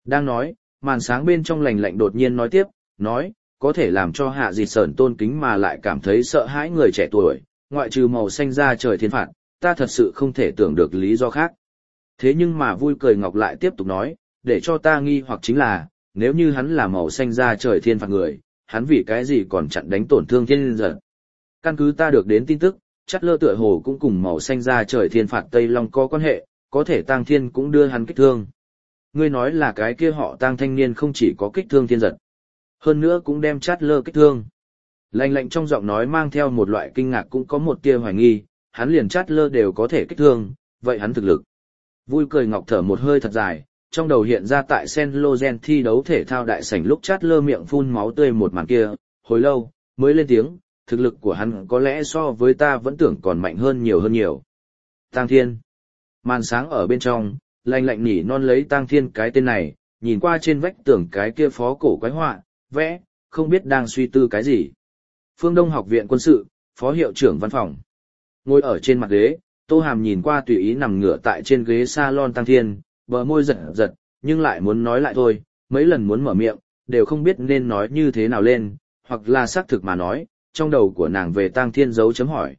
Đang nói, màn sáng bên trong lành lạnh đột nhiên nói tiếp, nói, có thể làm cho Hạ Dịch Sởn tôn kính mà lại cảm thấy sợ hãi người trẻ tuổi, ngoại trừ màu xanh da trời thiên phạt, ta thật sự không thể tưởng được lý do khác. Thế nhưng mà vui cười Ngọc lại tiếp tục nói, để cho ta nghi hoặc chính là, nếu như hắn là màu xanh da trời thiên phạt người, hắn vì cái gì còn chặn đánh tổn thương thiên giật. Căn cứ ta được đến tin tức, chắc lơ tựa hồ cũng cùng màu xanh da trời thiên phạt Tây Long có quan hệ, có thể Tang Thiên cũng đưa hắn kích thương. Ngươi nói là cái kia họ Tang thanh niên không chỉ có kích thương thiên giật, hơn nữa cũng đem chát lơ kích thương. Lạnh lạnh trong giọng nói mang theo một loại kinh ngạc cũng có một tia hoài nghi, hắn liền chát lơ đều có thể kích thương, vậy hắn thực lực. Vui cười Ngọc thở một hơi thật dài, trong đầu hiện ra tại Saint Logen thi đấu thể thao đại sảnh lúc chát lơ miệng phun máu tươi một màn kia, hồi lâu, mới lên tiếng, thực lực của hắn có lẽ so với ta vẫn tưởng còn mạnh hơn nhiều. Tang Thiên. Màn sáng ở bên trong, lạnh lạnh nỉ non lấy Tang Thiên cái tên này, nhìn qua trên vách tường cái kia phó cổ quái họa, vẽ, không biết đang suy tư cái gì. Phương Đông Học viện quân sự, phó hiệu trưởng văn phòng. Ngồi ở trên mặt ghế, Tô Hàm nhìn qua tùy ý nằm ngửa tại trên ghế salon Tang Thiên, bờ môi giật giật, nhưng lại muốn nói lại thôi, mấy lần muốn mở miệng, đều không biết nên nói như thế nào lên, hoặc là xác thực mà nói, trong đầu của nàng về Tang Thiên dấu chấm hỏi,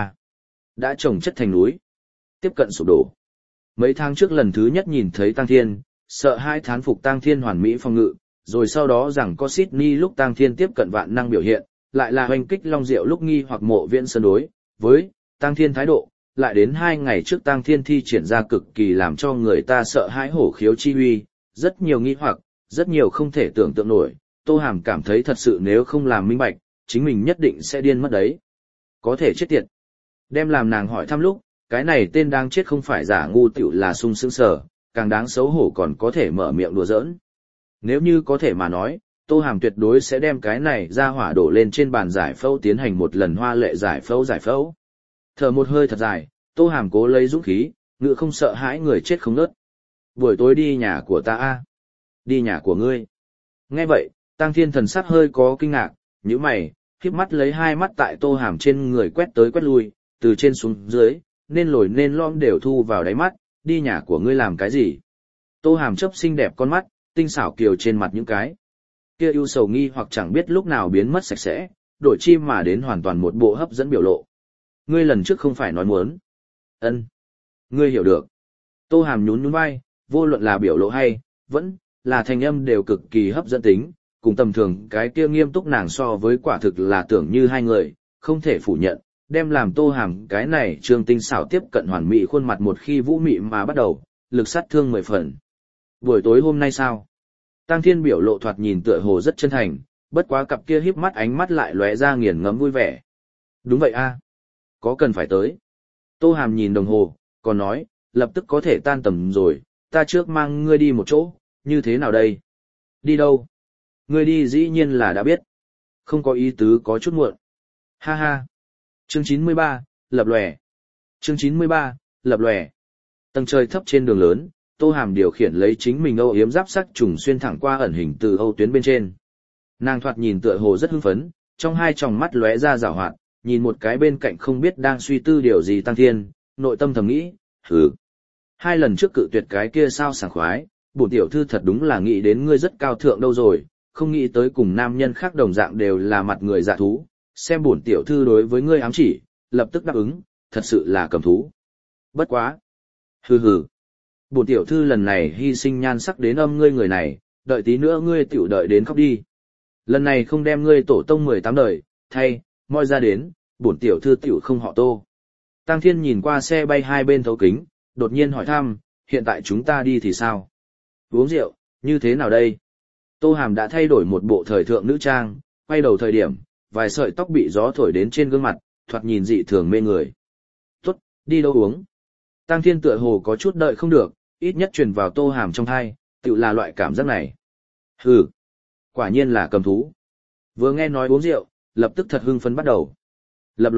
đã trồng chất thành núi, tiếp cận sụp đổ. Mấy tháng trước lần thứ nhất nhìn thấy Tang Thiên, sợ hai thán phục Tang Thiên hoàn mỹ phòng ngự, rồi sau đó rằng có Sydney lúc Tang Thiên tiếp cận vạn năng biểu hiện, lại là hoành kích Long Diệu lúc nghi hoặc Mộ Viễn sân đối, với Tang Thiên thái độ, lại đến 2 ngày trước Tang Thiên thi triển ra cực kỳ làm cho người ta sợ hãi hổ khiếu chi uy, rất nhiều nghi hoặc, rất nhiều không thể tưởng tượng nổi, Tô Hàm cảm thấy thật sự nếu không làm minh bạch, chính mình nhất định sẽ điên mất đấy. Có thể chết tiệt. Đem làm nàng hỏi thăm lúc, cái này tên đang chết không phải giả ngu tiểu là sung sướng sở, càng đáng xấu hổ còn có thể mở miệng đùa giỡn. Nếu như có thể mà nói, Tô Hàm tuyệt đối sẽ đem cái này ra hỏa đổ lên trên bàn giải phẫu tiến hành một lần hoa lệ giải phẫu. Thở một hơi thật dài, Tô Hàm cố lấy dũng khí, ngựa không sợ hãi người chết không nớt. Buổi tối đi nhà của ta a, đi nhà của ngươi. Nghe vậy, Tang Thiên thần sắc hơi có kinh ngạc, nhíu mày, khép mắt lấy hai mắt tại Tô Hàm trên người quét tới quét lui, từ trên xuống dưới, nên lồi nên lõm đều thu vào đáy mắt, đi nhà của ngươi làm cái gì? Tô Hàm chớp xinh đẹp con mắt, tinh xảo kiều trên mặt những cái kia ưu sầu nghi hoặc chẳng biết lúc nào biến mất sạch sẽ, đổi chi mà đến hoàn toàn một bộ hấp dẫn biểu lộ. Ngươi lần trước không phải nói muốn? Ân, ngươi hiểu được. Tô Hàm nhún vai, vô luận là biểu lộ hay vẫn là thanh âm đều cực kỳ hấp dẫn tính, cùng tầm thường cái kia nghiêm túc nàng so với quả thực là tưởng như hai người, không thể phủ nhận, đem làm Tô Hàm cái này trương tinh xảo tiếp cận hoàn mỹ khuôn mặt một khi vũ mị mà bắt đầu, lực sát thương 10 phần. Buổi tối hôm nay sao? Tang Thiên biểu lộ thoạt nhìn tựa hồ rất chân thành, bất quá cặp kia híp mắt ánh mắt lại lóe ra nghiền ngẫm vui vẻ. Đúng vậy a, có cần phải tới. Tô Hàm nhìn đồng hồ, còn nói, lập tức có thể tan tầm rồi, ta trước mang ngươi đi một chỗ, như thế nào đây? Đi đâu? Ngươi đi dĩ nhiên là đã biết. Không có ý tứ có chút muộn. Ha ha. Chương 93, lập lòe. Chương 93, lập lòe. Tầng trời thấp trên đường lớn, Tô Hàm điều khiển lấy chính mình âu yếm giáp sắc trùng xuyên thẳng qua ẩn hình từ âu tuyến bên trên. Nàng thoạt nhìn tựa hồ rất hưng phấn, trong hai tròng mắt lóe ra giảo hoạt, nhìn một cái bên cạnh không biết đang suy tư điều gì Tang Thiên, nội tâm thầm nghĩ, hừ. 2 lần trước cự tuyệt cái kia sao sảng khoái, bổn tiểu thư thật đúng là nghĩ đến ngươi rất cao thượng đâu rồi, không nghĩ tới cùng nam nhân khác đồng dạng đều là mặt người dạ thú, xem bổn tiểu thư đối với ngươi ám chỉ, lập tức đáp ứng, thật sự là cầm thú. Bất quá. Hừ hừ. Bổn tiểu thư lần này hy sinh nhan sắc đến âm ngươi người này, đợi tí nữa ngươi tiểu đợi đến khóc đi. Lần này không đem ngươi tổ tông 18 đời, thay, moi ra đến, bổn tiểu thư tiểu không họ Tô. Tang Thiên nhìn qua xe bay hai bên thấu kính, đột nhiên hỏi thăm, hiện tại chúng ta đi thì sao? Uống rượu, như thế nào đây? Tô Hàm đã thay đổi một bộ thời thượng nữ trang, quay đầu thời điểm, vài sợi tóc bị gió thổi đến trên gương mặt, thoạt nhìn dị thường mê người. Tốt, đi đâu uống? Tang Thiên tựa hồ có chút đợi không được, ít nhất truyền vào Tô Hàm trong thai, tự là loại cảm giác này. Hừ, quả nhiên là cầm thú. Vừa nghe nói uống rượu, lập tức thật hưng phấn bắt đầu. Lập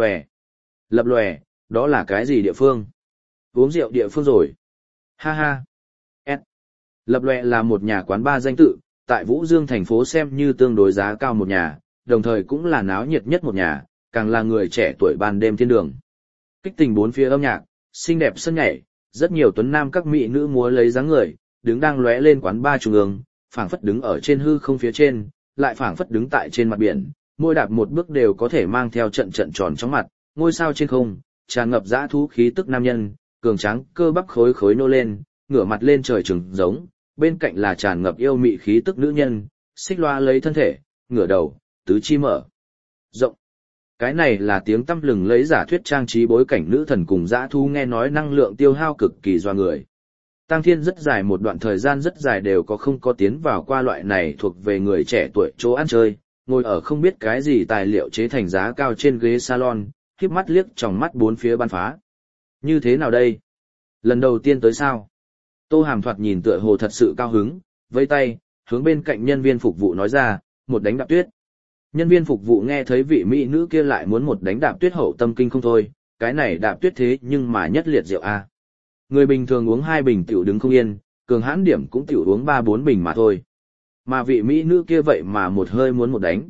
lòe, đó là cái gì địa phương? Uống rượu địa phương rồi. Ha ha. Lập lòe là một nhà quán bar danh tự, tại Vũ Dương thành phố xem như tương đối giá cao một nhà, đồng thời cũng là náo nhiệt nhất một nhà, càng là người trẻ tuổi ban đêm thiên đường. Kích tình bốn phía âm nhạc, xinh đẹp sân nhảy, rất nhiều tuấn nam các mỹ nữ múa lấy dáng người, đứng đang lóe lên quán ba trung ương, phảng phất đứng ở trên hư không phía trên, lại phảng phất đứng tại trên mặt biển, mỗi đạp một bước đều có thể mang theo trận trận tròn trong mặt, ngôi sao trên không, tràn ngập dã thú khí tức nam nhân, cường tráng cơ bắp khối khối nô lên, ngửa mặt lên trời trừng giống, bên cạnh là tràn ngập yêu mị khí tức nữ nhân, xích loa lấy thân thể, ngửa đầu, tứ chi mở rộng. Cái này là tiếng tăm lừng lấy giả thuyết trang trí bối cảnh nữ thần cùng dã thú, nghe nói năng lượng tiêu hao cực kỳ doa người. Tang Thiên rất dài một đoạn thời gian rất dài đều không có tiến vào qua loại này thuộc về người trẻ tuổi chỗ ăn chơi, ngồi ở không biết cái gì tài liệu chế thành giá cao trên ghế salon, khép mắt liếc tròng mắt bốn phía bắn phá. Như thế nào đây? Lần đầu tiên tới sao? Tô Hàm thoạt nhìn tựa hồ thật sự cao hứng, vẫy tay, hướng bên cạnh nhân viên phục vụ nói ra, một đánh đạp tuyết. Nhân viên phục vụ nghe thấy vị mỹ nữ kia lại muốn một đánh đạp tuyết, hậu tâm kinh không thôi, cái này đạp tuyết thế nhưng mà nhất liệt rượu a. Người bình thường uống 2 bình tiểu đứng không yên, cường hãn điểm cũng tiểu uống 3-4 bình mà thôi. Mà vị mỹ nữ kia vậy mà một hơi muốn một đánh.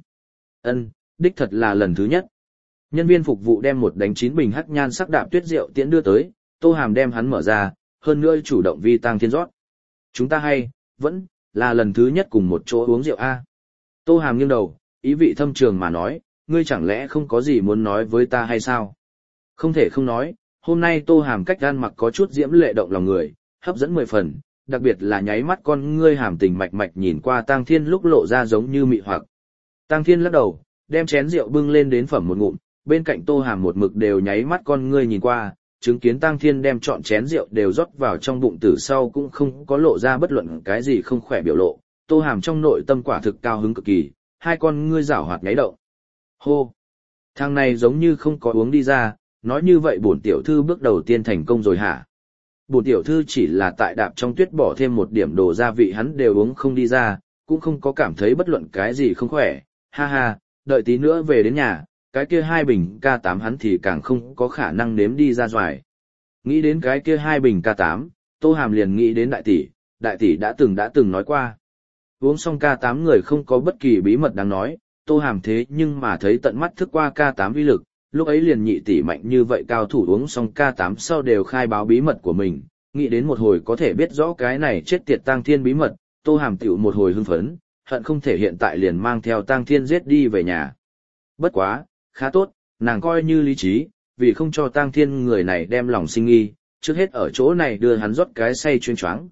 Đích thật là lần thứ nhất. Nhân viên phục vụ đem một đánh 9 bình hắc nhan sắc đạp tuyết rượu tiễn đưa tới, Tô Hàm đem hắn mở ra, hơn nữa chủ động vi Tang Thiên rót. Chúng ta vẫn là lần thứ nhất cùng một chỗ uống rượu a. Tô Hàm nghiêng đầu, ý vị thâm trường mà nói, ngươi chẳng lẽ không có gì muốn nói với ta hay sao? Không thể không nói, hôm nay Tô Hàm cách ăn mặc có chút diễm lệ động lòng người, hấp dẫn 10 phần, đặc biệt là nháy mắt con ngươi Hàm tình mạch mạch nhìn qua Tang Thiên lúc lộ ra giống như mị hoặc. Tang Thiên lắc đầu, đem chén rượu bưng lên đến phẩm một ngụm, bên cạnh Tô Hàm một mực đều nháy mắt con ngươi nhìn qua, chứng kiến Tang Thiên đem trọn chén rượu đều rót vào trong bụng tử sau cũng không có lộ ra bất luận cái gì không khỏe biểu lộ. Tô Hàm trong nội tâm quả thực cao hứng cực kỳ, hai con ngươi giảo hoạt nháy động. Hô! Thằng này giống như không có uống đi ra, nói như vậy bổn tiểu thư bước đầu tiên thành công rồi hả? Bổn tiểu thư chỉ là tại đạp trong tuyết bỏ thêm một điểm đồ gia vị hắn đều uống không đi ra, cũng không có cảm thấy bất luận cái gì không khỏe, ha ha, đợi tí nữa về đến nhà, cái kia 2 bình K8 hắn thì càng không có khả năng nếm đi ra doài. Nghĩ đến cái kia 2 bình K8, Tô Hàm liền nghĩ đến đại tỷ đã từng nói qua. Uống xong K8 người không có bất kỳ bí mật đáng nói, Tô Hàm thế nhưng mà thấy tận mắt thức qua K8 uy lực, lúc ấy liền nhị tỷ mạnh như vậy cao thủ uống xong K8 sau đều khai báo bí mật của mình, nghĩ đến một hồi có thể biết rõ cái này chết tiệt Tang Thiên bí mật, Tô Hàm tiểu một hồi hưng phấn, hận không thể hiện tại liền mang theo Tang Thiên giết đi về nhà. Bất quá, khá tốt, nàng coi như lý trí, vì không cho Tang Thiên người này đem lòng sinh nghi, trước hết ở chỗ này đưa hắn rót cái say chuyên choáng,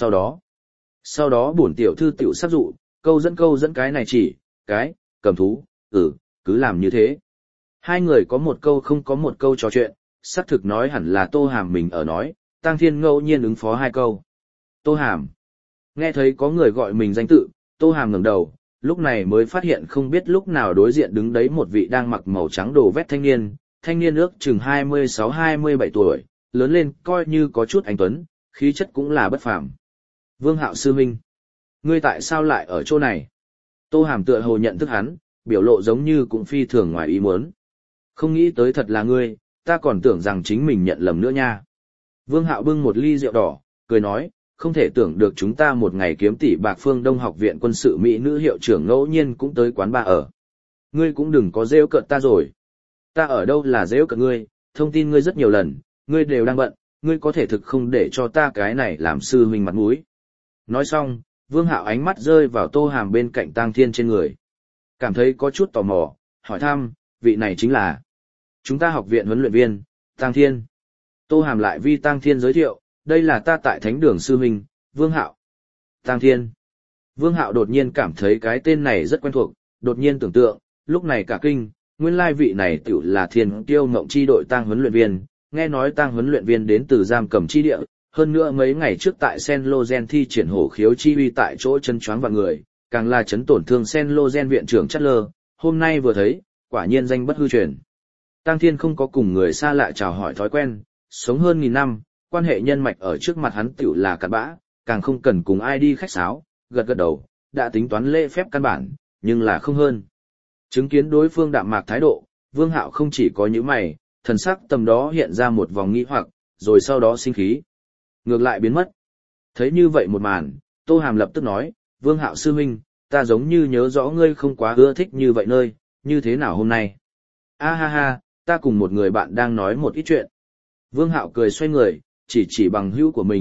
sau đó bổn tiểu thư tiểu sát dụ, câu dẫn cái này chỉ, cái, cầm thú, cứ làm như thế. Hai người có một câu không có một câu trò chuyện, xác thực nói hẳn là Tô Hàm mình ở nói, Tang Thiên ngẫu nhiên ứng phó 2 câu. Tô Hàm. Nghe thấy có người gọi mình danh tự, Tô Hàm ngẩng đầu, lúc này mới phát hiện không biết lúc nào đối diện đứng đấy một vị đang mặc màu trắng đồ vest thanh niên ước chừng 26-27 tuổi, lớn lên coi như có chút anh tuấn, khí chất cũng là bất phàm. Vương Hạo sư huynh, ngươi tại sao lại ở chỗ này? Tô Hàm tựa hồ nhận thức hắn, biểu lộ giống như cũng phi thường ngoài ý muốn. Không nghĩ tới thật là ngươi, ta còn tưởng rằng chính mình nhận lầm nữa nha. Vương Hạo bưng một ly rượu đỏ, cười nói, không thể tưởng được chúng ta một ngày kiếm tỷ bạc Phương Đông học viện quân sự Mỹ nữ hiệu trưởng ngẫu nhiên cũng tới quán bar ở. Ngươi cũng đừng có rêu cợt ta rồi. Ta ở đâu là rêu cợt ngươi, thông tin ngươi rất nhiều lần, ngươi đều đang bận, ngươi có thể thực không để cho ta cái này làm sư huynh mặt mũi. Nói xong, Vương Hạo ánh mắt rơi vào Tô Hàm bên cạnh Tang Thiên trên người. Cảm thấy có chút tò mò, hỏi thăm, vị này chính là chúng ta học viện huấn luyện viên, Tang Thiên. Tô Hàm lại vi Tang Thiên giới thiệu, đây là ta tại Thánh Đường sư huynh, Vương Hạo. Tang Thiên. Vương Hạo đột nhiên cảm thấy cái tên này rất quen thuộc, đột nhiên tưởng tượng, lúc này cả kinh, nguyên lai vị này tiểu là Thiên Kiêu Ngộng chi đội Tang huấn luyện viên, nghe nói Tang huấn luyện viên đến từ giam cầm chi địa, hơn nữa mấy ngày trước tại Sen Logen thi triển hổ khiếu chi uy tại chỗ chân choáng vạn người, càng là chấn tổn thương Sen Logen viện trưởng Chatler, hôm nay vừa thấy, quả nhiên danh bất hư truyền. Tang Thiên không có cùng người xa lạ chào hỏi thói quen, sống hơn 1000 năm, quan hệ nhân mạch ở trước mặt hắn tiểu là cặn bã, càng không cần cùng ai đi khách sáo, gật gật đầu, đã tính toán lễ phép căn bản, nhưng là không hơn. Chứng kiến đối phương đạm mạc thái độ, Vương Hạo không chỉ có những mày, thần sắc tầm đó hiện ra một vòng nghi hoặc, rồi sau đó sinh khí. Ngược lại biến mất. Thấy như vậy một màn, Tô Hàm lập tức nói, Vương Hạo sư huynh, ta giống như nhớ rõ ngươi không quá ưa thích như vậy nơi, như thế nào hôm nay? A ha ha, ta cùng một người bạn đang nói một ít chuyện. Vương Hạo cười xoay người, chỉ bằng hữu của mình,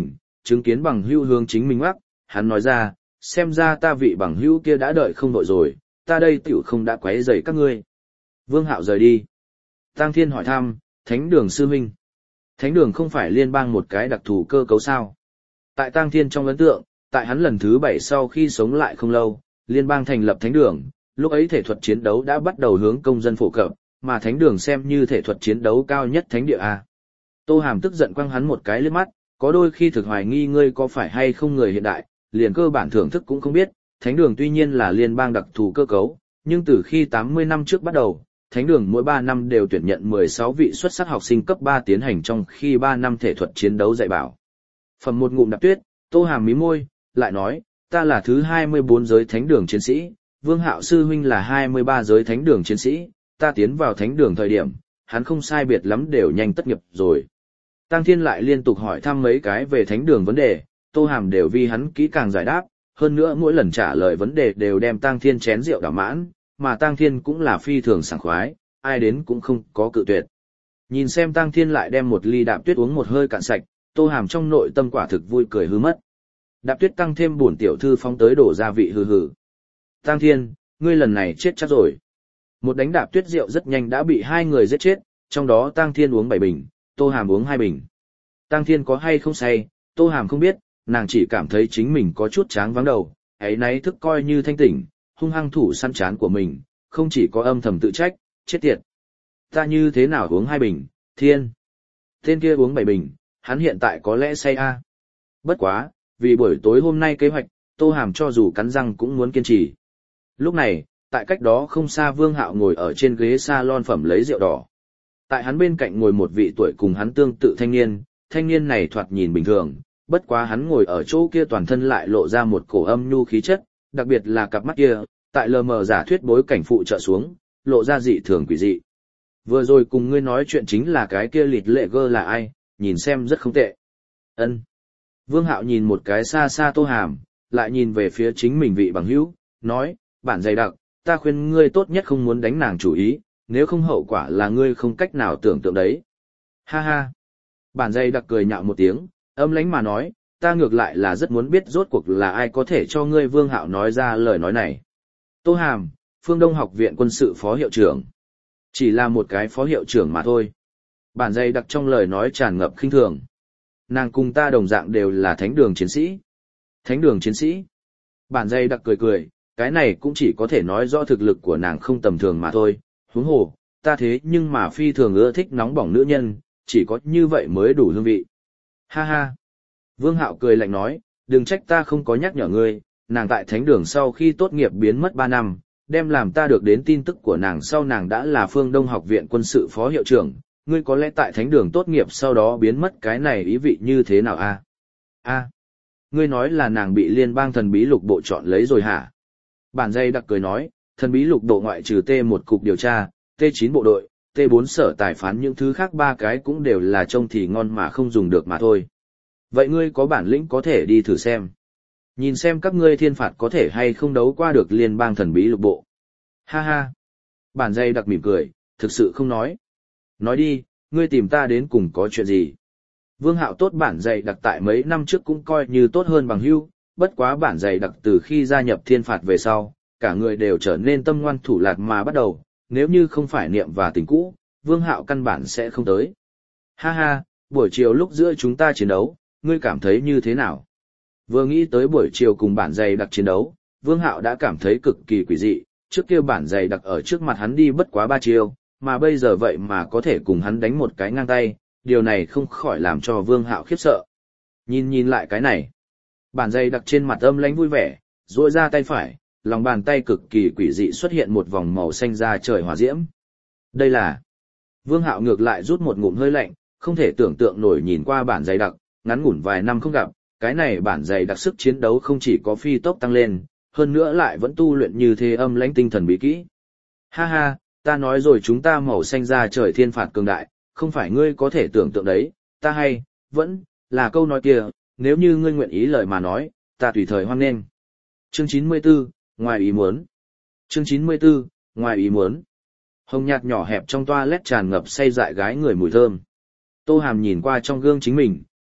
chứng kiến bằng hữu hướng chính mình ngoắc, hắn nói ra, xem ra ta vị bằng hữu kia đã đợi không đội rồi, ta đây tiểu không đã quấy rầy các ngươi. Vương Hạo rời đi. Tang Thiên hỏi thăm, Thánh đường sư huynh. Thánh đường không phải liên bang một cái đặc thù cơ cấu sao? Tại Tang Thiên trong ấn tượng, tại hắn lần thứ 7 sau khi sống lại không lâu, liên bang thành lập thánh đường, lúc ấy thể thuật chiến đấu đã bắt đầu hướng công dân phổ cập, mà thánh đường xem như thể thuật chiến đấu cao nhất thánh địa A. Tô Hàm tức giận quăng hắn một cái liếc mắt, có đôi khi thực hoài nghi ngươi có phải hay không người hiện đại, liền cơ bản thưởng thức cũng không biết, thánh đường tuy nhiên là liên bang đặc thù cơ cấu, nhưng từ khi 80 năm trước bắt đầu, thánh đường mỗi 3 năm đều tuyển nhận 16 vị xuất sắc học sinh cấp 3 tiến hành trong khi 3 năm thể thuật chiến đấu dạy bảo. Phẩm một ngụm đạp tuyết, Tô Hàm mí môi, lại nói, ta là thứ 24 giới thánh đường chiến sĩ, Vương Hạo sư huynh là 23 giới thánh đường chiến sĩ, ta tiến vào thánh đường thời điểm, hắn không sai biệt lắm đều nhanh tất nghiệp rồi. Tang Thiên lại liên tục hỏi thăm mấy cái về thánh đường vấn đề, Tô Hàm đều vì hắn kỹ càng giải đáp, hơn nữa mỗi lần trả lời vấn đề đều đem Tang Thiên chén rượu đảo mãn, mà Tang Thiên cũng là phi thường sảng khoái, ai đến cũng không có cự tuyệt. Nhìn xem Tang Thiên lại đem một ly đạp tuyết uống một hơi cạn sạch, Tô Hàm trong nội tâm quả thực vui cười hư mất. Đạp tuyết tăng thêm bổn tiểu thư phóng tới đổ gia vị hừ hừ. Tang Thiên, ngươi lần này chết chắc rồi. Một đánh đạp tuyết rượu rất nhanh đã bị 2 người giết chết, trong đó Tang Thiên uống 7 bình, Tô Hàm uống 2 bình. Tang Thiên có hay không say, Tô Hàm không biết, nàng chỉ cảm thấy chính mình có chút cháng vắng đầu, ấy nấy thức coi như thanh tỉnh, hung hăng thủ săn chán của mình, không chỉ có âm thầm tự trách, chết tiệt. Ta như thế nào uống 2 bình, Thiên. Tên kia uống 7 bình, hắn hiện tại có lẽ say a. Bất quá, vì buổi tối hôm nay kế hoạch, Tô Hàm cho dù cắn răng cũng muốn kiên trì. Lúc này, tại cách đó không xa Vương Hạo ngồi ở trên ghế salon phẩm lấy rượu đỏ. Tại hắn bên cạnh ngồi một vị tuổi cùng hắn tương tự thanh niên này thoạt nhìn bình thường, bất quá hắn ngồi ở chỗ kia toàn thân lại lộ ra một cổ âm nhu khí chất, đặc biệt là cặp mắt kia, tại lờ mờ giả thuyết bối cảnh phụ trợ xuống, lộ ra dị thường quỷ dị. Vừa rồi cùng ngươi nói chuyện chính là cái kia lịt lệ gơ là ai, nhìn xem rất không tệ. Ân. Vương Hạo nhìn một cái xa xa Tô Hàm, lại nhìn về phía chính mình vị bằng hữu, nói, bản dày đặc, ta khuyên ngươi tốt nhất không muốn đánh nàng chủ ý, nếu không hậu quả là ngươi không cách nào tưởng tượng đấy. Ha ha. Bản dày đặc cười nhạo một tiếng, âm lãnh mà nói, ta ngược lại là rất muốn biết rốt cuộc là ai có thể cho ngươi Vương Hạo nói ra lời nói này. Tô Hàm, Phương Đông học viện quân sự phó hiệu trưởng. Chỉ là một cái phó hiệu trưởng mà thôi. Bản dày đặc trong lời nói tràn ngập khinh thường. Nàng cùng ta đồng dạng đều là thánh đường chiến sĩ. Thánh đường chiến sĩ. Bản dày đặc cười cười, cái này cũng chỉ có thể nói rõ thực lực của nàng không tầm thường mà thôi. Huống hồ, ta thế nhưng mà phi thường ưa thích nóng bỏng nữ nhân, chỉ có như vậy mới đủ hương vị. Ha ha. Vương Hạo cười lạnh nói, đừng trách ta không có nhắc nhở ngươi, nàng tại thánh đường sau khi tốt nghiệp biến mất 3 năm, đem làm ta được đến tin tức của nàng sau nàng đã là Phương Đông học viện quân sự phó hiệu trưởng, ngươi có lẽ tại thánh đường tốt nghiệp sau đó biến mất cái này ý vị như thế nào a? A. Ngươi nói là nàng bị liên bang thần bí lục bộ chọn lấy rồi hả? Bản dây đặc cười nói, thần bí lục bộ ngoại trừ T1 cục điều tra, T9 bộ đội, T4 sở tài phán những thứ khác 3 cái cũng đều là trông thì ngon mà không dùng được mà thôi. Vậy ngươi có bản lĩnh có thể đi thử xem. Nhìn xem các ngươi thiên phạt có thể hay không đấu qua được liên bang thần bí lục bộ. Ha ha. Bản dây đặc mỉm cười, thực sự không nói. Nói đi, ngươi tìm ta đến cùng có chuyện gì? Vương Hạo tốt bản dày đặc tại mấy năm trước cũng coi như tốt hơn bằng hữu, bất quá bản dày đặc từ khi gia nhập thiên phạt về sau, cả người đều trở nên tâm ngoan thủ lạt mà bắt đầu, nếu như không phải niệm và tình cũ, Vương Hạo căn bản sẽ không tới. Ha ha, buổi chiều lúc giữa chúng ta chiến đấu, ngươi cảm thấy như thế nào? Vừa nghĩ tới buổi chiều cùng bản dày đặc chiến đấu, Vương Hạo đã cảm thấy cực kỳ quỷ dị, trước kia bản dày đặc ở trước mặt hắn đi bất quá 3 chiêu, mà bây giờ vậy mà có thể cùng hắn đánh một cái ngang tay, điều này không khỏi làm cho Vương Hạo khiếp sợ. Nhìn lại cái này, bản dày đặc trên mặt âm lãnh vui vẻ, duỗi ra tay phải, lòng bàn tay cực kỳ quỷ dị xuất hiện một vòng màu xanh da trời hỏa diễm. Đây là... Vương Hạo ngược lại rút một ngụm hơi lạnh, không thể tưởng tượng nổi nhìn qua bản dày đặc, ngắn ngủn vài năm không gặp, cái này bản dày đặc sức chiến đấu không chỉ có phi tốc tăng lên, hơn nữa lại vẫn tu luyện như thế âm lãnh tinh thần bí kỹ. Ha ha, ta nói rồi chúng ta màu xanh da trời thiên phạt cường đại, không phải ngươi có thể tưởng tượng đấy, ta hay, vẫn, là câu nói kia, nếu như ngươi nguyện ý lời mà nói, ta tùy thời hoan nghênh. Chương 94, ngoài ý muốn. Chương 94, ngoài ý muốn. Hồng nhạt nhỏ hẹp trong toilet tràn ngập say dại gái người mùi thơm. Tô Hàm nhìn qua trong gương chính mình,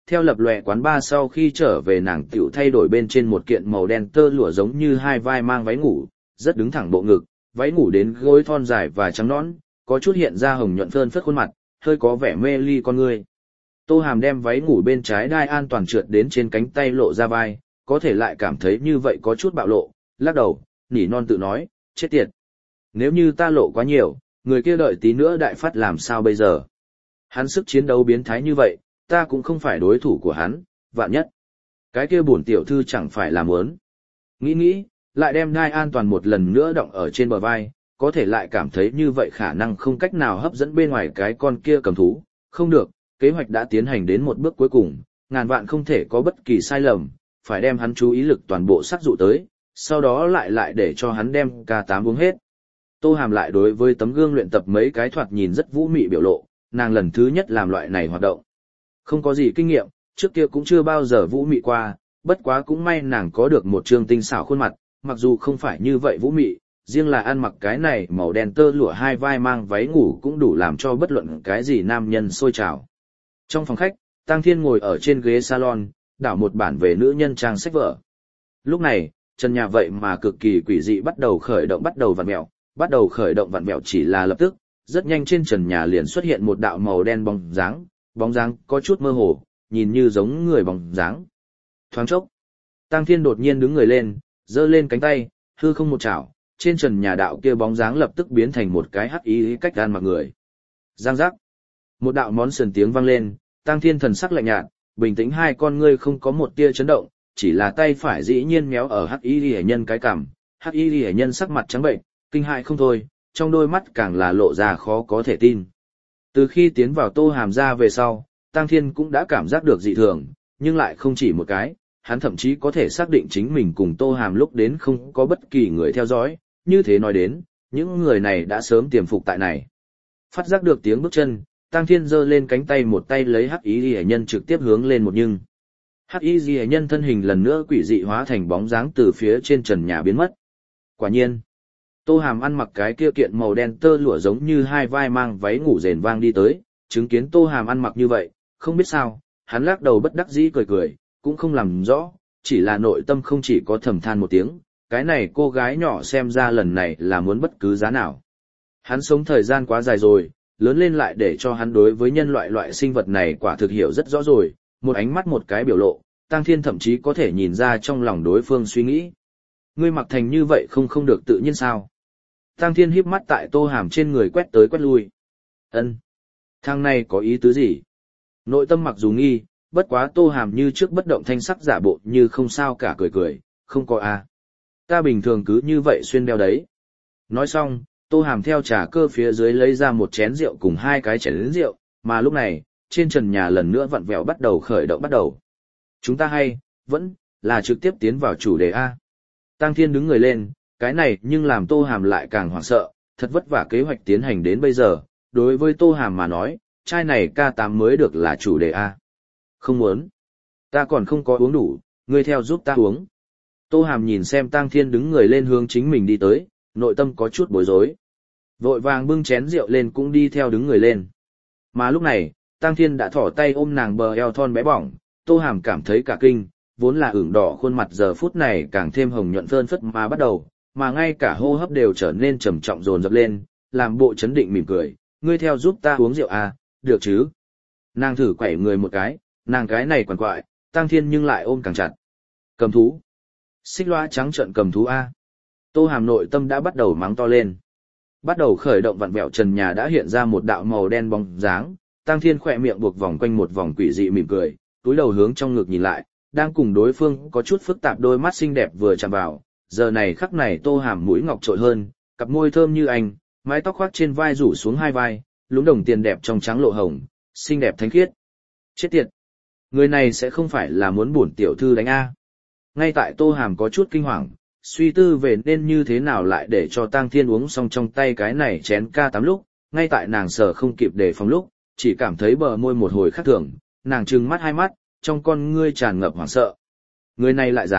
theo lập lòe quán bar sau khi trở về nàng tiểu thay đổi bên trên một kiện màu đen tơ lụa giống như hai vai mang váy ngủ, rất đứng thẳng bộ ngực, váy ngủ đến gối thon dài và trắng nõn, có chút hiện ra hồng nhuận phơn phất khuôn mặt, hơi có vẻ mê ly con người. Tô Hàm đem váy ngủ bên trái đai an toàn trượt đến trên cánh tay lộ ra vai, có thể lại cảm thấy như vậy có chút bạo lộ, lắc đầu, nỉ non tự nói, chết tiệt. Nếu như ta lộ quá nhiều, người kia đợi tí nữa đại phát làm sao bây giờ? Hắn sức chiến đấu biến thái như vậy, ta cũng không phải đối thủ của hắn, vạn nhất. Cái kia bổn tiểu thư chẳng phải là muốn. Nghĩ, lại đem đai an toàn một lần nữa đọng ở trên bờ vai, có thể lại cảm thấy như vậy khả năng không cách nào hấp dẫn bên ngoài cái con kia cầm thú. Không được, kế hoạch đã tiến hành đến một bước cuối cùng, ngàn vạn không thể có bất kỳ sai lầm, phải đem hắn chú ý lực toàn bộ sắc dụ tới, sau đó lại để cho hắn đem K8 uống hết. Tô Hàm lại đối với tấm gương luyện tập mấy cái thoạt nhìn rất vũ mị biểu lộ, nàng lần thứ nhất làm loại này hoạt động. Không có gì kinh nghiệm, trước kia cũng chưa bao giờ vũ mị qua, bất quá cũng may nàng có được một trương tinh xảo khuôn mặt, mặc dù không phải như vậy vũ mị, riêng là ăn mặc cái này màu đen tơ lụa hai vai mang váy ngủ cũng đủ làm cho bất luận cái gì nam nhân sôi trào. Trong phòng khách, Tang Thiên ngồi ở trên ghế salon, đảo một bản về nữ nhân trang sách vở. Lúc này, trần nhà vậy mà cực kỳ quỷ dị bắt đầu khởi động bắt đầu khởi động vặn vẹo chỉ là lập tức, rất nhanh trên trần nhà liền xuất hiện một đạo màu đen bóng dáng có chút mơ hồ, nhìn như giống người bóng dáng. Thoáng chốc, Tang Thiên đột nhiên đứng người lên, giơ lên cánh tay, hư không một chảo, trên trần nhà đạo kia bóng dáng lập tức biến thành một cái hắc ý cách gan mặc người. Giang giác. Một đạo món sườn tiếng vang lên, Tang Thiên thần sắc lạnh nhạt, bình tĩnh hai con ngươi không có một tia chấn động, chỉ là tay phải dĩ nhiên méo ở hắc y hệ nhân cái cằm. Hắc y hệ nhân sắc mặt trắng bệnh, kinh hại không thôi, trong đôi mắt càng là lộ ra khó có thể tin. Từ khi tiến vào Tô Hàm ra về sau, Tang Thiên cũng đã cảm giác được dị thường, nhưng lại không chỉ một cái, hắn thậm chí có thể xác định chính mình cùng Tô Hàm lúc đến không có bất kỳ người theo dõi, như thế nói đến, những người này đã sớm tiềm phục tại này. Phát giác được tiếng bước chân, Tang Thiên giơ lên cánh tay một tay lấy hắc y hệ nhân trực tiếp hướng lên một nhưng. Hắc y hệ nhân thân hình lần nữa quỷ dị hóa thành bóng dáng từ phía trên trần nhà biến mất. Quả nhiên, Tô Hàm ăn mặc cái kia kiện màu đen tơ lụa giống như hai vai mang váy ngủ rền vang đi tới, chứng kiến Tô Hàm ăn mặc như vậy, không biết sao, hắn lắc đầu bất đắc dĩ cười, cũng không làm rõ, chỉ là nội tâm không chỉ có thầm than một tiếng, cái này cô gái nhỏ xem ra lần này là muốn bất cứ giá nào. Hắn sống thời gian quá dài rồi, lớn lên lại để cho hắn đối với nhân loại sinh vật này quả thực hiểu rất rõ rồi, một ánh mắt một cái biểu lộ, Tang Thiên thậm chí có thể nhìn ra trong lòng đối phương suy nghĩ. Ngươi mặc thành như vậy không được tự nhiên sao? Tang Thiên híp mắt tại Tô Hàm trên người quét tới quét lui. Ân, thằng này có ý tứ gì? Nội tâm mặc dù nghi, bất quá Tô Hàm như trước bất động thanh sắc giả bộ như không sao cả cười, không có a. Ta bình thường cứ như vậy xuyên đeo đấy. Nói xong, Tô Hàm theo trà cơ phía dưới lấy ra một chén rượu cùng hai cái chén rượu, mà lúc này, trên trần nhà lần nữa vặn vẹo bắt đầu khởi động bắt đầu. Chúng ta vẫn là trực tiếp tiến vào chủ đề A. Tang Thiên đứng người lên, cái này nhưng làm Tô Hàm lại càng hoảng sợ, thật vất vả kế hoạch tiến hành đến bây giờ, đối với Tô Hàm mà nói, chai này K8 mới được là chủ đề A. Không muốn. Ta còn không có uống đủ, ngươi theo giúp ta uống. Tô Hàm nhìn xem Tang Thiên đứng người lên hướng chính mình đi tới, nội tâm có chút bối rối. Vội vàng bưng chén rượu lên cũng đi theo đứng người lên. Mà lúc này, Tang Thiên đã thỏ tay ôm nàng bờ eo thon bé bỏng, Tô Hàm cảm thấy cả kinh, vốn là ửng đỏ khuôn mặt giờ phút này càng thêm hồng nhuận phơn phất mà bắt đầu, mà ngay cả hô hấp đều trở nên trầm trọng dồn dập lên, làm bộ chấn định mỉm cười, ngươi theo giúp ta uống rượu à, được chứ? Nàng thử quẩy người một cái, nàng cái này quằn quại, Tang Thiên nhưng lại ôm càng chặt. Cầm thú. Xích loa trắng trợn cầm thú a. Tô Hàm nội tâm đã bắt đầu mắng to lên. Bắt đầu khởi động vặn vẹo trần nhà đã hiện ra một đạo màu đen bóng dáng, Tang Thiên khỏe miệng buộc vòng quanh một vòng quỷ dị mỉm cười, túi đầu hướng trong ngực nhìn lại, đang cùng đối phương có chút phức tạp đôi mắt xinh đẹp vừa chạm vào, giờ này khắc này Tô Hàm mũi ngọc trội hơn, cặp môi thơm như anh, mái tóc khoác trên vai rủ xuống hai vai, lúm đồng tiền đẹp trong trắng lộ hồng, xinh đẹp thánh khiết. Chết tiệt, người này sẽ không phải là muốn bổn tiểu thư đánh a? Ngay tại Tô Hàm có chút kinh hoàng, suy tư về nên như thế nào lại để cho Tang Thiên uống xong trong tay cái này chén K8 lúc, ngay tại nàng sờ không kịp đề phòng lúc, chỉ cảm thấy bờ môi một hồi khác thường, nàng trừng mắt hai mắt, trong con ngươi tràn ngập hoảng sợ. Người này lại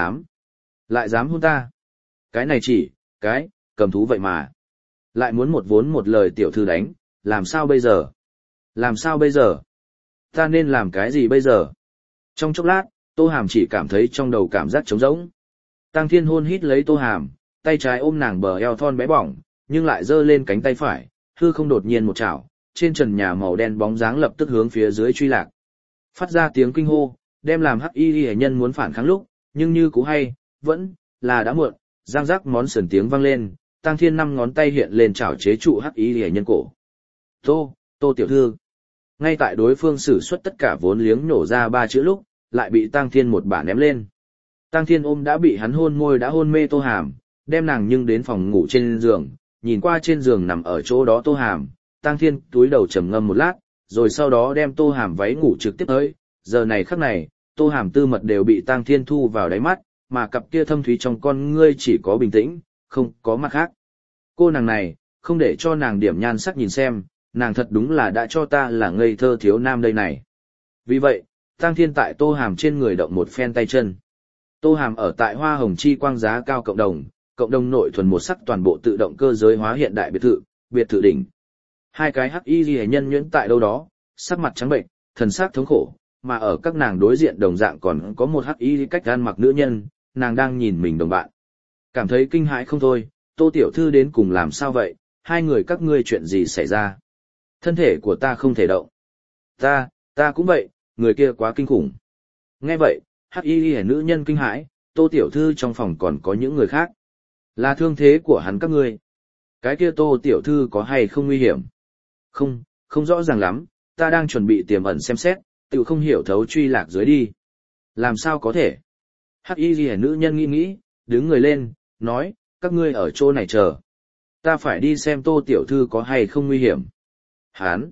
dám hôn ta. Cái này cầm thú vậy mà. Lại muốn một vốn một lời tiểu thư đánh, làm sao bây giờ? Ta nên làm cái gì bây giờ? Trong chốc lát, Tô Hàm chỉ cảm thấy trong đầu cảm giác trống rỗng. Tăng Thiên hôn hít lấy Tô Hàm, tay trái ôm nàng bờ eo thon bé bỏng, nhưng lại giơ lên cánh tay phải, hư không đột nhiên một chảo, trên trần nhà màu đen bóng dáng lập tức hướng phía dưới truy lạc. Phát ra tiếng kinh hô, đem làm Hắc Y Hệ Nhân muốn phản kháng lúc, nhưng như cú hay, vẫn là đã muộn, giang rắc món sườn tiếng vang lên, Tăng Thiên năm ngón tay hiện lên chảo chế trụ Hắc Y Hệ Nhân cổ. Tô tiểu thư. Ngay tại đối phương sử xuất tất cả vốn liếng nổ ra ba chữ lúc, lại bị Tăng Thiên một bả ném lên. Tăng Thiên ôm đã bị hắn hôn môi đã hôn mê Tô Hàm, đem nàng nhưng đến phòng ngủ trên giường, nhìn qua trên giường nằm ở chỗ đó Tô Hàm, Tăng Thiên túi đầu trầm ngâm một lát, rồi sau đó đem Tô Hàm váy ngủ trực tiếp tới, giờ này khắc này, Tô Hàm tư mật đều bị Tăng Thiên thu vào đáy mắt, mà cặp kia thâm thúy trong con ngươi chỉ có bình tĩnh, không có mặt khác. Cô nàng này, không để cho nàng điểm nhan sắc nhìn xem, nàng thật đúng là đã cho ta là ngây thơ thiếu nam đây này. Vì vậy, Tăng Thiên tại Tô Hàm trên người động một phen tay chân. Tô Hàm ở tại Hoa Hồng Chi Quang giá cao cộng đồng nội thuần một sắc toàn bộ tự động cơ giới hóa hiện đại biệt thự đỉnh. Hai cái Hắc Y Hệ Nhân nhuyễn tại đâu đó, sắc mặt trắng bệnh, thần sắc thống khổ, mà ở các nàng đối diện đồng dạng còn có một Hắc Y cách gan mặc nữ nhân, nàng đang nhìn mình đồng bạn. Cảm thấy kinh hãi không thôi, Tô tiểu thư đến cùng làm sao vậy, hai người các ngươi chuyện gì xảy ra? Thân thể của ta không thể động. Ta cũng vậy, người kia quá kinh khủng. Nghe vậy, Hắc Y Hệ nữ nhân kinh hãi, Tô tiểu thư trong phòng còn có những người khác. Là thương thế của hắn các ngươi. Cái kia Tô tiểu thư có hay không nguy hiểm? Không rõ ràng lắm, ta đang chuẩn bị tiềm ẩn xem xét, tự không hiểu thấu truy lạc dưới đi. Làm sao có thể? Hắc Y Hệ nữ nhân nghĩ, đứng người lên, nói, các ngươi ở chỗ này chờ. Ta phải đi xem Tô tiểu thư có hay không nguy hiểm. Hán.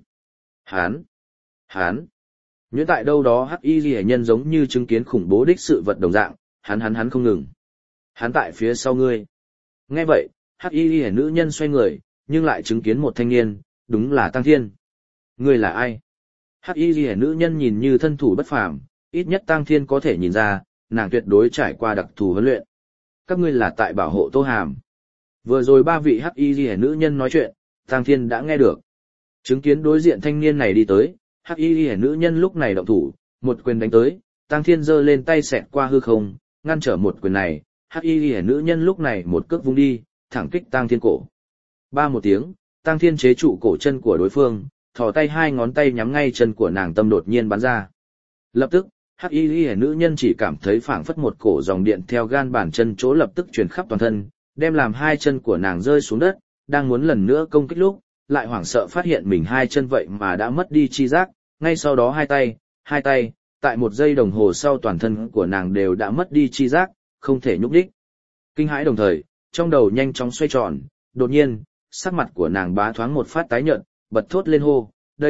Nhuyễn tại đâu đó Hắc Y Hệ nhân giống như chứng kiến khủng bố đích sự vật đồng dạng, hắn không ngừng. Hắn tại phía sau ngươi. Nghe vậy, Hắc Y Hệ nữ nhân xoay người, nhưng lại chứng kiến một thanh niên, đúng là Tăng Thiên. Ngươi là ai? Hắc Y Hệ nữ nhân nhìn như thân thủ bất phàm, ít nhất Tăng Thiên có thể nhìn ra, nàng tuyệt đối trải qua đặc thù huấn luyện. Các ngươi là tại bảo hộ Tô Hàm. Vừa rồi ba vị Hắc Y Hệ nữ nhân nói chuyện, Tăng Thiên đã nghe được. Chứng kiến đối diện thanh niên này đi tới, Hắc Y Hệ nữ nhân lúc này động thủ, một quyền đánh tới, Tăng Thiên giơ lên tay xẹt qua hư không, ngăn trở một quyền này, Hắc Y Hệ nữ nhân lúc này một cước vung đi, thẳng kích Tăng Thiên cổ. Ba một tiếng, Tăng Thiên chế trụ cổ chân của đối phương, thò tay hai ngón tay nhắm ngay chân của nàng tâm đột nhiên bắn ra. Lập tức, Hắc Y Hệ nữ nhân chỉ cảm thấy phảng phất một cổ dòng điện theo gan bàn chân chỗ lập tức truyền khắp toàn thân, đem làm hai chân của nàng rơi xuống đất, đang muốn lần nữa công kích lúc, lại hoảng sợ phát hiện mình hai chân vậy mà đã mất đi chi giác, ngay sau đó hai tay, tại một giây đồng hồ sau toàn thân của nàng đều đã mất đi chi giác, không thể nhúc nhích. Kinh hãi đồng thời, trong đầu nhanh chóng xoay tròn, đột nhiên, sắc mặt của nàng bá thoáng một phát tái nhợt, bật thốt lên hô,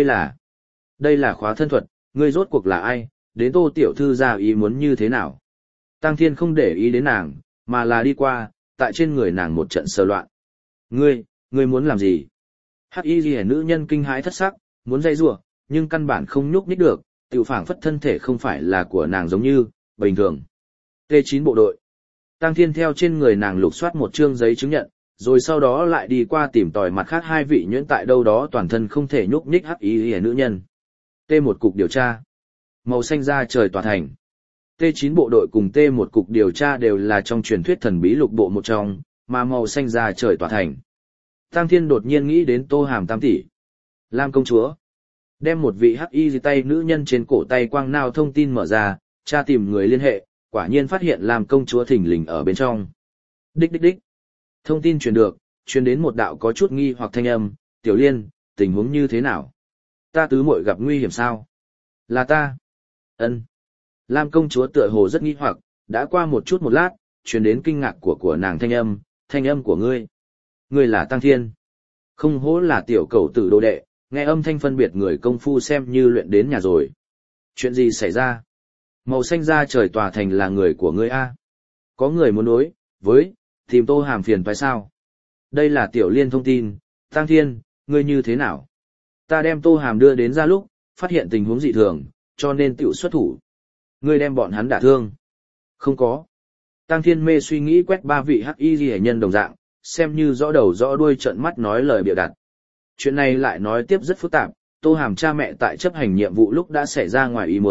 đây là khóa thân thuật, ngươi rốt cuộc là ai, đến Tô tiểu thư ra ý muốn như thế nào? Tăng Thiên không để ý đến nàng, mà là đi qua, tại trên người nàng một trận sờ loạn. Ngươi muốn làm gì? Hắc Y Hệ nữ nhân kinh hãi thất sắc, muốn dây rủa, nhưng căn bản không nhúc nhích được, tiểu phảng phất thân thể không phải là của nàng giống như bình thường. T9 bộ đội. Tăng Thiên theo trên người nàng lục soát một chương giấy chứng nhận, rồi sau đó lại đi qua tìm tòi mặt khác hai vị nhuyễn tại đâu đó toàn thân không thể nhúc nhích Hắc Y Hệ nữ nhân. T1 cục điều tra. Màu xanh da trời tòa thành. T9 bộ đội cùng T1 cục điều tra đều là trong truyền thuyết thần bí lục bộ một trong, mà màu xanh da trời tòa thành. Tăng Thiên đột nhiên nghĩ đến Tô Hàm tam tỷ. Lam công chúa. Đem một vị Hắc Y tay nữ nhân trên cổ tay quang nao thông tin mở ra, tra tìm người liên hệ, quả nhiên phát hiện Lam công chúa thình lình ở bên trong. Đích. Thông tin truyền đến một đạo có chút nghi hoặc thanh âm, Tiểu Liên, tình huống như thế nào? Ta tứ muội gặp nguy hiểm sao? Là ta. Ân. Lam công chúa tựa hồ rất nghi hoặc, đã qua một lát, truyền đến kinh ngạc của nàng thanh âm của ngươi. Ngươi là Tăng Thiên. Không hổ là tiểu cầu tử đồ đệ, nghe âm thanh phân biệt người công phu xem như luyện đến nhà rồi. Chuyện gì xảy ra? Màu xanh da trời tòa thành là người của ngươi a? Có người muốn đối với tìm Tô Hàm phiền phải sao? Đây là Tiểu Liên thông tin, Tăng Thiên, ngươi như thế nào? Ta đem Tô Hàm đưa đến ra lúc, phát hiện tình huống dị thường, cho nên tiểu xuất thủ. Ngươi đem bọn hắn đả thương? Không có. Tăng Thiên mê suy nghĩ quét ba vị Hắc Y Hệ nhân đồng dạng, xem như rõ đầu rõ đuôi trợn mắt nói lời bịa đặt. Chuyện này lại nói tiếp rất phức tạp, Tô Hàm cha mẹ tại chấp hành nhiệm vụ lúc đã xảy ra ngoài ý muốn,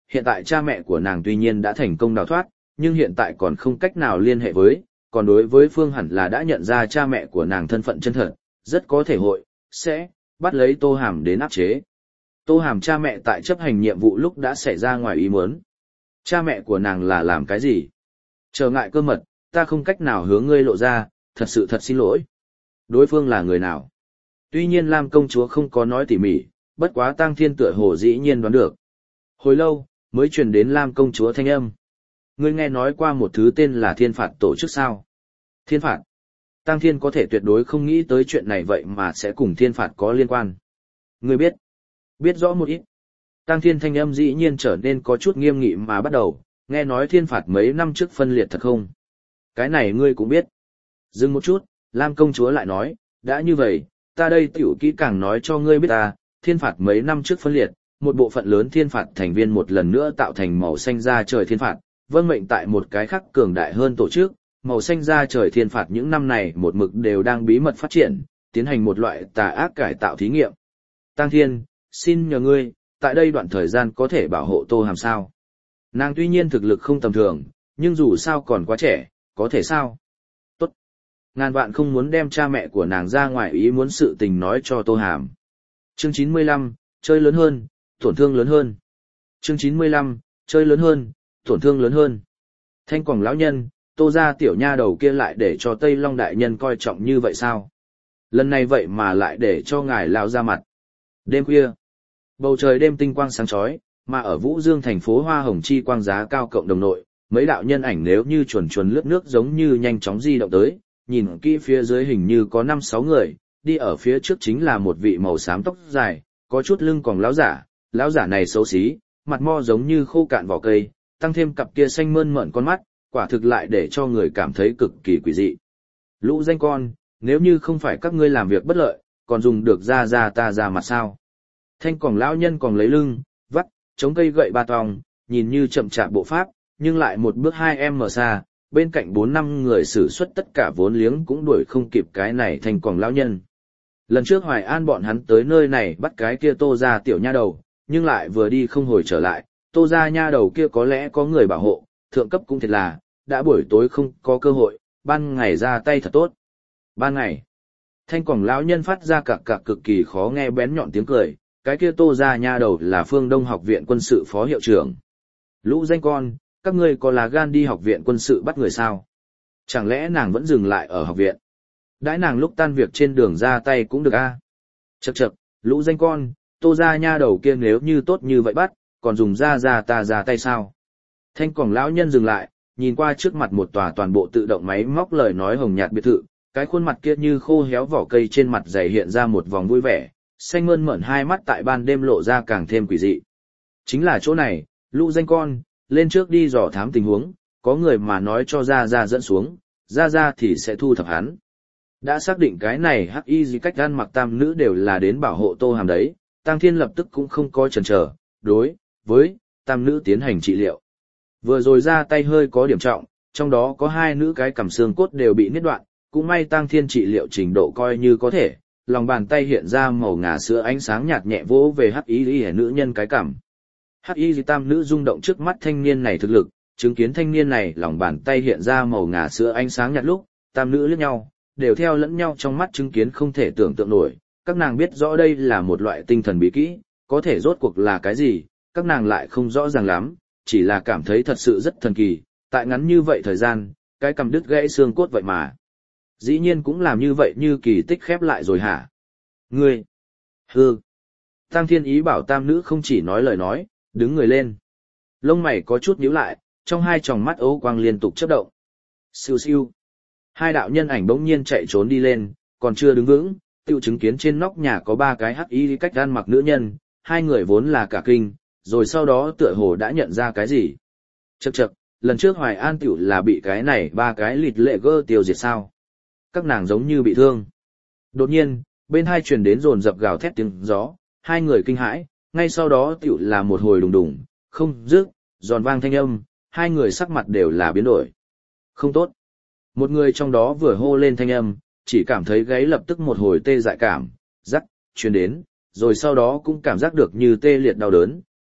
hiện tại cha mẹ của nàng tuy nhiên đã thành công đào thoát, nhưng hiện tại còn không cách nào liên hệ với, còn đối với Phương hẳn là đã nhận ra cha mẹ của nàng thân phận chân thật, rất có thể hội, sẽ, bắt lấy Tô Hàm đến áp chế. Tô Hàm cha mẹ tại chấp hành nhiệm vụ lúc đã xảy ra ngoài ý muốn. Cha mẹ của nàng là làm cái gì? Trở ngại cơ mật, ta không cách nào hướng ngươi lộ ra, thật xin lỗi. Đối phương là người nào? Tuy nhiên Lam công chúa không có nói tỉ mỉ, bất quá Tang Thiên tựa hồ dĩ nhiên đoán được. Hồi lâu, mới truyền đến Lam công chúa thanh âm. Ngươi nghe nói qua một thứ tên là thiên phạt tổ chức sao? Thiên phạt? Tang Thiên có thể tuyệt đối không nghĩ tới chuyện này vậy mà sẽ cùng thiên phạt có liên quan. Ngươi biết? Biết rõ một ít. Tang Thiên thanh âm dĩ nhiên trở nên có chút nghiêm nghị mà bắt đầu, nghe nói thiên phạt mấy năm trước phân liệt thật không? Cái này ngươi cũng biết. Dừng một chút, Lam công chúa lại nói, đã như vậy, ta đây tiểu kỹ càng nói cho ngươi biết ta, thiên phạt mấy năm trước phân liệt, một bộ phận lớn thiên phạt thành viên một lần nữa tạo thành màu xanh da trời thiên phạt, vâng mệnh tại một cái khác cường đại hơn tổ chức, màu xanh da trời thiên phạt những năm này một mực đều đang bí mật phát triển, tiến hành một loại tà ác cải tạo thí nghiệm. Tang Thiên, xin nhờ ngươi, tại đây đoạn thời gian có thể bảo hộ Tô Hàm sao? Nàng tuy nhiên thực lực không tầm thường, nhưng dù sao còn quá trẻ, có thể sao? Tốt. Ngàn vạn không muốn đem cha mẹ của nàng ra ngoài ý muốn sự tình nói cho Tô Hàm. Chương 95, chơi lớn hơn, tổn thương lớn hơn. Chương 95, chơi lớn hơn, tổn thương lớn hơn. Thanh quòng lão nhân, Tô gia tiểu nha đầu kia lại để cho Tây Long đại nhân coi trọng như vậy sao? Lần này vậy mà lại để cho ngài lao ra mặt. Đêm khuya, bầu trời đêm tinh quang sáng chói, mà ở Vũ Dương thành phố hoa hồng chi quang giá cao cộng đồng nội, mấy đạo nhân ảnh nếu như chuồn chuồn lướt nước giống như nhanh chóng di động tới, nhìn kỹ phía dưới hình như có 5-6 người, đi ở phía trước chính là một vị màu xám tóc dài, có chút lưng còng lão giả này xấu xí, mặt mo giống như khô cạn vỏ cây, tăng thêm cặp kia xanh mơn mởn con mắt, quả thực lại để cho người cảm thấy cực kỳ quỷ dị. Lũ danh con, nếu như không phải các ngươi làm việc bất lợi, còn dùng được ra ta ra mặt sao? Thanh quòng lão nhân còn lấy lưng, vắt, chống cây gậy ba tòng, nhìn như chậm chạp bộ pháp, nhưng lại một bước 2m xa, bên cạnh 4-5 người sử xuất tất cả vốn liếng cũng đuổi không kịp cái này thanh quòng lão nhân. Lần trước Hoài An bọn hắn tới nơi này bắt cái kia Tô gia tiểu nha đầu, nhưng lại vừa đi không hồi trở lại, Tô gia nha đầu kia có lẽ có người bảo hộ, thượng cấp cũng thiệt là, đã buổi tối không có cơ hội, ban ngày ra tay thật tốt. Ban ngày, thanh quòng lão nhân phát ra cạc cực kỳ khó nghe bén nhọn tiếng cười, cái kia Tô gia nha đầu là Phương Đông học viện quân sự phó hiệu trưởng. Lũ danh con, các ngươi có lá gan đi học viện quân sự bắt người sao? Chẳng lẽ nàng vẫn dừng lại ở học viện? Đãi nàng lúc tan việc trên đường ra tay cũng được a. Chậc, lũ danh con, Tô gia nha đầu kia nếu như tốt như vậy bắt, còn dùng ta ra tay sao? Thanh quòng lão nhân dừng lại, nhìn qua trước mặt một tòa toàn bộ tự động máy móc lời nói hồng nhạt biệt thự, cái khuôn mặt kia như khô héo vỏ cây trên mặt dày hiện ra một vòng vui vẻ, xanh mơn mởn hai mắt tại ban đêm lộ ra càng thêm quỷ dị. Chính là chỗ này, lũ danh con, lên trước đi dò thám tình huống, có người mà nói cho ra dẫn xuống, ra thì sẽ thu thập hắn. Đã xác định cái này hắc y gì cách ăn mặc tam nữ đều là đến bảo hộ Tô Hàm đấy, Tang Thiên lập tức cũng không có chần chờ, đối với tam nữ tiến hành trị liệu. Vừa rồi ra tay hơi có điểm trọng, trong đó có 2 nữ cái cằm xương cốt đều bị niết đoạn, cũng may Tang Thiên trị liệu trình độ coi như có thể, lòng bàn tay hiện ra màu ngà sữa ánh sáng nhạt nhẹ vỗ về hắc y lý nữ nhân cái cằm. Hắc y tam nữ rung động trước mắt thanh niên này thực lực, chứng kiến thanh niên này lòng bàn tay hiện ra màu ngà sữa ánh sáng nhạt lúc, tam nữ liếc nhau, đều theo lẫn nhau trong mắt chứng kiến không thể tưởng tượng nổi, các nàng biết rõ đây là một loại tinh thần bí kỹ, có thể rốt cuộc là cái gì, các nàng lại không rõ ràng lắm, chỉ là cảm thấy thật sự rất thần kỳ, tại ngắn như vậy thời gian, cái cầm đứt gãy xương cốt vậy mà. Dĩ nhiên cũng làm như vậy như kỳ tích khép lại rồi hả? Ngươi! Hư! Tang Thiên ý bảo tam nữ không chỉ nói lời nói, đứng người lên. Lông mày có chút nhíu lại, trong hai tròng mắt ấu quang liên tục chớp động. Siêu siêu! Hai đạo nhân ảnh bỗng nhiên chạy trốn đi lên, còn chưa đứng vững, tiêu chứng kiến trên nóc nhà có 3 cái hắc y cách gan mặc nữ nhân, 2 người vốn là cả kinh, rồi sau đó tựa hồ đã nhận ra cái gì. Chậc, lần trước Hoài An tiểu là bị cái này 3 cái lịt lệ gơ tiêu diệt sao. Các nàng giống như bị thương. Đột nhiên, bên hai truyền đến rồn dập gào thét tiếng gió, 2 người kinh hãi, ngay sau đó tiểu là một hồi đùng đùng, không dứt, giòn vang thanh âm, 2 người sắc mặt đều là biến đổi. Không tốt. Một người trong đó vừa hô lên thanh âm, chỉ cảm thấy gáy lập tức một hồi tê dại cảm, rắc, truyền đến, rồi sau đó cũng cảm giác được như tê liệt đau đớn,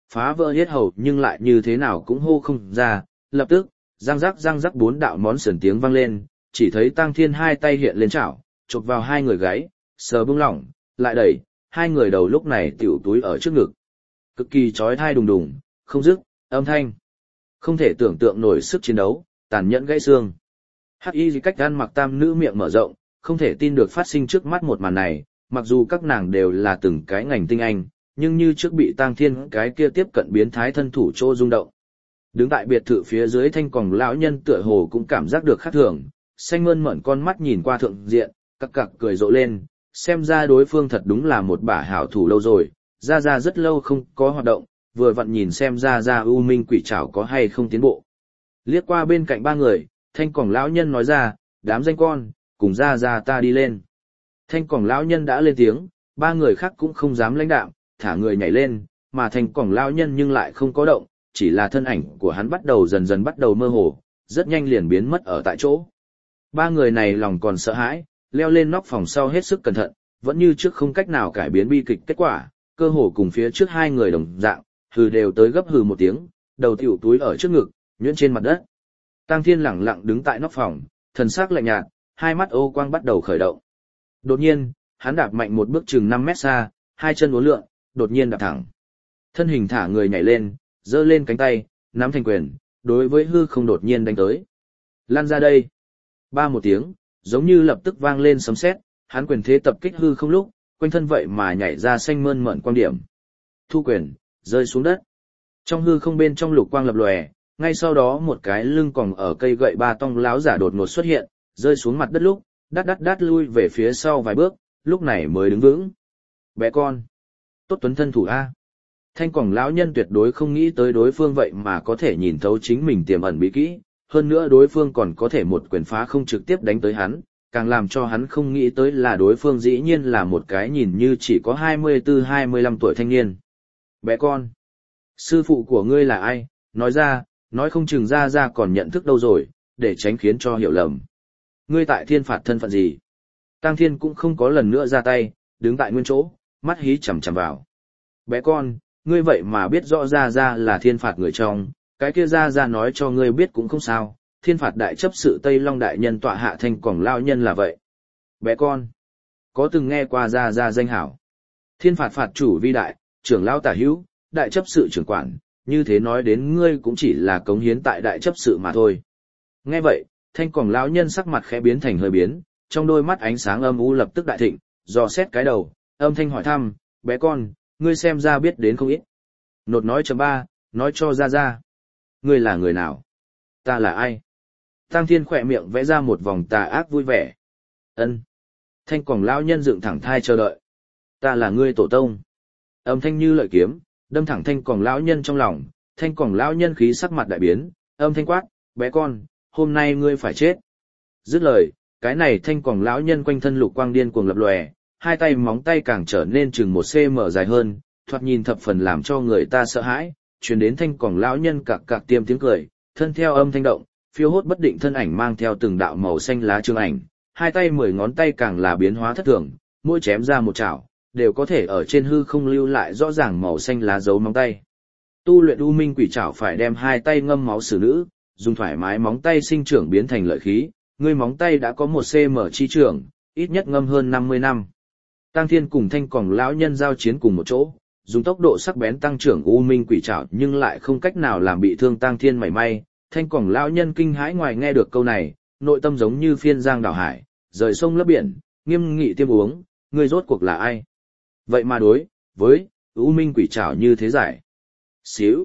phá vỡ hết hầu nhưng lại như thế nào cũng hô không ra, lập tức, răng rắc bốn đạo món sườn tiếng vang lên, chỉ thấy Tang Thiên hai tay hiện lên chảo, chộp vào hai người gáy, sờ bung lỏng, lại đẩy, hai người đầu lúc này tiểu túi ở trước ngực. Cực kỳ chói tai đùng đùng, không dứt, âm thanh. Không thể tưởng tượng nổi sức chiến đấu, tàn nhẫn gãy xương. Hắc Y cách gan mặc tam nữ miệng mở rộng, không thể tin được phát sinh trước mắt một màn này, mặc dù các nàng đều là từng cái ngành tinh anh, nhưng như trước bị Tang Thiên cái kia tiếp cận biến thái thân thủ trô rung động. Đứng tại biệt thự phía dưới Thanh Còng lão nhân tựa hồ cũng cảm giác được khác thường, xanh mơn mởn con mắt nhìn qua thượng diện, cặc cặc cười rộ lên, xem ra đối phương thật đúng là một bả hảo thủ lâu rồi, ra rất lâu không có hoạt động, vừa vặn nhìn xem ra U Minh Quỷ Trảo có hay không tiến bộ. Liếc qua bên cạnh ba người, Thanh Còng lão nhân nói ra, đám danh con, cùng ra ta đi lên. Thanh Còng lão nhân đã lên tiếng, ba người khác cũng không dám lãnh đạm, thả người nhảy lên, mà Thanh Còng lão nhân nhưng lại không có động, chỉ là thân ảnh của hắn bắt đầu dần dần bắt đầu mơ hồ, rất nhanh liền biến mất ở tại chỗ. Ba người này lòng còn sợ hãi, leo lên nóc phòng sau hết sức cẩn thận, vẫn như trước không cách nào cải biến bi kịch kết quả, cơ hồ cùng phía trước hai người đồng dạng, hừ đều tới gấp hừ một tiếng, đầu tiểu túi ở trước ngực, nhuyễn trên mặt đất. Tang Thiên lẳng lặng đứng tại nóc phòng, thần sắc lạnh nhạt, hai mắt ô quang bắt đầu khởi động. Đột nhiên, hắn đạp mạnh một bước chừng 5 mét xa, hai chân uốn lượn, đột nhiên đạp thẳng. Thân hình thả người nhảy lên, giơ lên cánh tay, nắm thành quyền, đối với hư không đột nhiên đánh tới. Lan ra đây. Ba một tiếng, giống như lập tức vang lên sấm sét, hắn quyền thế tập kích hư không lúc, quanh thân vậy mà nhảy ra xanh mơn mởn quang điểm. Thu quyền, rơi xuống đất. Trong hư không bên trong lục quang lập lòe, ngay sau đó một cái lưng còng ở cây gậy ba tong láo giả đột ngột xuất hiện, rơi xuống mặt đất lúc, đát lui về phía sau vài bước, lúc này mới đứng vững. Bé con, tốt tuấn thân thủ a. Thanh Còng lão nhân tuyệt đối không nghĩ tới đối phương vậy mà có thể nhìn thấu chính mình tiềm ẩn bí kỹ, hơn nữa đối phương còn có thể một quyền phá không trực tiếp đánh tới hắn, càng làm cho hắn không nghĩ tới là đối phương dĩ nhiên là một cái nhìn như chỉ có 24-25 tuổi thanh niên. Bé con, sư phụ của ngươi là ai, nói ra, nói không chừng ra còn nhận thức đâu rồi, để tránh khiến cho hiểu lầm. Ngươi tại thiên phạt thân phận gì? Tang Thiên cũng không có lần nữa ra tay, đứng tại nguyên chỗ, mắt hí chằm chằm vào. Bé con, ngươi vậy mà biết rõ ra là thiên phạt người trong, cái kia ra nói cho ngươi biết cũng không sao, thiên phạt đại chấp sự Tây Long đại nhân tọa hạ Thanh Còng lao nhân là vậy. Bé con, có từng nghe qua ra danh hảo. Thiên phạt phạt chủ vi đại, trưởng lao tả hữu, đại chấp sự trưởng quản, như thế nói đến ngươi cũng chỉ là cống hiến tại đại chấp sự mà thôi. Nghe vậy, Thanh Còng lão nhân sắc mặt khẽ biến thành hơi biến, trong đôi mắt ánh sáng âm u lập tức đại thịnh, dò xét cái đầu, âm thanh hỏi thăm, bé con, ngươi xem ra biết đến không ít. Nột nói chấm ba, nói cho ra. Ngươi là người nào? Ta là ai? Tang Thiên khỏe miệng vẽ ra một vòng tà ác vui vẻ. Ân. Thanh Còng lão nhân dựng thẳng thai chờ đợi. Ta là ngươi tổ tông. Âm thanh như lợi kiếm, đâm thẳng Thanh Còng lão nhân trong lòng. Thanh Còng lão nhân khí sắc mặt đại biến, âm thanh quát, bé con, hôm nay ngươi phải chết. Dứt lời, cái này Thanh Còng lão nhân quanh thân lục quang điên cuồng lập lòe, hai tay móng tay càng trở nên chừng 1 cm dài hơn, thoạt nhìn thập phần làm cho người ta sợ hãi, truyền đến Thanh Còng lão nhân cặc tiêm tiếng cười, thân theo âm thanh động, phiêu hốt bất định thân ảnh mang theo từng đạo màu xanh lá trường ảnh, hai tay 10 ngón tay càng là biến hóa thất thường, mỗi chém ra một chảo, đều có thể ở trên hư không lưu lại rõ ràng màu xanh lá dấu móng tay. Tu luyện U Minh Quỷ Trảo phải đem hai tay ngâm máu xử nữ, dùng thoải mái móng tay sinh trưởng biến thành lợi khí, ngươi móng tay đã có 1 cm chi trưởng, ít nhất ngâm hơn 50 năm. Tang Thiên cùng Thanh Còng lão nhân giao chiến cùng một chỗ, dùng tốc độ sắc bén tăng trưởng U Minh Quỷ Trảo nhưng lại không cách nào làm bị thương Tang Thiên mảy may. Thanh Còng lão nhân kinh hãi ngoài nghe được câu này, nội tâm giống như phiên giang đảo hải, rời sông lấp biển, nghiêm nghị tiêm uống, ngươi rốt cuộc là ai? Vậy mà đối với U Minh Quỷ Trảo như thế giải. Xíu.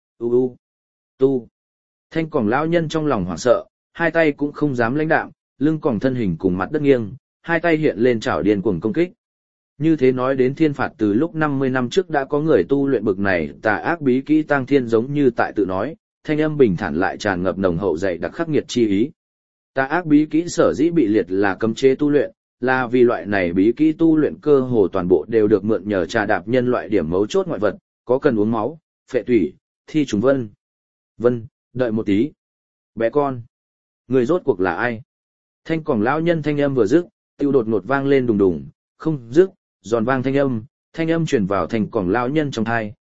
Tu. Thanh Còng lão nhân trong lòng hoảng sợ, hai tay cũng không dám lãnh đạm, lưng còng thân hình cùng mặt đất nghiêng, hai tay hiện lên chảo điên cuồng công kích. Như thế nói đến thiên phạt từ lúc 50 năm trước đã có người tu luyện bực này tà ác bí kỹ Tang Thiên giống như tại tự nói, thanh âm bình thản lại tràn ngập nồng hậu dày đặc khắc nghiệt chi ý. Tà ác bí kỹ sở dĩ bị liệt là cấm chế tu luyện, là vì loại này bí kỹ tu luyện cơ hồ toàn bộ đều được mượn nhờ trà đạp nhân loại điểm mấu chốt ngoại vật, có cần uống máu, phệ tủy, thi trùng vân, đợi một tí. Bé con, người rốt cuộc là ai? Thanh Còng lão nhân thanh âm vừa dứt, tiêu đột ngột vang lên đùng đùng, không dứt, giòn vang thanh âm truyền vào Thanh Còng lão nhân trong tai,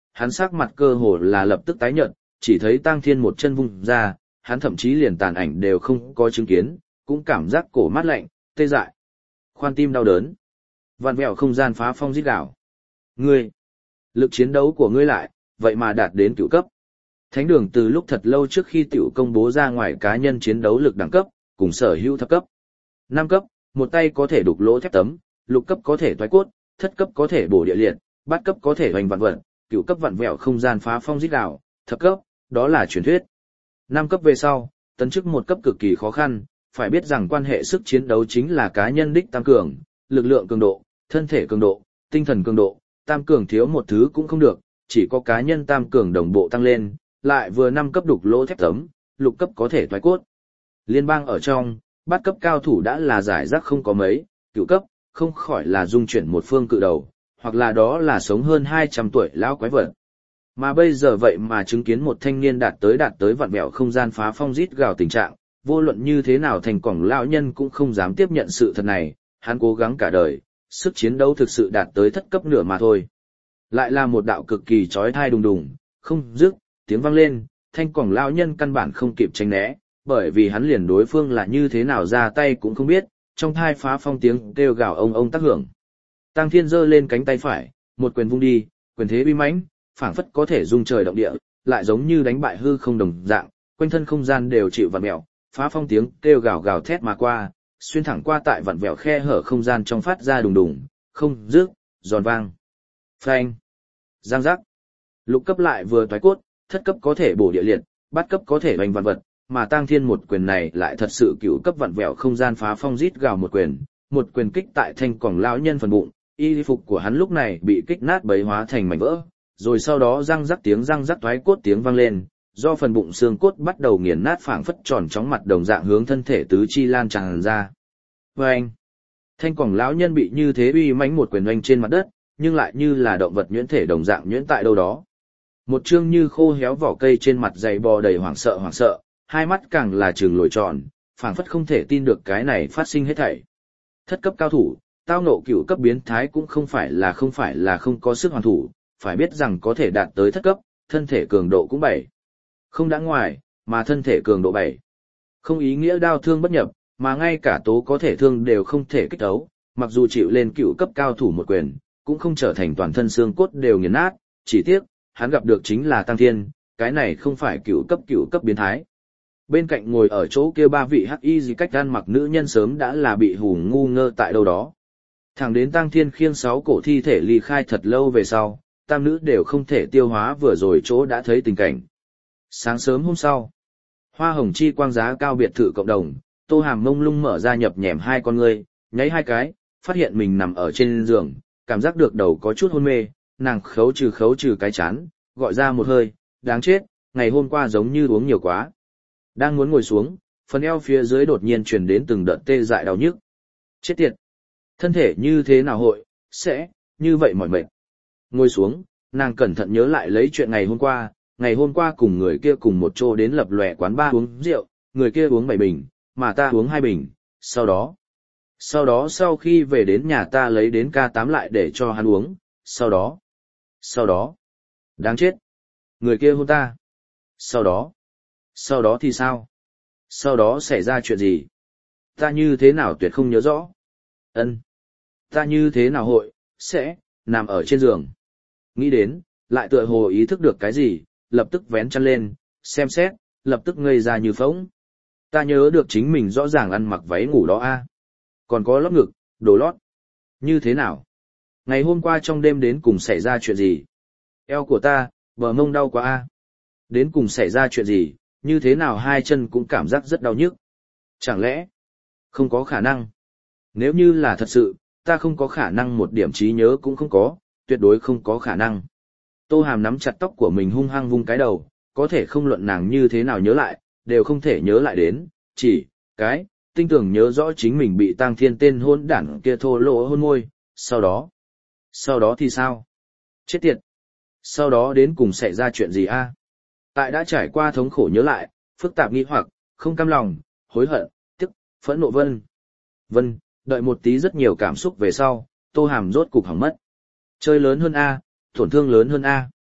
hắn sắc mặt cơ hồ là lập tức tái nhợt, chỉ thấy Tang Thiên một chân vung ra, hắn thậm chí liền tàn ảnh đều không có chứng kiến, cũng cảm giác cổ mát lạnh, tê dại. Khoan tim đau đớn. Vạn vẹo không gian phá phong rít gào. Ngươi, lực chiến đấu của ngươi lại, vậy mà đạt đến cửu cấp. Thánh đường từ lúc thật lâu trước khi tiểu công bố ra ngoài cá nhân chiến đấu lực đẳng cấp, cùng sở hữu thập cấp. 5 cấp, một tay có thể đục lỗ thép tấm, lục cấp có thể toái cốt, thất cấp có thể bổ địa liệt, bát cấp có thể hoành vạn vật, cửu cấp vạn vẹo không gian phá phong rít gào, thập cấp, đó là truyền thuyết. 5 cấp về sau, tấn chức một cấp cực kỳ khó khăn, phải biết rằng quan hệ sức chiến đấu chính là cá nhân đích tăng cường, lực lượng cường độ, thân thể cường độ, tinh thần cường độ, tam cường thiếu một thứ cũng không được, chỉ có cá nhân tam cường đồng bộ tăng lên, lại vừa 5 cấp đục lỗ thép tấm, lục cấp có thể toái cốt. Liên bang ở trong, bát cấp cao thủ đã là giải rác không có mấy, cửu cấp, không khỏi là dung chuyển một phương cự đầu, hoặc là đó là sống hơn 200 tuổi lão quái vật. Mà bây giờ vậy mà chứng kiến một thanh niên đạt tới vạn vẹo không gian phá phong rít gào tình trạng, vô luận như thế nào thành quảng lão nhân cũng không dám tiếp nhận sự thật này, hắn cố gắng cả đời, sức chiến đấu thực sự đạt tới thất cấp nửa mà thôi. Lại là một đạo cực kỳ chói tai đùng đùng, không dứt, tiếng vang lên, thanh quảng lão nhân căn bản không kịp tránh né, bởi vì hắn liền đối phương là như thế nào ra tay cũng không biết, trong thai phá phong tiếng kêu gào ông tác hưởng. Tang Thiên giơ lên cánh tay phải, một quyền vung đi, quyền thế uy mãnh, phảng phất có thể rung trời động địa, lại giống như đánh bại hư không đồng dạng, quanh thân không gian đều chịu vặn vẹo, phá phong tiếng kêu gào gào thét mà qua, xuyên thẳng qua tại vặn vẹo khe hở không gian trong phát ra đùng đùng, không dứt, giòn vang. Phanh, giang giác. Lục cấp lại vừa toái cốt, thất cấp có thể bổ địa liệt, bát cấp có thể hoành vạn vật, mà Tang Thiên một quyền này lại thật sự cửu cấp vặn vẹo không gian phá phong rít gào một quyền kích tại thanh quòng lão nhân phần bụng, y phục của hắn lúc này bị kích nát bấy hóa thành mảnh vỡ, rồi sau đó răng rắc toái cốt tiếng vang lên, do phần bụng xương cốt bắt đầu nghiền nát phảng phất tròn chóng mặt đồng dạng hướng thân thể tứ chi lan tràn ra. Oeng! Thanh quòng lão nhân bị như thế uy mãnh một quyền oanh trên mặt đất, nhưng lại như là động vật nhuyễn thể đồng dạng nhuyễn tại đâu đó. Một chương như khô héo vỏ cây trên mặt dày bò đầy hoảng sợ, hai mắt càng là trừng lồi tròn, phảng phất không thể tin được cái này phát sinh hết thảy. Thất cấp cao thủ, tao ngộ cửu cấp biến thái cũng không phải là không có sức hoàn thủ, phải biết rằng có thể đạt tới thất cấp, thân thể cường độ cũng 7. Không đã ngoài, mà thân thể cường độ 7. Không ý nghĩa đao thương bất nhập, mà ngay cả tố có thể thương đều không thể kích đấu, mặc dù chịu lên cửu cấp cao thủ một quyền, cũng không trở thành toàn thân xương cốt đều nghiền nát, chỉ tiếc, hắn gặp được chính là Tang Thiên, cái này không phải cửu cấp biến thái. Bên cạnh ngồi ở chỗ kia ba vị hắc y gì cách gan mặc nữ nhân sớm đã là bị hù ngu ngơ tại đâu đó. Thẳng đến Tang Thiên khiêng 6 cổ thi thể ly khai thật lâu về sau, tam nữ đều không thể tiêu hóa vừa rồi chỗ đã thấy tình cảnh. Sáng sớm hôm sau, hoa hồng chi quang giá cao biệt thự cộng đồng, Tô Hàm mông lung mở ra nhập nhèm hai con ngươi, nháy hai cái, phát hiện mình nằm ở trên giường, cảm giác được đầu có chút hôn mê, nàng khấu trừ cái chán, gọi ra một hơi, đáng chết, ngày hôm qua giống như uống nhiều quá. Đang muốn ngồi xuống, phần eo phía dưới đột nhiên truyền đến từng đợt tê dại đau nhức. Chết tiệt! Thân thể như thế nào hội, sẽ, như vậy mỏi mệt. Ngồi xuống, nàng cẩn thận nhớ lại lấy chuyện ngày hôm qua cùng người kia cùng một chỗ đến lập lòe quán bar uống rượu, người kia uống 7 bình, mà ta uống 2 bình, sau đó sau khi về đến nhà ta lấy đến K8 lại để cho hắn uống, sau đó, đáng chết, người kia hôn ta, sau đó thì sao? Sau đó xảy ra chuyện gì? Ta như thế nào tuyệt không nhớ rõ. Ta như thế nào hội, sẽ, nằm ở trên giường. Nghĩ đến, lại tựa hồ ý thức được cái gì, lập tức vén chăn lên, xem xét, lập tức ngây ra như phỗng. Ta nhớ được chính mình rõ ràng ăn mặc váy ngủ đó a, còn có lót ngực, đồ lót. Như thế nào? Ngày hôm qua trong đêm đến cùng xảy ra chuyện gì? Eo của ta, bờ mông đau quá a. Đến cùng xảy ra chuyện gì, như thế nào hai chân cũng cảm giác rất đau nhức. Chẳng lẽ, không có khả năng. Nếu như là thật sự, ta không có khả năng một điểm trí nhớ cũng không có, tuyệt đối không có khả năng. Tô Hàm nắm chặt tóc của mình hung hăng vung cái đầu, có thể không luận nàng như thế nào nhớ lại, đều không thể nhớ lại đến, chỉ, tinh tưởng nhớ rõ chính mình bị Tang Thiên tên hôn đản kia thô lỗ hôn môi, sau đó thì sao? Chết tiệt! Sau đó đến cùng xảy ra chuyện gì a? Tại đã trải qua thống khổ nhớ lại, phức tạp nghi hoặc, không cam lòng, hối hận, tức, phẫn nộ vân, đợi một tí rất nhiều cảm xúc về sau, Tô Hàm rốt cục hỏng mất. Chơi lớn hơn a, tổn thương lớn hơn a.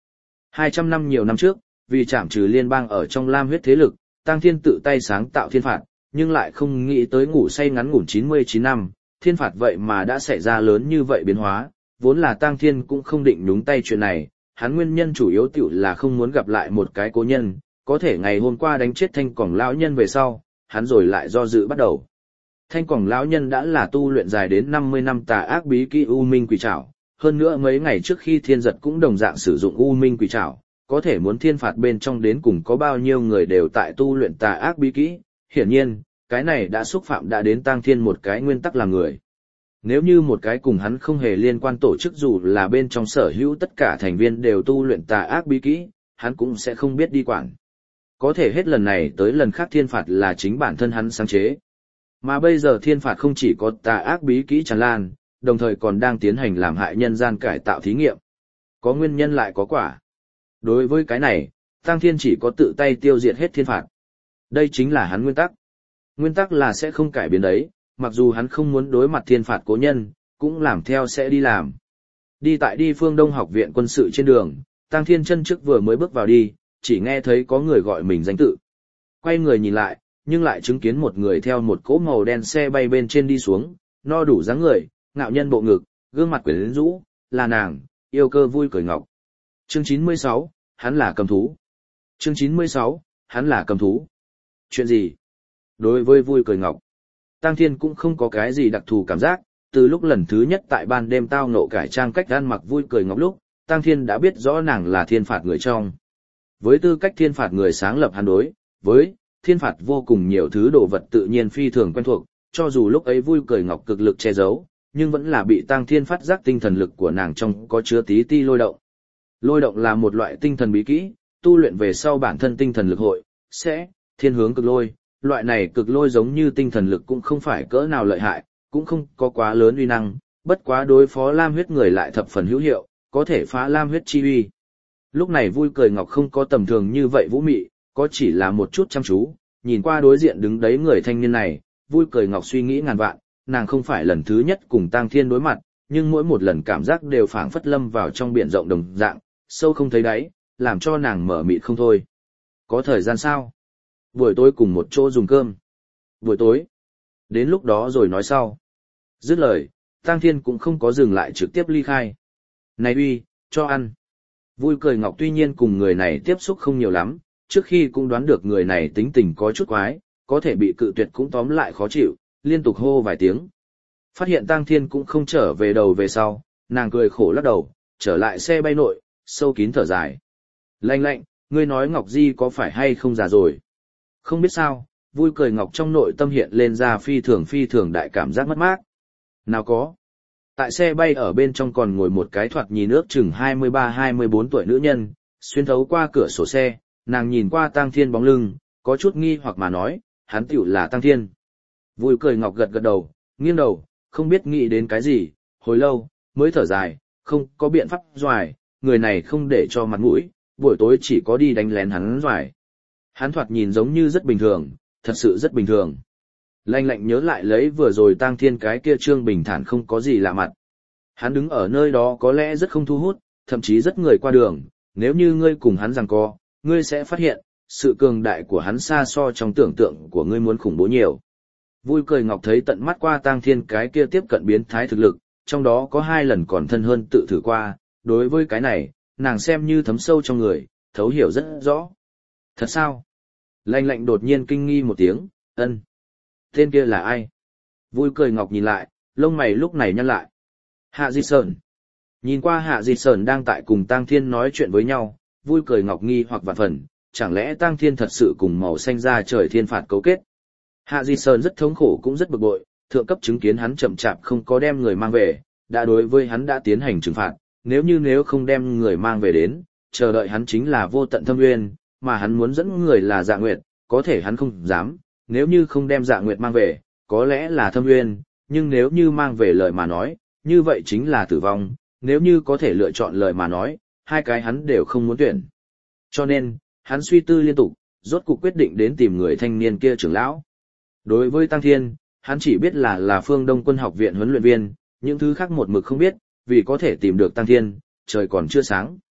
200 năm nhiều năm trước, vì trảm trừ liên bang ở trong Lam huyết thế lực, Tang Thiên tự tay sáng tạo thiên phạt, nhưng lại không nghĩ tới ngủ say ngắn ngủn 99 năm, thiên phạt vậy mà đã xảy ra lớn như vậy biến hóa, vốn là Tang Thiên cũng không định nhúng tay chuyện này, hắn nguyên nhân chủ yếu tiểu là không muốn gặp lại một cái cố nhân, có thể ngày hôm qua đánh chết Thanh Quảng lão nhân về sau, hắn rồi lại do dự bắt đầu. Thanh Quảng lão nhân đã là tu luyện dài đến 50 năm tà ác bí kỹ U Minh Quỷ Trảo, hơn nữa mấy ngày trước khi Thiên Giật cũng đồng dạng sử dụng U Minh Quỷ Trảo, có thể muốn thiên phạt bên trong đến cùng có bao nhiêu người đều tại tu luyện tà ác bí kỹ, hiển nhiên, cái này đã xúc phạm đã đến Tang Thiên một cái nguyên tắc là người. Nếu như một cái cùng hắn không hề liên quan tổ chức dù là bên trong sở hữu tất cả thành viên đều tu luyện tà ác bí kỹ, hắn cũng sẽ không biết đi quản. Có thể hết lần này tới lần khác thiên phạt là chính bản thân hắn sáng chế. Mà bây giờ thiên phạt không chỉ có tà ác bí kỹ tràn lan, đồng thời còn đang tiến hành làm hại nhân gian cải tạo thí nghiệm. Có nguyên nhân lại có quả. Đối với cái này, Tang Thiên chỉ có tự tay tiêu diệt hết thiên phạt. Đây chính là hắn nguyên tắc. Nguyên tắc là sẽ không cải biến đấy, mặc dù hắn không muốn đối mặt thiên phạt cố nhân, cũng làm theo sẽ đi làm. Đi tại đi phương Đông học viện quân sự trên đường, Tang Thiên chân trước vừa mới bước vào đi, chỉ nghe thấy có người gọi mình danh tự. Quay người nhìn lại, nhưng lại chứng kiến một người theo một cỗ màu đen xe bay bên trên đi xuống, no đủ dáng người, ngạo nhân bộ ngực, gương mặt quyến rũ, là nàng, yêu cơ vui cười ngọc. Chương 96, hắn là cầm thú. Chương 96, hắn là cầm thú. Chuyện gì? Đối với vui cười ngọc, Tang Thiên cũng không có cái gì đặc thù cảm giác, từ lúc lần thứ nhất tại ban đêm tao ngộ cải trang cách ăn mặc vui cười ngọc lúc, Tang Thiên đã biết rõ nàng là thiên phạt người trong. Với tư cách thiên phạt người sáng lập hắn đối với thiên phạt vô cùng nhiều thứ đồ vật tự nhiên phi thường quen thuộc, cho dù lúc ấy vui cười ngọc cực lực che giấu, nhưng vẫn là bị Tang Thiên phát giác tinh thần lực của nàng trong có chứa tí ti lôi động. Lôi động là một loại tinh thần bí kỹ, tu luyện về sau bản thân tinh thần lực hội sẽ thiên hướng cực lôi, loại này cực lôi giống như tinh thần lực cũng không phải cỡ nào lợi hại, cũng không có quá lớn uy năng, bất quá đối phó lam huyết người lại thập phần hữu hiệu, có thể phá lam huyết chi uy. Lúc này vui cười ngọc không có tầm thường như vậy vũ mị, có chỉ là một chút chăm chú, nhìn qua đối diện đứng đấy người thanh niên này, vui cười ngọc suy nghĩ ngàn vạn, nàng không phải lần thứ nhất cùng Tang Thiên đối mặt, nhưng mỗi một lần cảm giác đều phảng phất lâm vào trong biển rộng đồng dạng, sâu không thấy đáy, làm cho nàng mở mịt không thôi. Có thời gian sao? Buổi tối cùng một chỗ dùng cơm. Buổi tối. Đến lúc đó rồi nói sau. Dứt lời, Tang Thiên cũng không có dừng lại trực tiếp ly khai. Này uy, cho ăn. Vui cười ngọc tuy nhiên cùng người này tiếp xúc không nhiều lắm, trước khi cũng đoán được người này tính tình có chút quái, có thể bị cự tuyệt cũng tóm lại khó chịu, liên tục hô vài tiếng. Phát hiện Tang Thiên cũng không trở về đầu về sau, nàng cười khổ lắc đầu, trở lại xe bay nội, sâu kín thở dài. Lạnh lạnh, ngươi nói Ngọc Di có phải hay không già rồi? Không biết sao, vui cười ngọc trong nội tâm hiện lên ra phi thường đại cảm giác mất mát. Nào có. Tại xe bay ở bên trong còn ngồi một cái thoạt nhìn ước chừng 23-24 tuổi nữ nhân, xuyên thấu qua cửa sổ xe, nàng nhìn qua Tang Thiên bóng lưng, có chút nghi hoặc mà nói, hắn tiểu là Tang Thiên. Vui cười ngọc gật gật đầu, nghiêng đầu, không biết nghĩ đến cái gì, hồi lâu, mới thở dài, không có biện pháp doài, người này không để cho mặt mũi, buổi tối chỉ có đi đánh lén hắn doài. Hắn thoạt nhìn giống như rất bình thường, thật sự rất bình thường. Lạnh lạnh nhớ lại lấy vừa rồi Tang Thiên cái kia trương bình thản không có gì lạ mặt. Hắn đứng ở nơi đó có lẽ rất không thu hút, thậm chí rất người qua đường, nếu như ngươi cùng hắn giằng co, ngươi sẽ phát hiện, sự cường đại của hắn xa so trong tưởng tượng của ngươi muốn khủng bố nhiều. Vui cười ngọc thấy tận mắt qua Tang Thiên cái kia tiếp cận biến thái thực lực, trong đó có 2 lần còn thân hơn tự thử qua, đối với cái này, nàng xem như thấm sâu trong người, thấu hiểu rất rõ. Thật sao? Lạnh lạnh đột nhiên kinh nghi một tiếng, ân. Tên kia là ai? Vui cười ngọc nhìn lại, lông mày lúc này nhăn lại. Hạ Di Sơn. Nhìn qua Hạ Di Sơn đang tại cùng Tang Thiên nói chuyện với nhau, vui cười ngọc nghi hoặc vạn phần, chẳng lẽ Tang Thiên thật sự cùng màu xanh ra trời thiên phạt cấu kết? Hạ Di Sơn rất thống khổ cũng rất bực bội, thượng cấp chứng kiến hắn chậm chạp không có đem người mang về, đã đối với hắn đã tiến hành trừng phạt, nếu không đem người mang về đến, chờ đợi hắn chính là vô tận thâm nguyên, mà hắn muốn dẫn người là Dạ Nguyệt, có thể hắn không dám, nếu như không đem Dạ Nguyệt mang về, có lẽ là thâm nguyên, nhưng nếu như mang về lời mà nói, như vậy chính là tử vong, nếu như có thể lựa chọn lời mà nói, hai cái hắn đều không muốn tuyển. Cho nên, hắn suy tư liên tục, rốt cuộc quyết định đến tìm người thanh niên kia trưởng lão. Đối với Tang Thiên, hắn chỉ biết là Phương Đông Quân Học viện huấn luyện viên, những thứ khác một mực không biết, vì có thể tìm được Tang Thiên, trời còn chưa sáng.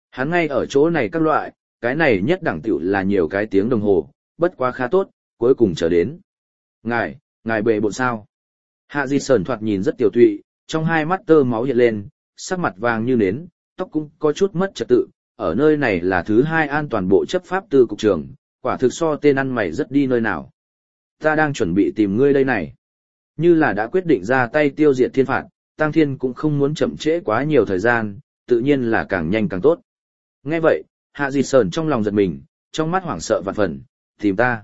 Hắn ngay ở chỗ này các loại, cái này nhất đẳng tiểu là nhiều cái tiếng đồng hồ, bất quá khá tốt, cuối cùng chờ đến. Ngài bệ bộn sao? Hạ Di Sởn thoạt nhìn rất tiểu tụy, trong hai mắt tơ máu hiện lên, sắc mặt vàng như nến, tóc cũng có chút mất trật tự, ở nơi này là thứ hai an toàn bộ chấp pháp tư cục trưởng, quả thực so tên ăn mày rất đi nơi nào. Ta đang chuẩn bị tìm ngươi đây này. Như là đã quyết định ra tay tiêu diệt thiên phạt, Tăng Thiên cũng không muốn chậm trễ quá nhiều thời gian, tự nhiên là càng nhanh càng tốt. Nghe vậy, Hạ Di Sởn trong lòng giật mình, trong mắt hoảng sợ vạn phần, tìm ta.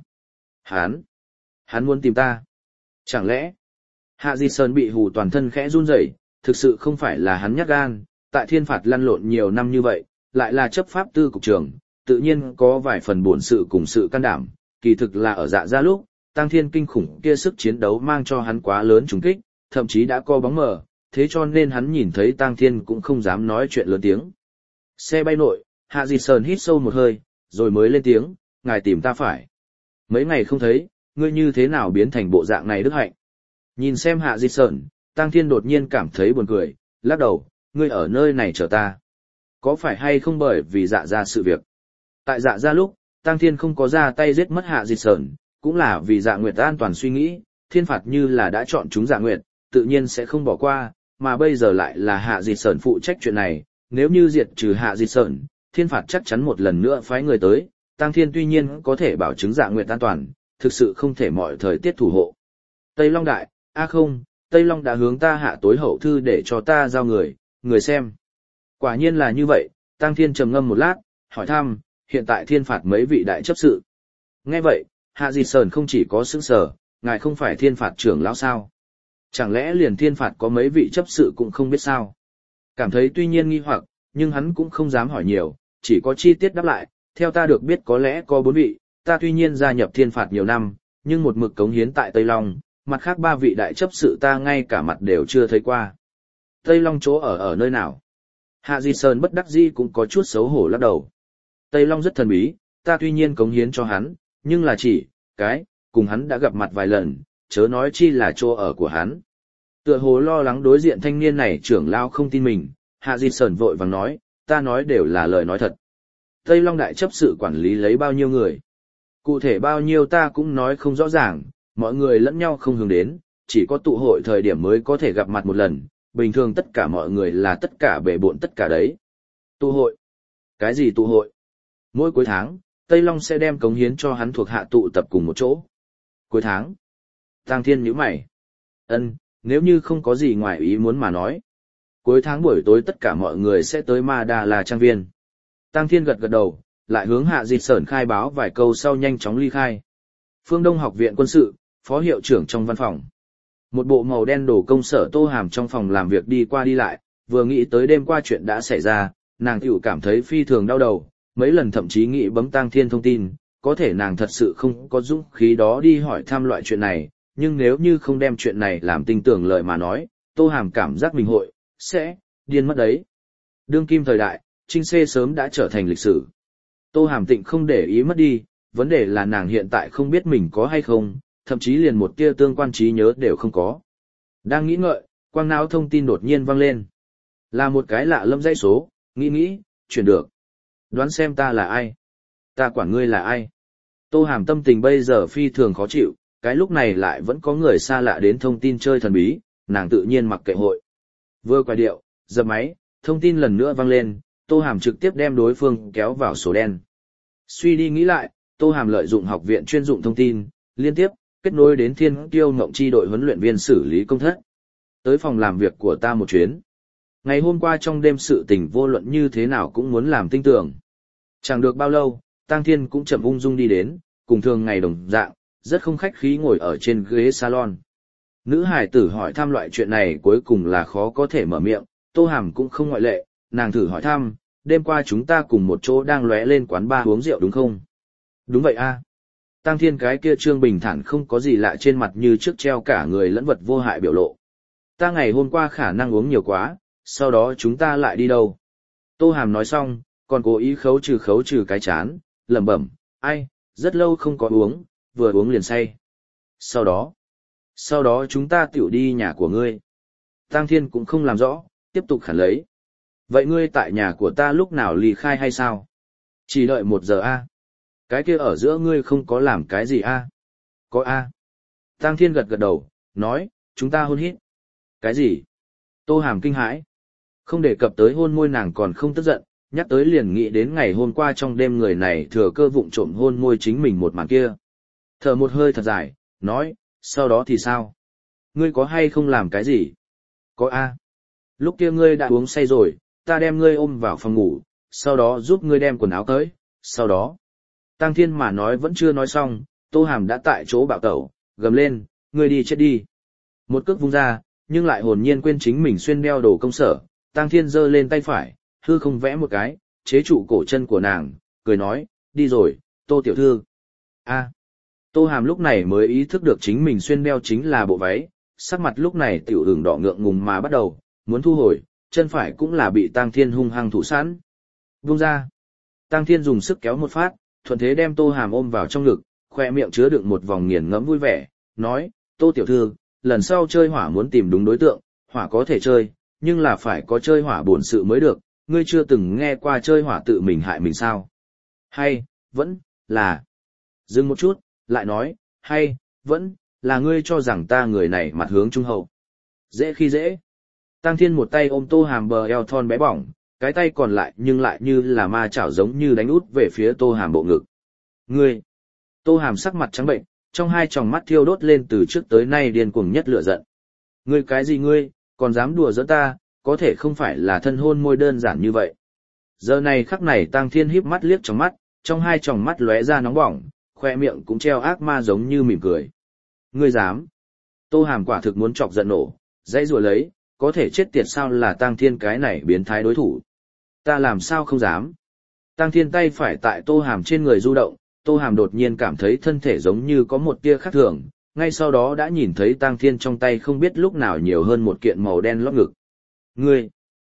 Hắn muốn tìm ta. Chẳng lẽ, Hạ Di Sởn bị hù toàn thân khẽ run rẩy, thực sự không phải là hắn nhát gan, tại thiên phạt lăn lộn nhiều năm như vậy, lại là chấp pháp tư cục trưởng, tự nhiên có vài phần buồn sự cùng sự can đảm, kỳ thực là ở dạ ra lúc, Tăng Thiên kinh khủng kia sức chiến đấu mang cho hắn quá lớn trùng kích, thậm chí đã co bóng mờ, thế cho nên hắn nhìn thấy Tăng Thiên cũng không dám nói chuyện lớn tiếng. Xe bay nội, Hạ Di Sởn hít sâu một hơi, rồi mới lên tiếng, ngài tìm ta phải. Mấy ngày không thấy, ngươi như thế nào biến thành bộ dạng này đức hạnh. Nhìn xem Hạ Di Sởn, Tăng Thiên đột nhiên cảm thấy buồn cười, lắc đầu, ngươi ở nơi này chờ ta. Có phải hay không bởi vì dạ ra sự việc? Tại dạ ra lúc, Tăng Thiên không có ra tay giết mất Hạ Di Sởn, cũng là vì Dạ Nguyệt an toàn suy nghĩ, thiên phạt như là đã chọn chúng Dạ Nguyệt, tự nhiên sẽ không bỏ qua, mà bây giờ lại là Hạ Di Sởn phụ trách chuyện này, nếu như diệt trừ Hạ Di Sởn, thiên phạt chắc chắn một lần nữa phái người tới, Tăng Thiên tuy nhiên có thể bảo chứng Dạ Nguyệt an toàn, thực sự không thể mọi thời tiết thủ hộ. Tây Long Đại, không, Tây Long đã hướng ta hạ tối hậu thư để cho ta giao người xem. Quả nhiên là như vậy, Tăng Thiên trầm ngâm một lát, hỏi thăm, hiện tại thiên phạt mấy vị đại chấp sự. Nghe vậy, Hạ Di Sởn không chỉ có sững sờ, ngài không phải thiên phạt trưởng lão sao? Chẳng lẽ liền thiên phạt có mấy vị chấp sự cũng không biết sao? Cảm thấy tuy nhiên nghi hoặc, nhưng hắn cũng không dám hỏi nhiều, chỉ có chi tiết đáp lại, theo ta được biết có lẽ có 4 vị, ta tuy nhiên gia nhập thiên phạt nhiều năm, nhưng một mực cống hiến tại Tây Long, mặt khác 3 vị đại chấp sự ta ngay cả mặt đều chưa thấy qua. Tây Long chỗ ở nơi nào? Hạ Di Sởn bất đắc dĩ cũng có chút xấu hổ lắc đầu. Tây Long rất thần bí, ta tuy nhiên cống hiến cho hắn, nhưng là chỉ, cùng hắn đã gặp mặt vài lần, chớ nói chi là chỗ ở của hắn. Tựa hồ lo lắng đối diện thanh niên này trưởng lao không tin mình, Hạ Di Sởn vội vàng nói, ta nói đều là lời nói thật. Tây Long đại chấp sự quản lý lấy bao nhiêu người? Cụ thể bao nhiêu ta cũng nói không rõ ràng, mọi người lẫn nhau không hướng đến, chỉ có tụ hội thời điểm mới có thể gặp mặt một lần, bình thường tất cả mọi người là tất cả bể bộn tất cả đấy. Tụ hội? Cái gì tụ hội? Mỗi cuối tháng, Tây Long sẽ đem cống hiến cho hắn thuộc hạ tụ tập cùng một chỗ. Cuối tháng? Tăng Thiên nhíu mày. Nếu như không có gì ngoài ý muốn mà nói. Cuối tháng buổi tối tất cả mọi người sẽ tới Ma Đà La trang viên. Tăng Thiên gật gật đầu, lại hướng Hạ Di Sởn khai báo vài câu sau nhanh chóng ly khai. Phương Đông Học viện Quân sự, phó hiệu trưởng trong văn phòng. Một bộ màu đen đồ công sở Tô Hàm trong phòng làm việc đi qua đi lại, vừa nghĩ tới đêm qua chuyện đã xảy ra, nàng tiểu cảm thấy phi thường đau đầu, mấy lần thậm chí nghĩ bấm Tăng Thiên thông tin, có thể nàng thật sự không có dũng khí đó đi hỏi thăm loại chuyện này, nhưng nếu như không đem chuyện này làm tin tưởng lời mà nói, Tô Hàm cảm giác mình sẽ điên mất đấy. Đương kim thời đại, Trinh Xê sớm đã trở thành lịch sử. Tô Hàm Tịnh không để ý mất đi, vấn đề là nàng hiện tại không biết mình có hay không, thậm chí liền một tia tương quan trí nhớ đều không có. Đang nghĩ ngợi, quang não thông tin đột nhiên vang lên. Là một cái lạ lâm dãy số, nghĩ, chuyển được. Đoán xem ta là ai? Ta quản ngươi là ai? Tô Hàm tâm tình bây giờ phi thường khó chịu, cái lúc này lại vẫn có người xa lạ đến thông tin chơi thần bí, nàng tự nhiên mặc kệ hội. Vừa quay điệu, dập máy, thông tin lần nữa vang lên, Tô Hàm trực tiếp đem đối phương kéo vào số đen. Suy đi nghĩ lại, Tô Hàm lợi dụng học viện chuyên dụng thông tin, liên tiếp kết nối đến Thiên Kiêu Ngộng Chi đội huấn luyện viên xử lý công thất. Tới phòng làm việc của ta một chuyến. Ngày hôm qua trong đêm sự tình vô luận như thế nào cũng muốn làm tinh tưởng. Chẳng được bao lâu, Tăng Thiên cũng chậm ung dung đi đến, cùng thường ngày đồng dạng, rất không khách khí ngồi ở trên ghế salon. Nữ hải tử hỏi thăm loại chuyện này cuối cùng là khó có thể mở miệng, Tô Hàm cũng không ngoại lệ, nàng thử hỏi thăm, đêm qua chúng ta cùng một chỗ đang lóe lên quán bar uống rượu đúng không? Đúng vậy a. Tăng Thiên cái kia trương bình thản không có gì lạ trên mặt như trước treo cả người lẫn vật vô hại biểu lộ. Ta ngày hôm qua khả năng uống nhiều quá, sau đó chúng ta lại đi đâu? Tô Hàm nói xong, còn cố ý khấu trừ cái chán, lẩm bẩm, ai, rất lâu không có uống, vừa uống liền say. Sau đó chúng ta tiểu đi nhà của ngươi. Tăng Thiên cũng không làm rõ, tiếp tục khản lấy. Vậy ngươi tại nhà của ta lúc nào ly khai hay sao? Chỉ đợi 1 giờ a. Cái kia ở giữa ngươi không có làm cái gì a? Có a. Tang Thiên gật gật đầu, nói, chúng ta hôn hít. Cái gì? Tô Hàm kinh hãi. Không đề cập tới hôn môi nàng còn không tức giận, nhắc tới liền nghĩ đến ngày hôm qua trong đêm người này thừa cơ vụng trộm hôn môi chính mình một màn kia. Thở một hơi thật dài, nói, sau đó thì sao? Ngươi có hay không làm cái gì? Có a. Lúc kia ngươi đã uống say rồi, ta đem ngươi ôm vào phòng ngủ, sau đó giúp ngươi đem quần áo tới, sau đó. Tang Thiên mà nói vẫn chưa nói xong, Tô Hàm đã tại chỗ bạo tẩu, gầm lên, ngươi đi chết đi. Một cước vung ra, nhưng lại hồn nhiên quên chính mình xuyên đeo đồ công sở, Tang Thiên giơ lên tay phải, hư không vẽ một cái, chế trụ cổ chân của nàng, cười nói, đi rồi, Tô tiểu thư. A. Tô Hàm lúc này mới ý thức được chính mình xuyên đeo chính là bộ váy, sắc mặt lúc này tiểu ửng đỏ ngượng ngùng mà bắt đầu, muốn thu hồi, chân phải cũng là bị Tang Thiên hung hăng thủ sẵn. Vung ra. Tang Thiên dùng sức kéo một phát, thuận thế đem Tô Hàm ôm vào trong ngực, khoe miệng chứa đựng một vòng nghiền ngẫm vui vẻ, nói, Tô tiểu thư, lần sau chơi hỏa muốn tìm đúng đối tượng, hỏa có thể chơi, nhưng là phải có chơi hỏa bổn sự mới được, ngươi chưa từng nghe qua chơi hỏa tự mình hại mình sao? Hay, vẫn, là. Dừng một chút, lại nói, hay, vẫn, là ngươi cho rằng ta người này mặt hướng trung hậu. Dễ khi dễ. Tang Thiên một tay ôm Tô Hàm bờ eo thon bé bỏng, cái tay còn lại nhưng lại như là ma chảo giống như đánh út về phía Tô Hàm bộ ngực. Ngươi! Tô Hàm sắc mặt trắng bệnh, trong hai tròng mắt thiêu đốt lên từ trước tới nay điên cuồng nhất lửa giận. Ngươi cái gì ngươi, còn dám đùa giỡn ta, có thể không phải là thân hôn môi đơn giản như vậy. Giờ này khắc này Tang Thiên híp mắt liếc trong hai tròng mắt lóe ra nóng bỏng, khoe miệng cũng treo ác ma giống như mỉm cười. Ngươi dám? Tô Hàm quả thực muốn chọc giận nổ, dãy rủa lấy, có thể chết tiệt sao là Tang Thiên cái này biến thái đối thủ. Ta làm sao không dám? Tang Thiên tay phải tại Tô Hàm trên người du động, Tô Hàm đột nhiên cảm thấy thân thể giống như có một tia khác thường, ngay sau đó đã nhìn thấy Tang Thiên trong tay không biết lúc nào nhiều hơn một kiện màu đen lót ngực. Ngươi!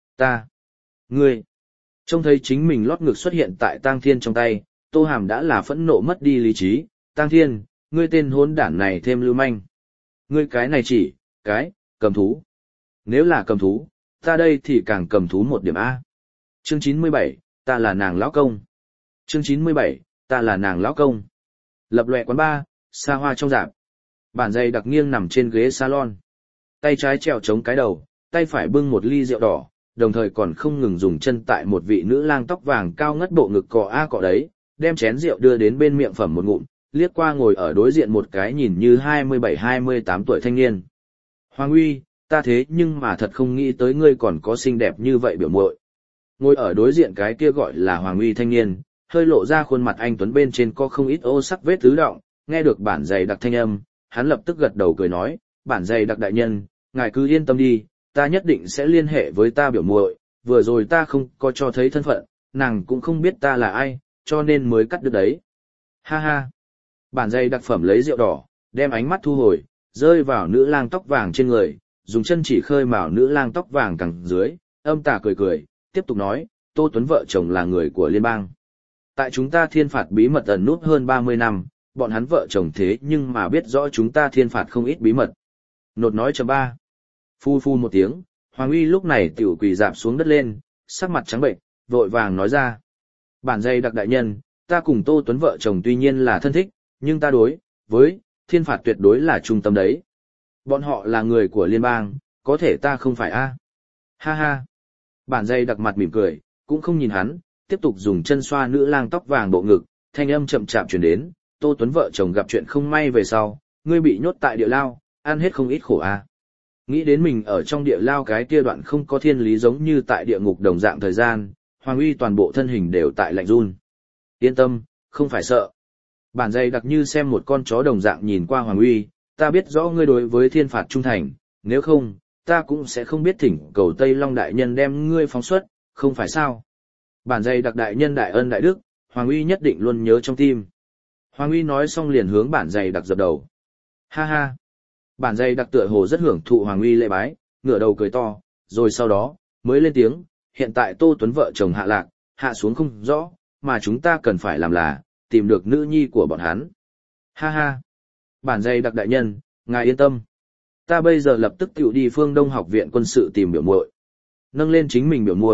Ngươi! Trông thấy chính mình lót ngực xuất hiện tại Tang Thiên trong tay, Tô Hàm đã là phẫn nộ mất đi lý trí. Tang Thiên, ngươi tên hỗn đản này thêm lưu manh. Ngươi cái này chỉ, cầm thú. Nếu là cầm thú, ta đây thì càng cầm thú một điểm A. Chương 97, ta là nàng lão công. Chương 97, ta là nàng lão công. Lập lòe quán bar, xa hoa trong rạp. Bản giày đặc nghiêng nằm trên ghế salon. Tay trái trèo chống cái đầu, tay phải bưng một ly rượu đỏ, đồng thời còn không ngừng dùng chân tại một vị nữ lang tóc vàng cao ngất bộ ngực cọ a cọ đấy, đem chén rượu đưa đến bên miệng phẩm một ngụm, liếc qua ngồi ở đối diện một cái nhìn như 27-28 tuổi thanh niên. Hoàng Uy, ta thế nhưng mà thật không nghĩ tới ngươi còn có xinh đẹp như vậy biểu muội. Ngồi ở đối diện cái kia gọi là Hoàng Uy thanh niên, hơi lộ ra khuôn mặt anh tuấn bên trên có không ít ô sắc vết tứ động, nghe được bản giày đặc thanh âm, hắn lập tức gật đầu cười nói, bản giày đặc đại nhân, ngài cứ yên tâm đi, ta nhất định sẽ liên hệ với ta biểu muội, vừa rồi ta không có cho thấy thân phận, nàng cũng không biết ta là ai, cho nên mới cắt đứt đấy. Ha ha. Bản giày đặc phẩm lấy rượu đỏ, đem ánh mắt thu hồi, rơi vào nữ lang tóc vàng trên người, dùng chân chỉ khơi mào nữ lang tóc vàng cẳng dưới, âm tà cười cười, tiếp tục nói, Tô Tuấn vợ chồng là người của liên bang. Tại chúng ta thiên phạt bí mật ẩn nút hơn 30 năm, bọn hắn vợ chồng thế nhưng mà biết rõ chúng ta thiên phạt không ít bí mật. Nột nói chấm ba. Phu phu một tiếng, Hoàng Uy lúc này tiểu quỳ dạp xuống đất lên, sắc mặt trắng bệnh, vội vàng nói ra. Bản giày đặc đại nhân, ta cùng Tô Tuấn vợ chồng tuy nhiên là thân thích, nhưng ta đối với thiên phạt tuyệt đối là trung tâm đấy. Bọn họ là người của liên bang, có thể ta không phải a? Ha ha. Bản giày đặc mặt mỉm cười, cũng không nhìn hắn, tiếp tục dùng chân xoa nữ lang tóc vàng bộ ngực, thanh âm chậm chạp truyền đến, Tô Tuấn vợ chồng gặp chuyện không may về sau, ngươi bị nhốt tại địa lao, ăn hết không ít khổ a. Nghĩ đến mình ở trong địa lao cái kia đoạn không có thiên lý giống như tại địa ngục đồng dạng thời gian, Hoàng Uy toàn bộ thân hình đều tại lạnh run. Yên tâm, không phải sợ. Bản giày đặc như xem một con chó đồng dạng nhìn qua Hoàng Uy, ta biết rõ ngươi đối với thiên phạt trung thành, nếu không, ta cũng sẽ không biết thỉnh cầu Tây Long đại nhân đem ngươi phóng xuất, không phải sao. Bản giày đặc đại nhân đại ân đại đức, Hoàng Uy nhất định luôn nhớ trong tim. Hoàng Uy nói xong liền hướng bản giày đặc dập đầu. Ha ha. Bản giày đặc tựa hồ rất hưởng thụ Hoàng Uy lễ bái, ngửa đầu cười to, rồi sau đó, mới lên tiếng, hiện tại Tô Tuấn vợ chồng hạ lạc, hạ xuống không rõ, mà chúng ta cần phải làm là, tìm được nữ nhi của bọn hắn. Ha ha. Bản giày đặc đại nhân, ngài yên tâm. Ta bây giờ lập tức tiểu đi Phương Đông học viện quân sự tìm biểu muội. Nâng lên chính mình biểu muội,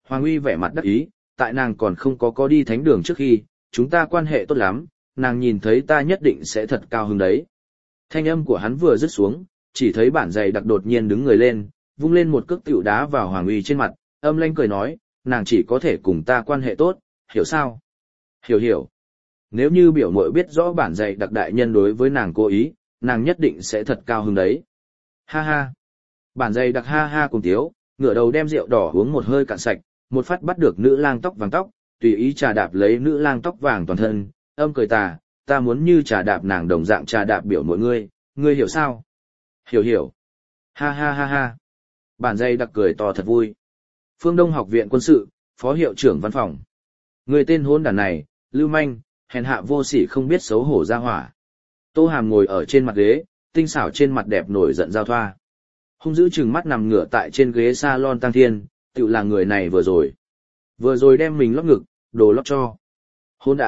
Hoàng Uy vẻ mặt đắc ý, tại nàng còn không có đi thánh đường trước khi, chúng ta quan hệ tốt lắm, nàng nhìn thấy ta nhất định sẽ thật cao hứng đấy. Thanh âm của hắn vừa dứt xuống, chỉ thấy bản giày đặc đột nhiên đứng người lên, vung lên một cước tiểu đá vào Hoàng Uy trên mặt, âm lãnh cười nói, nàng chỉ có thể cùng ta quan hệ tốt, hiểu sao? Hiểu. Nếu như biểu muội biết rõ bản giày đặc đại nhân đối với nàng cố ý, nàng nhất định sẽ thật cao hứng đấy. Ha ha. Bản giày đặc ha ha cùng tiếu, ngửa đầu đem rượu đỏ uống một hơi cạn sạch, một phát bắt được nữ lang tóc vàng tóc, tùy ý trà đạp lấy nữ lang tóc vàng toàn thân, âm cười ta muốn như trà đạp nàng đồng dạng trà đạp biểu muội ngươi hiểu sao? Hiểu. Ha ha ha ha. Bản giày đặc cười to thật vui. Phương Đông Học viện Quân sự, phó hiệu trưởng văn phòng. Người tên hôn đàn này, lưu manh, hèn hạ vô sỉ không biết xấu hổ ra hỏa. Tô Hàm ngồi ở trên mặt ghế, tinh xảo trên mặt đẹp nổi giận giao thoa. Hung dữ chừng mắt nằm ngửa tại trên ghế salon Tăng Thiên, tự là người này vừa rồi đem mình lót ngực, đồ lót cho. Hôn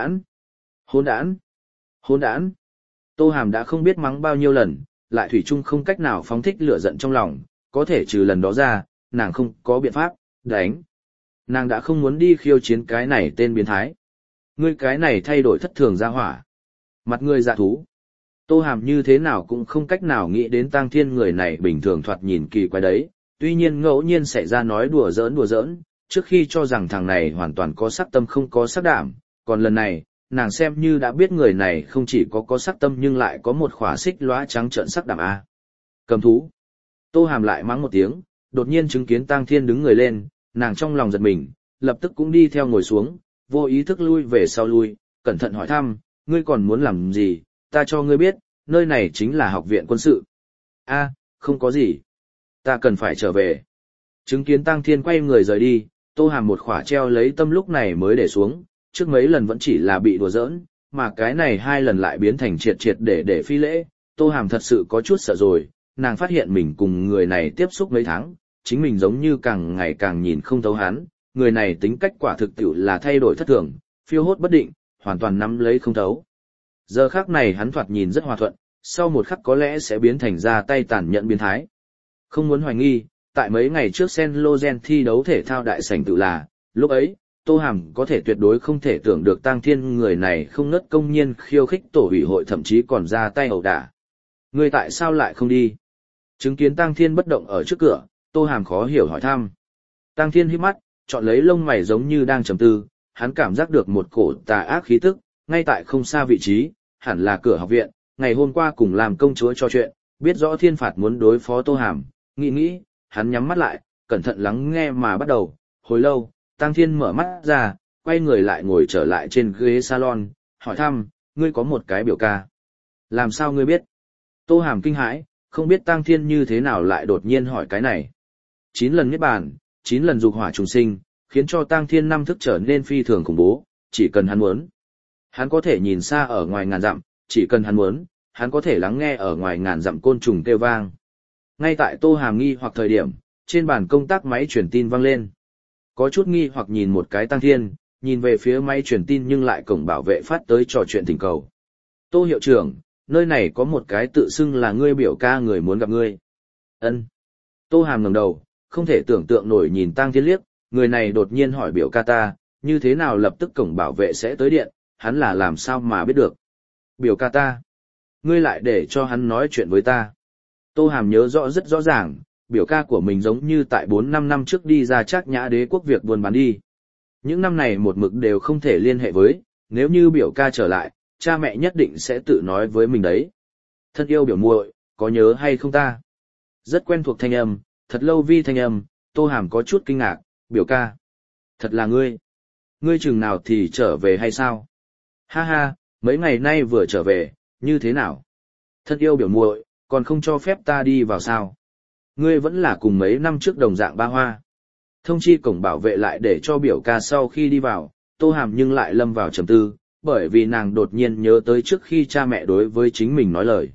đản. Tô Hàm đã không biết mắng bao nhiêu lần, lại thủy chung không cách nào phóng thích lửa giận trong lòng, có thể trừ lần đó ra, nàng không có biện pháp, đánh. Nàng đã không muốn đi khiêu chiến cái này tên biến thái. Ngươi cái này thay đổi thất thường ra hỏa. Mặt ngươi dạ thú. Tô Hàm như thế nào cũng không cách nào nghĩ đến Tăng Thiên người này bình thường thoạt nhìn kỳ quái đấy, tuy nhiên ngẫu nhiên xảy ra nói đùa giỡn, trước khi cho rằng thằng này hoàn toàn có sắc tâm không có sắc đảm, còn lần này, nàng xem như đã biết người này không chỉ có sắc tâm nhưng lại có một khỏa xích lóa trắng trợn sắc đảm a. Cầm thú. Tô Hàm lại mắng một tiếng, đột nhiên chứng kiến Tăng Thiên đứng người lên, nàng trong lòng giật mình, lập tức cũng đi theo ngồi xuống, vô ý thức lui về sau lui, cẩn thận hỏi thăm, ngươi còn muốn làm gì, ta cho ngươi biết, nơi này chính là học viện quân sự. A, không có gì. Ta cần phải trở về. Chứng kiến Tăng Thiên quay người rời đi, Tô Hàm một khỏa treo lấy tâm lúc này mới để xuống, trước mấy lần vẫn chỉ là bị đùa giỡn, mà cái này hai lần lại biến thành triệt để phi lễ, Tô Hàm thật sự có chút sợ rồi, nàng phát hiện mình cùng người này tiếp xúc mấy tháng, chính mình giống như càng ngày càng nhìn không thấu hắn, người này tính cách quả thực tiệu là thay đổi thất thường, phiêu hốt bất định, hoàn toàn nắm lấy không thấu. Giờ khắc này hắn thoạt nhìn rất hòa thuận, sau một khắc có lẽ sẽ biến thành ra tay tàn nhẫn biến thái. Không muốn hoài nghi, tại mấy ngày trước Sen Logen thi đấu thể thao đại sảnh tự là, lúc ấy, Tô Hàm có thể tuyệt đối không thể tưởng được Tăng Thiên người này không ngớt công nhiên khiêu khích tổ ủy hội thậm chí còn ra tay ẩu đả. Người tại sao lại không đi? Chứng kiến Tăng Thiên bất động ở trước cửa, Tô Hàm khó hiểu hỏi thăm. Tăng Thiên híp mắt, chọn lấy lông mày giống như đang trầm tư, hắn cảm giác được một cổ tà ác khí tức, ngay tại không xa vị trí, hẳn là cửa học viện, ngày hôm qua cùng làm công chúa trò chuyện, biết rõ thiên phạt muốn đối phó Tô Hàm, nghĩ, hắn nhắm mắt lại, cẩn thận lắng nghe mà bắt đầu, hồi lâu, Tăng Thiên mở mắt ra, quay người lại ngồi trở lại trên ghế salon, hỏi thăm, ngươi có một cái biểu ca. Làm sao ngươi biết? Tô Hàm kinh hãi, không biết Tăng Thiên như thế nào lại đột nhiên hỏi cái này. 9 lần niết bàn, 9 lần dục hỏa trùng sinh, khiến cho Tăng Thiên năm thức trở nên phi thường khủng bố, chỉ cần hắn muốn. Hắn có thể nhìn xa ở ngoài ngàn dặm, chỉ cần hắn muốn, hắn có thể lắng nghe ở ngoài ngàn dặm côn trùng kêu vang. Ngay tại Tô Hàm nghi hoặc thời điểm, trên bàn công tác máy truyền tin vang lên. Có chút nghi hoặc nhìn một cái Tăng Thiên, nhìn về phía máy truyền tin nhưng lại cổng bảo vệ phát tới trò chuyện thỉnh cầu. Tô hiệu trưởng, nơi này có một cái tự xưng là ngươi biểu ca người muốn gặp ngươi. Ân. Tô Hàm ngẩng đầu, không thể tưởng tượng nổi nhìn Tăng Thiên liếc, người này đột nhiên hỏi biểu ca ta, như thế nào lập tức cổng bảo vệ sẽ tới điện, hắn là làm sao mà biết được. Biểu ca ta. Ngươi lại để cho hắn nói chuyện với ta. Tô Hàm nhớ rõ rất rõ ràng, biểu ca của mình giống như tại 4-5 năm trước đi ra Trác Nhã Đế quốc việc buôn bán đi. Những năm này một mực đều không thể liên hệ với, nếu như biểu ca trở lại, cha mẹ nhất định sẽ tự nói với mình đấy. Thân yêu biểu muội, có nhớ hay không ta? Rất quen thuộc thanh âm, thật lâu vi thanh âm, Tô Hàm có chút kinh ngạc, biểu ca. Thật là ngươi. Ngươi chừng nào thì trở về hay sao? Ha ha, mấy ngày nay vừa trở về, như thế nào? Thân yêu biểu muội, còn không cho phép ta đi vào sao? Ngươi vẫn là cùng mấy năm trước đồng dạng ba hoa. Thông chi cổng bảo vệ lại để cho biểu ca sau khi đi vào, Tô Hàm nhưng lại lâm vào trầm tư, bởi vì nàng đột nhiên nhớ tới trước khi cha mẹ đối với chính mình nói lời.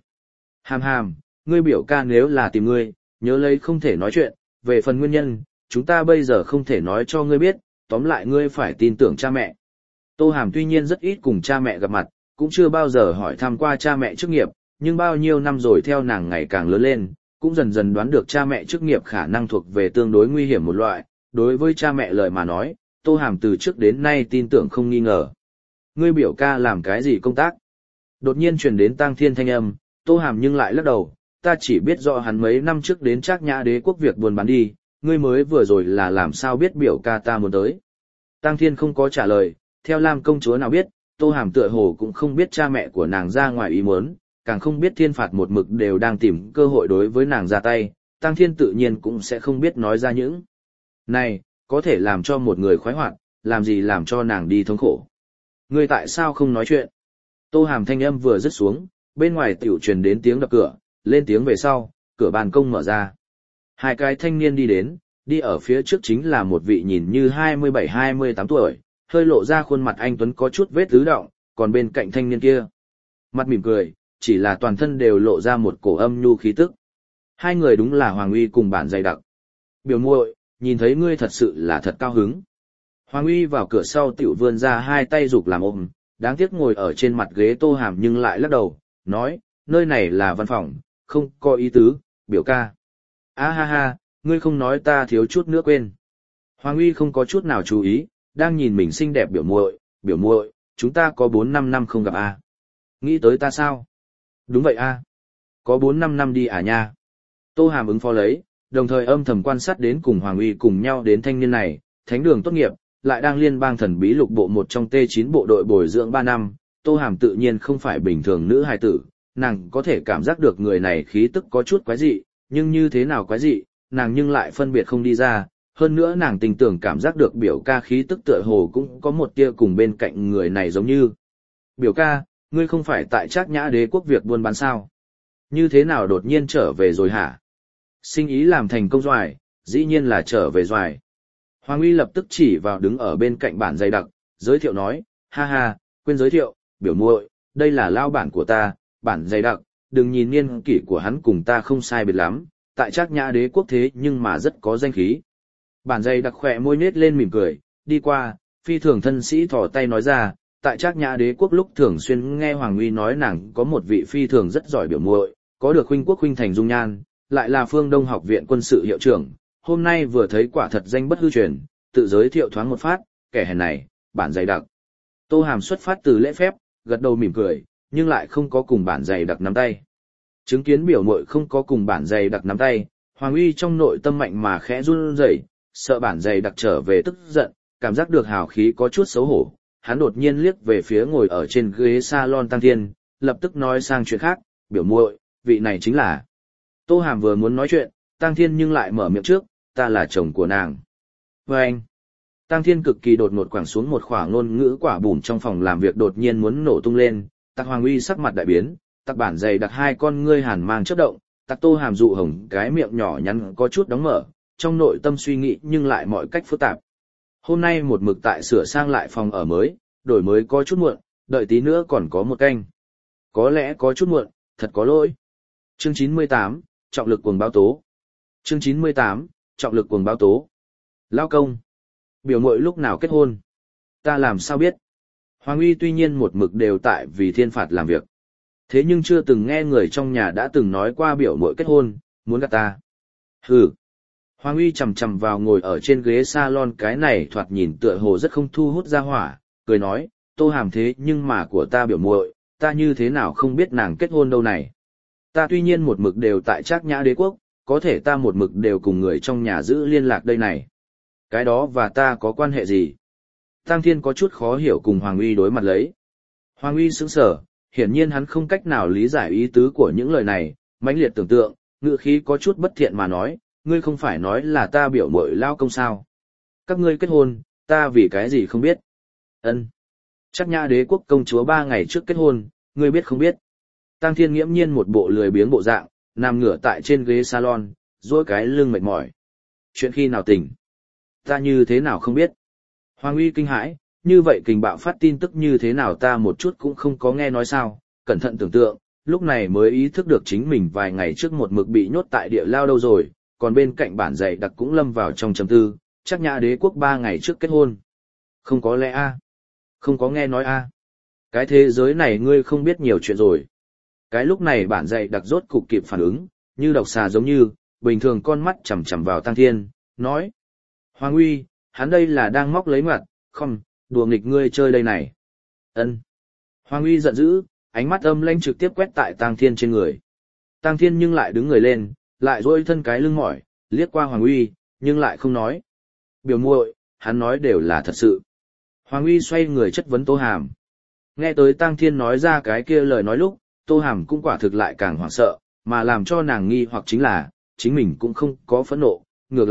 Hàm, ngươi biểu ca nếu là tìm ngươi, nhớ lấy không thể nói chuyện, về phần nguyên nhân, chúng ta bây giờ không thể nói cho ngươi biết, tóm lại ngươi phải tin tưởng cha mẹ. Tô Hàm tuy nhiên rất ít cùng cha mẹ gặp mặt, cũng chưa bao giờ hỏi thăm qua cha mẹ chức nghiệp, nhưng bao nhiêu năm rồi theo nàng ngày càng lớn lên, cũng dần dần đoán được cha mẹ chức nghiệp khả năng thuộc về tương đối nguy hiểm một loại, Đối với cha mẹ lời mà nói, Tô Hàm từ trước đến nay tin tưởng không nghi ngờ. Ngươi biểu ca làm cái gì công tác? Đột nhiên truyền đến Tang Thiên thanh âm, Tô Hàm nhưng lại lắc đầu, ta chỉ biết rõ hắn mấy năm trước đến Trác Nhã Đế quốc việc buôn bán đi, ngươi mới vừa rồi là làm sao biết biểu ca ta muốn tới. Tang Thiên không có trả lời, theo Lam công chúa nào biết, Tô Hàm tựa hồ cũng không biết cha mẹ của nàng ra ngoài ý muốn, càng không biết thiên phạt một mực đều đang tìm cơ hội đối với nàng ra tay, Tang Thiên tự nhiên cũng sẽ không biết nói ra những này, có thể làm cho một người khoái hoạt, làm gì làm cho nàng đi thống khổ. Ngươi tại sao không nói chuyện? Tô Hàm thanh âm vừa dứt xuống, bên ngoài tiểu truyền đến tiếng đập cửa, lên tiếng về sau, cửa ban công mở ra. Hai cái thanh niên đi đến, đi ở phía trước chính là một vị nhìn như 27-28 tuổi, hơi lộ ra khuôn mặt anh tuấn có chút vết tứ động, còn bên cạnh thanh niên kia, mặt mỉm cười, chỉ là toàn thân đều lộ ra một cổ âm nhu khí tức. Hai người đúng là Hoàng Uy cùng bản dày đặc. Biểu muội, nhìn thấy ngươi thật sự là thật cao hứng. Hoàng Uy vào cửa sau tiểu vươn ra hai tay giục làm ôm, đáng tiếc ngồi ở trên mặt ghế Tô Hàm nhưng lại lắc đầu, nói, nơi này là văn phòng, không có ý tứ, biểu ca. A ha ha, ngươi không nói ta thiếu chút nữa quên. Hoàng Uy không có chút nào chú ý, đang nhìn mình xinh đẹp biểu muội, chúng ta có 4-5 năm không gặp a. Nghĩ tới ta sao? Đúng vậy a. Có 4-5 năm đi à nha. Tô Hàm ứng phó lấy, đồng thời âm thầm quan sát đến cùng Hoàng Uy cùng nhau đến thanh niên này, thánh đường tốt nghiệp, lại đang liên bang thần bí lục bộ một trong T9 bộ đội bồi dưỡng 3 năm, Tô Hàm tự nhiên không phải bình thường nữ hài tử, nàng có thể cảm giác được người này khí tức có chút quái dị, nhưng như thế nào quái dị, nàng nhưng lại phân biệt không đi ra, hơn nữa nàng tình tưởng cảm giác được biểu ca khí tức tựa hồ cũng có một tia cùng bên cạnh người này giống như. Biểu ca, ngươi không phải tại Trác Nhã Đế quốc việc buôn bán sao? Như thế nào đột nhiên trở về rồi hả? Sinh ý làm thành công doài, dĩ nhiên là trở về doài. Hoàng Uy lập tức chỉ vào đứng ở bên cạnh bản dày đặc, giới thiệu nói, ha ha, quên giới thiệu, biểu muội, đây là lao bản của ta, bản dày đặc, đừng nhìn niên kỷ của hắn cùng ta không sai biệt lắm, tại Trác Nhã Đế quốc thế nhưng mà rất có danh khí. Bản dày đặc khỏe môi nết lên mỉm cười, đi qua, phi thường thân sĩ thò tay nói ra, tại Trác Nhã Đế quốc lúc thường xuyên nghe Hoàng Uy nói nàng có một vị phi thường rất giỏi biểu muội, có được huynh quốc huynh thành dung nhan, lại là Phương Đông học viện quân sự hiệu trưởng, hôm nay vừa thấy quả thật danh bất hư truyền, tự giới thiệu thoáng một phát, kẻ hèn này, bản dày đặc. Tô Hàm xuất phát từ lễ phép, gật đầu mỉm cười, nhưng lại không có cùng bản dày đặc nắm tay. Chứng kiến biểu muội không có cùng bản dày đặc nắm tay, Hoàng Uy trong nội tâm mạnh mà khẽ run rẩy, sợ bản dày đặc trở về tức giận, cảm giác được hào khí có chút xấu hổ, hắn đột nhiên liếc về phía ngồi ở trên ghế salon Tăng Thiên, lập tức nói sang chuyện khác, biểu muội, vị này chính là. Tô Hàm vừa muốn nói chuyện, Tăng Thiên nhưng lại mở miệng trước, ta là chồng của nàng. Và anh, Tăng Thiên cực kỳ đột ngột quẳng xuống một khoảng ngôn ngữ quả bùm trong phòng làm việc đột nhiên muốn nổ tung lên, Tặc Hoàng Uy sắc mặt đại biến, Tặc bản dày đặt hai con ngươi hàn mang chớp động, Tặc Tô Hàm dụ hồng cái miệng nhỏ nhắn có chút đóng mở, trong nội tâm suy nghĩ nhưng lại mọi cách phức tạp. Hôm nay một mực tại sửa sang lại phòng ở mới, đổi mới có chút muộn, đợi tí nữa còn có một canh. Có lẽ có chút muộn, thật có lỗi. Chương 98, trọng lực cuồng báo tố. Chương 98, trọng lực cuồng báo tố. Lao công. Biểu muội lúc nào kết hôn? Ta làm sao biết? Hoàng Uy tuy nhiên một mực đều tại vì thiên phạt làm việc. Thế nhưng chưa từng nghe người trong nhà đã từng nói qua biểu muội kết hôn, muốn gạt ta. Hừ. Hoàng Uy chầm chầm vào ngồi ở trên ghế salon cái này thoạt nhìn tựa hồ rất không thu hút ra hỏa, cười nói, Tô Hàm thế nhưng mà của ta biểu muội, ta như thế nào không biết nàng kết hôn đâu này. Ta tuy nhiên một mực đều tại Trác Nhã Đế quốc, có thể ta một mực đều cùng người trong nhà giữ liên lạc đây này. Cái đó và ta có quan hệ gì? Tăng Thiên có chút khó hiểu cùng Hoàng Uy đối mặt lấy. Hoàng Uy sững sờ, hiển nhiên hắn không cách nào lý giải ý tứ của những lời này, mãnh liệt tưởng tượng, ngữ khí có chút bất thiện mà nói, ngươi không phải nói là ta biểu muội lao công sao? Các ngươi kết hôn, ta vì cái gì không biết? Ân, Trác Nhã Đế quốc công chúa 3 ngày trước kết hôn, ngươi biết không biết? Tăng Thiên nghiễm nhiên một bộ lười biếng bộ dạng, nằm ngửa tại trên ghế salon, duỗi cái lưng mệt mỏi. Chuyện khi nào tỉnh? Ta như thế nào không biết? Hoàng Uy kinh hãi, như vậy kình bạo phát tin tức như thế nào ta một chút cũng không có nghe nói sao, cẩn thận tưởng tượng, lúc này mới ý thức được chính mình vài ngày trước một mực bị nhốt tại địa lao đâu rồi, còn bên cạnh bản dạy đặc cũng lâm vào trong trầm tư, Trác Nhã Đế quốc 3 ngày trước kết hôn. Không có lẽ a? Không có nghe nói a? Cái thế giới này ngươi không biết nhiều chuyện rồi. Cái lúc này bản dạy đặc rốt cục kịp phản ứng, như độc xà giống như, bình thường con mắt chằm chằm vào Tăng Thiên, nói. Hoàng Uy, hắn đây là đang móc lấy mặt, không, đùa nghịch ngươi chơi đây này. Ân. Hoàng Uy giận dữ, ánh mắt âm lãnh trực tiếp quét tại Tang Thiên trên người. Tang Thiên nhưng lại đứng người lên, lại duỗi thân cái lưng mỏi, liếc qua Hoàng Uy, nhưng lại không nói. Biểu muội, hắn nói đều là thật sự. Hoàng Uy xoay người chất vấn Tô Hàm. Nghe tới Tang Thiên nói ra cái kia lời nói lúc, Tô Hàm cũng quả thực lại càng hoảng sợ, mà làm cho nàng nghi hoặc chính là, chính mình cũng không có phẫn nộ, ngược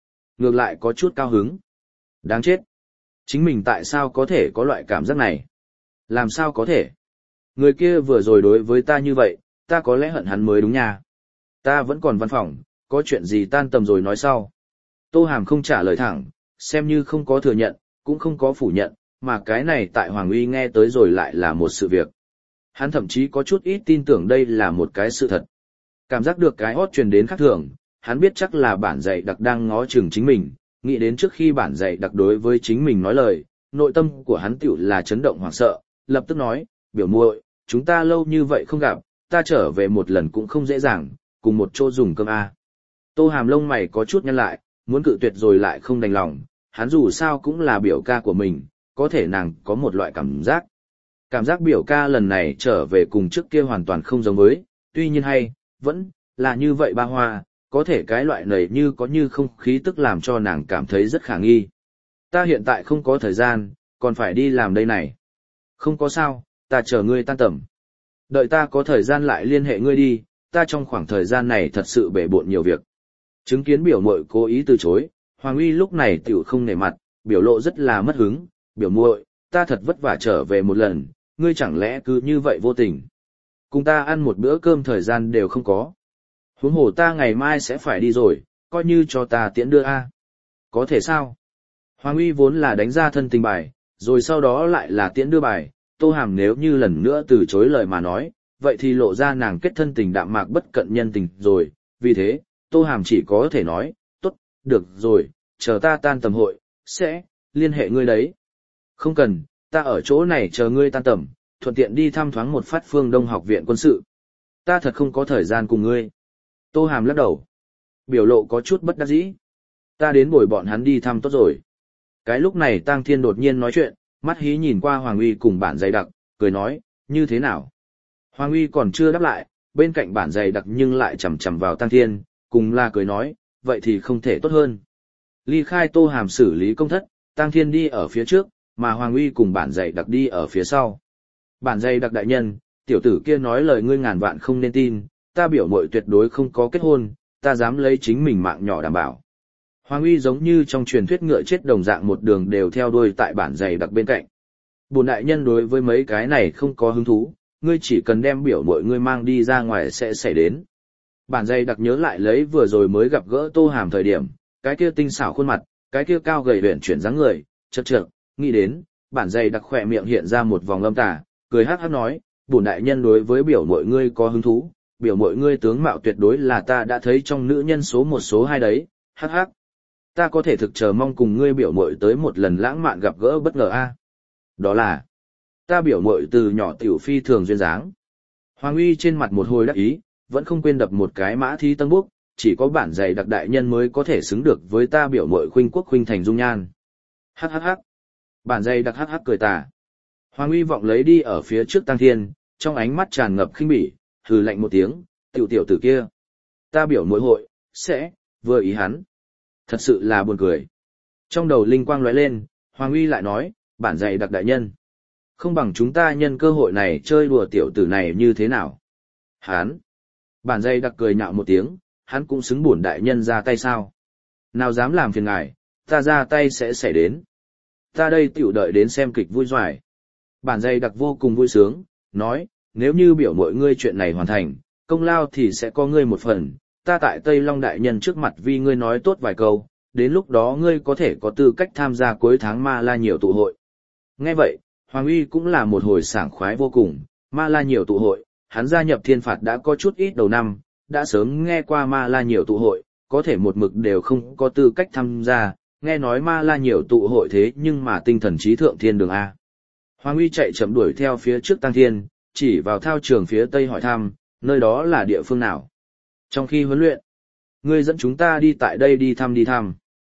lại có chút cao hứng. Đáng chết. Chính mình tại sao có thể có loại cảm giác này? Làm sao có thể? Người kia vừa rồi đối với ta như vậy, ta có lẽ hận hắn mới đúng nha. Ta vẫn còn văn phòng, có chuyện gì tan tầm rồi nói sau. Tô Hàm không trả lời thẳng, xem như không có thừa nhận, cũng không có phủ nhận, mà cái này tại Hoàng Uy nghe tới rồi lại là một sự việc. Hắn thậm chí có chút ít tin tưởng đây là một cái sự thật. Cảm giác được cái hót truyền đến khác thường, hắn biết chắc là bản dạy đặc đang ngó chừng chính mình, nghĩ đến trước khi bản dạy đặc đối với chính mình nói lời, nội tâm của hắn tiểu là chấn động hoảng sợ, lập tức nói, biểu muội, chúng ta lâu như vậy không gặp, ta trở về một lần cũng không dễ dàng, cùng một chỗ dùng cơm a. Tô Hàm lông mày có chút nhăn lại, muốn cự tuyệt rồi lại không đành lòng, hắn dù sao cũng là biểu ca của mình, có thể nàng có một loại cảm giác. Cảm giác biểu ca lần này trở về cùng trước kia hoàn toàn không giống với, tuy nhiên hay, vẫn là như vậy ba hoa, có thể cái loại này như có như không khí tức làm cho nàng cảm thấy rất khả nghi. Ta hiện tại không có thời gian, còn phải đi làm đây này. Không có sao, ta chờ ngươi tan tầm. Đợi ta có thời gian lại liên hệ ngươi đi, ta trong khoảng thời gian này thật sự bể bộn nhiều việc. Chứng kiến biểu muội cố ý từ chối, Hoàng Uy lúc này tiểu không nể mặt, biểu lộ rất là mất hứng, biểu muội, ta thật vất vả trở về một lần, ngươi chẳng lẽ cứ như vậy vô tình. Cùng ta ăn một bữa cơm thời gian đều không có. Huống hồ ta ngày mai sẽ phải đi rồi, coi như cho ta tiễn đưa a. Có thể sao? Hoàng Uy vốn là đánh ra thân tình bài, rồi sau đó lại là tiễn đưa bài, Tô Hàm nếu như lần nữa từ chối lời mà nói, vậy thì lộ ra nàng kết thân tình đạm mạc bất cận nhân tình rồi, vì thế, Tô Hàm chỉ có thể nói, tốt, được rồi, chờ ta tan tầm hội, sẽ liên hệ ngươi đấy. Không cần, ta ở chỗ này chờ ngươi tan tầm, thuận tiện đi thăm thoáng một phát Phương Đông học viện quân sự. Ta thật không có thời gian cùng ngươi. Tô Hàm lắc đầu. Biểu lộ có chút bất đắc dĩ. Ta đến bồi bọn hắn đi thăm tốt rồi. Cái lúc này Tang Thiên đột nhiên nói chuyện, mắt hí nhìn qua Hoàng Uy cùng bản dày đặc, cười nói, như thế nào? Hoàng Uy còn chưa đáp lại, bên cạnh bản dày đặc nhưng lại chầm chầm vào Tang Thiên, cùng là cười nói, vậy thì không thể tốt hơn. Ly khai Tô Hàm xử lý công thất, Tang Thiên đi ở phía trước, mà Hoàng Uy cùng bản dày đặc đi ở phía sau. Bản dày đặc đại nhân, tiểu tử kia nói lời ngươi ngàn vạn không nên tin, ta biểu muội tuyệt đối không có kết hôn, ta dám lấy chính mình mạng nhỏ đảm bảo. Hoàng Uy giống như trong truyền thuyết ngựa chết đồng dạng một đường đều theo đuôi tại bản dày đặc bên cạnh. Bổn đại nhân đối với mấy cái này không có hứng thú, ngươi chỉ cần đem biểu muội ngươi mang đi ra ngoài sẽ xảy đến. Bản dày đặc nhớ lại lấy vừa rồi mới gặp gỡ Tô Hàm thời điểm, cái kia tinh xảo khuôn mặt, cái kia cao gầy luyện chuyển dáng người, chật chật, nghĩ đến, bản dày đặc khỏe miệng hiện ra một vòng âm tà, cười hắc hắc nói, bổn đại nhân đối với biểu muội ngươi có hứng thú, biểu muội ngươi tướng mạo tuyệt đối là ta đã thấy trong nữ nhân số một số hai đấy, hắc hắc. Ta có thể thực chờ mong cùng ngươi biểu muội tới một lần lãng mạn gặp gỡ bất ngờ a. Đó là, ta biểu muội từ nhỏ tiểu phi thường duyên dáng. Hoàng Uy trên mặt một hồi đắc ý, vẫn không quên đập một cái mã thi tân búc, chỉ có bản dày đặc đại nhân mới có thể xứng được với ta biểu muội khuynh quốc khuynh thành dung nhan. Hắc hắc hắc. Bản dày đặc hắc hắc cười tà. Hoàng Uy vọng lấy đi ở phía trước Tang Thiên, trong ánh mắt tràn ngập khinh bỉ, hừ lạnh một tiếng, tiểu tử kia. Ta biểu muội hội, sẽ, vừa ý hắn. Thật sự là buồn cười. Trong đầu linh quang lóe lên, Hoàng Uy lại nói, bản dày đặc đại nhân. Không bằng chúng ta nhân cơ hội này chơi đùa tiểu tử này như thế nào. Hắn. Bản dày đặc cười nhạo một tiếng, hắn cũng xứng bổn đại nhân ra tay sao. Nào dám làm phiền ngài, ta ra tay sẽ xảy đến. Ta đây tiểu đợi đến xem kịch vui doài. Bản dày đặc vô cùng vui sướng, nói, nếu như biểu mọi ngươi chuyện này hoàn thành, công lao thì sẽ có ngươi một phần, ta tại Tây Long đại nhân trước mặt vì ngươi nói tốt vài câu, đến lúc đó ngươi có thể có tư cách tham gia cuối tháng Ma La nhiều tụ hội. Nghe vậy, Hoàng Uy cũng là một hồi sảng khoái vô cùng, Ma La nhiều tụ hội, hắn gia nhập thiên phạt đã có chút ít đầu năm, đã sớm nghe qua Ma La nhiều tụ hội, có thể một mực đều không có tư cách tham gia, nghe nói Ma La nhiều tụ hội thế nhưng mà tinh thần trí thượng thiên đường A. Hoàng Uy chạy chậm đuổi theo phía trước Tăng Thiên, chỉ vào thao trường phía tây hỏi thăm, nơi đó là địa phương nào. Trong khi huấn luyện, ngươi dẫn chúng ta đi tại đây đi thăm.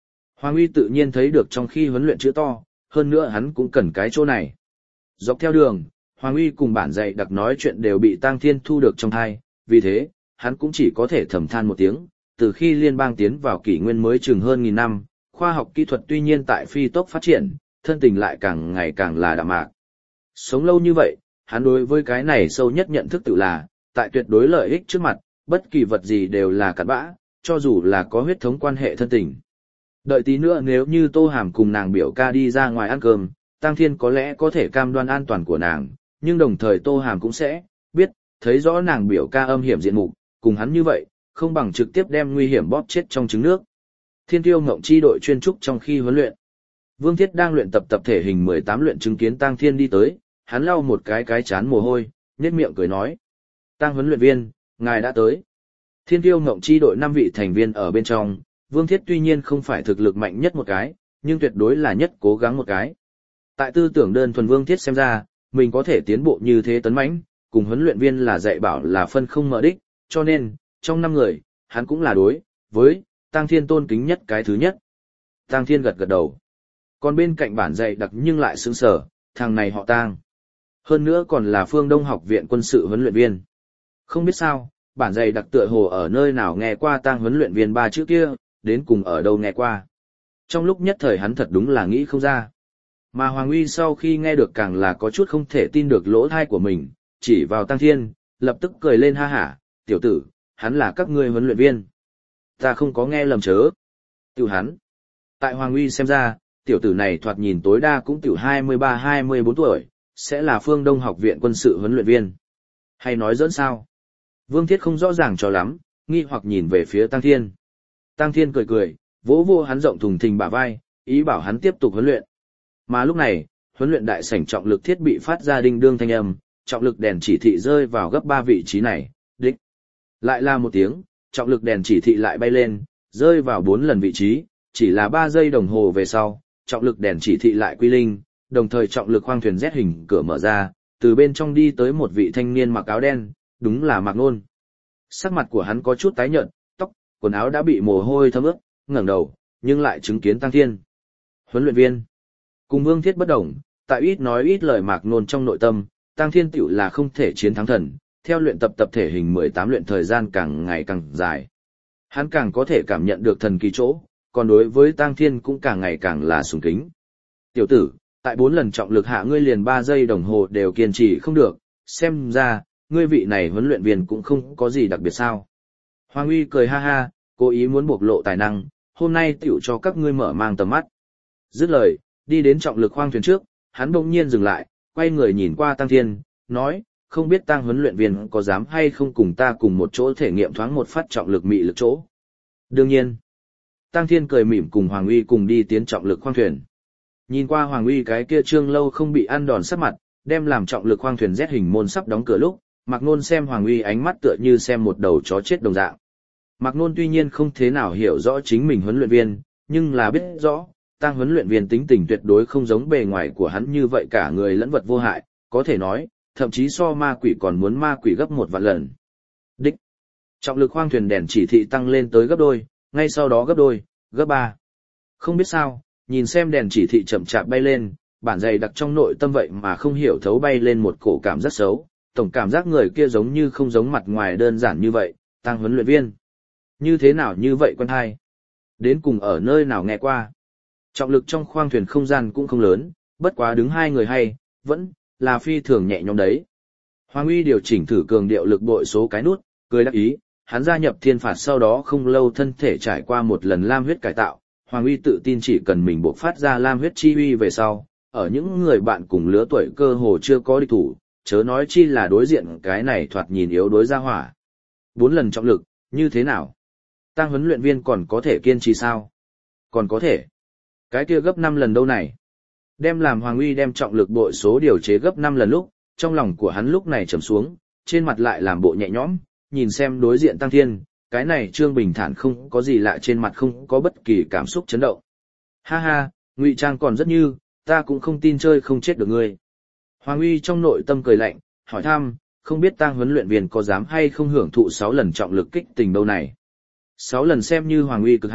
Hoàng Uy tự nhiên thấy được trong khi huấn luyện chữ to, hơn nữa hắn cũng cần cái chỗ này. Dọc theo đường, Hoàng Uy cùng bản dạy đặc nói chuyện đều bị Tang Thiên thu được trong thai, vì thế, hắn cũng chỉ có thể thầm than một tiếng. Từ khi liên bang tiến vào kỷ nguyên mới chừng hơn 1000 năm, khoa học kỹ thuật tuy nhiên tại phi tốc phát triển, thân tình lại càng ngày càng là đạm mạc. Sống lâu như vậy, hắn đối với cái này sâu nhất nhận thức tự là, tại tuyệt đối lợi ích trước mặt, bất kỳ vật gì đều là cặn bã, cho dù là có huyết thống quan hệ thân tình. Đợi tí nữa nếu như Tô Hàm cùng nàng biểu ca đi ra ngoài ăn cơm, Tang Thiên có lẽ có thể cam đoan an toàn của nàng, nhưng đồng thời Tô Hàm cũng sẽ biết, thấy rõ nàng biểu ca âm hiểm diện mục, cùng hắn như vậy, không bằng trực tiếp đem nguy hiểm bóp chết trong trứng nước. Thiên Tiêu Ngộng Chi đội chuyên trúc trong khi huấn luyện. Vương Thiết đang luyện tập tập thể hình 18 luyện chứng kiến Tang Thiên đi tới, hắn lau một cái chán mồ hôi, nhếch miệng cười nói: "Tang huấn luyện viên, ngài đã tới." Thiên Tiêu Ngộng Chi đội 5 vị thành viên ở bên trong, Vương Thiết tuy nhiên không phải thực lực mạnh nhất một cái, nhưng tuyệt đối là nhất cố gắng một cái. Tại tư tưởng đơn thuần Vương Thiết xem ra, mình có thể tiến bộ như thế tấn mãnh, cùng huấn luyện viên là dạy bảo là phân không mở đích, cho nên, trong 5 người, hắn cũng là đối với Tang Thiên tôn kính nhất cái thứ nhất. Tang Thiên gật gật đầu. Còn bên cạnh bản dạy đặc nhưng lại sững sờ, thằng này họ Tang. Hơn nữa còn là Phương Đông học viện quân sự huấn luyện viên. Không biết sao, bản dạy đặc tựa hồ ở nơi nào nghe qua Tang huấn luyện viên 3 chữ kia, đến cùng ở đâu nghe qua. Trong lúc nhất thời hắn thật đúng là nghĩ không ra. Mà Hoàng Uy sau khi nghe được càng là có chút không thể tin được lỗ tai của mình, chỉ vào Tang Thiên, lập tức cười lên ha hả: "Tiểu tử, hắn là các ngươi huấn luyện viên. Ta không có nghe lầm chớ." Tiểu hắn. Tại Hoàng Uy xem ra, tiểu tử này thoạt nhìn tối đa cũng tiểu 23-24 tuổi, sẽ là Phương Đông học viện quân sự huấn luyện viên. Hay nói giỡn sao? Vương Thiết không rõ ràng cho lắm, nghi hoặc nhìn về phía Tang Thiên. Tang Thiên cười cười, vỗ vô hắn rộng thùng thình bả vai, ý bảo hắn tiếp tục huấn luyện. Mà lúc này, huấn luyện đại sảnh trọng lực thiết bị phát ra đinh đương thanh âm, trọng lực đèn chỉ thị rơi vào gấp 3 vị trí này, đích. Lại là một tiếng, trọng lực đèn chỉ thị lại bay lên, rơi vào 4 lần vị trí, chỉ là 3 giây đồng hồ về sau, trọng lực đèn chỉ thị lại quy linh, đồng thời trọng lực khoang thuyền Z hình cửa mở ra, từ bên trong đi tới một vị thanh niên mặc áo đen, đúng là Mạc Nôn. Sắc mặt của hắn có chút tái nhợt, tóc, quần áo đã bị mồ hôi thấm ướt, ngẩng đầu, nhưng lại chứng kiến Tang Thiên. Huấn luyện viên. Cùng Vương Thiết bất đồng, tại ít nói ít lời Mạc Nôn trong nội tâm, Tang Thiên tiểu là không thể chiến thắng thần, theo luyện tập tập thể hình 18 luyện thời gian càng ngày càng dài. Hắn càng có thể cảm nhận được thần kỳ chỗ, còn đối với Tang Thiên cũng càng ngày càng là sùng kính. Tiểu tử, tại 4 lần trọng lực hạ ngươi liền 3 giây đồng hồ đều kiên trì không được, xem ra, ngươi vị này huấn luyện viên cũng không có gì đặc biệt sao. Hoàng Uy cười ha ha, cố ý muốn bộc lộ tài năng, hôm nay tiểu cho các ngươi mở mang tầm mắt. Dứt lời, đi đến trọng lực khoang thuyền trước, hắn bỗng nhiên dừng lại, quay người nhìn qua Tang Thiên, nói, không biết Tang huấn luyện viên có dám hay không cùng ta cùng một chỗ thể nghiệm thoáng một phát trọng lực mị lực chỗ. Đương nhiên. Tang Thiên cười mỉm cùng Hoàng Uy cùng đi tiến trọng lực khoang thuyền. Nhìn qua Hoàng Uy cái kia trương lâu không bị ăn đòn sắc mặt, đem làm trọng lực khoang thuyền Z hình môn sắp đóng cửa lúc, Mạc Nôn xem Hoàng Uy ánh mắt tựa như xem một đầu chó chết đồng dạng. Mạc Nôn tuy nhiên không thế nào hiểu rõ chính mình huấn luyện viên, nhưng là biết rõ, Tang huấn luyện viên tính tình tuyệt đối không giống bề ngoài của hắn như vậy cả người lẫn vật vô hại, có thể nói, thậm chí so ma quỷ còn muốn ma quỷ gấp 1 vạn lần. Đích. Trọng lực khoang thuyền đèn chỉ thị tăng lên tới gấp đôi, ngay sau đó gấp đôi, gấp 3. Không biết sao, nhìn xem đèn chỉ thị chậm chạp bay lên, bản dày đặc trong nội tâm vậy mà không hiểu thấu bay lên một cổ cảm rất xấu, tổng cảm giác người kia giống như không giống mặt ngoài đơn giản như vậy, Tang huấn luyện viên. Như thế nào như vậy quen hay? Đến cùng ở nơi nào nghe qua? Trọng lực trong khoang thuyền không gian cũng không lớn, bất quá đứng 2 người hay, vẫn là phi thường nhẹ nhõm đấy. Hoàng Uy điều chỉnh thử cường điệu lực bội số cái nút, cười đắc ý, hắn gia nhập thiên phạt sau đó không lâu thân thể trải qua một lần lam huyết cải tạo, Hoàng Uy tự tin chỉ cần mình bộc phát ra lam huyết chi uy về sau, ở những người bạn cùng lứa tuổi cơ hồ chưa có địch thủ, chớ nói chi là đối diện cái này thoạt nhìn yếu đối ra hỏa. 4 lần trọng lực, như thế nào? Tang huấn luyện viên còn có thể kiên trì sao? Còn có thể. Cái kia gấp 5 lần đâu này? Đem làm Hoàng Uy đem trọng lực bội số điều chế gấp 5 lần lúc, trong lòng của hắn lúc này trầm xuống, trên mặt lại làm bộ nhẹ nhõm, nhìn xem đối diện Tang Thiên, cái này trương bình thản không có gì lạ trên mặt không có bất kỳ cảm xúc chấn động. Ha ha, ngụy trang còn rất như, ta cũng không tin chơi không chết được ngươi. Hoàng Uy trong nội tâm cười lạnh, hỏi thăm, không biết Tang huấn luyện viên có dám hay không hưởng thụ 6 lần trọng lực kích tình đâu này. 6 lần xem như Hoàng Uy cực hạn,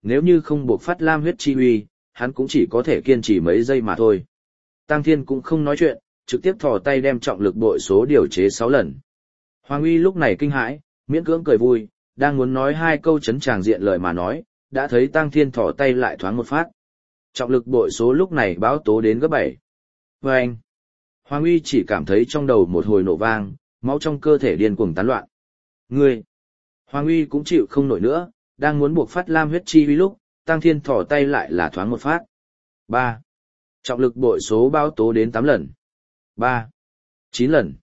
nếu như không buộc phát lam huyết chi uy, hắn cũng chỉ có thể kiên trì mấy giây mà thôi. Tăng Thiên cũng không nói chuyện, trực tiếp thò tay đem trọng lực bội số điều chế 6 lần. Hoàng Uy lúc này kinh hãi, miễn cưỡng cười vui, đang muốn nói hai câu chấn tràng diện lời mà nói, đã thấy Tăng Thiên thò tay lại thoáng một phát. Trọng lực bội số lúc này báo tố đến gấp 7. Vâng! Hoàng Uy chỉ cảm thấy trong đầu một hồi nổ vang, máu trong cơ thể điên cuồng tán loạn. Ngươi! Hoàng Uy cũng chịu không nổi nữa, đang muốn buộc phát lam huyết chi uy lúc, Tăng Thiên thò tay lại là thoáng một phát. 3. Trọng lực bội số báo tố đến 8 lần. 3. 9 lần.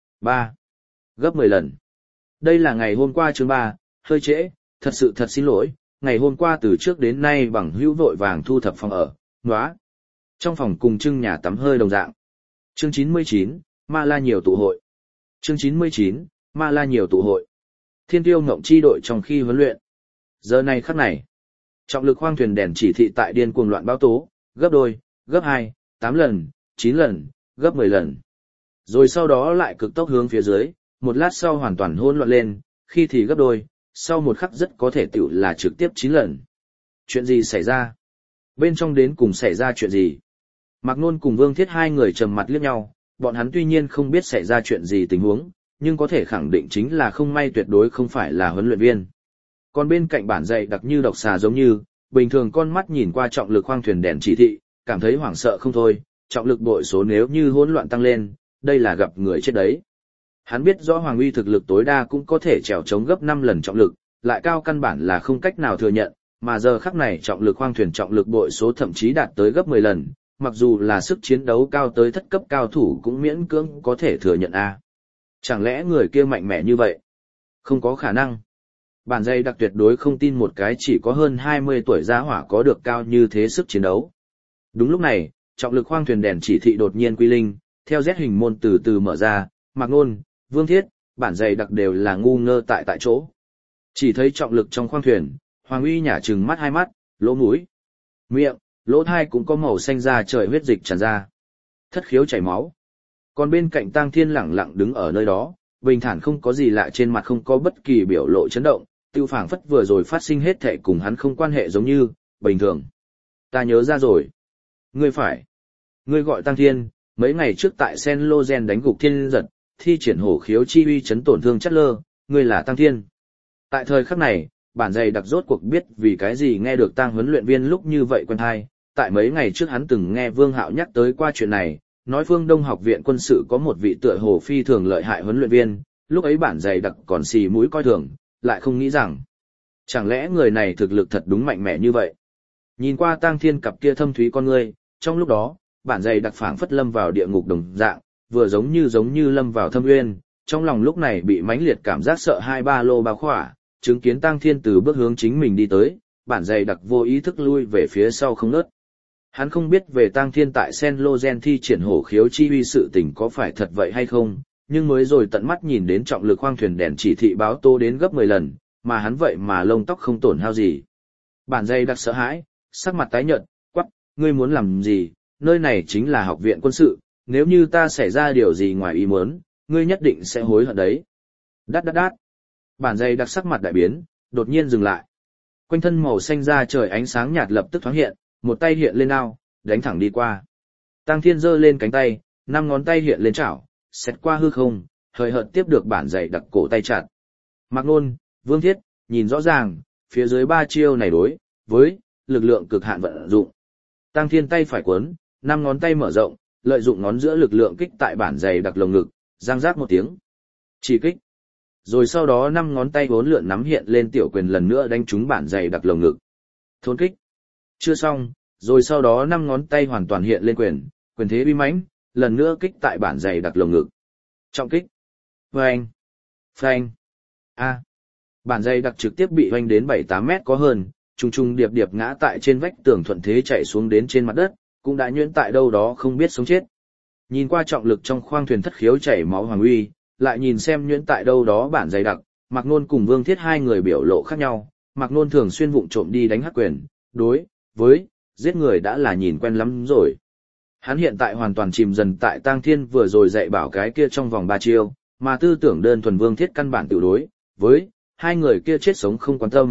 3. Gấp 10 lần. Đây là ngày hôm qua chương 3, hơi trễ, thật sự thật xin lỗi, ngày hôm qua từ trước đến nay bằng hữu vội vàng thu thập phòng ở, nóa. Trong phòng cùng trưng nhà tắm hơi đồng dạng. Chương 99, Ma La nhiều tụ hội. Chương 99, Ma La nhiều tụ hội. Thiên Tiêu Ngộng chi đội trong khi huấn luyện. Giờ này khắc này, trọng lực khoang thuyền đèn chỉ thị tại điên cuồng loạn báo tố, gấp đôi, gấp 2, 8 lần, 9 lần, gấp 10 lần. Rồi sau đó lại cực tốc hướng phía dưới, một lát sau hoàn toàn hỗn loạn lên, khi thì gấp đôi, sau một khắc rất có thể tiểu là trực tiếp 9 lần. Chuyện gì xảy ra? Bên trong đến cùng xảy ra chuyện gì? Mạc Nôn cùng Vương Thiết hai người trầm mặt liếc nhau, bọn hắn tuy nhiên không biết xảy ra chuyện gì tình huống, nhưng có thể khẳng định chính là không may tuyệt đối không phải là huấn luyện viên. Còn bên cạnh bản dạy đặc như độc xà giống như, bình thường con mắt nhìn qua trọng lực khoang thuyền đèn chỉ thị, cảm thấy hoảng sợ không thôi, trọng lực bội số nếu như hỗn loạn tăng lên, đây là gặp người chết đấy. Hắn biết rõ Hoàng Uy thực lực tối đa cũng có thể trèo chống gấp 5 lần trọng lực, lại cao căn bản là không cách nào thừa nhận, mà giờ khắc này trọng lực khoang thuyền trọng lực bội số thậm chí đạt tới gấp 10 lần, mặc dù là sức chiến đấu cao tới thất cấp cao thủ cũng miễn cưỡng có thể thừa nhận a. Chẳng lẽ người kia mạnh mẽ như vậy? Không có khả năng. Bản dây đặc tuyệt đối không tin một cái chỉ có hơn 20 tuổi gia hỏa có được cao như thế sức chiến đấu. Đúng lúc này, trọng lực khoang thuyền đèn chỉ thị đột nhiên quy linh, theo Z hình môn từ từ mở ra, Mạc Nôn, Vương Thiết, bản dày đặc đều là ngu ngơ tại chỗ. Chỉ thấy trọng lực trong khoang thuyền, Hoàng Uy nhả trừng mắt hai mắt, lỗ mũi, miệng, lỗ thai cũng có màu xanh da trời huyết dịch tràn ra. Thất khiếu chảy máu. Còn bên cạnh Tang Thiên lẳng lặng đứng ở nơi đó, bình thản không có gì lạ, trên mặt không có bất kỳ biểu lộ chấn động, tiêu phảng phất vừa rồi phát sinh hết thảy cùng hắn không quan hệ giống như, bình thường. Ta nhớ ra rồi. Ngươi phải. Ngươi gọi Tang Thiên, mấy ngày trước tại Sen Lô Gen đánh gục Thiên Giật, thi triển hổ khiếu chi uy chấn tổn thương Chất Lơ, ngươi là Tang Thiên. Tại thời khắc này, bản dày đặc rốt cuộc biết vì cái gì nghe được Tang huấn luyện viên lúc như vậy quen tai. Tại mấy ngày trước hắn từng nghe Vương Hạo nhắc tới qua chuyện này, nói Phương Đông học viện quân sự có một vị tựa hồ phi thường lợi hại huấn luyện viên, lúc ấy bản dày đặc còn xì mũi coi thường, lại không nghĩ rằng, chẳng lẽ người này thực lực thật đúng mạnh mẽ như vậy. Nhìn qua Tang Thiên cặp kia thâm thúy con ngươi, trong lúc đó, bản dày đặc phảng phất lâm vào địa ngục đồng dạng, vừa giống như lâm vào thâm uyên, trong lòng lúc này bị mãnh liệt cảm giác sợ hai ba lô bao khỏa, chứng kiến Tang Thiên từ bước hướng chính mình đi tới, bản dày đặc vô ý thức lui về phía sau không ngớt. Hắn không biết về Tang Thiên tại Sen Lô Gen thi triển hổ khiếu chi uy sự tình có phải thật vậy hay không, nhưng mới rồi tận mắt nhìn đến trọng lực khoang thuyền đèn chỉ thị báo tố đến gấp 10 lần, mà hắn vậy mà lông tóc không tổn hao gì. Bản dây đặc sợ hãi, sắc mặt tái nhợt, quắc, ngươi muốn làm gì, nơi này chính là học viện quân sự, nếu như ta xảy ra điều gì ngoài ý muốn, ngươi nhất định sẽ hối hận đấy. Đát đát đát. Bản dây đặc sắc mặt đại biến, đột nhiên dừng lại. Quanh thân màu xanh da trời ánh sáng nhạt lập tức thoáng hiện, một tay hiện lên đao, đánh thẳng đi qua. Tang Thiên giơ lên cánh tay, 5 ngón tay hiện lên chảo, xét qua hư không, hời hợt tiếp được bản dày đặc cổ tay chặt. Mạc Nôn, Vương Thiết, nhìn rõ ràng, phía dưới 3 chiêu này đối với lực lượng cực hạn vận dụng. Tang Thiên tay phải cuốn, 5 ngón tay mở rộng, lợi dụng ngón giữa lực lượng kích tại bản dày đặc lồng ngực, giang rác một tiếng. Chỉ kích. Rồi sau đó 5 ngón tay vốn lượn nắm hiện lên tiểu quyền lần nữa đánh trúng bản dày đặc lồng ngực. Thôn kích. Chưa xong, rồi sau đó 5 ngón tay hoàn toàn hiện lên quyền thế uy mãnh, lần nữa kích tại bản dày đặc lồng ngực. Trọng kích. Phanh. Phanh. A. Bản dày đặc trực tiếp bị hoành đến 7-8 mét có hơn, trùng điệp điệp ngã tại trên vách tường, thuận thế chạy xuống đến trên mặt đất, cũng đã nhuyễn tại đâu đó không biết sống chết. Nhìn qua trọng lực trong khoang thuyền thất khiếu chảy máu Hoàng Uy, lại nhìn xem nhuyễn tại đâu đó bản dày đặc, Mạc Nôn cùng Vương Thiết hai người biểu lộ khác nhau. Mạc Nôn thường xuyên vụng trộm đi đánh hắc quyền, đối với giết người đã là nhìn quen lắm rồi. Hắn hiện tại hoàn toàn chìm dần tại Tang Thiên vừa rồi dạy bảo cái kia trong vòng 3 chiêu, mà tư tưởng đơn thuần Vương Thiết căn bản tự đối với hai người kia chết sống không quan tâm,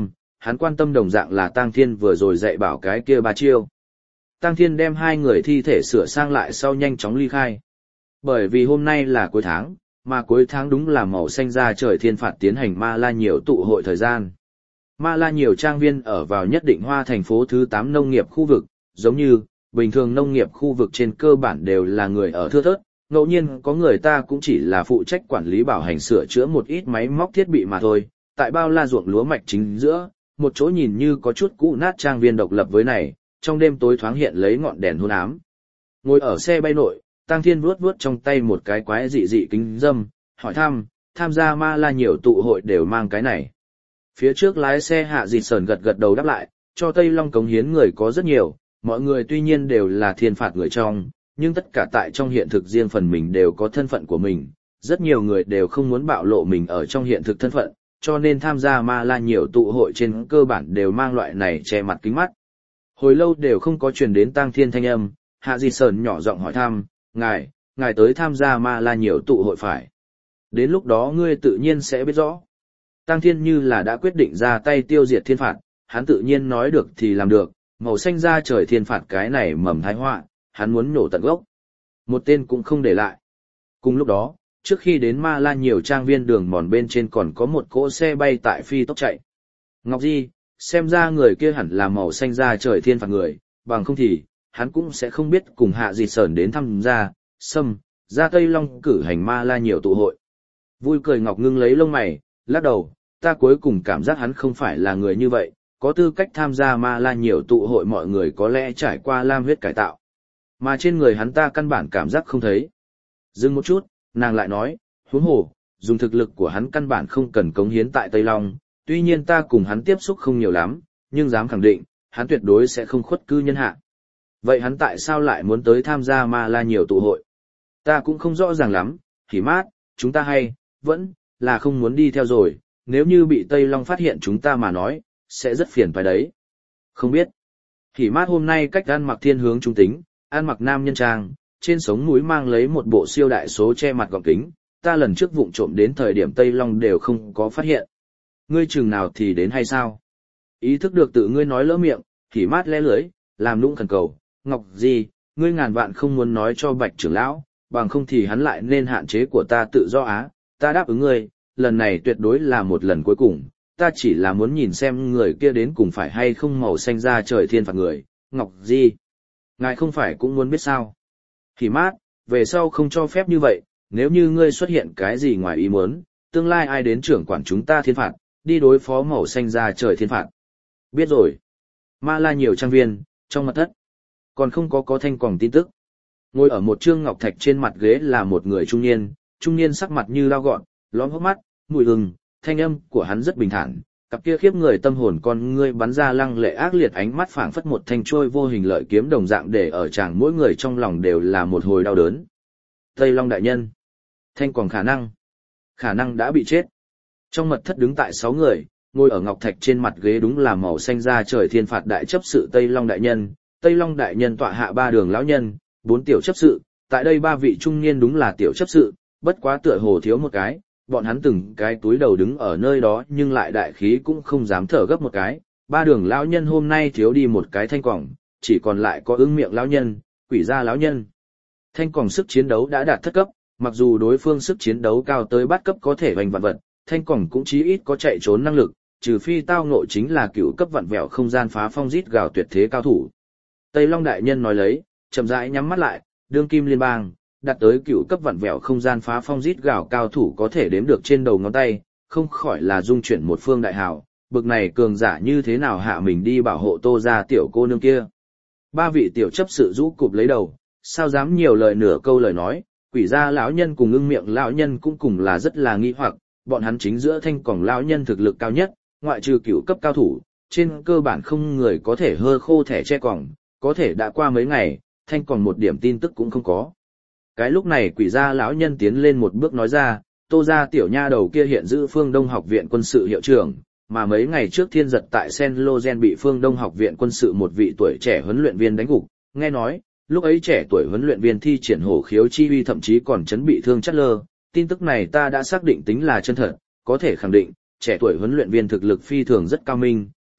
hắn quan tâm đồng dạng là Tang Thiên vừa rồi dạy bảo cái kia ba chiêu. Tang Thiên đem hai người thi thể sửa sang lại sau nhanh chóng ly khai. Bởi vì hôm nay là cuối tháng, mà cuối tháng đúng là màu xanh ra trời thiên phạt tiến hành Ma La nhiều tụ hội thời gian. Ma La nhiều trang viên ở vào nhất định Hoa thành phố thứ 8 nông nghiệp khu vực, giống như, bình thường nông nghiệp khu vực trên cơ bản đều là người ở thưa thớt, ngẫu nhiên có người ta cũng chỉ là phụ trách quản lý bảo hành sửa chữa một ít máy móc thiết bị mà thôi. Tại bao la ruộng lúa mạch chính giữa, một chỗ nhìn như có chút cũ nát trang viên độc lập với này, trong đêm tối thoáng hiện lấy ngọn đèn hôn ám. Ngồi ở xe bay nội, Tang Thiên vuốt vuốt trong tay một cái quái dị dị kính dâm, hỏi tham gia Ma La nhiều tụ hội đều mang cái này. Phía trước lái xe Hạ Dịch Sởn gật gật đầu đáp lại, cho Tây Long cống hiến người có rất nhiều, mọi người tuy nhiên đều là thiên phạt người trong, nhưng tất cả tại trong hiện thực riêng phần mình đều có thân phận của mình, rất nhiều người đều không muốn bạo lộ mình ở trong hiện thực thân phận, cho nên tham gia Ma La nhiều tụ hội trên cơ bản đều mang loại này che mặt kính mắt. Hồi lâu đều không có truyền đến Tang Thiên thanh âm, Hạ Dịch Sởn nhỏ giọng hỏi thăm, ngài tới tham gia Ma La nhiều tụ hội phải. Đến lúc đó ngươi tự nhiên sẽ biết rõ. Tang Thiên như là đã quyết định ra tay tiêu diệt thiên phạt, hắn tự nhiên nói được thì làm được, màu xanh ra trời thiên phạt cái này mầm thái họa, hắn muốn nổ tận gốc. Một tên cũng không để lại. Cùng lúc đó, trước khi đến Ma La nhiều trang viên đường mòn bên trên còn có một cỗ xe bay tại phi tốc chạy. Ngọc Di, xem ra người kia hẳn là màu xanh ra trời thiên phạt người, bằng không thì, hắn cũng sẽ không biết cùng Hạ Dịch Sởn đến thăm ra Tây Long cử hành Ma La nhiều tụ hội. Vui cười Ngọc Ngưng lấy lông mày, lắc đầu, ta cuối cùng cảm giác hắn không phải là người như vậy, có tư cách tham gia Ma La nhiều tụ hội mọi người có lẽ trải qua lam huyết cải tạo. Mà trên người hắn ta căn bản cảm giác không thấy. Dừng một chút, nàng lại nói, huống hồ, dùng thực lực của hắn căn bản không cần cống hiến tại Tây Long, tuy nhiên ta cùng hắn tiếp xúc không nhiều lắm, nhưng dám khẳng định, hắn tuyệt đối sẽ không khuất cư nhân hạ. Vậy hắn tại sao lại muốn tới tham gia Ma La nhiều tụ hội? Ta cũng không rõ ràng lắm, Hỉ Mát, chúng ta vẫn là không muốn đi theo rồi, nếu như bị Tây Long phát hiện chúng ta mà nói, sẽ rất phiền phải đấy. Không biết. Hỉ Mát hôm nay cách ăn mặc thiên hướng trung tính, ăn mặc nam nhân trang, trên sống mũi mang lấy một bộ siêu đại số che mặt gọng kính, ta lần trước vụng trộm đến thời điểm Tây Long đều không có phát hiện. Ngươi chừng nào thì đến hay sao? Ý thức được tự ngươi nói lỡ miệng, Hỉ Mát lẽ lưỡi, làm nũng khẩn cầu, Ngọc Di, ngươi ngàn vạn không muốn nói cho Bạch trưởng lão, bằng không thì hắn lại nên hạn chế của ta tự do á, ta đáp ứng ngươi, lần này tuyệt đối là một lần cuối cùng, ta chỉ là muốn nhìn xem người kia đến cùng phải hay không màu xanh ra trời thiên phạt người, Ngọc Di. Ngài không phải cũng muốn biết sao? Hỉ Mát, về sau không cho phép như vậy, nếu như ngươi xuất hiện cái gì ngoài ý muốn, tương lai ai đến trưởng quản chúng ta thiên phạt, đi đối phó màu xanh ra trời thiên phạt. Biết rồi. Ma La nhiều trang viên, trong mật thất. Còn không có thanh quòng tin tức. Ngồi ở một trương ngọc thạch trên mặt ghế là một người trung niên sắc mặt như lao gọn, lõm hốc mắt, mùi hừng, thanh âm của hắn rất bình thản, cặp kia khiếp người tâm hồn con ngươi bắn ra lăng lệ ác liệt ánh mắt phảng phất một thanh trôi vô hình lợi kiếm đồng dạng để ở chàng mỗi người trong lòng đều là một hồi đau đớn. Tây Long đại nhân, thanh quòng khả năng đã bị chết. Trong mật thất đứng tại 6 người, ngồi ở ngọc thạch trên mặt ghế đúng là màu xanh ra trời thiên phạt đại chấp sự Tây Long đại nhân. Tây Long đại nhân tọa hạ 3 đường lão nhân, 4 tiểu chấp sự, tại đây 3 vị trung niên đúng là tiểu chấp sự, bất quá tựa hồ thiếu một cái, bọn hắn từng cái túi đầu đứng ở nơi đó nhưng lại đại khí cũng không dám thở gấp một cái. 3 đường lão nhân hôm nay thiếu đi một cái thanh quòng, chỉ còn lại có ưng miệng lão nhân, quỷ gia lão nhân. Thanh quòng sức chiến đấu đã đạt thất cấp, mặc dù đối phương sức chiến đấu cao tới bát cấp có thể hoành vạn vật, thanh quòng cũng chí ít có chạy trốn năng lực, trừ phi tao ngộ chính là cựu cấp vặn vẹo không gian phá phong rít gào tuyệt thế cao thủ. Tây Long đại nhân nói lấy, chậm rãi nhắm mắt lại, đương kim liên bang, đạt tới cựu cấp vặn vẹo không gian phá phong rít gào cao thủ có thể đếm được trên đầu ngón tay, không khỏi là dung chuyển một phương đại hào, bực này cường giả như thế nào hạ mình đi bảo hộ Tô gia tiểu cô nương kia. 3 vị tiểu chấp sự rũ cụp lấy đầu, sao dám nhiều lời nửa câu lời nói, quỷ gia lão nhân cùng ưng miệng lão nhân cũng cùng là rất là nghi hoặc, bọn hắn chính giữa thanh quòng lão nhân thực lực cao nhất, ngoại trừ cựu cấp cao thủ, trên cơ bản không người có thể hơ khô thẻ che quòng, có thể đã qua mấy ngày, thanh còn một điểm tin tức cũng không có. Cái lúc này quỷ gia lão nhân tiến lên một bước nói ra, Tô gia tiểu nha đầu kia hiện giữ Phương Đông học viện quân sự hiệu trưởng, mà mấy ngày trước thiên giật tại Saint Lozen bị Phương Đông học viện quân sự một vị tuổi trẻ huấn luyện viên đánh gục, nghe nói, lúc ấy trẻ tuổi huấn luyện viên thi triển hổ khiếu chi uy thậm chí còn chấn bị thương chất lơ, tin tức này ta đã xác định tính là chân thật, có thể khẳng định, trẻ tuổi huấn luyện viên thực lực phi thường rất cao minh,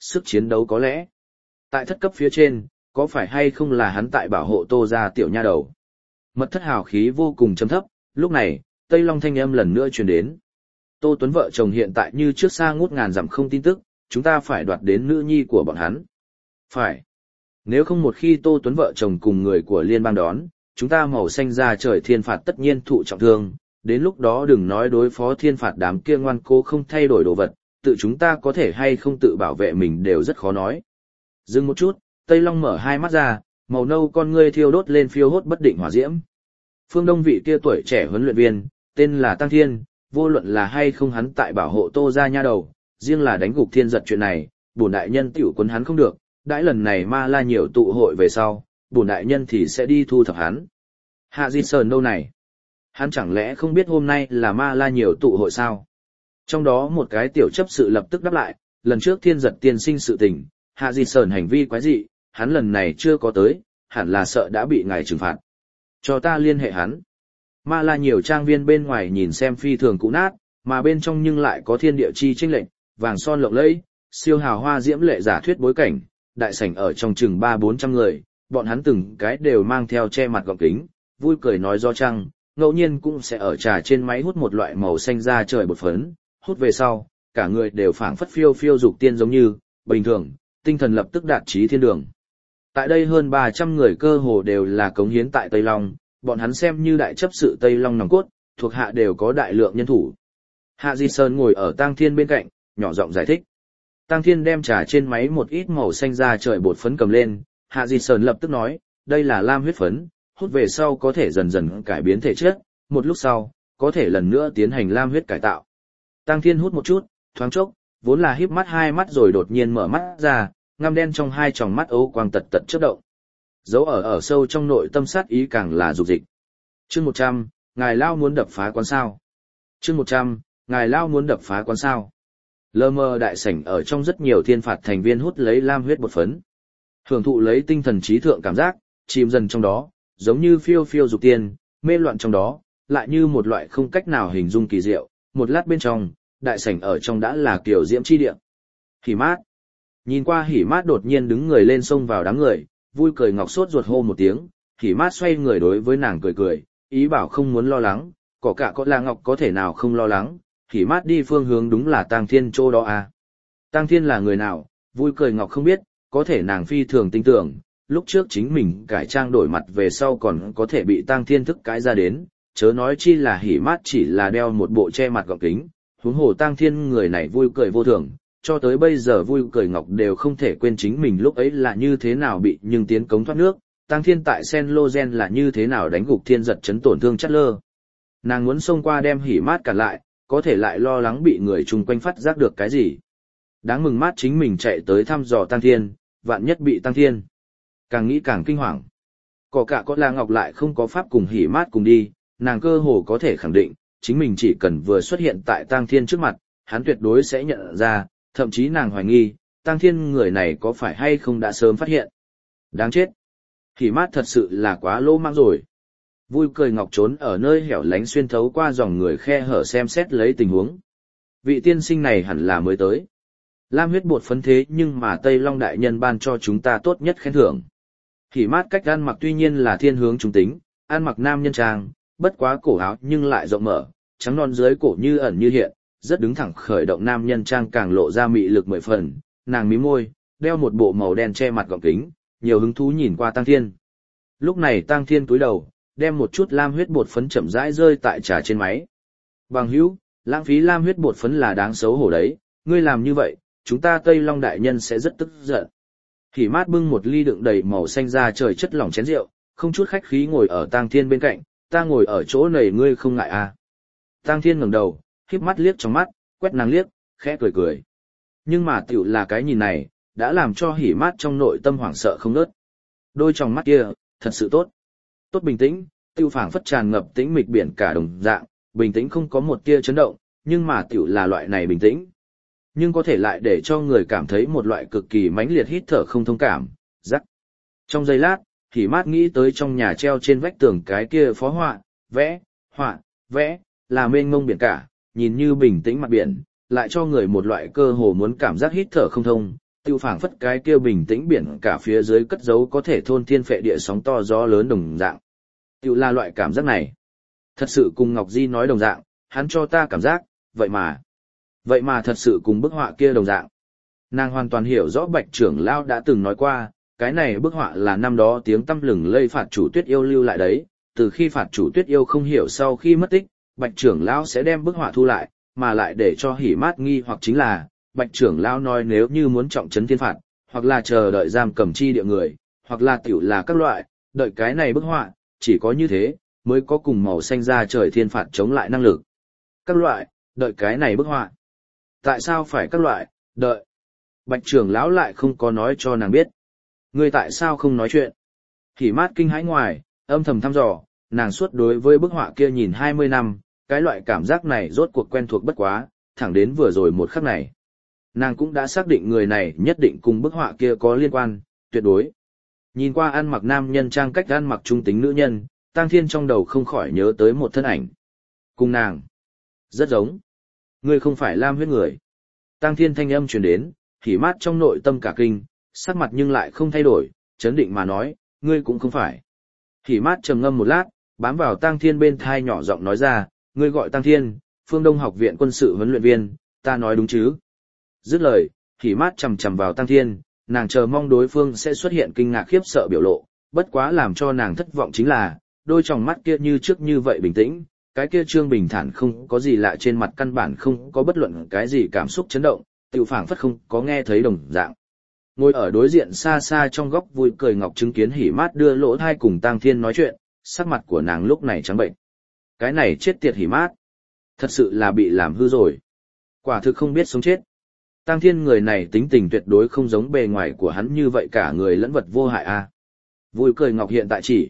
sức chiến đấu có lẽ. Tại thất cấp phía trên, có phải hay không là hắn tại bảo hộ Tô gia tiểu nha đầu? Mật thất hào khí vô cùng trầm thấp, lúc này, Tây Long thanh âm lần nữa truyền đến. Tô Tuấn vợ chồng hiện tại như trước xa ngút ngàn dặm không tin tức, chúng ta phải đoạt đến nữ nhi của bọn hắn. Phải. Nếu không một khi Tô Tuấn vợ chồng cùng người của liên bang đón, chúng ta màu xanh ra trời thiên phạt tất nhiên thụ trọng thương, đến lúc đó đừng nói đối phó thiên phạt đám kia ngoan cố không thay đổi đồ vật, tự chúng ta có thể hay không tự bảo vệ mình đều rất khó nói. Dừng một chút, Tây Long mở hai mắt ra, màu nâu con ngươi thiêu đốt lên phiêu hốt bất định hỏa diễm. Phương Đông vị kia tuổi trẻ huấn luyện viên, tên là Tăng Thiên, vô luận là hay không hắn tại bảo hộ Tô gia nha đầu, riêng là đánh gục thiên giật chuyện này, bổn đại nhân tiểu quấn hắn không được, đãi lần này ma la nhiều tụ hội về sau, bổn đại nhân thì sẽ đi thu thập hắn. Hạ Di Sơn đâu này? Hắn chẳng lẽ không biết hôm nay là ma la nhiều tụ hội sao? Trong đó một cái tiểu chấp sự lập tức đáp lại, lần trước thiên giật tiên sinh sự tình, Hạ Di Sơn hành vi quái dị, hắn lần này chưa có tới, hẳn là sợ đã bị ngài trừng phạt. Cho ta liên hệ hắn. Ma la nhiều trang viên bên ngoài nhìn xem phi thường cũ nát, mà bên trong nhưng lại có thiên địa chi chênh lệch, vàng son lộng lẫy, siêu hào hoa diễm lệ giả thuyết bối cảnh, đại sảnh ở trong chừng 300-400 người, bọn hắn từng cái đều mang theo che mặt gọng kính, vui cười nói do trăng, ngẫu nhiên cũng sẽ ở trà trên máy hút một loại màu xanh da trời bột phấn, hút về sau, cả người đều phảng phất phiêu phiêu dục tiên giống như, bình thường, tinh thần lập tức đạt chí thiên đường. Tại đây hơn 300 người cơ hồ đều là cống hiến tại Tây Long, bọn hắn xem như đại chấp sự Tây Long nòng cốt, thuộc hạ đều có đại lượng nhân thủ. Hạ Di Sơn ngồi ở Tang Thiên bên cạnh, nhỏ giọng giải thích. Tang Thiên đem trà trên máy một ít màu xanh da trời bột phấn cầm lên, Hạ Di Sơn lập tức nói, đây là lam huyết phấn, hút về sau có thể dần dần cải biến thể chất, một lúc sau, có thể lần nữa tiến hành lam huyết cải tạo. Tang Thiên hút một chút, thoáng chốc, vốn là híp mắt hai mắt rồi đột nhiên mở mắt ra, ngăm đen trong hai tròng mắt ấu quang tật tật chớp động. Dấu ở sâu trong nội tâm sát ý càng là dục dịch. Chương 100, ngài lao muốn đập phá quán sao? Chương 100, ngài lao muốn đập phá quán sao? Lơ mơ đại sảnh ở trong rất nhiều thiên phạt thành viên hút lấy lam huyết bột phấn. Hưởng thụ lấy tinh thần trí thượng cảm giác, chìm dần trong đó, giống như phiêu phiêu dục tiên, mê loạn trong đó, lại như một loại không cách nào hình dung kỳ diệu. Một lát bên trong, đại sảnh ở trong đã là kiểu diễm chi địa. Hỉ mát. Nhìn qua Hỉ mát đột nhiên đứng người lên xông vào đám người, vui cười ngọc sốt ruột hô một tiếng, Hỉ mát xoay người đối với nàng cười cười, ý bảo không muốn lo lắng, có cả có là ngọc có thể nào không lo lắng, Hỉ mát đi phương hướng đúng là Tang Thiên chỗ đó à. Tang Thiên là người nào, vui cười ngọc không biết, có thể nàng phi thường tin tưởng, lúc trước chính mình cải trang đổi mặt về sau còn có thể bị Tang Thiên thức cãi ra đến, chớ nói chi là Hỉ mát chỉ là đeo một bộ che mặt gọng kính, huống hồ Tang Thiên người này vui cười vô thường, cho tới bây giờ vui cười ngọc đều không thể quên chính mình lúc ấy là như thế nào bị nhưng tiến cống thoát nước, Tang Thiên tại Sen Lô Gen là như thế nào đánh gục thiên giật chấn tổn thương Chát Lơ. Nàng muốn xông qua đem Hỉ mát cản lại, có thể lại lo lắng bị người chung quanh phát giác được cái gì. Đáng mừng mát chính mình chạy tới thăm dò Tang Thiên, vạn nhất bị Tang Thiên. Càng nghĩ càng kinh hoàng. Có cả có là ngọc lại không có pháp cùng Hỉ mát cùng đi, nàng cơ hồ có thể khẳng định, chính mình chỉ cần vừa xuất hiện tại Tang Thiên trước mặt, hắn tuyệt đối sẽ nhận ra, thậm chí nàng hoài nghi, Tang Thiên người này có phải hay không đã sớm phát hiện. Đáng chết. Hỉ mát thật sự là quá lỗ mãng rồi. Vui cười ngọc trốn ở nơi hẻo lánh xuyên thấu qua dòng người khe hở xem xét lấy tình huống. Vị tiên sinh này hẳn là mới tới. Lam huyết bột phấn thế nhưng mà Tây Long đại nhân ban cho chúng ta tốt nhất khen thưởng. Hỉ mát cách ăn mặc tuy nhiên là thiên hướng trung tính, ăn mặc nam nhân trang, bất quá cổ áo nhưng lại rộng mở, trắng non dưới cổ như ẩn như hiện, rất đứng thẳng khởi động nam nhân trang càng lộ ra mị lực 10 phần, nàng mím môi, đeo một bộ màu đen che mặt gọng kính, nhiều hứng thú nhìn qua Tang Thiên. Lúc này Tang Thiên cúi đầu, đem một chút lam huyết bột phấn chậm rãi rơi tại trà trên máy. Bằng hữu, lãng phí lam huyết bột phấn là đáng xấu hổ đấy, ngươi làm như vậy, chúng ta Tây Long đại nhân sẽ rất tức giận. Hỉ mát bưng một ly đựng đầy màu xanh da trời chất lỏng chén rượu, không chút khách khí ngồi ở Tang Thiên bên cạnh, ta ngồi ở chỗ này ngươi không ngại à. Tang Thiên ngẩng đầu, híp mắt liếc trong mắt, quét nàng liếc, khẽ cười cười. Nhưng mà tiểu là cái nhìn này, đã làm cho Hỉ mát trong nội tâm hoảng sợ không ngớt. Đôi tròng mắt kia, thật sự tốt. Tốt bình tĩnh, tiêu phảng phất tràn ngập tĩnh mịch biển cả đồng dạng, bình tĩnh không có một tia chấn động, nhưng mà tiểu là loại này bình tĩnh. Nhưng có thể lại để cho người cảm thấy một loại cực kỳ mãnh liệt hít thở không thông cảm, rắc. Trong giây lát, Hỉ mát nghĩ tới trong nhà treo trên vách tường cái kia phó họa, vẽ, là mênh mông biển cả, nhìn như bình tĩnh mặt biển, lại cho người một loại cơ hồ muốn cảm giác hít thở không thông, Tiêu phảng phất cái kia bình tĩnh biển cả phía dưới cất giấu có thể thôn thiên phệ địa sóng to gió lớn đồng dạng. Tiêu là loại cảm giác này. Thật sự cùng Ngọc Di nói đồng dạng, hắn cho ta cảm giác, vậy mà thật sự cùng bức họa kia đồng dạng. Nàng hoàn toàn hiểu rõ Bạch trưởng lão đã từng nói qua, cái này bức họa là năm đó tiếng tăm lừng lây phạt chủ Tuyết Yêu lưu lại đấy, từ khi phạt chủ Tuyết Yêu không hiểu sau khi mất tích, Bạch trưởng lão sẽ đem bức họa thu lại, mà lại để cho Hỉ Mát nghi hoặc chính là, Bạch trưởng lão nói nếu như muốn trọng trấn thiên phạt, hoặc là chờ đợi giam cầm chi địa người, hoặc là tiểu là các loại, đợi cái này bức họa, chỉ có như thế, mới có cùng màu xanh ra trời thiên phạt chống lại năng lực. Các loại, đợi cái này bức họa. Tại sao phải các loại, đợi? Bạch trưởng lão lại không có nói cho nàng biết. Ngươi tại sao không nói chuyện? Hỉ Mát kinh hãi ngoài, âm thầm thăm dò, nàng suốt đối với bức họa kia nhìn 20 năm, cái loại cảm giác này rốt cuộc quen thuộc bất quá, thẳng đến vừa rồi một khắc này. Nàng cũng đã xác định người này nhất định cùng bức họa kia có liên quan, tuyệt đối. Nhìn qua ăn mặc nam nhân trang cách ăn mặc trung tính nữ nhân, Tang Thiên trong đầu không khỏi nhớ tới một thân ảnh. Cùng nàng. Rất giống. Ngươi không phải Lam huyết người. Tang Thiên thanh âm truyền đến, Hỉ Mát trong nội tâm cả kinh, sắc mặt nhưng lại không thay đổi, chấn định mà nói, ngươi cũng không phải. Hỉ Mát trầm ngâm một lát, bám vào Tang Thiên bên thai nhỏ giọng nói ra, ngươi gọi Tang Thiên, Phương Đông học viện quân sự huấn luyện viên, ta nói đúng chứ? Dứt lời, Hỉ Mát chằm chằm vào Tang Thiên, nàng chờ mong đối phương sẽ xuất hiện kinh ngạc khiếp sợ biểu lộ, bất quá làm cho nàng thất vọng chính là, đôi tròng mắt kia như trước như vậy bình tĩnh, cái kia trương bình thản không có gì lạ trên mặt căn bản không có bất luận cái gì cảm xúc chấn động, tiểu phảng phất không có nghe thấy đồng dạng. Ngồi ở đối diện xa xa trong góc vui cười Ngọc chứng kiến Hỉ Mát đưa lỗ thai cùng Tang Thiên nói chuyện, sắc mặt của nàng lúc này trắng bệnh. Cái này chết tiệt Hỉ Mát, thật sự là bị làm hư rồi. Quả thực không biết sống chết. Tang Thiên người này tính tình tuyệt đối không giống bề ngoài của hắn như vậy cả người lẫn vật vô hại a. Vui cười Ngọc hiện tại chỉ,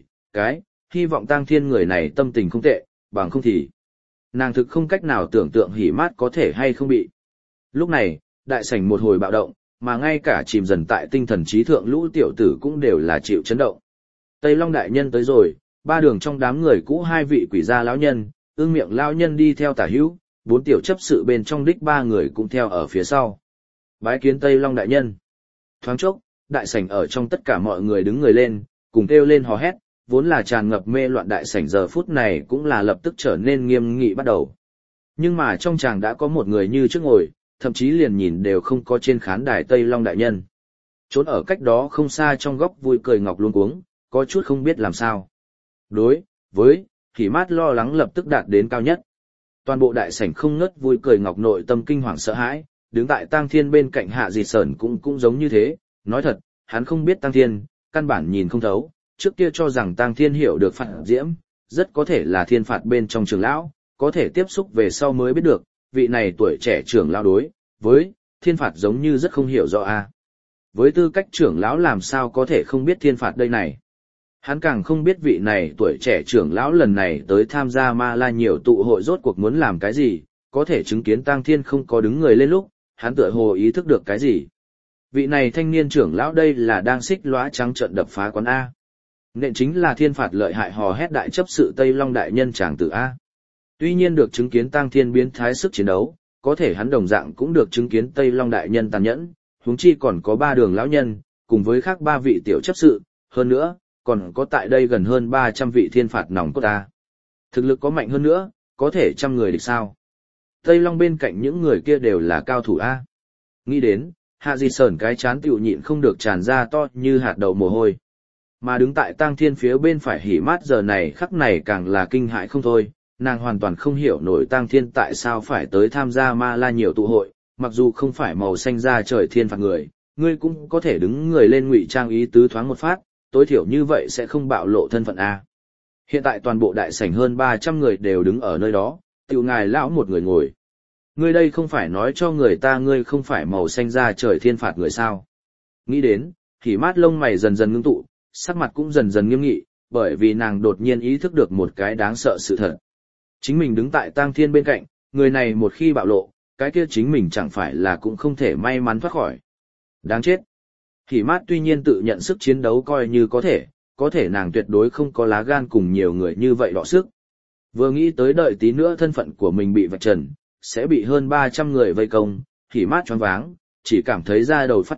hy vọng Tang Thiên người này tâm tình không tệ, bằng không thì. Nàng thực không cách nào tưởng tượng Hỉ Mát có thể hay không bị. Lúc này, đại sảnh một hồi bạo động, mà ngay cả chìm dần tại tinh thần trí thượng lũ tiểu tử cũng đều là chịu chấn động. Tây Long đại nhân tới rồi, ba đường trong đám người cũ hai vị quỷ gia lão nhân, ương miệng lão nhân đi theo tả hữu, bốn tiểu chấp sự bên trong đích ba người cũng theo ở phía sau. Bái kiến Tây Long đại nhân. Thoáng chốc, đại sảnh ở trong tất cả mọi người đứng người lên, cùng kêu lên hò hét, vốn là tràn ngập mê loạn đại sảnh giờ phút này cũng là lập tức trở nên nghiêm nghị bắt đầu. Nhưng mà trong chàng đã có một người như trước ngồi, thậm chí liền nhìn đều không có trên khán đài Tây Long đại nhân. Trốn ở cách đó không xa trong góc vui cười Ngọc luống cuống, có chút không biết làm sao. Đối với Hỉ Mát lo lắng lập tức đạt đến cao nhất. Toàn bộ đại sảnh không ngớt vui cười Ngọc nội tâm kinh hoàng sợ hãi, đứng tại Tang Thiên bên cạnh Hạ Dị Sởn cũng giống như thế, nói thật, hắn không biết Tang Thiên, căn bản nhìn không thấu, trước kia cho rằng Tang Thiên hiểu được phạt diễm, rất có thể là thiên phạt bên trong trường lão, có thể tiếp xúc về sau mới biết được, vị này tuổi trẻ trưởng lão đối với thiên phạt giống như rất không hiểu rõ a. Với tư cách trưởng lão làm sao có thể không biết thiên phạt đây này. Hắn càng không biết vị này tuổi trẻ trưởng lão lần này tới tham gia Ma La nhiều tụ hội rốt cuộc muốn làm cái gì, có thể chứng kiến Tang Thiên không có đứng người lên lúc, hắn tựa hồ ý thức được cái gì. Vị này thanh niên trưởng lão đây là đang xích lóa trắng trợn đập phá quán A. Nện chính là thiên phạt lợi hại hò hét đại chấp sự Tây Long đại nhân chàng tử A. Tuy nhiên được chứng kiến Tang Thiên biến thái sức chiến đấu, có thể hắn đồng dạng cũng được chứng kiến Tây Long đại nhân tàn nhẫn, huống chi còn có ba đường lão nhân, cùng với khác ba vị tiểu chấp sự, hơn nữa, còn có tại đây gần hơn 300 vị thiên phạt nòng cốt A. Thực lực có mạnh hơn nữa, có thể trăm người địch sao. Tây Long bên cạnh những người kia đều là cao thủ A. Nghĩ đến, Hạ Dị Sởn cái chán tiểu nhịn không được tràn ra to như hạt đậu mồ hôi. Mà đứng tại Tang Thiên phía bên phải Hỉ Mát giờ này khắc này càng là kinh hãi không thôi, nàng hoàn toàn không hiểu nổi Tang Thiên tại sao phải tới tham gia Ma La nhiều tụ hội, mặc dù không phải màu xanh da trời thiên phạt người, ngươi cũng có thể đứng người lên ngụy trang ý tứ thoáng một phát, tối thiểu như vậy sẽ không bạo lộ thân phận A. Hiện tại toàn bộ đại sảnh hơn 300 người đều đứng ở nơi đó, tiểu ngài lão một người ngồi. Ngươi đây không phải nói cho người ta ngươi không phải màu xanh da trời thiên phạt người sao. Nghĩ đến, Hỉ Mát lông mày dần dần ngưng tụ, sắc mặt cũng dần dần nghiêm nghị, bởi vì nàng đột nhiên ý thức được một cái đáng sợ sự thật. Chính mình đứng tại Tang Thiên bên cạnh, người này một khi bạo lộ, cái kia chính mình chẳng phải là cũng không thể may mắn thoát khỏi. Đáng chết. Hỉ Mát tuy nhiên tự nhận sức chiến đấu coi như có thể nàng tuyệt đối không có lá gan cùng nhiều người như vậy đọ sức. Vừa nghĩ tới đợi tí nữa thân phận của mình bị vạch trần, sẽ bị hơn 300 người vây công, Hỉ Mát choáng váng, chỉ cảm thấy da đầu phát tạc,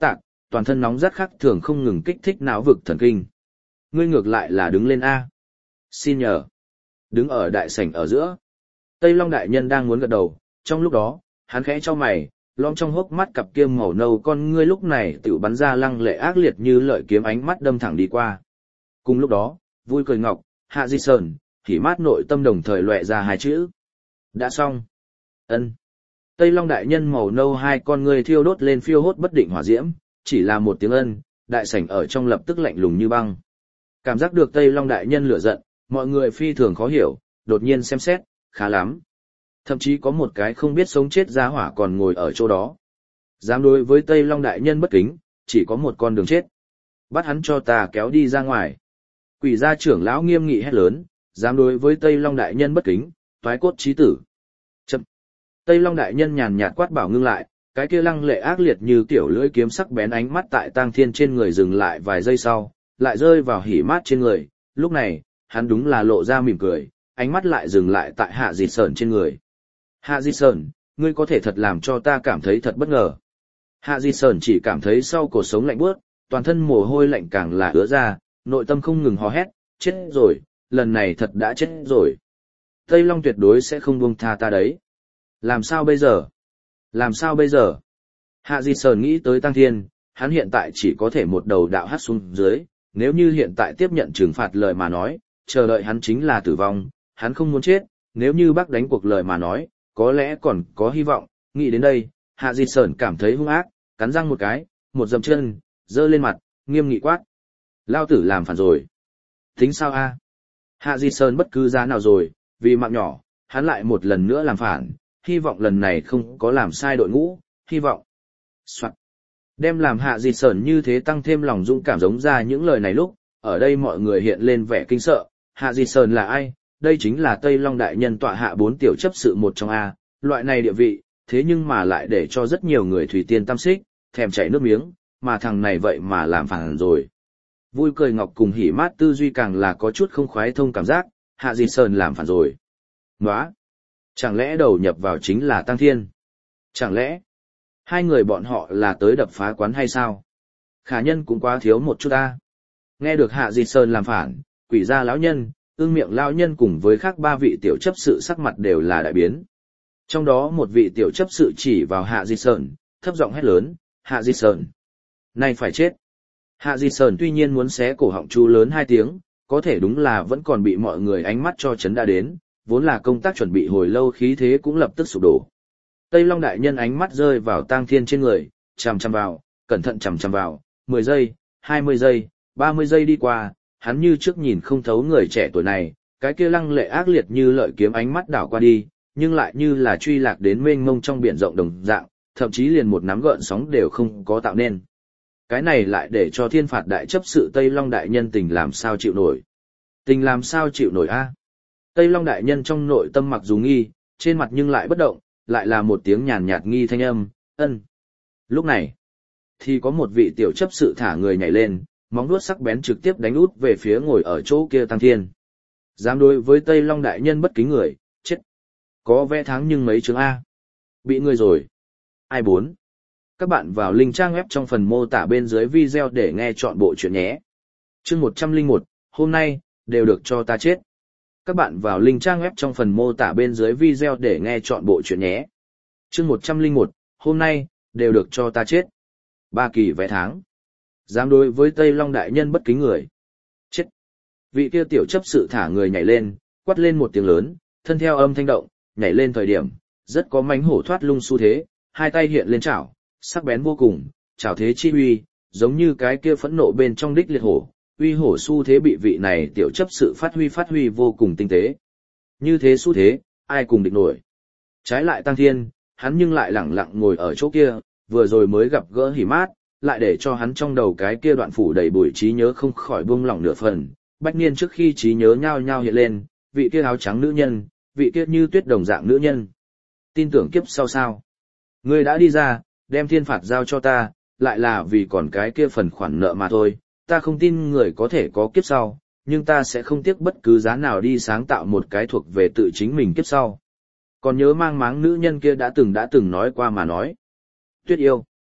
toàn thân nóng rát khác thường không ngừng kích thích não vực thần kinh. Ngươi ngược lại là đứng lên A. Xin nhờ. Đứng ở đại sảnh ở giữa. Tây Long đại nhân đang muốn gật đầu, trong lúc đó, hắn khẽ chau mày, lõm trong hốc mắt cặp kia màu nâu con ngươi lúc này tự bắn ra lăng lệ ác liệt như lợi kiếm ánh mắt đâm thẳng đi qua. Cùng lúc đó, vui cười ngọc, Hạ Di Sơn, thì mát nội tâm đồng thời lóe ra hai chữ. Đã xong. Ân. Tây Long đại nhân màu nâu hai con ngươi thiêu đốt lên phiêu hốt bất định hỏa diễm, chỉ là một tiếng ân, đại sảnh ở trong lập tức lạnh lùng như băng. Cảm giác được Tây Long đại nhân lửa giận, mọi người phi thường khó hiểu, đột nhiên xem xét, khá lắm. Thậm chí có một cái không biết sống chết giá hỏa còn ngồi ở chỗ đó. Dám đối với Tây Long đại nhân bất kính, chỉ có một con đường chết. Bắt hắn cho ta kéo đi ra ngoài. Quỷ gia trưởng lão nghiêm nghị hét lớn, dám đối với Tây Long đại nhân bất kính, toái cốt chí tử. Chậm. Tây Long đại nhân nhàn nhạt quát bảo ngưng lại, cái kia lăng lệ ác liệt như tiểu lưỡi kiếm sắc bén ánh mắt tại Tang Thiên trên người dừng lại vài giây sau, lại rơi vào hỉ mát trên người. Lúc này, hắn đúng là lộ ra mỉm cười, ánh mắt lại dừng lại tại Hạ Di Sơn trên người. Hạ Di Sơn, ngươi có thể thật làm cho ta cảm thấy thật bất ngờ. Hạ Di Sơn chỉ cảm thấy sau cổ sống lạnh buốt, toàn thân mồ hôi lạnh càng là ứa ra, nội tâm không ngừng hò hét, chết rồi, lần này thật đã chết rồi. Tây Long tuyệt đối sẽ không buông tha ta đấy. Làm sao bây giờ? Làm sao bây giờ? Hạ Di Sơn nghĩ tới Tăng Thiên, hắn hiện tại chỉ có thể một đầu đạo hát xuống dưới, nếu như hiện tại tiếp nhận trừng phạt lời mà nói, chờ đợi hắn chính là tử vong, hắn không muốn chết, nếu như bác đánh cuộc lời mà nói, có lẽ còn có hy vọng. Nghĩ đến đây, Hạ Di Sơn cảm thấy hung ác, cắn răng một cái, một dậm chân, giơ lên mặt, nghiêm nghị quát. Lao tử làm phản rồi. Tính sao a? Hạ Di Sơn bất cứ giá nào rồi, vì mạng nhỏ, hắn lại một lần nữa làm phản, hy vọng lần này không có làm sai đội ngũ, hy vọng. Soạn. Đem làm Hạ Di Sơn như thế tăng thêm lòng dũng cảm giống ra những lời này lúc, ở đây mọi người hiện lên vẻ kinh sợ. Hạ Di Sơn là ai? Đây chính là Tây Long đại nhân tọa hạ 4 tiểu chấp sự một trong A, loại này địa vị, thế nhưng mà lại để cho rất nhiều người thủy tiên tam xích, thèm chảy nước miếng, mà thằng này vậy mà làm phản rồi. Vui cười ngọc cùng hỉ mát tư duy càng là có chút không khoái thông cảm giác, Hạ Di Sơn làm phản rồi. Nóa! Chẳng lẽ đầu nhập vào chính là Tăng Thiên? Chẳng lẽ hai người bọn họ là tới đập phá quán hay sao? Khả nhân cũng quá thiếu một chút ta. Nghe được Hạ Di Sơn làm phản, quỷ gia lão nhân, ương miệng lão nhân cùng với khác 3 vị tiểu chấp sự sắc mặt đều là đại biến. Trong đó một vị tiểu chấp sự chỉ vào Hạ Di Sơn, thấp giọng hét lớn, Hạ Di Sơn, này phải chết. Hạ Di Sơn tuy nhiên muốn xé cổ họng chú lớn 2 tiếng, có thể đúng là vẫn còn bị mọi người ánh mắt cho chấn đã đến, vốn là công tác chuẩn bị hồi lâu khí thế cũng lập tức sụp đổ. Tây Long đại nhân ánh mắt rơi vào Tang Thiên trên người, chằm chằm vào, cẩn thận chằm chằm vào, 10 giây, 20 giây, 30 giây đi qua, hắn như trước nhìn không thấu người trẻ tuổi này, cái kia lăng lệ ác liệt như lợi kiếm ánh mắt đảo qua đi, nhưng lại như là truy lạc đến mênh mông trong biển rộng đồng dạng, thậm chí liền một nắm gợn sóng đều không có tạo nên. Cái này lại để cho thiên phạt đại chấp sự Tây Long đại nhân tình làm sao chịu nổi. Tình làm sao chịu nổi a? Tây Long đại nhân trong nội tâm mặc dù nghi, trên mặt nhưng lại bất động, lại là một tiếng nhàn nhạt nghi thanh âm, ân. Lúc này, thì có một vị tiểu chấp sự thả người nhảy lên, móng vuốt sắc bén trực tiếp đánh út về phía ngồi ở chỗ kia Tăng Thiên. Dám đối với Tây Long đại nhân bất kính người, chết. Có vẽ thắng nhưng mấy chứng A. Bị người rồi. Ai bốn? Các bạn vào link trang web trong phần mô tả bên dưới video để nghe chọn bộ chuyện nhé. Chương 101, hôm nay, đều được cho ta chết. Các bạn vào link trang web trong phần mô tả bên dưới video để nghe chọn bộ chuyện nhé. Chương 101, hôm nay, đều được cho ta chết. 3 kỳ vẽ tháng. Dám đối với Tây Long đại nhân bất kính người. Chết. Vị kia tiểu chấp sự thả người nhảy lên, quát lên một tiếng lớn, thân theo âm thanh động, nhảy lên thời điểm, rất có mánh hổ thoát lung xu thế, hai tay hiện lên chảo, sắc bén vô cùng, chảo thế chi uy, giống như cái kia phẫn nộ bên trong đích liệt hổ, uy hổ xu thế bị vị này tiểu chấp sự phát huy vô cùng tinh tế. Như thế xu thế, ai cùng địch nổi. Trái lại Tăng Thiên, hắn nhưng lại lẳng lặng ngồi ở chỗ kia, vừa rồi mới gặp gỡ hỉ mát, lại để cho hắn trong đầu cái kia đoạn phủ đầy bụi trí nhớ không khỏi buông lỏng nửa phần. Bách niên trước khi trí nhớ nhao nhao hiện lên, vị kia áo trắng nữ nhân, vị kia như tuyết đồng dạng nữ nhân. Tin tưởng kiếp sau sao? Ngươi đã đi ra, đem thiên phạt giao cho ta, lại là vì còn cái kia phần khoản nợ mà thôi. Ta không tin người có thể có kiếp sau, nhưng ta sẽ không tiếc bất cứ giá nào đi sáng tạo một cái thuộc về tự chính mình kiếp sau. Còn nhớ mang máng nữ nhân kia đã từng nói qua mà nói. Tuyết yêu.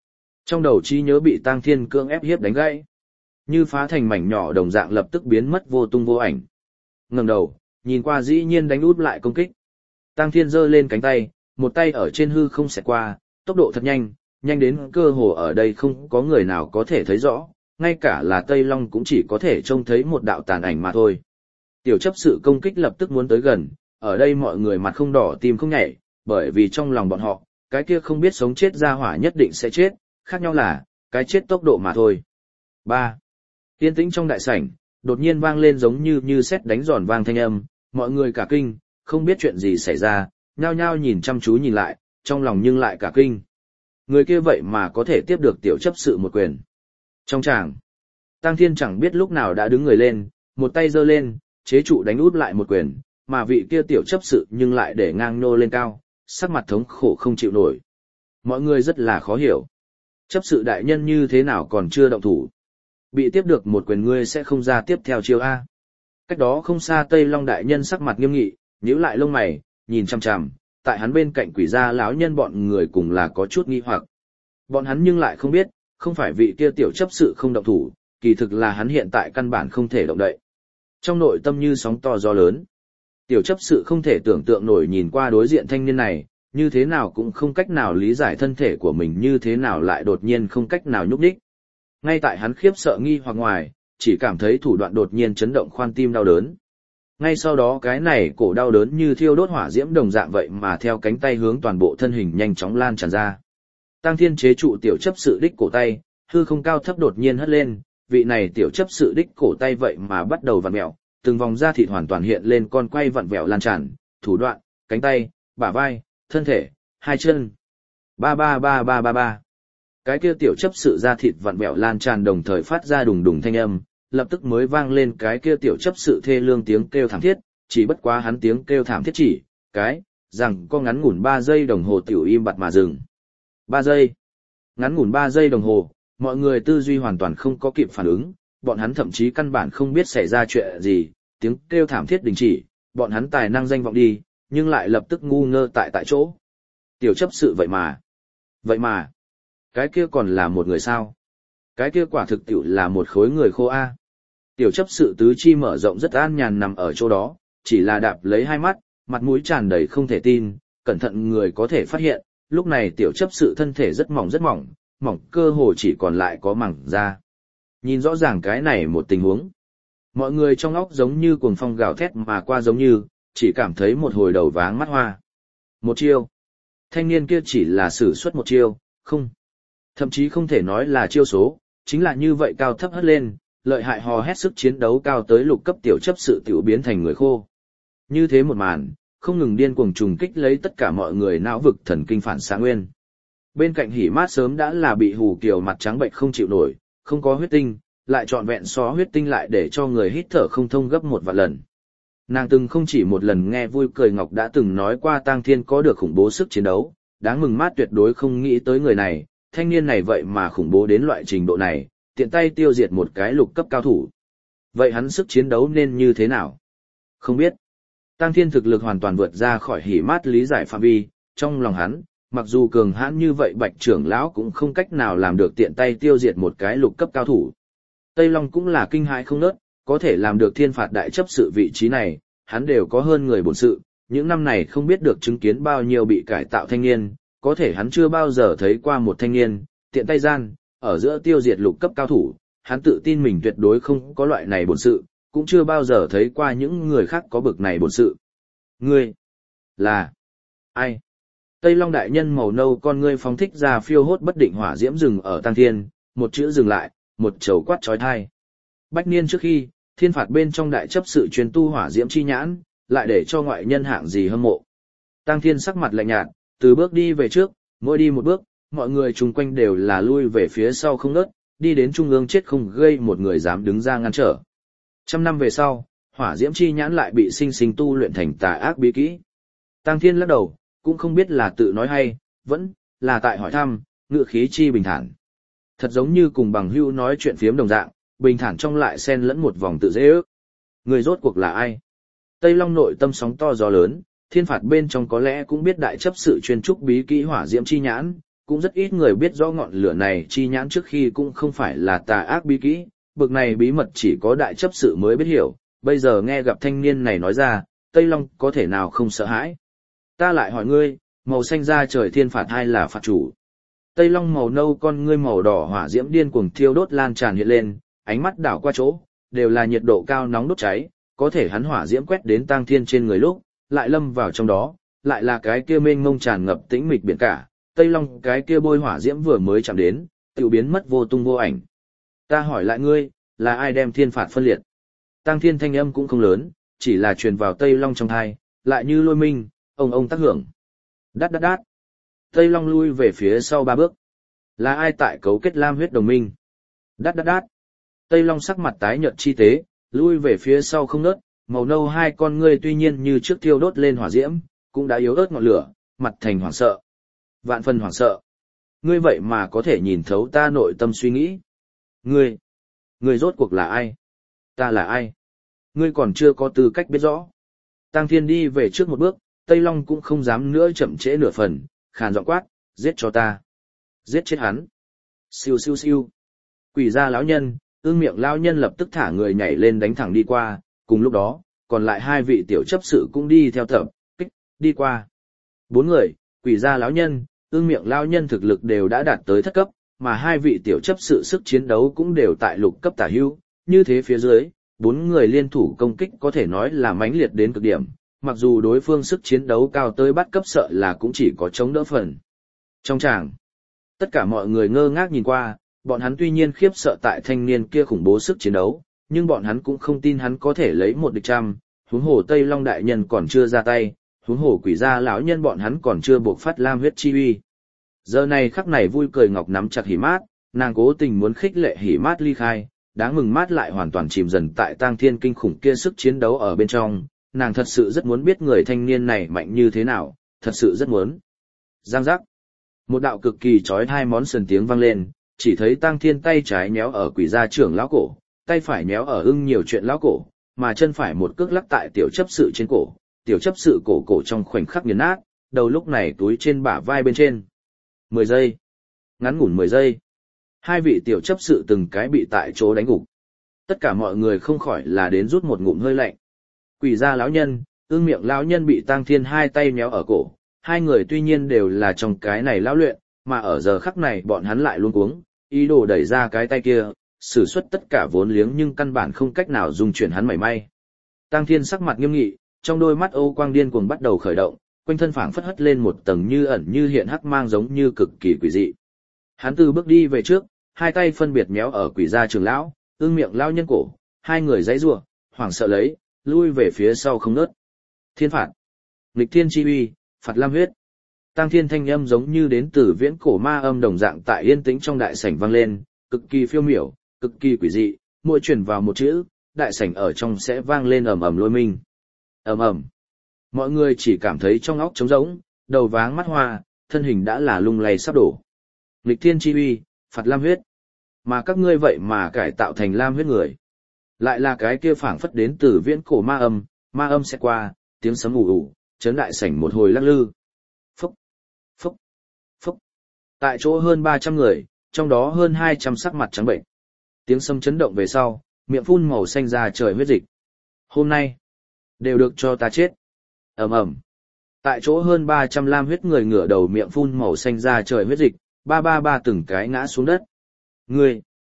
Trong đầu trí nhớ bị Tang Thiên cưỡng ép hiếp đánh gãy. Như phá thành mảnh nhỏ đồng dạng lập tức biến mất vô tung vô ảnh. Ngẩng đầu, nhìn qua dĩ nhiên đánh út lại công kích. Tang Thiên giơ lên cánh tay, một tay ở trên hư không xẹt qua, tốc độ thật nhanh, nhanh đến cơ hồ ở đây không có người nào có thể thấy rõ, ngay cả là Tây Long cũng chỉ có thể trông thấy một đạo tàn ảnh mà thôi. Tiểu chấp sự công kích lập tức muốn tới gần, ở đây mọi người mặt không đỏ tim không nhảy, bởi vì trong lòng bọn họ, cái kia không biết sống chết ra hỏa nhất định sẽ chết, khác nhau là, cái chết tốc độ mà thôi. 3. Yên tĩnh trong đại sảnh, đột nhiên vang lên giống như sét đánh giòn vang thanh âm, mọi người cả kinh, không biết chuyện gì xảy ra, nhao nhao nhìn chăm chú nhìn lại, trong lòng nhưng lại cả kinh. Người kia vậy mà có thể tiếp được tiểu chấp sự một quyền. Trong tràng, Tang Thiên chẳng biết lúc nào đã đứng người lên, một tay giơ lên, chế trụ đánh út lại một quyền, mà vị kia tiểu chấp sự nhưng lại để ngang nô lên cao, sắc mặt thống khổ không chịu nổi. Mọi người rất là khó hiểu. Chấp sự đại nhân như thế nào còn chưa động thủ? Bị tiếp được một quyền ngươi sẽ không ra tiếp theo chiêu A. Cách đó không xa Tây Long đại nhân sắc mặt nghiêm nghị, nhíu lại lông mày, nhìn chằm chằm, tại hắn bên cạnh quỷ gia lão nhân bọn người cùng là có chút nghi hoặc. Bọn hắn nhưng lại không biết, không phải vị kia tiểu chấp sự không động thủ, kỳ thực là hắn hiện tại căn bản không thể động đậy. Trong nội tâm như sóng to gió lớn. Tiểu chấp sự không thể tưởng tượng nổi nhìn qua đối diện thanh niên này, như thế nào cũng không cách nào lý giải thân thể của mình như thế nào lại đột nhiên không cách nào nhúc nhích. Ngay tại hắn khiếp sợ nghi hoặc ngoài, chỉ cảm thấy thủ đoạn đột nhiên chấn động khoan tim đau đớn. Ngay sau đó cái này cổ đau đớn như thiêu đốt hỏa diễm đồng dạng vậy mà theo cánh tay hướng toàn bộ thân hình nhanh chóng lan tràn ra. Tang Thiên chế trụ tiểu chấp sự đích cổ tay, hư không cao thấp đột nhiên hất lên, vị này tiểu chấp sự đích cổ tay vậy mà bắt đầu vặn vẹo, từng vòng da thịt hoàn toàn hiện lên con quay vặn vẹo lan tràn, thủ đoạn, cánh tay, bả vai, thân thể, hai chân. Ba ba ba ba ba ba. Cái kia tiểu chấp sự da thịt vặn vẹo lan tràn đồng thời phát ra đùng đùng thanh âm, lập tức mới vang lên cái kia tiểu chấp sự thê lương tiếng kêu thảm thiết, chỉ bất quá hắn tiếng kêu thảm thiết chỉ, rằng có ngắn ngủn 3 giây đồng hồ tiểu im bặt mà dừng. 3 giây. Ngắn ngủn 3 giây đồng hồ, mọi người tư duy hoàn toàn không có kịp phản ứng, bọn hắn thậm chí căn bản không biết xảy ra chuyện gì, tiếng kêu thảm thiết đình chỉ, bọn hắn tài năng danh vọng đi, nhưng lại lập tức ngu ngơ tại chỗ. Tiểu chấp sự vậy mà, cái kia còn là một người sao? Cái kia quả thực tiểu là một khối người khô A. Tiểu chấp sự tứ chi mở rộng rất an nhàn nằm ở chỗ đó, chỉ là đạp lấy hai mắt, mặt mũi tràn đầy không thể tin, cẩn thận người có thể phát hiện, lúc này tiểu chấp sự thân thể rất mỏng, mỏng cơ hồ chỉ còn lại có mảng da. Nhìn rõ ràng cái này một tình huống. Mọi người trong óc giống như cuồng phong gào thét mà qua giống như, chỉ cảm thấy một hồi đầu váng mắt hoa. Một chiêu. Thanh niên kia chỉ là sử xuất một chiêu, không. Thậm chí không thể nói là chiêu số, chính là như vậy cao thấp hất lên, lợi hại hò hét sức chiến đấu cao tới lục cấp tiểu chấp sự tiểu biến thành người khô. Như thế một màn, không ngừng điên cuồng trùng kích lấy tất cả mọi người não vực thần kinh phản xạ nguyên. Bên cạnh Hỉ Mát sớm đã là bị hù kiều mặt trắng bệnh không chịu nổi, không có huyết tinh, lại trọn vẹn xóa huyết tinh lại để cho người hít thở không thông gấp một vạn lần. Nàng từng không chỉ một lần nghe vui cười Ngọc đã từng nói qua Tang Thiên có được khủng bố sức chiến đấu, đáng mừng Mát tuyệt đối không nghĩ tới người này, thanh niên này vậy mà khủng bố đến loại trình độ này, tiện tay tiêu diệt một cái lục cấp cao thủ. Vậy hắn sức chiến đấu nên như thế nào? Không biết. Tang Thiên thực lực hoàn toàn vượt ra khỏi Hỉ Mát lý giải phạm vi, trong lòng hắn, mặc dù cường hãn như vậy Bạch trưởng lão cũng không cách nào làm được tiện tay tiêu diệt một cái lục cấp cao thủ. Tây Long cũng là kinh hãi không nớt, có thể làm được thiên phạt đại chấp sự vị trí này, hắn đều có hơn người bổn sự, những năm này không biết được chứng kiến bao nhiêu bị cải tạo thanh niên, có thể hắn chưa bao giờ thấy qua một thanh niên, tiện tay gian, ở giữa tiêu diệt lục cấp cao thủ, hắn tự tin mình tuyệt đối không có loại này bổn sự, cũng chưa bao giờ thấy qua những người khác có bực này bổn sự. Ngươi, là, ai? Tây Long đại nhân màu nâu con ngươi phóng thích ra phiêu hốt bất định hỏa diễm rừng ở Tang Thiên, một chữ dừng lại, một trầu quát chói tai. Bách niên trước khi, thiên phạt bên trong đại chấp sự truyền tu hỏa diễm chi nhãn, lại để cho ngoại nhân hạng gì hâm mộ. Tang Thiên sắc mặt lạnh nhạt, từ bước đi về trước, mỗi đi một bước, mọi người chung quanh đều là lui về phía sau không ngớt, đi đến trung ương chết không gây một người dám đứng ra ngăn trở. 100 năm về sau, hỏa diễm chi nhãn lại bị sinh sinh tu luyện thành tà ác bí kỹ. Tang Thiên lắc đầu, cũng không biết là tự nói hay, vẫn là tại hỏi thăm, ngữ khí chi bình thản. Thật giống như cùng bằng hữu nói chuyện phiếm đồng dạng, bình thản trong lại xen lẫn một vòng tự dễ ước. Người rốt cuộc là ai? Tây Long nội tâm sóng to gió lớn, thiên phạt bên trong có lẽ cũng biết đại chấp sự chuyên trúc bí kỹ hỏa diễm chi nhãn, cũng rất ít người biết rõ ngọn lửa này chi nhãn trước khi cũng không phải là tà ác bí kỹ, bực này bí mật chỉ có đại chấp sự mới biết hiểu, bây giờ nghe gặp thanh niên này nói ra, Tây Long có thể nào không sợ hãi. Ta lại hỏi ngươi, màu xanh da trời thiên phạt hay là phạt chủ? Tây Long màu nâu con ngươi màu đỏ hỏa diễm điên cuồng thiêu đốt lan tràn hiện lên, ánh mắt đảo qua chỗ, đều là nhiệt độ cao nóng đốt cháy, có thể hắn hỏa diễm quét đến Tang Thiên trên người lúc, lại lâm vào trong đó, lại là cái kia mênh mông tràn ngập tĩnh mịch biển cả, Tây Long cái kia bôi hỏa diễm vừa mới chạm đến, tự biến mất vô tung vô ảnh. Ta hỏi lại ngươi, là ai đem thiên phạt phân liệt? Tang Thiên thanh âm cũng không lớn, chỉ là truyền vào Tây Long trong tai, lại như lôi minh, ông tác hưởng. Đát đát đát. Tây Long lui về phía sau 3 bước. Là ai tại cấu kết Lam huyết đồng minh? Đát đát đát. Tây Long sắc mặt tái nhợt chi tế, lui về phía sau không nớt, màu nâu hai con ngươi tuy nhiên như trước thiêu đốt lên hỏa diễm, cũng đã yếu ớt ngọn lửa, mặt thành hoảng sợ. Vạn phần hoảng sợ. Ngươi vậy mà có thể nhìn thấu ta nội tâm suy nghĩ. Ngươi rốt cuộc là ai? Ta là ai? Ngươi còn chưa có tư cách biết rõ. Tang Thiên đi về trước một bước, Tây Long cũng không dám nữa chậm trễ nửa phần, khàn giọng quát, giết cho ta. Giết chết hắn. Siêu siêu siêu. Quỷ gia lão nhân, ương miệng lão nhân lập tức thả người nhảy lên đánh thẳng đi qua, cùng lúc đó, còn lại 2 vị tiểu chấp sự cũng đi theo tập kích, đi qua. 4 người, quỷ gia lão nhân, ương miệng lão nhân thực lực đều đã đạt tới thất cấp, mà 2 vị tiểu chấp sự sức chiến đấu cũng đều tại lục cấp tả hữu, như thế phía dưới, 4 người liên thủ công kích có thể nói là mãnh liệt đến cực điểm, mặc dù đối phương sức chiến đấu cao tới bắt cấp sợ là cũng chỉ có chống đỡ phần. Trong tràng, tất cả mọi người ngơ ngác nhìn qua, bọn hắn tuy nhiên khiếp sợ tại thanh niên kia khủng bố sức chiến đấu, nhưng bọn hắn cũng không tin hắn có thể lấy 1 địch 100, huống hồ Tây Long đại nhân còn chưa ra tay, huống hồ quỷ gia lão nhân bọn hắn còn chưa buộc phát lam huyết chi uy. Giờ này khắc này vui cười ngọc nắm chặt Hỉ Mát, nàng cố tình muốn khích lệ Hỉ Mát ly khai, đáng mừng Mát lại hoàn toàn chìm dần tại Tang Thiên kinh khủng kia sức chiến đấu ở bên trong, nàng thật sự rất muốn biết người thanh niên này mạnh như thế nào, thật sự rất muốn. Giang giác. Một đạo cực kỳ chói tai món sườn tiếng vang lên, chỉ thấy Tang Thiên tay trái nhéo ở quỷ gia trưởng lão cổ, tay phải nhéo ở ưng nhiều chuyện lão cổ, mà chân phải một cước lắc tại tiểu chấp sự trên cổ, tiểu chấp sự cổ trong khoảnh khắc nghiền nát, đầu lúc này túi trên bả vai bên trên. 10 giây. Ngắn ngủn 10 giây. 2 vị tiểu chấp sự từng cái bị tại chỗ đánh gục. Tất cả mọi người không khỏi là đến rút một ngụm hơi lạnh. Quỷ gia lão nhân, ương miệng lão nhân bị Tang Thiên 2 tay nhéo ở cổ, 2 người tuy nhiên đều là trong cái này lão luyện, mà ở giờ khắc này bọn hắn lại luống cuống, ý đồ đẩy ra cái tay kia, sử xuất tất cả vốn liếng nhưng căn bản không cách nào dung chuyển hắn mảy may. Tang Thiên sắc mặt nghiêm nghị, trong đôi mắt Âu quang điên cuồng bắt đầu khởi động, quanh thân phảng phất hất lên một tầng như ẩn như hiện hắc mang giống như cực kỳ quỷ dị. Hắn từ bước đi về trước, 2 tay phân biệt méo ở quỷ gia trưởng lão, ương miệng lão nhân cổ, 2 người giãy giụa, hoảng sợ lấy, lui về phía sau không ngớt. Thiên phạt, nghịch thiên chi uy, phạt lam huyết. Tang Thiên thanh âm giống như đến từ viễn cổ ma âm đồng dạng tại yên tĩnh trong đại sảnh vang lên, cực kỳ phiêu miểu, cực kỳ quỷ dị, mỗi truyền vào một chữ, đại sảnh ở trong sẽ vang lên ầm ầm lôi minh. Ầm ầm. Mọi người chỉ cảm thấy trong óc trống rỗng, đầu váng mắt hoa, thân hình đã là lung lay sắp đổ. Nghịch thiên chi uy, phạt lam huyết. Mà các ngươi vậy mà cải tạo thành lam huyết người. Lại là cái kia phảng phất đến từ viễn cổ ma âm sẽ qua, tiếng sấm ù ù, chấn đại sảnh một hồi lắc lư. Phúc, phúc, phúc. Tại chỗ hơn 300 người, trong đó hơn 200 sắc mặt trắng bệnh. Tiếng sấm chấn động về sau, miệng phun màu xanh ra trời huyết dịch. Hôm nay, đều được cho ta chết. Ầm ầm. Tại chỗ hơn 300 lam huyết người ngửa đầu miệng phun màu xanh ra trời huyết dịch, ba từng cái ngã xuống đất. Ngươi,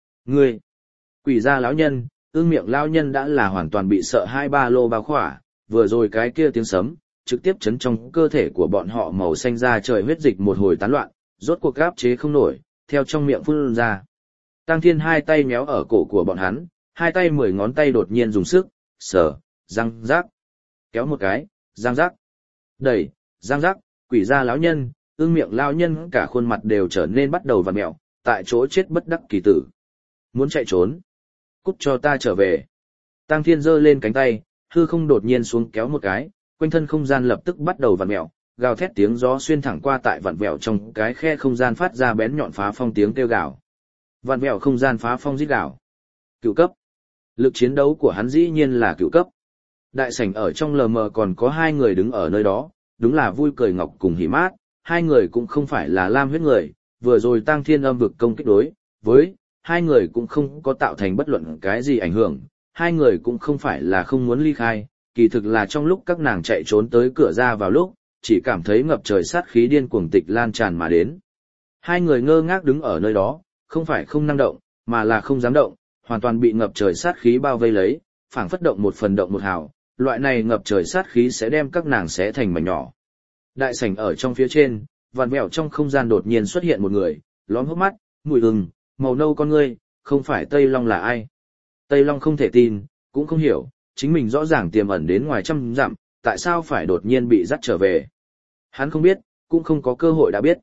quỷ gia lão nhân, ương miệng lão nhân đã là hoàn toàn bị sợ hai ba lô bao khỏa, vừa rồi cái kia tiếng sấm, trực tiếp chấn trong cơ thể của bọn họ màu xanh ra trời huyết dịch một hồi tán loạn, rốt cuộc áp chế không nổi, theo trong miệng phun ra. Tang Thiên 2 tay méo ở cổ của bọn hắn, 2 tay 10 ngón tay đột nhiên dùng sức, sờ, răng rác, kéo một cái, răng rác, đẩy, răng rác, quỷ gia lão nhân, ương miệng lão nhân cả khuôn mặt đều trở nên bắt đầu vặn mẹo, tại chỗ chết bất đắc kỳ tử. Muốn chạy trốn? Cút cho ta trở về. Tang Thiên giơ lên cánh tay, hư không đột nhiên xuống kéo một cái, quanh thân không gian lập tức bắt đầu vặn mẹo, gào thét tiếng gió xuyên thẳng qua tại vặn vẹo trong cái khe không gian phát ra bén nhọn phá phong tiếng kêu gào. Vặn vẹo không gian phá phong rít gào. Cửu cấp. Lực chiến đấu của hắn dĩ nhiên là cửu cấp. Đại sảnh ở trong lờ mờ còn có 2 người đứng ở nơi đó, đúng là Vui Cười Ngọc cùng Hỉ Mát, hai người cũng không phải là lam huyết người, vừa rồi Tang Thiên âm vực công kích đối với hai người cũng không có tạo thành bất luận cái gì ảnh hưởng, hai người cũng không phải là không muốn ly khai, kỳ thực là trong lúc các nàng chạy trốn tới cửa ra vào lúc, chỉ cảm thấy ngập trời sát khí điên cuồng tịch lan tràn mà đến. Hai người ngơ ngác đứng ở nơi đó, không phải không năng động, mà là không dám động, hoàn toàn bị ngập trời sát khí bao vây lấy, phảng phất động một phần động một hào, loại này ngập trời sát khí sẽ đem các nàng xé thành mảnh nhỏ. Đại sảnh ở trong phía trên, vằn vẹo trong không gian đột nhiên xuất hiện một người, lóm hốc mắt, mùi gừng, màu nâu con ngươi, không phải Tây Long là ai. Tây Long không thể tin, cũng không hiểu, chính mình rõ ràng tiềm ẩn đến ngoài trăm dặm, tại sao phải đột nhiên bị dắt trở về. Hắn không biết, cũng không có cơ hội đã biết.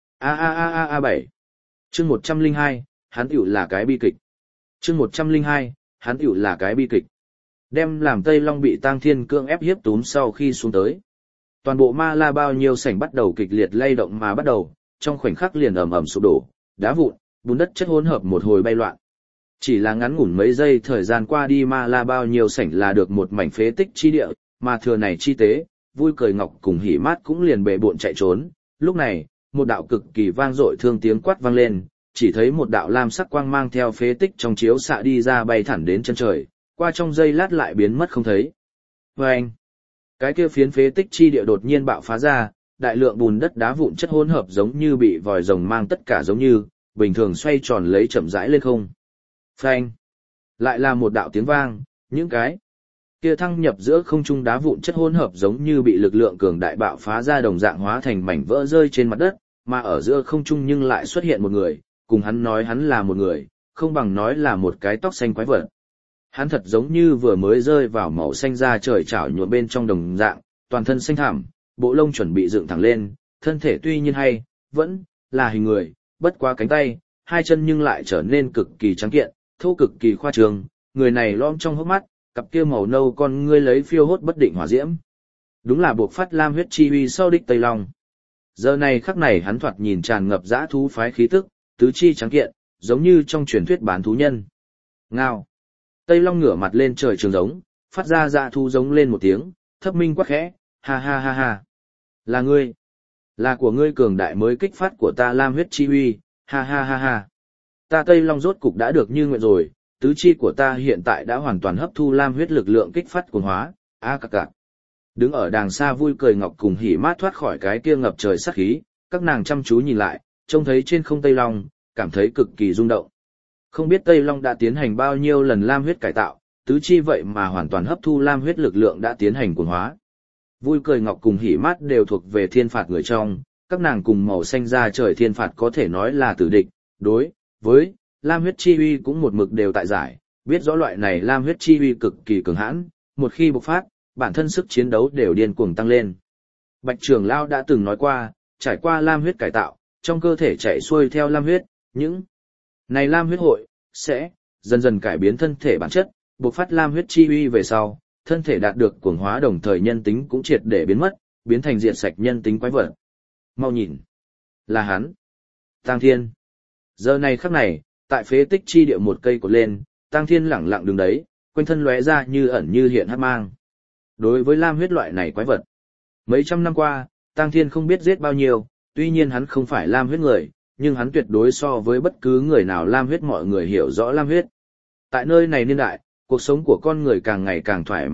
A 7. Chương 102, hắn tiểu là cái bi kịch. Chương 102, hắn tiểu là cái bi kịch. Đem làm Tây Long bị Tang Thiên cưỡng ép hiếp túm sau khi xuống tới. Toàn bộ ma la bao nhiêu sảnh bắt đầu kịch liệt lay động mà bắt đầu, trong khoảnh khắc liền ầm ầm sụp đổ, đá vụn, bùn đất chất hỗn hợp một hồi bay loạn. Chỉ là ngắn ngủn mấy giây thời gian qua đi ma la bao nhiêu sảnh là được một mảnh phế tích chi địa, mà thừa này chi tế, vui cười ngọc cùng hỉ mát cũng liền bệ bộn chạy trốn. Lúc này, một đạo cực kỳ vang dội thương tiếng quát vang lên, chỉ thấy một đạo lam sắc quang mang theo phế tích trong chiếu xạ đi ra bay thẳng đến chân trời, qua trong giây lát lại biến mất không thấy. Vâng! Cái kia phiến phế tích chi địa đột nhiên bạo phá ra, đại lượng bùn đất đá vụn chất hỗn hợp giống như bị vòi rồng mang tất cả giống như, bình thường xoay tròn lấy chậm rãi lên không. Phanh! Lại là một đạo tiếng vang, những cái kia thăng nhập giữa không trung đá vụn chất hỗn hợp giống như bị lực lượng cường đại bạo phá ra đồng dạng hóa thành mảnh vỡ rơi trên mặt đất, mà ở giữa không trung nhưng lại xuất hiện một người, cùng hắn nói hắn là một người, không bằng nói là một cái tóc xanh quái vật. Hắn thật giống như vừa mới rơi vào màu xanh da trời chảo nhuộm bên trong đồng dạng, toàn thân xanh thẳm, bộ lông chuẩn bị dựng thẳng lên, thân thể tuy nhiên hay, vẫn là hình người, bất quá cánh tay, hai chân nhưng lại trở nên cực kỳ trắng kiện, thô cực kỳ khoa trương, người này lõm trong hốc mắt, cặp kia màu nâu con ngươi lấy phiêu hốt bất định hỏa diễm. Đúng là buộc phát lam huyết chi uy sau đích Tây Long. Giờ này khắc này hắn thoạt nhìn tràn ngập dã thú phái khí tức, tứ chi trắng kiện, giống như trong truyền thuyết bán thú nhân. Ngao. Tây Long ngửa mặt lên trời trường giống, phát ra dã thú giống lên một tiếng, thấp minh quát khẽ, ha ha ha ha. Là ngươi. Là của ngươi cường đại mới kích phát của ta lam huyết chi uy, ha ha ha ha. Ta Tây Long rốt cục đã được như nguyện rồi, tứ chi của ta hiện tại đã hoàn toàn hấp thu lam huyết lực lượng kích phát cuồng hóa, cặc cặc. Đứng ở đàng xa vui cười ngọc cùng hỉ mát thoát khỏi cái kia ngập trời sát khí, các nàng chăm chú nhìn lại, trông thấy trên không Tây Long, cảm thấy cực kỳ rung động. Không biết Tây Long đã tiến hành bao nhiêu lần lam huyết cải tạo, tứ chi vậy mà hoàn toàn hấp thu lam huyết lực lượng đã tiến hành cuồng hóa. Vui cười ngọc cùng hỉ mát đều thuộc về thiên phạt người trong, các nàng cùng màu xanh da trời thiên phạt có thể nói là tử địch, đối với lam huyết chi uy cũng một mực đều tại giải, biết rõ loại này lam huyết chi uy cực kỳ cường hãn, một khi bộc phát, bản thân sức chiến đấu đều điên cuồng tăng lên. Bạch Trường Lao đã từng nói qua, trải qua lam huyết cải tạo, trong cơ thể chạy xuôi theo lam huyết, những này lam huyết hội sẽ dần dần cải biến thân thể bản chất, bộc phát lam huyết chi uy về sau, thân thể đạt được cuồng hóa đồng thời nhân tính cũng triệt để biến mất, biến thành diệt sạch nhân tính quái vật. Mau nhìn, là hắn, Tang Thiên. Giờ này khắc này, tại phế tích chi địa một cây cột lên, Tang Thiên lẳng lặng đứng đấy, quanh thân lóe ra như ẩn như hiện hắc mang. Đối với lam huyết loại này quái vật, mấy trăm năm qua, Tang Thiên không biết giết bao nhiêu, tuy nhiên hắn không phải lam huyết người, nhưng hắn tuyệt đối so với bất cứ người nào lam huyết mọi người hiểu rõ lam huyết. Tại nơi này niên đại, cuộc sống của con người càng ngày càng thoải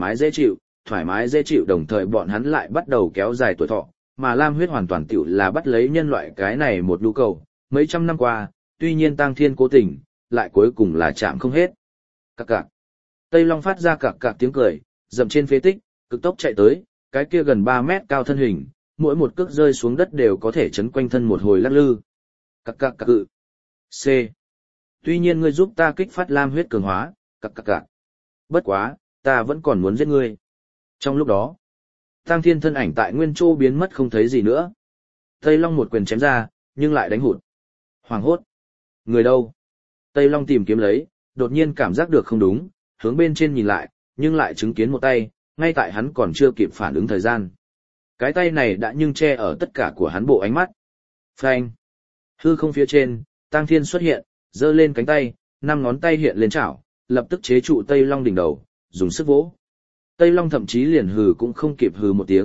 mái dễ chịu đồng thời bọn hắn lại bắt đầu kéo dài tuổi thọ, mà lam huyết hoàn toàn tiểu là bắt lấy nhân loại cái này một nhu cầu. Mấy trăm năm qua, tuy nhiên Tang Thiên cố tình, lại cuối cùng là chạm không hết. Cặc cặc. Tây Long phát ra cặc cặc tiếng cười, dậm trên phế tích, cực tốc chạy tới, cái kia gần 3 mét cao thân hình, mỗi một cước rơi xuống đất đều có thể chấn quanh thân một hồi lắc lư. Cặc cặc cặc cự. C. Tuy nhiên ngươi giúp ta kích phát lam huyết cường hóa, cặc cặc cặc. Bất quá, ta vẫn còn muốn giết ngươi. Trong lúc đó, Tang Thiên thân ảnh tại nguyên chỗ biến mất không thấy gì nữa. Tây Long một quyền chém ra, nhưng lại đánh hụt. Hoàng hốt. Người đâu? Tây Long tìm kiếm lấy, đột nhiên cảm giác được không đúng, hướng bên trên nhìn lại, nhưng lại chứng kiến một tay, ngay tại hắn còn chưa kịp phản ứng thời gian. Cái tay này đã nhưng che ở tất cả của hắn bộ ánh mắt. Phanh. Hư không phía trên, Tang Thiên xuất hiện, giơ lên cánh tay, 5 ngón tay hiện lên chảo, lập tức chế trụ Tây Long đỉnh đầu, dùng sức vỗ. Tây Long thậm chí liền hừ cũng không kịp hừ một tiếng,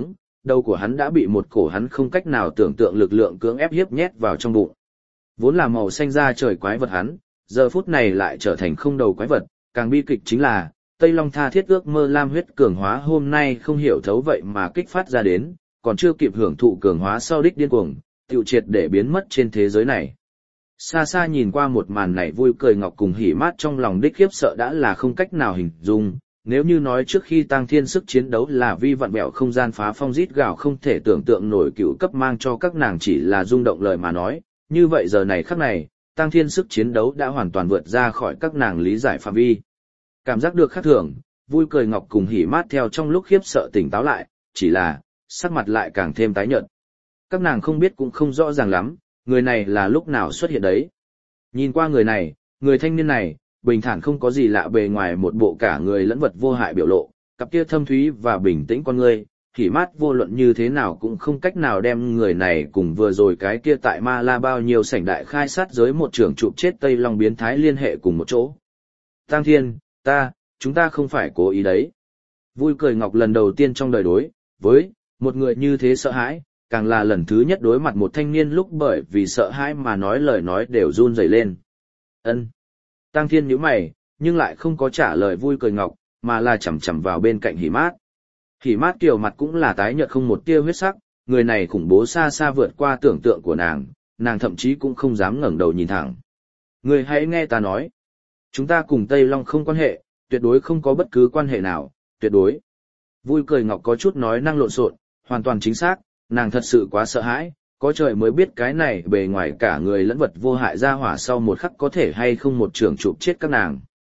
đầu của hắn đã bị một cổ hắn không cách nào tưởng tượng lực lượng cưỡng ép hiếp nhét vào trong bụng. Vốn là màu xanh da trời quái vật hắn, giờ phút này lại trở thành không đầu quái vật, càng bi kịch chính là, Tây Long tha thiết ước mơ lam huyết cường hóa hôm nay không hiểu thấu vậy mà kích phát ra đến, còn chưa kịp hưởng thụ cường hóa sau đích điên cuồng, tiêu triệt để biến mất trên thế giới này. Xa xa nhìn qua một màn này vui cười ngọc cùng hỉ mát trong lòng đích khiếp sợ đã là không cách nào hình dung, nếu như nói trước khi tăng thiên sức chiến đấu là vi vặn bẹo không gian phá phong rít gào không thể tưởng tượng nổi cựu cấp mang cho các nàng chỉ là rung động lời mà nói, như vậy giờ này khắc này, tăng thiên sức chiến đấu đã hoàn toàn vượt ra khỏi các nàng lý giải phạm vi. Cảm giác được khác thường, vui cười ngọc cùng hỉ mát theo trong lúc khiếp sợ tỉnh táo lại, chỉ là, sắc mặt lại càng thêm tái nhợt. Các nàng không biết cũng không rõ ràng lắm, người này là lúc nào xuất hiện đấy. Nhìn qua người này, người thanh niên này, bình thản không có gì lạ bề ngoài một bộ cả người lẫn vật vô hại biểu lộ, cặp kia thâm thúy và bình tĩnh con người, hỉ mát vô luận như thế nào cũng không cách nào đem người này cùng vừa rồi cái kia tại Ma La bao nhiêu sảnh đại khai sát giới một trường chụp chết Tây Long biến thái liên hệ cùng một chỗ. Tăng Thiên, chúng ta không phải cố ý đấy. Vui cười ngọc lần đầu tiên trong đời đối, với, một người như thế sợ hãi, càng là lần thứ nhất đối mặt một thanh niên lúc bởi vì sợ hãi mà nói lời nói đều run rẩy lên. Ân. Tăng Thiên nhíu mày, nhưng lại không có trả lời vui cười ngọc, mà là chằm chằm vào bên cạnh hỉ mát. Hỉ mát kiều mặt cũng là tái nhợt không một tia huyết sắc, người này khủng bố xa xa vượt qua tưởng tượng của nàng thậm chí cũng không dám ngẩng đầu nhìn thẳng. Người hãy nghe ta nói. Chúng ta cùng Tây Long không quan hệ, tuyệt đối không có bất cứ quan hệ nào, tuyệt đối. Vui cười ngọc có chút nói năng lộn xộn, hoàn toàn chính xác, nàng thật sự quá sợ hãi, có trời mới biết cái này bề ngoài cả người lẫn vật vô hại ra hỏa sau một khắc có thể hay không một trường chụp chết các nàng.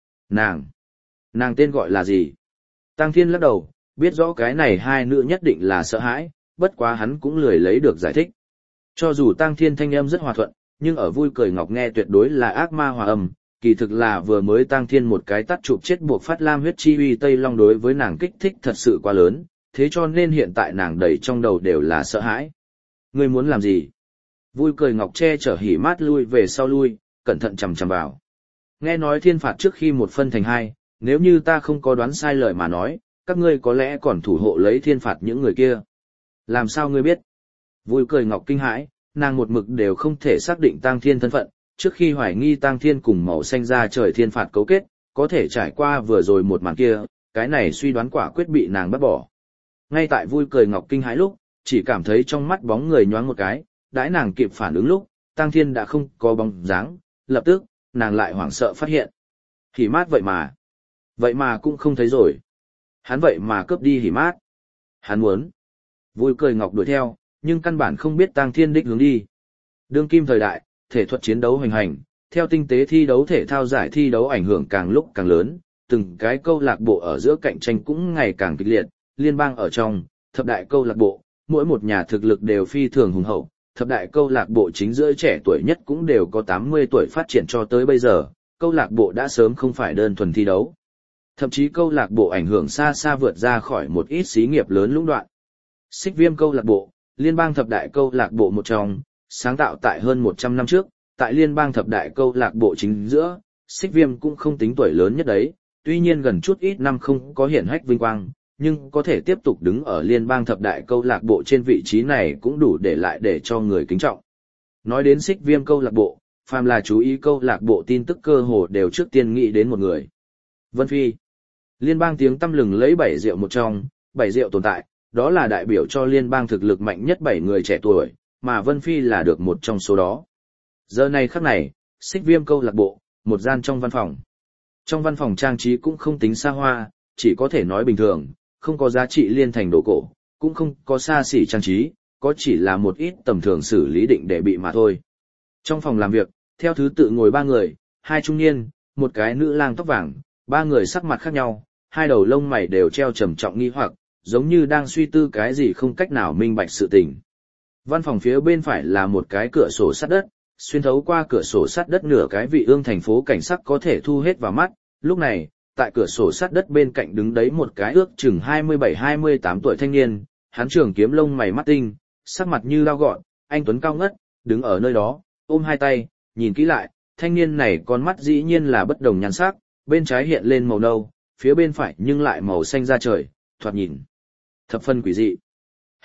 Nàng tên gọi là gì? Tăng Thiên lắc đầu, biết rõ cái này hai nữ nhất định là sợ hãi, bất quá hắn cũng lười lấy được giải thích. Cho dù Tăng Thiên thanh âm rất hòa thuận, nhưng ở vui cười ngọc nghe tuyệt đối là ác ma hòa âm, kỳ thực là vừa mới Tăng Thiên một cái tắt chụp chết buộc phát lam huyết chi uy Tây Long đối với nàng kích thích thật sự quá lớn, thế cho nên hiện tại nàng đầy trong đầu đều là sợ hãi. Ngươi muốn làm gì? Vui cười ngọc che chở hỉ mát lui về sau lui, cẩn thận chằm chằm vào. Nghe nói thiên phạt trước khi một phân thành hai, nếu như ta không có đoán sai lời mà nói, các ngươi có lẽ còn thủ hộ lấy thiên phạt những người kia. Làm sao ngươi biết? Vui cười ngọc kinh hãi, nàng một mực đều không thể xác định Tăng Thiên thân phận, trước khi hoài nghi Tăng Thiên cùng màu xanh ra trời thiên phạt cấu kết, có thể trải qua vừa rồi một màn kia, cái này suy đoán quả quyết bị nàng bắt bỏ. Ngay tại vui cười ngọc kinh hãi lúc, chỉ cảm thấy trong mắt bóng người nhoáng một cái, đãi nàng kịp phản ứng lúc, Tăng Thiên đã không có bóng dáng, lập tức, nàng lại hoảng sợ phát hiện. Hỉ mát vậy mà cũng không thấy rồi. Hắn vậy mà cướp đi hỉ mát. Hắn muốn. Vui cười ngọc đuổi theo, nhưng căn bản không biết Tăng Thiên đích hướng đi. Đương kim thời đại, thể thuật chiến đấu hoành hành, theo tinh tế thi đấu thể thao giải thi đấu ảnh hưởng càng lúc càng lớn, từng cái câu lạc bộ ở giữa cạnh tranh cũng ngày càng kịch liệt, liên bang ở trong, thập đại câu lạc bộ, mỗi một nhà thực lực đều phi thường hùng hậu, thập đại câu lạc bộ chính giữa trẻ tuổi nhất cũng đều có 80 tuổi phát triển cho tới bây giờ, câu lạc bộ đã sớm không phải đơn thuần thi đấu. Thậm chí câu lạc bộ ảnh hưởng xa xa vượt ra khỏi một ít xí nghiệp lớn lũng đoạn. Xích Viêm câu lạc bộ, liên bang thập đại câu lạc bộ một trong, sáng tạo tại hơn 100 năm trước, tại liên bang thập đại câu lạc bộ chính giữa, Xích Viêm cũng không tính tuổi lớn nhất đấy, tuy nhiên gần chút ít năm không có hiển hách vinh quang, nhưng có thể tiếp tục đứng ở liên bang thập đại câu lạc bộ trên vị trí này cũng đủ để lại để cho người kính trọng. Nói đến Xích Viêm câu lạc bộ, phàm là chú ý câu lạc bộ tin tức cơ hồ đều trước tiên nghĩ đến một người. Vân Phi. Liên bang tiếng tăm lừng lấy 7 rượu một trong, 7 rượu tồn tại, đó là đại biểu cho liên bang thực lực mạnh nhất 7 người trẻ tuổi, mà Vân Phi là được một trong số đó. Giờ này khắc này, Xích Viêm câu lạc bộ, một gian trong văn phòng. Trong văn phòng trang trí cũng không tính xa hoa, chỉ có thể nói bình thường, không có giá trị liên thành đồ cổ, cũng không có xa xỉ trang trí, có chỉ là một ít tầm thường xử lý định để bị mà thôi. Trong phòng làm việc, theo thứ tự ngồi 3 người, 2 trung niên, một cái nữ lang tóc vàng, 3 người sắc mặt khác nhau, 2 đầu lông mày đều treo trầm trọng nghi hoặc, giống như đang suy tư cái gì không cách nào minh bạch sự tình. Văn phòng phía bên phải là một cái cửa sổ sắt đất, xuyên thấu qua cửa sổ sắt đất nửa cái vị ương thành phố cảnh sắc có thể thu hết vào mắt, lúc này, tại cửa sổ sắt đất bên cạnh đứng đấy một cái ước chừng 27-28 tuổi thanh niên, hắn trường kiếm lông mày mắt tinh, sắc mặt như lao gọn, anh tuấn cao ngất, đứng ở nơi đó, ôm hai tay, nhìn kỹ lại, thanh niên này con mắt dĩ nhiên là bất đồng nhan sắc, bên trái hiện lên màu nâu, phía bên phải nhưng lại màu xanh da trời, thoạt nhìn thập phân quỷ dị.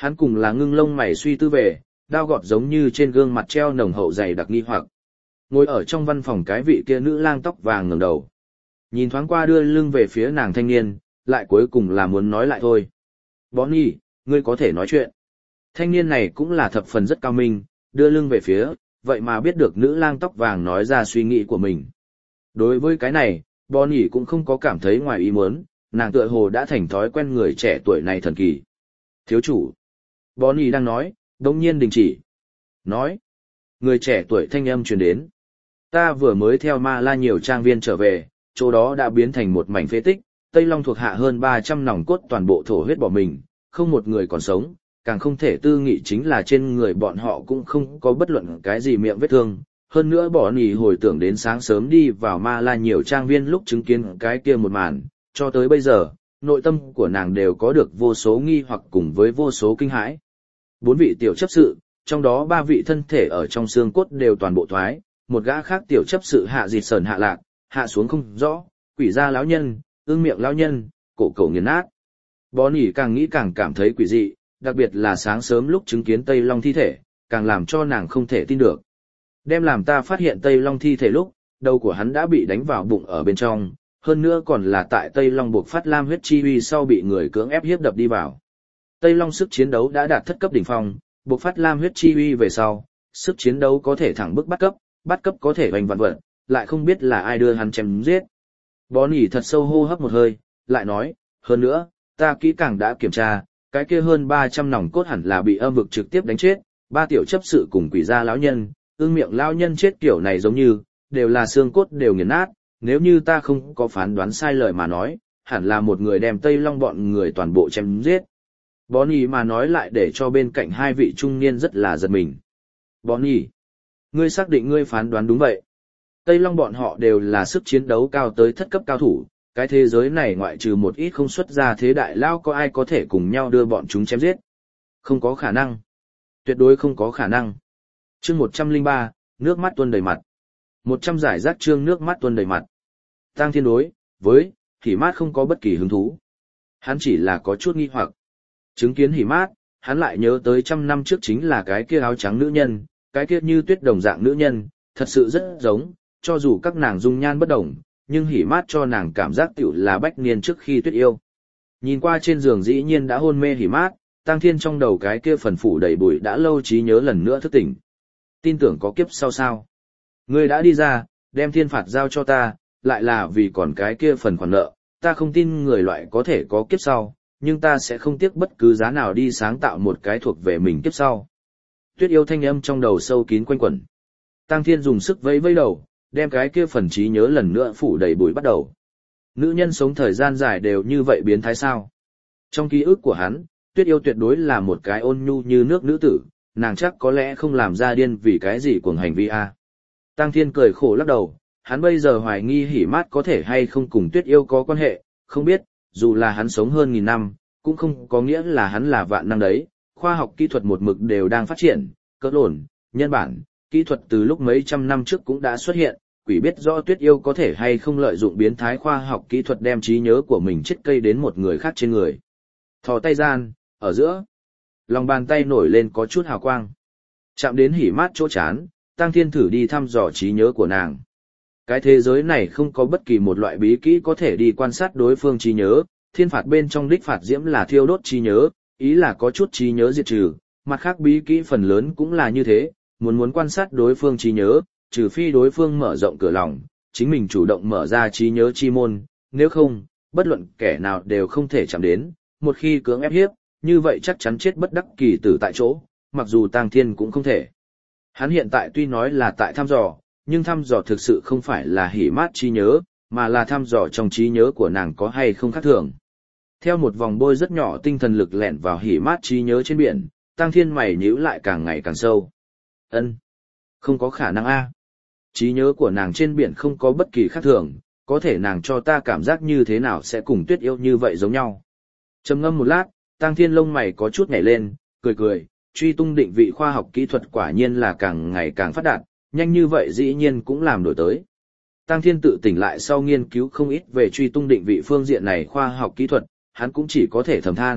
Hắn cùng là ngưng lông mày suy tư về, đao gọt giống như trên gương mặt treo nồng hậu dày đặc nghi hoặc. Ngồi ở trong văn phòng cái vị kia nữ lang tóc vàng ngẩng đầu. Nhìn thoáng qua đưa lưng về phía nàng thanh niên, lại cuối cùng là muốn nói lại thôi. Bonnie, ngươi có thể nói chuyện. Thanh niên này cũng là thập phần rất cao minh, đưa lưng về phía, vậy mà biết được nữ lang tóc vàng nói ra suy nghĩ của mình. Đối với cái này, Bonnie cũng không có cảm thấy ngoài ý muốn, nàng tựa hồ đã thành thói quen người trẻ tuổi này thần kỳ. Thiếu chủ. Bonnie đang nói, đồng nhiên đình chỉ. Nói. Người trẻ tuổi thanh âm truyền đến. Ta vừa mới theo Ma La nhiều trang viên trở về, chỗ đó đã biến thành một mảnh phế tích, Tây Long thuộc hạ hơn 300 nòng cốt toàn bộ thổ huyết bỏ mình, không một người còn sống, càng không thể tư nghị chính là trên người bọn họ cũng không có bất luận cái gì miệng vết thương. Hơn nữa bỏ nỉ hồi tưởng đến sáng sớm đi vào Ma La nhiều trang viên lúc chứng kiến cái kia một màn, cho tới bây giờ, nội tâm của nàng đều có được vô số nghi hoặc cùng với vô số kinh hãi. 4 vị tiểu chấp sự, trong đó 3 vị thân thể ở trong xương cốt đều toàn bộ thoái, một gã khác tiểu chấp sự hạ dịt sờn hạ lạc, hạ xuống không rõ, quỷ gia lão nhân, ương miệng lão nhân, cổ cổ nghiền nát. Bó nỉ càng nghĩ càng cảm thấy quỷ dị, đặc biệt là sáng sớm lúc chứng kiến Tây Long thi thể, càng làm cho nàng không thể tin được. Đem làm ta phát hiện Tây Long thi thể lúc, đầu của hắn đã bị đánh vào bụng ở bên trong, hơn nữa còn là tại Tây Long buộc phát lam huyết chi uy sau bị người cưỡng ép hiếp đập đi vào. Tây Long sức chiến đấu đã đạt thất cấp đỉnh phong, buộc phát lam huyết chi uy về sau, sức chiến đấu có thể thẳng bức bắt cấp có thể hoành vạn vật, lại không biết là ai đưa hắn chém giết. Bó nỉ thật sâu hô hấp một hơi, lại nói, hơn nữa, ta kỹ càng đã kiểm tra, cái kia hơn 300 nòng cốt hẳn là bị âm vực trực tiếp đánh chết, 3 tiểu chấp sự cùng quỷ gia lão nhân, ương miệng lão nhân chết kiểu này giống như, đều là xương cốt đều nghiền nát, nếu như ta không có phán đoán sai lời mà nói, hẳn là một người đem Tây Long bọn người toàn bộ chém giết. Bonnie mà nói lại để cho bên cạnh 2 vị trung niên rất là giật mình. Bonnie, ngươi xác định ngươi phán đoán đúng vậy. Tây Long bọn họ đều là sức chiến đấu cao tới thất cấp cao thủ, cái thế giới này ngoại trừ một ít không xuất ra thế đại lao có ai có thể cùng nhau đưa bọn chúng chém giết. Không có khả năng. Tuyệt đối không có khả năng. Chương 103, nước mắt tuôn đầy mặt. 100 giải rác chương nước mắt tuôn đầy mặt. Tang Thiên đối với Hỉ Mát không có bất kỳ hứng thú. Hắn chỉ là có chút nghi hoặc. Chứng kiến Hỉ Mát, hắn lại nhớ tới 100 năm trước chính là cái kia áo trắng nữ nhân, cái kia như tuyết đồng dạng nữ nhân, thật sự rất giống, cho dù các nàng dung nhan bất đồng, nhưng Hỉ Mát cho nàng cảm giác tiểu là bách niên trước khi tuyết yêu. Nhìn qua trên giường dĩ nhiên đã hôn mê Hỉ Mát, Tang Thiên trong đầu cái kia phần phủ đầy bụi đã lâu trí nhớ lần nữa thức tỉnh. Tin tưởng có kiếp sau sao? Ngươi đã đi ra, đem thiên phạt giao cho ta, lại là vì còn cái kia phần khoản nợ, ta không tin người loại có thể có kiếp sau, nhưng ta sẽ không tiếc bất cứ giá nào đi sáng tạo một cái thuộc về mình kiếp sau. Tuyết yêu thanh âm trong đầu sâu kín quanh quẩn. Tang Thiên dùng sức vẫy vẫy đầu, đem cái kia phần trí nhớ lần nữa phủ đầy bụi bắt đầu. Nữ nhân sống thời gian dài đều như vậy biến thái sao? Trong ký ức của hắn, Tuyết yêu tuyệt đối là một cái ôn nhu như nước nữ tử, nàng chắc có lẽ không làm ra điên vì cái gì cuồng hành vi a. Tang Thiên cười khổ lắc đầu, hắn bây giờ hoài nghi Hỉ Mát có thể hay không cùng Tuyết yêu có quan hệ, không biết, dù là hắn sống hơn 1000 năm, cũng không có nghĩa là hắn là vạn năng đấy, khoa học kỹ thuật một mực đều đang phát triển, cỡ lồn, nhân bản, kỹ thuật từ lúc mấy trăm năm trước cũng đã xuất hiện, quỷ biết rõ Tuyết yêu có thể hay không lợi dụng biến thái khoa học kỹ thuật đem trí nhớ của mình chết cây đến một người khác trên người. Thò tay gian, ở giữa, lòng bàn tay nổi lên có chút hào quang. Chạm đến Hỉ Mát chỗ chán, Tang Thiên thử đi thăm dò trí nhớ của nàng. Cái thế giới này không có bất kỳ một loại bí kỹ có thể đi quan sát đối phương trí nhớ, thiên phạt bên trong đích phạt diễm là thiêu đốt trí nhớ, ý là có chút trí nhớ diệt trừ, mặt khác bí kỹ phần lớn cũng là như thế, muốn quan sát đối phương trí nhớ, trừ phi đối phương mở rộng cửa lòng, chính mình chủ động mở ra trí nhớ chi môn, nếu không, bất luận kẻ nào đều không thể chạm đến, một khi cưỡng ép hiếp, như vậy chắc chắn chết bất đắc kỳ tử tại chỗ, mặc dù Tang Thiên cũng không thể. Hắn hiện tại tuy nói là tại thăm dò, nhưng thăm dò thực sự không phải là Hỉ Mát trí nhớ, mà là thăm dò trong trí nhớ của nàng có hay không khác thường. Theo một vòng bôi rất nhỏ tinh thần lực lẻn vào Hỉ Mát trí nhớ trên biển, Tang Thiên mày nhíu lại càng ngày càng sâu. Ân, không có khả năng a. Trí nhớ của nàng trên biển không có bất kỳ khác thường, có thể nàng cho ta cảm giác như thế nào sẽ cùng Tuyết yêu như vậy giống nhau. Trầm ngâm một lát, Tang Thiên lông mày có chút nhảy lên, cười, truy tung định vị khoa học kỹ thuật quả nhiên là càng ngày càng phát đạt, nhanh như vậy dĩ nhiên cũng làm đổi tới. Tang Thiên tự tỉnh lại sau nghiên cứu không ít về truy tung định vị phương diện này khoa học kỹ thuật, hắn cũng chỉ có thể thầm than,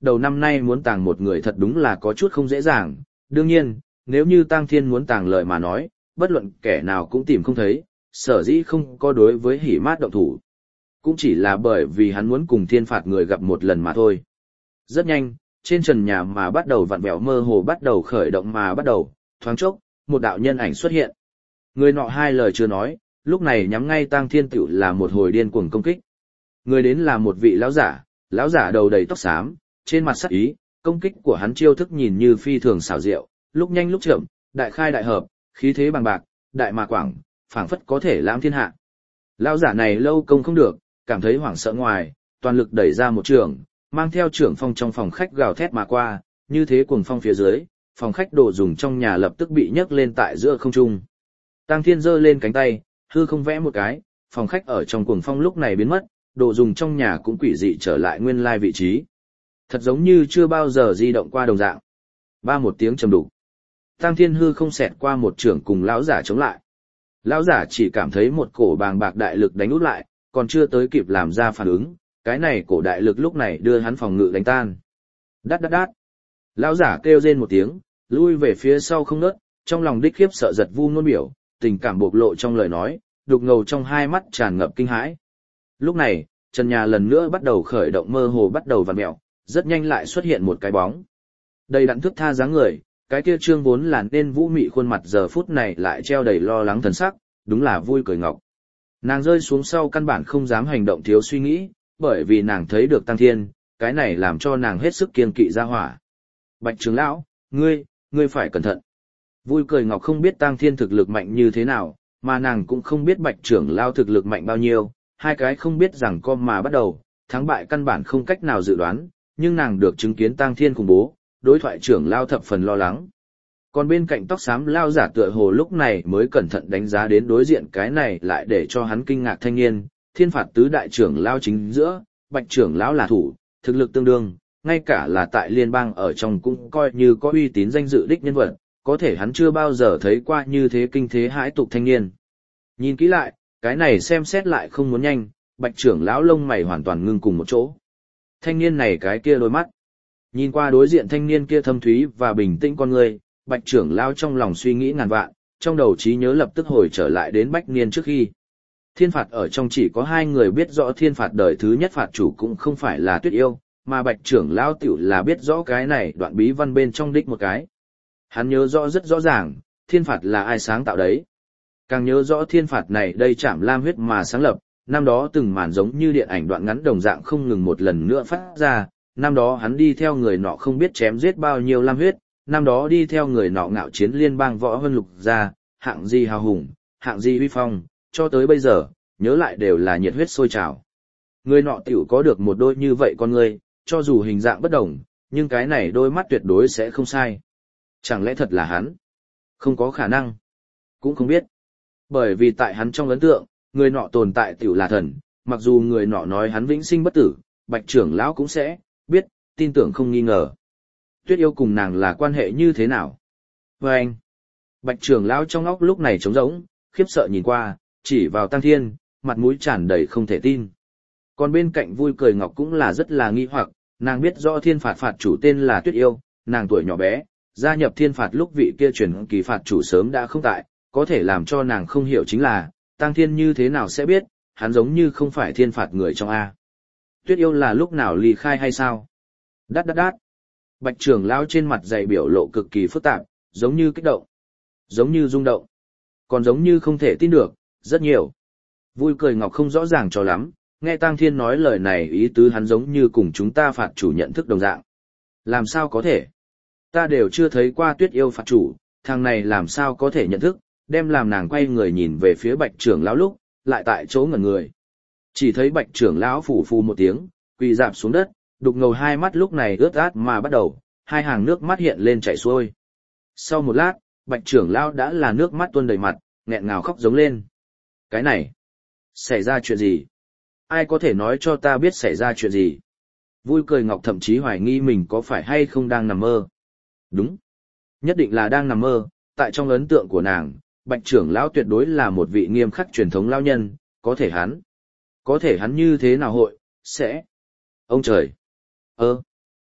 đầu năm nay muốn tàng một người thật đúng là có chút không dễ dàng, đương nhiên, nếu như Tang Thiên muốn tàng lời mà nói, bất luận kẻ nào cũng tìm không thấy, sở dĩ không có đối với Hỉ Mát động thủ. Cũng chỉ là bởi vì hắn muốn cùng thiên phạt người gặp một lần mà thôi. Rất nhanh, trên trần nhà mà bắt đầu vặn vẹo mơ hồ bắt đầu khởi động mà bắt đầu, thoáng chốc, một đạo nhân ảnh xuất hiện. Người nọ hai lời chưa nói, lúc này nhắm ngay Tang Thiên tựu là một hồi điên cuồng công kích. Người đến là một vị lão giả đầu đầy tóc xám, trên mặt sắc ý, công kích của hắn chiêu thức nhìn như phi thường xảo diệu, lúc nhanh lúc chậm, đại khai đại hợp, khí thế bằng bạc, đại mà quảng, phảng phất có thể lãng thiên hạ. Lão giả này lâu công không được, cảm thấy hoảng sợ ngoài, toàn lực đẩy ra một trường, mang theo trưởng phong trong phòng khách gào thét mà qua, như thế cuồng phong phía dưới, phòng khách đồ dùng trong nhà lập tức bị nhấc lên tại giữa không trung. Tang Thiên giơ lên cánh tay, hư không vẽ một cái, phòng khách ở trong cuồng phong lúc này biến mất, đồ dùng trong nhà cũng quỷ dị trở lại nguyên lai vị trí. Thật giống như chưa bao giờ di động qua đồng dạng. Ba một tiếng trầm đục. Tang Thiên hư không xẹt qua một trường cùng lão giả chống lại. Lão giả chỉ cảm thấy một cổ bàng bạc đại lực đánh út lại, còn chưa tới kịp làm ra phản ứng, cái này cổ đại lực lúc này đưa hắn phòng ngự đánh tan. Đát đát đát. Lão giả kêu rên một tiếng, lui về phía sau không nớt, trong lòng đích khiếp sợ giật vu nôn biểu, tình cảm bộc lộ trong lời nói, đục ngầu trong hai mắt tràn ngập kinh hãi. Lúc này, trần nhà lần nữa bắt đầu khởi động mơ hồ bắt đầu vặn mèo, rất nhanh lại xuất hiện một cái bóng. Đầy đặn thước tha dáng người, cái kia trương vốn là nên vũ mị khuôn mặt giờ phút này lại treo đầy lo lắng thần sắc, đúng là Vui Cười Ngọc. Nàng rơi xuống sau căn bản không dám hành động thiếu suy nghĩ, bởi vì nàng thấy được Tang Thiên, cái này làm cho nàng hết sức kiêng kỵ ra hỏa. Bạch trưởng lão, ngươi phải cẩn thận. Vui Cười Ngọc không biết Tang Thiên thực lực mạnh như thế nào, mà nàng cũng không biết Bạch trưởng lão thực lực mạnh bao nhiêu, hai cái không biết rằng com mà bắt đầu, thắng bại căn bản không cách nào dự đoán, nhưng nàng được chứng kiến Tang Thiên khủng bố, đối thoại trưởng lão thập phần lo lắng. Còn bên cạnh tóc xám lao giả tựa hồ lúc này mới cẩn thận đánh giá đến đối diện cái này lại để cho hắn kinh ngạc thanh niên, thiên phạt tứ đại trưởng lao chính giữa, Bạch trưởng lão là thủ, thực lực tương đương, ngay cả là tại liên bang ở trong cũng coi như có uy tín danh dự đích nhân vật, có thể hắn chưa bao giờ thấy qua như thế kinh thế hãi tục thanh niên. Nhìn kỹ lại, cái này xem xét lại không muốn nhanh, Bạch trưởng lão lông mày hoàn toàn ngưng cùng một chỗ. Thanh niên này cái kia đôi mắt. Nhìn qua đối diện thanh niên kia thâm thúy và bình tĩnh con người, Bạch trưởng lão trong lòng suy nghĩ ngàn vạn, trong đầu trí nhớ lập tức hồi trở lại đến Bách Niên trước khi. Thiên phạt ở trong chỉ có hai người biết rõ thiên phạt đời thứ nhất phạt chủ cũng không phải là Tuyết Yêu, mà Bạch trưởng lão tiểu là biết rõ cái này đoạn bí văn bên trong đích một cái. Hắn nhớ rõ rất rõ ràng, thiên phạt là ai sáng tạo đấy. Càng nhớ rõ thiên phạt này đây chạm lam huyết mà sáng lập, năm đó từng màn giống như điện ảnh đoạn ngắn đồng dạng không ngừng một lần nữa phát ra, năm đó hắn đi theo người nọ không biết chém giết bao nhiêu lam huyết, năm đó đi theo người nọ ngạo chiến liên bang võ vân lục gia, hạng gì hào hùng, hạng gì uy phong, cho tới bây giờ, nhớ lại đều là nhiệt huyết sôi trào. Người nọ tiểu có được một đôi như vậy con người, cho dù hình dạng bất đồng, nhưng cái này đôi mắt tuyệt đối sẽ không sai. Chẳng lẽ thật là hắn? Không có khả năng. Cũng không biết. Bởi vì tại hắn trong ấn tượng, người nọ tồn tại tiểu là thần, mặc dù người nọ nói hắn vĩnh sinh bất tử, Bạch trưởng lão cũng sẽ biết, tin tưởng không nghi ngờ. Tuyết Yêu cùng nàng là quan hệ như thế nào? Và anh, Bạch trưởng lão trong óc lúc này trống rỗng, khiếp sợ nhìn qua, chỉ vào Tang Thiên, mặt mũi tràn đầy không thể tin. Còn bên cạnh Vui Cười Ngọc cũng là rất là nghi hoặc, nàng biết rõ thiên phạt phạt chủ tên là Tuyết Yêu, nàng tuổi nhỏ bé, gia nhập thiên phạt lúc vị kia truyền kỳ phạt chủ sớm đã không tại, có thể làm cho nàng không hiểu chính là, Tang Thiên như thế nào sẽ biết, hắn giống như không phải thiên phạt người trong A. Tuyết Yêu là lúc nào ly khai hay sao? Đát đát đát. Bạch trưởng lão trên mặt dày biểu lộ cực kỳ phức tạp, giống như kích động, giống như rung động, còn giống như không thể tin được, rất nhiều. Vui Cười Ngọc không rõ ràng cho lắm, nghe Tang Thiên nói lời này ý tứ hắn giống như cùng chúng ta phạt chủ nhận thức đồng dạng. Làm sao có thể? Ta đều chưa thấy qua Tuyết Yêu phạt chủ, thằng này làm sao có thể nhận thức, đem làm nàng quay người nhìn về phía Bạch trưởng lão lúc, lại tại chỗ ngẩn người. Chỉ thấy Bạch trưởng lão phù phù một tiếng, quỳ rạp xuống đất, đục ngầu hai mắt lúc này ướt át mà bắt đầu, hai hàng nước mắt hiện lên chảy xuôi. Sau một lát, Bạch trưởng lão đã là nước mắt tuôn đầy mặt, nghẹn ngào khóc giống lên. Cái này, xảy ra chuyện gì? Ai có thể nói cho ta biết xảy ra chuyện gì? Vui Cười Ngọc thậm chí hoài nghi mình có phải hay không đang nằm mơ. Đúng, nhất định là đang nằm mơ, tại trong ấn tượng của nàng, Bạch trưởng lão tuyệt đối là một vị nghiêm khắc truyền thống lão nhân, có thể hắn như thế nào hội, sẽ... Ông trời!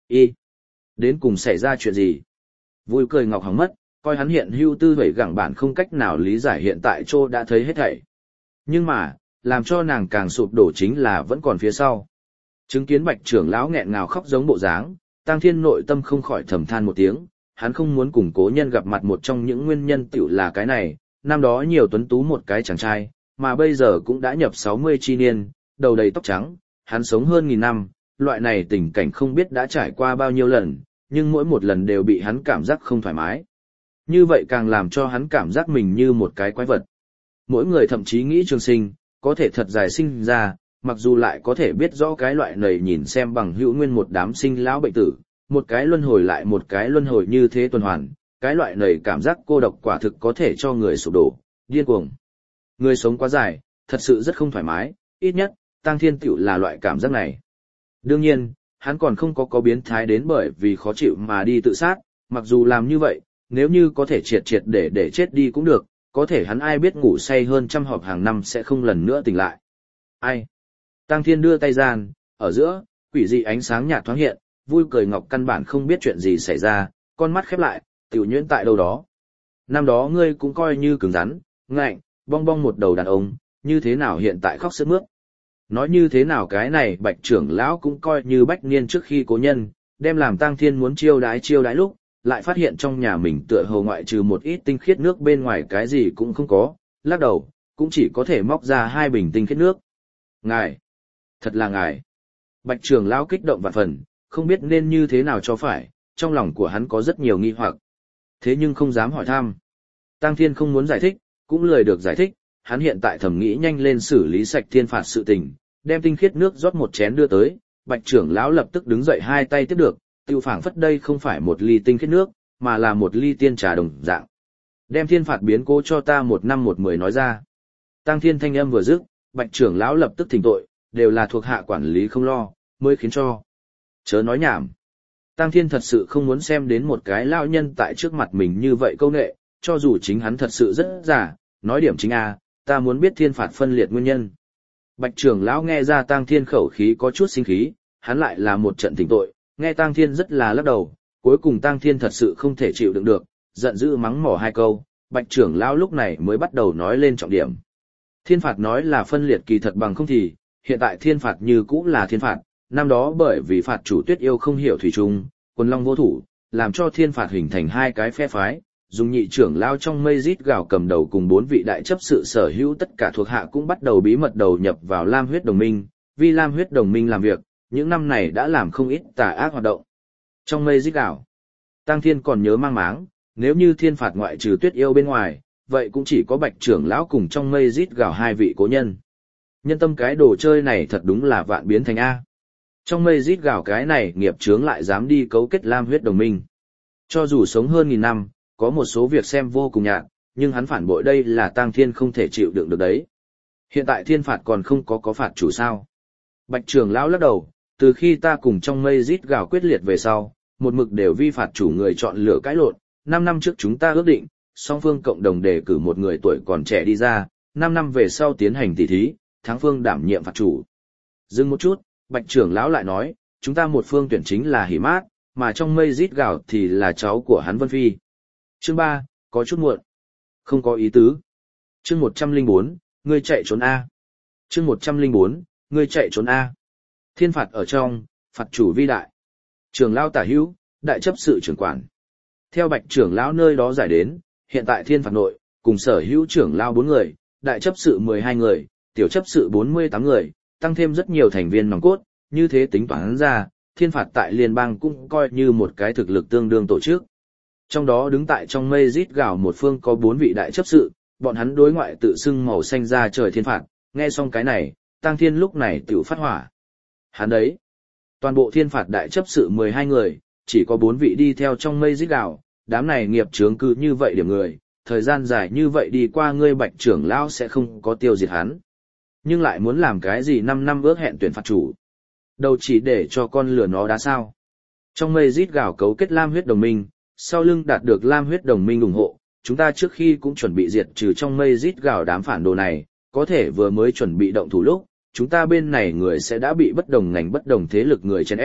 Y, đến cùng xảy ra chuyện gì? Vui cười Ngọc hỏng mất, coi hắn hiện hưu tư vẩy gẳng bản không cách nào lý giải hiện tại Trô đã thấy hết thảy. Nhưng mà, làm cho nàng càng sụp đổ chính là vẫn còn phía sau. Chứng kiến Bạch trưởng lão nghẹn ngào khóc giống bộ dáng, Tang Thiên nội tâm không khỏi thầm than một tiếng, hắn không muốn cùng cố nhân gặp mặt một trong những nguyên nhân tiểu là cái này, năm đó nhiều tuấn tú một cái chàng trai, mà bây giờ cũng đã nhập 60 chi niên, đầu đầy tóc trắng, hắn sống hơn 1000 năm, loại này tình cảnh không biết đã trải qua bao nhiêu lần, nhưng mỗi một lần đều bị hắn cảm giác không thoải mái. Như vậy càng làm cho hắn cảm giác mình như một cái quái vật. Mỗi người thậm chí nghĩ trường sinh, có thể thật dài sinh ra, mặc dù lại có thể biết rõ cái loại này nhìn xem bằng hữu nguyên một đám sinh lão bệnh tử, một cái luân hồi lại một cái luân hồi như thế tuần hoàn, cái loại này cảm giác cô độc quả thực có thể cho người sụp đổ, điên cuồng. Người sống quá dài, thật sự rất không thoải mái, ít nhất, Tang Thiên tiểu là loại cảm giác này. Đương nhiên, hắn còn không có biến thái đến bởi vì khó chịu mà đi tự sát, mặc dù làm như vậy, nếu như có thể triệt triệt để chết đi cũng được, có thể hắn ai biết ngủ say hơn trăm họp hàng năm sẽ không lần nữa tỉnh lại. Ai? Tang Thiên đưa tay gian, ở giữa, quỷ dị ánh sáng nhạt thoáng hiện, vui cười Ngọc căn bản không biết chuyện gì xảy ra, con mắt khép lại, tiểu nhuyễn tại đâu đó. Năm đó ngươi cũng coi như cứng rắn, ngạnh, bong bong một đầu đàn ông, như thế nào hiện tại khóc sướt mướt. Nói như thế nào cái này Bạch trưởng lão cũng coi như bách niên trước khi cố nhân, đem làm Tang Thiên muốn chiêu đái lúc, lại phát hiện trong nhà mình tựa hồ ngoại trừ một ít tinh khiết nước bên ngoài cái gì cũng không có, lắc đầu, cũng chỉ có thể móc ra 2 bình tinh khiết nước. Ngài! Thật là ngài! Bạch trưởng lão kích động vạn phần, không biết nên như thế nào cho phải, trong lòng của hắn có rất nhiều nghi hoặc. Thế nhưng không dám hỏi thăm. Tang Thiên không muốn giải thích, cũng lười được giải thích, hắn hiện tại thầm nghĩ nhanh lên xử lý sạch thiên phạt sự tình, đem tinh khiết nước rót một chén đưa tới, Bạch trưởng lão lập tức đứng dậy 2 tay tiếp được, tiêu phảng phất đây không phải một ly tinh khiết nước, mà là một ly tiên trà đồng dạng. Đem thiên phạt biến cố cho ta 1 năm 1 10 nói ra. Tang Thiên thanh âm vừa dứt, Bạch trưởng lão lập tức thỉnh tội, đều là thuộc hạ quản lý không lo, mới khiến cho. Chớ nói nhảm. Tang Thiên thật sự không muốn xem đến một cái lão nhân tại trước mặt mình như vậy câu nệ, cho dù chính hắn thật sự rất giả, nói điểm chính ta muốn biết thiên phạt phân liệt nguyên nhân. Bạch trưởng lão nghe ra Tang Thiên khẩu khí có chút sinh khí, hắn lại là một trận thỉnh tội, nghe Tang Thiên rất là lắc đầu, cuối cùng Tang Thiên thật sự không thể chịu đựng được, giận dữ mắng mỏ 2 câu, Bạch trưởng lão lúc này mới bắt đầu nói lên trọng điểm. Thiên phạt nói là phân liệt kỳ thật bằng không thì, hiện tại thiên phạt như cũ là thiên phạt, năm đó bởi vì phạt chủ Tuyết Yêu không hiểu thủy chung, Quần Long vô thủ, làm cho thiên phạt hình thành 2 cái phe phái, dùng nhị trưởng lao trong mây rít gào cầm đầu cùng 4 vị đại chấp sự sở hữu tất cả thuộc hạ cũng bắt đầu bí mật đầu nhập vào Lam huyết đồng minh, vì Lam huyết đồng minh làm việc, những năm này đã làm không ít tà ác hoạt động. Trong mây rít gào, Tang Thiên còn nhớ mang máng, nếu như thiên phạt ngoại trừ Tuyết Yêu bên ngoài, vậy cũng chỉ có Bạch trưởng lão cùng trong mây rít gào 2 vị cố nhân. Nhân tâm cái đồ chơi này thật đúng là vạn biến thành A. Trong mây rít gào cái này nghiệp chướng lại dám đi cấu kết Lam huyết đồng minh. Cho dù sống hơn 1000 năm, có một số việc xem vô cùng nhạt, nhưng hắn phản bội đây là Tang Thiên không thể chịu đựng được đấy. Hiện tại thiên phạt còn không có phạt chủ sao. Bạch trưởng lão lắc đầu, từ khi ta cùng trong mây rít gào quyết liệt về sau, một mực đều vi phạt chủ người chọn lựa cãi lộn, 5 năm trước chúng ta ước định, song phương cộng đồng đề cử một người tuổi còn trẻ đi ra, 5 năm về sau tiến hành tỷ thí, thắng phương đảm nhiệm phạt chủ. Dừng một chút, Bạch trưởng lão lại nói, chúng ta một phương tuyển chính là Hỉ Mát, mà trong mây rít gào thì là cháu của hắn Vân Phi. Chương 3, có chút muộn. Không có ý tứ. Chương 104, ngươi chạy trốn A. Chương 104, ngươi chạy trốn A. Thiên phạt ở trong, phạt chủ vi đại. Trưởng lão tả hữu, đại chấp sự trưởng quản. Theo Bạch trưởng lão nơi đó giải đến, hiện tại thiên phạt nội, cùng sở hữu trưởng lão 4 người, đại chấp sự 12 người, tiểu chấp sự 48 người, tăng thêm rất nhiều thành viên nòng cốt, như thế tính toán ra, thiên phạt tại liên bang cũng coi như một cái thực lực tương đương tổ chức. Trong đó đứng tại trong mây rít gào một phương có 4 vị đại chấp sự, bọn hắn đối ngoại tự xưng màu xanh ra trời thiên phạt, nghe xong cái này, Tang Thiên lúc này tiểu phát hỏa. Hắn đấy, toàn bộ thiên phạt đại chấp sự 12 người, chỉ có 4 vị đi theo trong mây rít gào, đám này nghiệp chướng cư như vậy điểm người, thời gian dài như vậy đi qua ngươi Bạch trưởng lão sẽ không có tiêu diệt hắn. Nhưng lại muốn làm cái gì 5 năm ước hẹn tuyển phạt chủ. Đầu chỉ để cho con lừa nó đá sao. Trong mây rít gào cấu kết Lam huyết đồng minh, sau lưng đạt được Lam huyết đồng minh ủng hộ, chúng ta trước khi cũng chuẩn bị diệt trừ trong mây rít gào đám phản đồ này, có thể vừa mới chuẩn bị động thủ lúc, chúng ta bên này người sẽ đã bị bất đồng ngành bất đồng thế lực người chèn ép,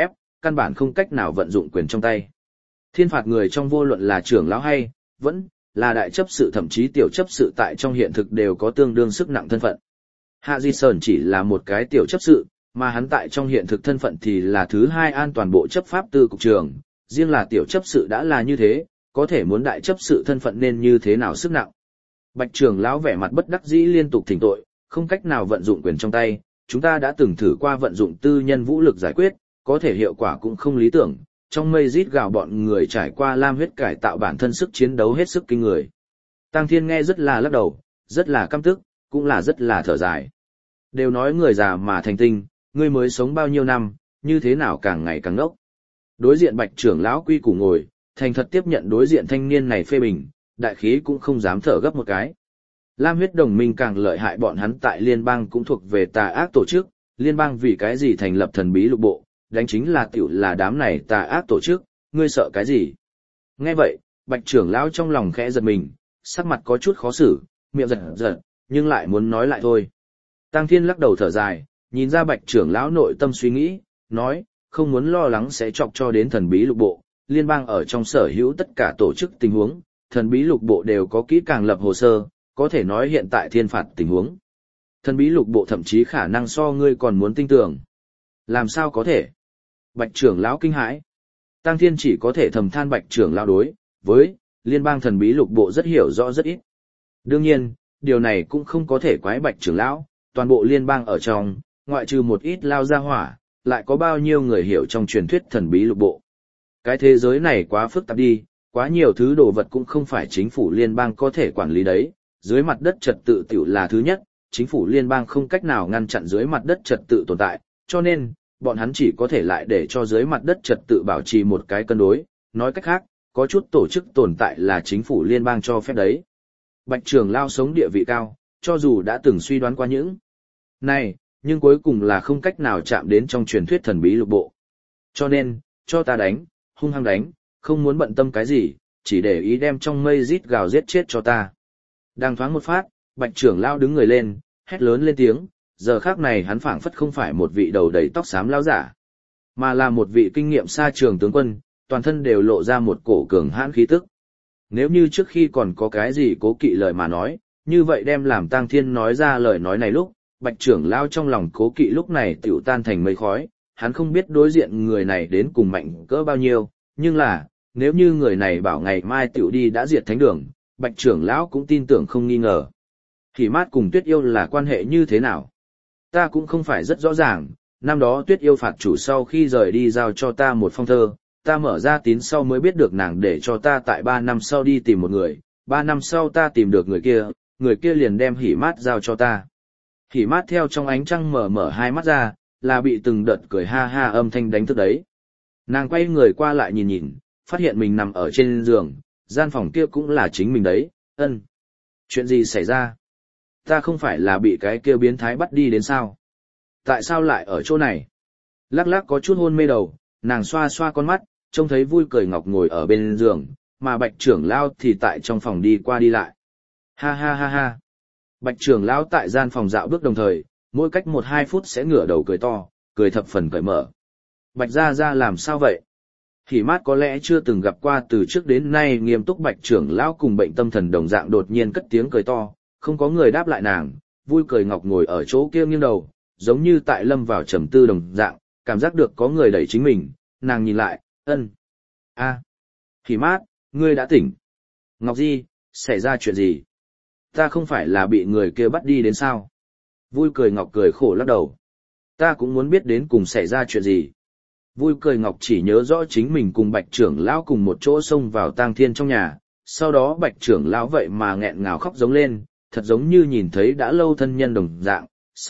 căn bản không cách nào vận dụng quyền trong tay. Thiên phạt người trong vô luận là trưởng lão hay, vẫn là đại chấp sự thậm chí tiểu chấp sự tại trong hiện thực đều có tương đương sức nặng thân phận. Hạ Di Sơn chỉ là một cái tiểu chấp sự, mà hắn tại trong hiện thực thân phận thì là thứ hai an toàn bộ chấp pháp tư cục trưởng, riêng là tiểu chấp sự đã là như thế, có thể muốn đại chấp sự thân phận nên như thế nào sức nặng. Bạch trưởng lão vẻ mặt bất đắc dĩ liên tục thỉnh tội, không cách nào vận dụng quyền trong tay, chúng ta đã từng thử qua vận dụng tư nhân vũ lực giải quyết, có thể hiệu quả cũng không lý tưởng, trong mây rít gào bọn người trải qua lam huyết cải tạo bản thân sức chiến đấu hết sức kinh người. Tăng Thiên nghe rất là lắc đầu, rất là căm tức, cũng là rất là thở dài. Đều nói người già mà thành tinh, ngươi mới sống bao nhiêu năm, như thế nào càng ngày càng ngốc. Đối diện Bạch trưởng lão quy củ ngồi, thành thật tiếp nhận đối diện thanh niên này phê bình, đại khí cũng không dám thở gấp một cái. Lam huyết đồng minh càng lợi hại, bọn hắn tại liên bang cũng thuộc về tà ác tổ chức, liên bang vì cái gì thành lập thần bí lục bộ, đánh chính là tiểu là đám này tà ác tổ chức, ngươi sợ cái gì? Nghe vậy, Bạch trưởng lão trong lòng khẽ giật mình, sắc mặt có chút khó xử, miệng giật giật, nhưng lại muốn nói lại thôi. Tăng Thiên lắc đầu thở dài, nhìn ra Bạch trưởng lão nội tâm suy nghĩ, nói, không muốn lo lắng sẽ chọc cho đến thần bí lục bộ, liên bang ở trong sở hữu tất cả tổ chức tình huống, thần bí lục bộ đều có kỹ càng lập hồ sơ, có thể nói hiện tại thiên phạt tình huống. Thần bí lục bộ thậm chí khả năng so ngươi còn muốn tin tưởng. Làm sao có thể? Bạch trưởng lão kinh hãi. Tăng Thiên chỉ có thể thầm than Bạch trưởng lão đối với liên bang thần bí lục bộ rất hiểu rõ rất ít. Đương nhiên, điều này cũng không có thể quái Bạch trưởng lão, toàn bộ liên bang ở trong, ngoại trừ một ít lao ra hỏa, lại có bao nhiêu người hiểu trong truyền thuyết thần bí lục bộ. Cái thế giới này quá phức tạp đi, quá nhiều thứ đồ vật cũng không phải chính phủ liên bang có thể quản lý đấy, dưới mặt đất trật tự tiểu là thứ nhất, chính phủ liên bang không cách nào ngăn chặn dưới mặt đất trật tự tồn tại, cho nên, bọn hắn chỉ có thể lại để cho dưới mặt đất trật tự bảo trì một cái cân đối, nói cách khác, có chút tổ chức tồn tại là chính phủ liên bang cho phép đấy. Bạch trưởng lao sống địa vị cao, cho dù đã từng suy đoán qua những này, nhưng cuối cùng là không cách nào chạm đến trong truyền thuyết thần bí lục bộ. Cho nên, cho ta đánh, hung hăng đánh, không muốn bận tâm cái gì, chỉ để ý đem trong mây rít gào giết chết cho ta. Đang thoáng một phát, Bạch trưởng lao đứng người lên, hét lớn lên tiếng, giờ khác này hắn phảng phất không phải một vị đầu đầy tóc xám lao giả, mà là một vị kinh nghiệm xa trường tướng quân, toàn thân đều lộ ra một cổ cường hãn khí tức. Nếu như trước khi còn có cái gì cố kỵ lời mà nói, như vậy đem làm Tăng Thiên nói ra lời nói này lúc, Bạch trưởng lao trong lòng cố kỵ lúc này tiểu tan thành mây khói, hắn không biết đối diện người này đến cùng mạnh cỡ bao nhiêu, nhưng là, nếu như người này bảo ngày mai tiểu đi đã diệt thánh đường, Bạch trưởng lão cũng tin tưởng không nghi ngờ. Hỉ Mát cùng Tuyết Yêu là quan hệ như thế nào? Ta cũng không phải rất rõ ràng, năm đó Tuyết Yêu phạt chủ sau khi rời đi giao cho ta một phong thơ, ta mở ra tín sau mới biết được nàng để cho ta tại 3 năm sau đi tìm một người, 3 năm sau ta tìm được người kia liền đem Hỉ Mát giao cho ta. Hỉ Mát theo trong ánh trăng mở hai mắt ra, là bị từng đợt cười ha ha âm thanh đánh thức đấy. Nàng quay người qua lại nhìn nhìn, phát hiện mình nằm ở trên giường, gian phòng kia cũng là chính mình đấy, ân. Chuyện gì xảy ra? Ta không phải là bị cái kia biến thái bắt đi đến sao? Tại sao lại ở chỗ này? Lắc lắc có chút hôn mê đầu, nàng xoa xoa con mắt, trông thấy Vui Cười Ngọc ngồi ở bên giường, mà Bạch trưởng lão thì tại trong phòng đi qua đi lại. Ha ha ha ha. Bạch trưởng lão tại gian phòng dạo bước đồng thời, mỗi cách 1-2 phút sẽ ngửa đầu cười to, cười thập phần cởi mở. Bạch gia gia làm sao vậy? Hỉ Mát có lẽ chưa từng gặp qua từ trước đến nay nghiêm túc Bạch trưởng lão cùng bệnh tâm thần đồng dạng đột nhiên cất tiếng cười to, không có người đáp lại nàng, Vui Cười Ngọc ngồi ở chỗ kia nghiêng đầu, giống như tại lâm vào trầm tư đồng dạng, cảm giác được có người đẩy chính mình, nàng nhìn lại, ân. A. Hỉ Mát, ngươi đã tỉnh. Ngọc Di, xảy ra chuyện gì? Ta không phải là bị người kia bắt đi đến sao? Vui Cười Ngọc cười khổ lắc đầu. Ta cũng muốn biết đến cùng xảy ra chuyện gì. Vui Cười Ngọc chỉ nhớ rõ chính mình cùng Bạch trưởng lão cùng một chỗ xông vào Tang Thiên trong nhà, sau đó Bạch trưởng lão vậy mà nghẹn ngào khóc giống lên, thật giống như nhìn thấy đã lâu thân nhân đồng dạng,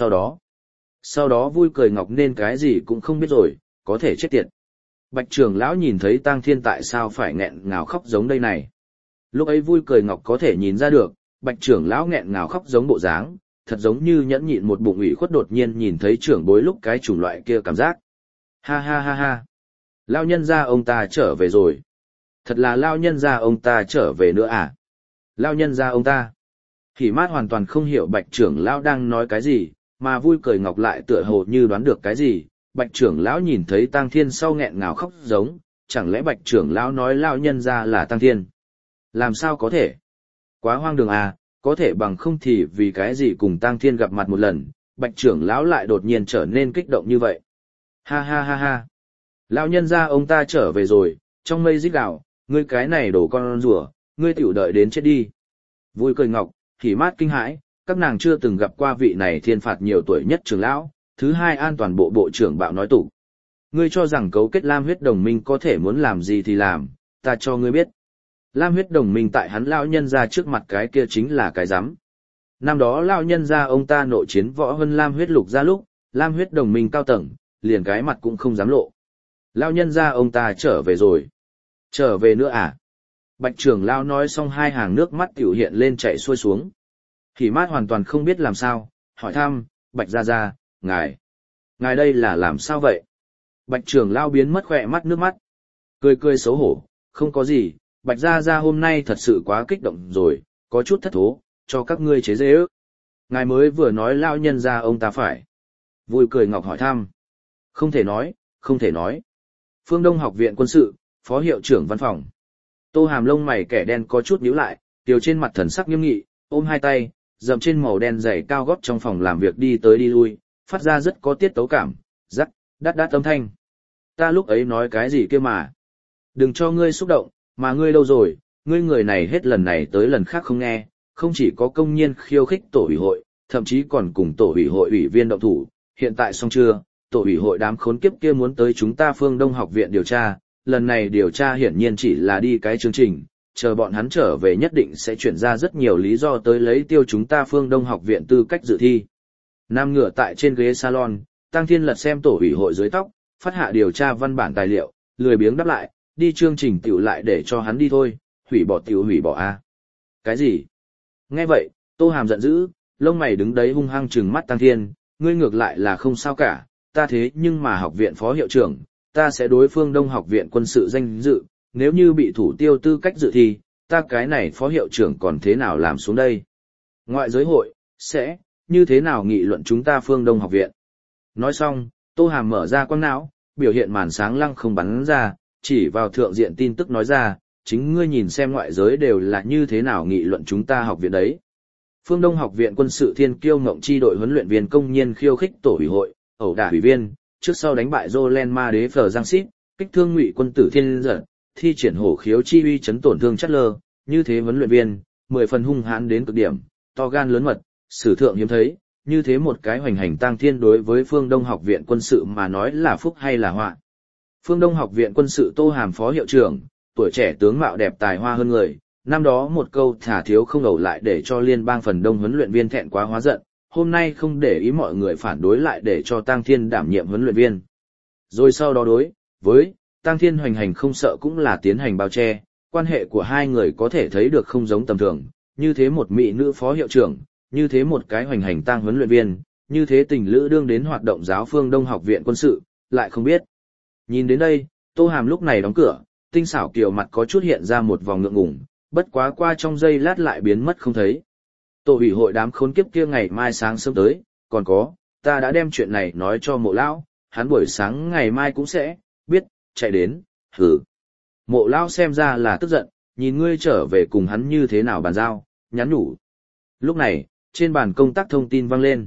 sau đó Vui Cười Ngọc nên cái gì cũng không biết rồi, có thể chết tiệt. Bạch trưởng lão nhìn thấy Tang Thiên tại sao phải nghẹn ngào khóc giống đây này. Lúc ấy Vui Cười Ngọc có thể nhìn ra được, Bạch trưởng lão nghẹn ngào khóc giống bộ dáng, thật giống như nhẫn nhịn một bụng ủy khuất đột nhiên nhìn thấy trưởng bối lúc cái chủng loại kia cảm giác. Ha ha ha ha. Lao nhân gia ông ta trở về rồi. Thật là lao nhân gia ông ta trở về nữa à? Lao nhân gia ông ta. Hỉ Mát hoàn toàn không hiểu Bạch trưởng lão đang nói cái gì, mà Vui Cười Ngọc lại tựa hồ như đoán được cái gì, Bạch trưởng lão nhìn thấy Tang Thiên sau nghẹn ngào khóc giống, chẳng lẽ Bạch trưởng lão nói lão nhân ra là Tang Thiên? Làm sao có thể? Quá hoang đường à, có thể bằng không thì vì cái gì cùng Tang Thiên gặp mặt một lần, Bạch trưởng lão lại đột nhiên trở nên kích động như vậy. Ha ha ha ha. Lão nhân ra ông ta trở về rồi, trong mây rít gào, ngươi cái này đổ con rùa, ngươi tiểu đợi đến chết đi. Vui cười ngọc, hỉ mát kinh hãi, các nàng chưa từng gặp qua vị này thiên phạt nhiều tuổi nhất trưởng lão, thứ hai an toàn bộ bộ trưởng bạo nói tủ. Ngươi cho rằng cấu kết Lam huyết đồng minh có thể muốn làm gì thì làm, ta cho ngươi biết. Lam huyết đồng minh tại hắn lão nhân ra trước mặt cái kia chính là cái rắm. Năm đó lão nhân ra ông ta nội chiến võ hơn Lam huyết lục ra lúc, Lam huyết đồng minh cao tầng, liền cái mặt cũng không dám lộ. Lão nhân ra ông ta trở về rồi. Trở về nữa à? Bạch trưởng lão nói xong hai hàng nước mắt tiểu hiện lên chạy xuôi xuống. Hỉ mát hoàn toàn không biết làm sao, hỏi thăm, Bạch gia gia, ngài đây là làm sao vậy? Bạch trưởng lão biến mất khỏe mắt nước mắt. Cười cười xấu hổ, không có gì, Bạch gia gia hôm nay thật sự quá kích động rồi, có chút thất thố, cho các ngươi chế giễu. Ngài mới vừa nói lão nhân gia ông ta phải. Vui cười ngọc hỏi thăm. Không thể nói, không thể nói. Phương Đông học viện quân sự, phó hiệu trưởng văn phòng. Tô Hàm lông mày kẻ đen có chút nhíu lại, tiểu trên mặt thần sắc nghiêm nghị, ôm hai tay, dậm trên màu đen dày cao gót trong phòng làm việc đi tới đi lui, phát ra rất có tiết tấu cảm, rắc, đát đát âm thanh. Ta lúc ấy nói cái gì kia mà? Đừng cho ngươi xúc động, mà ngươi đâu rồi, ngươi người này hết lần này tới lần khác không nghe, không chỉ có công nhiên khiêu khích tổ ủy hội, thậm chí còn cùng tổ ủy hội ủy viên động thủ, hiện tại xong chưa, tổ ủy hội đám khốn kiếp kia muốn tới chúng ta Phương Đông học viện điều tra, lần này điều tra hiển nhiên chỉ là đi cái chương trình, chờ bọn hắn trở về nhất định sẽ chuyển ra rất nhiều lý do tới lấy tiêu chúng ta Phương Đông học viện tư cách dự thi. Nam ngựa tại trên ghế salon, Tăng Thiên lật xem tổ ủy hội dưới tóc, phát hạ điều tra văn bản tài liệu, lười biếng đáp lại, đi chương trình tiểu lại để cho hắn đi thôi, hủy bỏ tiểu hủy bỏ a. Cái gì? Nghe vậy, Tô Hàm giận dữ, lông mày đứng đấy hung hăng trừng mắt Tăng Thiên, ngươi ngược lại là không sao cả, ta thế nhưng mà học viện phó hiệu trưởng, ta sẽ đối Phương Đông học viện quân sự danh dự, nếu như bị thủ tiêu tư cách dự thi, ta cái này phó hiệu trưởng còn thế nào làm xuống đây? Ngoại giới hội, sẽ, như thế nào nghị luận chúng ta Phương Đông học viện? Nói xong, Tô Hàm mở ra quang não, biểu hiện màn sáng lăng không bắn ra, chỉ vào thượng diện tin tức nói ra, chính ngươi nhìn xem ngoại giới đều là như thế nào nghị luận chúng ta học viện đấy. Phương Đông học viện quân sự thiên kiêu ngộng chi đội huấn luyện viên công nhiên khiêu khích tổ ủy hội, ẩu đả ủy viên, trước sau đánh bại Jolen Ma đế Phở Giang Xít, kích thương ngụy quân tử thiên giận, thi triển hổ khiếu chi uy chấn tổn thương chất lơ, như thế huấn luyện viên, 10 phần hung hãn đến cực điểm, to gan lớn mật, sử thượng hiếm thấy, như thế một cái hoành hành tang thiên đối với Phương Đông học viện quân sự mà nói là phúc hay là họa. Phương Đông học viện quân sự Tô Hàm phó hiệu trưởng, tuổi trẻ tướng mạo đẹp tài hoa hơn người, năm đó một câu thả thiếu không ẩu lại để cho liên bang phần đông huấn luyện viên thẹn quá hóa giận, hôm nay không để ý mọi người phản đối lại để cho Tang Thiên đảm nhiệm huấn luyện viên. Rồi sau đó đối với Tang Thiên hoành hành không sợ cũng là tiến hành bao che, quan hệ của hai người có thể thấy được không giống tầm thường, như thế một mỹ nữ phó hiệu trưởng, như thế một cái hoành hành tang huấn luyện viên, như thế tình lữ đương đến hoạt động giáo Phương Đông học viện quân sự, lại không biết. Nhìn đến đây, Tô Hàm lúc này đóng cửa, tinh xảo kiều mặt có chút hiện ra một vòng ngượng ngùng, bất quá qua trong giây lát lại biến mất không thấy. Tổ ủy hội đám khốn kiếp kia ngày mai sáng sớm tới, còn có, ta đã đem chuyện này nói cho Mộ lão, hắn buổi sáng ngày mai cũng sẽ biết, chạy đến, hử. Mộ lão xem ra là tức giận, nhìn ngươi trở về cùng hắn như thế nào bàn giao, nhắn nhủ. Lúc này, trên bàn công tác thông tin vang lên.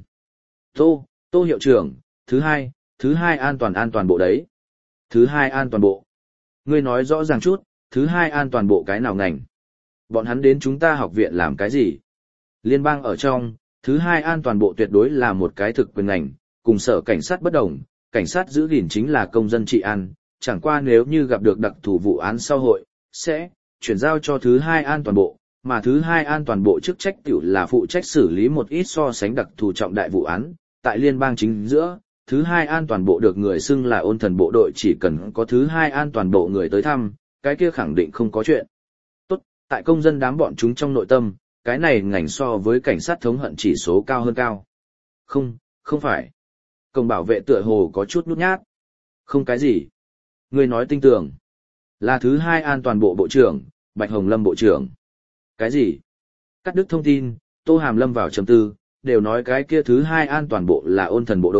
Tô hiệu trưởng, thứ hai an toàn bộ đấy. Thứ hai an toàn bộ. Ngươi nói rõ ràng chút, thứ hai an toàn bộ cái nào ngành? Bọn hắn đến chúng ta học viện làm cái gì? Liên bang ở trong, thứ hai an toàn bộ tuyệt đối là một cái thực quyền ngành, cùng sở cảnh sát bất đồng, cảnh sát giữ gìn chính là công dân trị an, chẳng qua nếu như gặp được đặc thù vụ án xã hội, sẽ chuyển giao cho thứ hai an toàn bộ, mà thứ hai an toàn bộ chức trách tiểu là phụ trách xử lý một ít so sánh đặc thù trọng đại vụ án, tại liên bang chính giữa, thứ hai an toàn bộ được người xưng là ôn thần bộ đội, chỉ cần có thứ hai an toàn bộ người tới thăm, cái kia khẳng định không có chuyện. Tốt, tại công dân đám bọn chúng trong nội tâm, cái này ngành so với cảnh sát thống hận chỉ số cao hơn cao. Không phải. Công bảo vệ tựa hồ có chút nhút nhát. Không cái gì. Người nói tinh tường. Là thứ hai an toàn bộ bộ trưởng, Bạch Hồng Lâm bộ trưởng. Cái gì? Cắt đứt thông tin, Tô Hàm lâm vào trầm tư, đều nói cái kia thứ hai an toàn bộ là ôn thần bộ đội,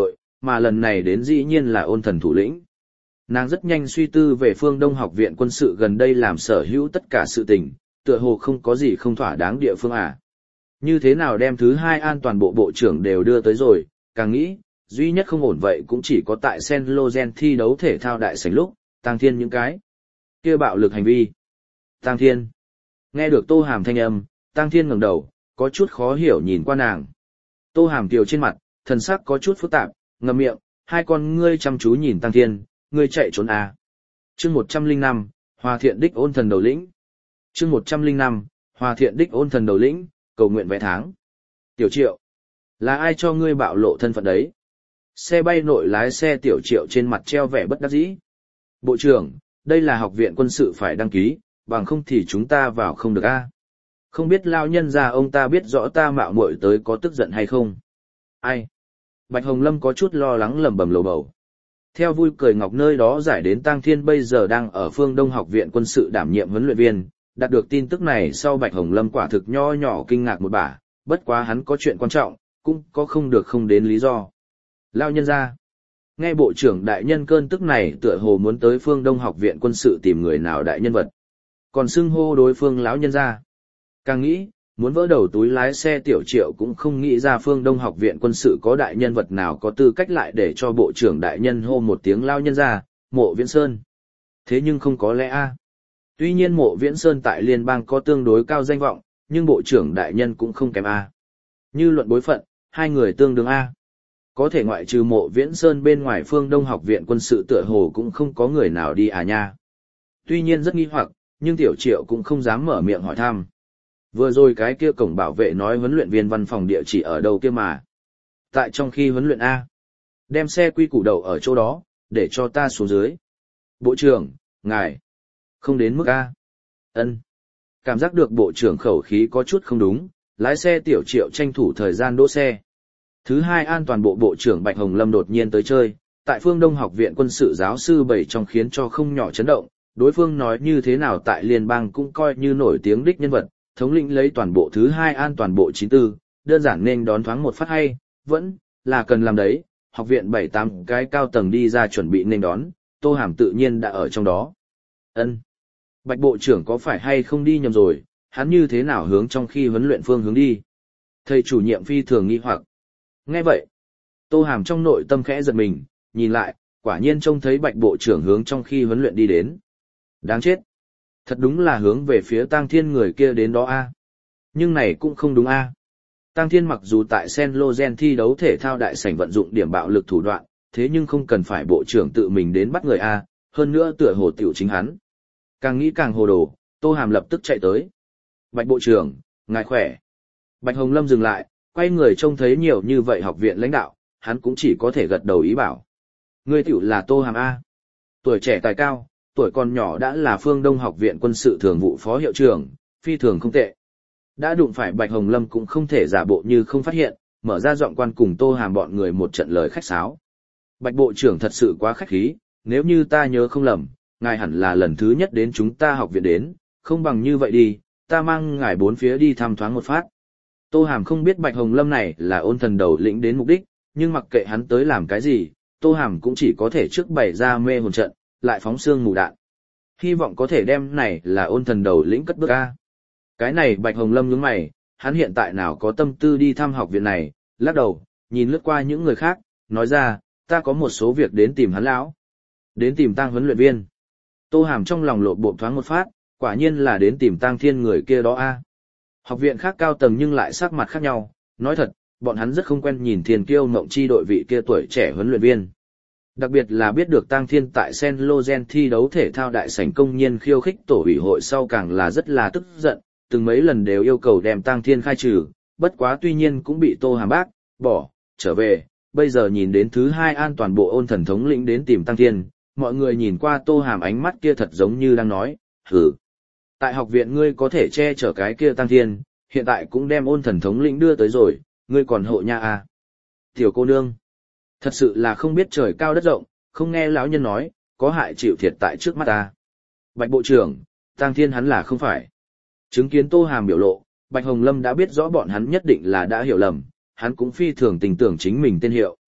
mà lần này đến dĩ nhiên là ôn thần thủ lĩnh. Nàng rất nhanh suy tư về phương Đông học viện quân sự gần đây làm sở hữu tất cả sự tình, tựa hồ không có gì không thỏa đáng địa phương à. Như thế nào đem thứ hai an toàn bộ bộ trưởng đều đưa tới rồi, càng nghĩ, duy nhất không ổn vậy cũng chỉ có tại Sen Logen thi đấu thể thao đại sảnh lúc, Tang Thiên những cái kia bạo lực hành vi. Tang Thiên. Nghe được Tô Hàm thanh âm, Tang Thiên ngẩng đầu, có chút khó hiểu nhìn qua nàng. Tô Hàm tiều trên mặt, thần sắc có chút phức tạp, ngậm miệng, hai con ngươi chăm chú nhìn Tang Thiên, ngươi chạy trốn à. Chương 105, Hòa Thiện Đích ôn thần đầu lĩnh. Chương 105, Hòa Thiện Đích ôn thần đầu lĩnh, cầu nguyện vé tháng. Tiểu Triệu, là ai cho ngươi bạo lộ thân phận đấy? Xe bay nội lái xe Tiểu Triệu trên mặt treo vẻ bất đắc dĩ. Bộ trưởng, đây là học viện quân sự phải đăng ký, bằng không thì chúng ta vào không được a. Không biết lao nhân ra ông ta biết rõ ta mạo muội tới có tức giận hay không? Ai? Bạch Hồng Lâm có chút lo lắng lẩm bẩm lầu bầu. Theo vui cười ngọc nơi đó giải đến Tang Thiên bây giờ đang ở phương Đông học viện quân sự đảm nhiệm huấn luyện viên, đạt được tin tức này sau Bạch Hồng Lâm quả thực nho nhỏ kinh ngạc một bả, bất quá hắn có chuyện quan trọng, cũng có không được không đến lý do. Lao nhân ra. Nghe bộ trưởng đại nhân cơn tức này tựa hồ muốn tới phương Đông học viện quân sự tìm người nào đại nhân vật. Còn xưng hô đối phương lão nhân ra. Càng nghĩ, muốn vỡ đầu túi lái xe Tiểu Triệu cũng không nghĩ ra phương Đông học viện quân sự có đại nhân vật nào có tư cách lại để cho bộ trưởng đại nhân hô một tiếng lao nhân ra, Mộ Viễn Sơn. Thế nhưng không có lẽ a. Tuy nhiên Mộ Viễn Sơn tại liên bang có tương đối cao danh vọng, nhưng bộ trưởng đại nhân cũng không kém a. Như luận bối phận, hai người tương đương a. Có thể ngoại trừ Mộ Viễn Sơn bên ngoài phương Đông học viện quân sự tựa hồ cũng không có người nào đi à nha. Tuy nhiên rất nghi hoặc, nhưng Tiểu Triệu cũng không dám mở miệng hỏi thăm. Vừa rồi cái kia cổng bảo vệ nói huấn luyện viên văn phòng địa chỉ ở đâu kia mà. Tại trong khi huấn luyện A. Đem xe quy củ đầu ở chỗ đó, để cho ta xuống dưới. Bộ trưởng, ngài. Không đến mức A. Ân. Cảm giác được bộ trưởng khẩu khí có chút không đúng, lái xe Tiểu Triệu tranh thủ thời gian đỗ xe. Thứ hai an toàn bộ trưởng Bạch Hồng Lâm đột nhiên tới chơi, tại phương Đông học viện quân sự giáo sư bảy trong khiến cho không nhỏ chấn động, đối phương nói như thế nào tại liên bang cũng coi như nổi tiếng đích nhân vật, thống lĩnh lấy toàn bộ thứ hai an toàn bộ 94, đơn giản nên đón thoáng một phát hay, vẫn là cần làm đấy, học viện 7-8 cái cao tầng đi ra chuẩn bị nên đón, Tô Hàm tự nhiên đã ở trong đó. Ân, Bạch bộ trưởng có phải hay không đi nhầm rồi, hắn như thế nào hướng trong khi huấn luyện phương hướng đi? Thầy chủ nhiệm phi thường nghi hoặc. Nghe vậy, Tô Hàm trong nội tâm khẽ giật mình, nhìn lại, quả nhiên trông thấy Bạch bộ trưởng hướng trong khi huấn luyện đi đến. Đáng chết. Thật đúng là hướng về phía Tang Thiên người kia đến đó a. Nhưng này cũng không đúng a. Tang Thiên mặc dù tại Sen Logen thi đấu thể thao đại sảnh vận dụng điểm bạo lực thủ đoạn, thế nhưng không cần phải bộ trưởng tự mình đến bắt người a, hơn nữa tựa hồ tiểu chính hắn. Càng nghĩ càng hồ đồ, Tô Hàm lập tức chạy tới. Bạch bộ trưởng, ngài khỏe. Bạch Hồng Lâm dừng lại, quay người trông thấy nhiều như vậy học viện lãnh đạo, hắn cũng chỉ có thể gật đầu ý bảo. Ngươi tiểu là Tô Hàm a. Tuổi trẻ tài cao, tuổi còn nhỏ đã là phương Đông học viện quân sự thường vụ phó hiệu trưởng, phi thường không tệ. Đã đụng phải Bạch Hồng Lâm cũng không thể giả bộ như không phát hiện, mở ra giọng quan cùng Tô Hàm bọn người một trận lời khách sáo. Bạch bộ trưởng thật sự quá khách khí, nếu như ta nhớ không lầm, ngài hẳn là lần thứ nhất đến chúng ta học viện đến, không bằng như vậy đi, ta mang ngài bốn phía đi thăm thoáng một phát. Tô Hàm không biết Bạch Hồng Lâm này là ôn thần đầu lĩnh đến mục đích, nhưng mặc kệ hắn tới làm cái gì, Tô Hàm cũng chỉ có thể trước bày ra mê hồn trận, lại phóng xương mù đạn. Hy vọng có thể đem này là ôn thần đầu lĩnh cất bước a. Cái này Bạch Hồng Lâm nhướng mày, hắn hiện tại nào có tâm tư đi thăm học viện này, lắc đầu, nhìn lướt qua những người khác, nói ra, ta có một số việc đến tìm hắn lão. Đến tìm Tang huấn luyện viên. Tô Hàm trong lòng lộn bộp thoáng một phát, quả nhiên là đến tìm Tang Thiên người kia đó a. Học viện khác cao tầng nhưng lại sắc mặt khác nhau, nói thật, bọn hắn rất không quen nhìn Thiên Kiêu Mộng Chi đội vị kia tuổi trẻ huấn luyện viên. Đặc biệt là biết được Tang Thiên tại Sen Logen thi đấu thể thao đại sảnh công nhiên khiêu khích tổ ủy hội sau càng là rất là tức giận, từng mấy lần đều yêu cầu đem Tang Thiên khai trừ, bất quá tuy nhiên cũng bị Tô Hàm bác, bỏ, trở về, bây giờ nhìn đến thứ hai an toàn bộ ôn thần thống lĩnh đến tìm Tang Thiên, mọi người nhìn qua Tô Hàm ánh mắt kia thật giống như đang nói, hử. Tại học viện ngươi có thể che chở cái kia Tang Thiên, hiện tại cũng đem ôn thần thống lĩnh đưa tới rồi, ngươi còn hộ nha à. Tiểu cô nương. Thật sự là không biết trời cao đất rộng, không nghe lão nhân nói, có hại chịu thiệt tại trước mắt ta. Bạch bộ trưởng, Tang Thiên hắn là không phải. Chứng kiến Tô Hàm biểu lộ, Bạch Hồng Lâm đã biết rõ bọn hắn nhất định là đã hiểu lầm, hắn cũng phi thường tình tưởng chính mình tên hiệu.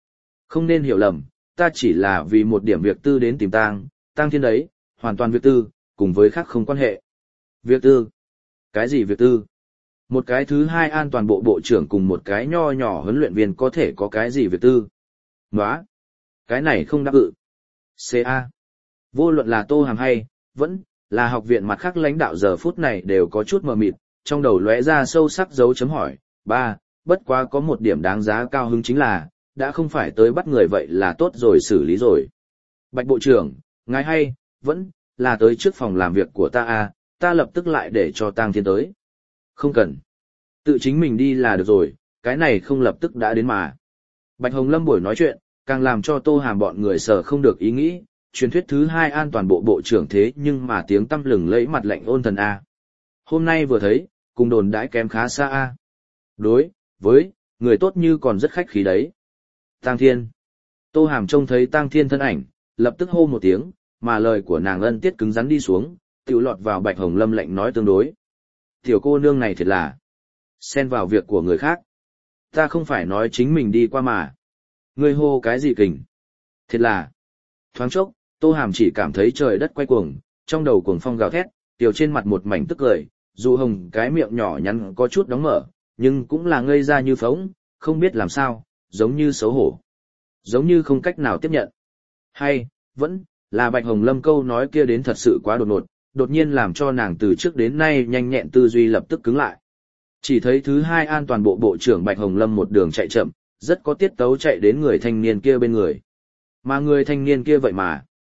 Không nên hiểu lầm, ta chỉ là vì một điểm việc tư đến tìm Tang Thiên đấy, hoàn toàn việc tư, cùng với khác không quan hệ. Việc tư? Cái gì việc tư? Một cái thứ hai an toàn bộ bộ trưởng cùng một cái nho nhỏ huấn luyện viên có thể có cái gì việc tư? Nóa! Cái này không đáp ự. CA. Vô luận là Tô Hàm hay, vẫn là học viện mặt khác lãnh đạo giờ phút này đều có chút mờ mịt, trong đầu lóe ra sâu sắc dấu chấm hỏi. Ba, bất quá có một điểm đáng giá cao hứng chính là, đã không phải tới bắt người vậy là tốt rồi xử lý rồi. Bạch bộ trưởng, ngài hay, vẫn là tới trước phòng làm việc của ta à, ta lập tức lại để cho Tang Thiên tới. Không cần. Tự chính mình đi là được rồi, cái này không lập tức đã đến mà. Bạch Hồng Lâm buổi nói chuyện, càng làm cho Tô Hàm bọn người sở không được ý nghĩ, truyền thuyết thứ hai an toàn bộ bộ trưởng thế nhưng mà tiếng tăm lừng lẫy mặt lạnh ôn thần A. Hôm nay vừa thấy, cùng đồn đãi kém khá xa A. Đối với người tốt như còn rất khách khí đấy. Tang Thiên. Tô Hàm trông thấy Tang Thiên thân ảnh, lập tức hô một tiếng, mà lời của nàng ân tiết cứng rắn đi xuống, tiểu lọt vào Bạch Hồng Lâm lạnh nói tương đối. Tiểu cô nương này thật là xen vào việc của người khác. Ta không phải nói chính mình đi qua mà. Ngươi hô cái gì kình? Thật là. Thoáng chốc, Tô Hàm chỉ cảm thấy trời đất quay cuồng, trong đầu cuồng phong gào thét, tiểu trên mặt một mảnh tức cười, dù hồng cái miệng nhỏ nhắn có chút đóng mở, nhưng cũng là ngây ra như phóng, không biết làm sao, giống như xấu hổ. Giống như không cách nào tiếp nhận. Hay, vẫn là Bạch Hồng Lâm câu nói kia đến thật sự quá đột ngột, đột nhiên làm cho nàng từ trước đến nay nhanh nhẹn tư duy lập tức cứng lại. Chỉ thấy thứ hai an toàn bộ bộ trưởng Bạch Hồng Lâm một đường chạy chậm, rất có tiết tấu chạy đến người thanh niên kia bên người. Mà người thanh niên kia vậy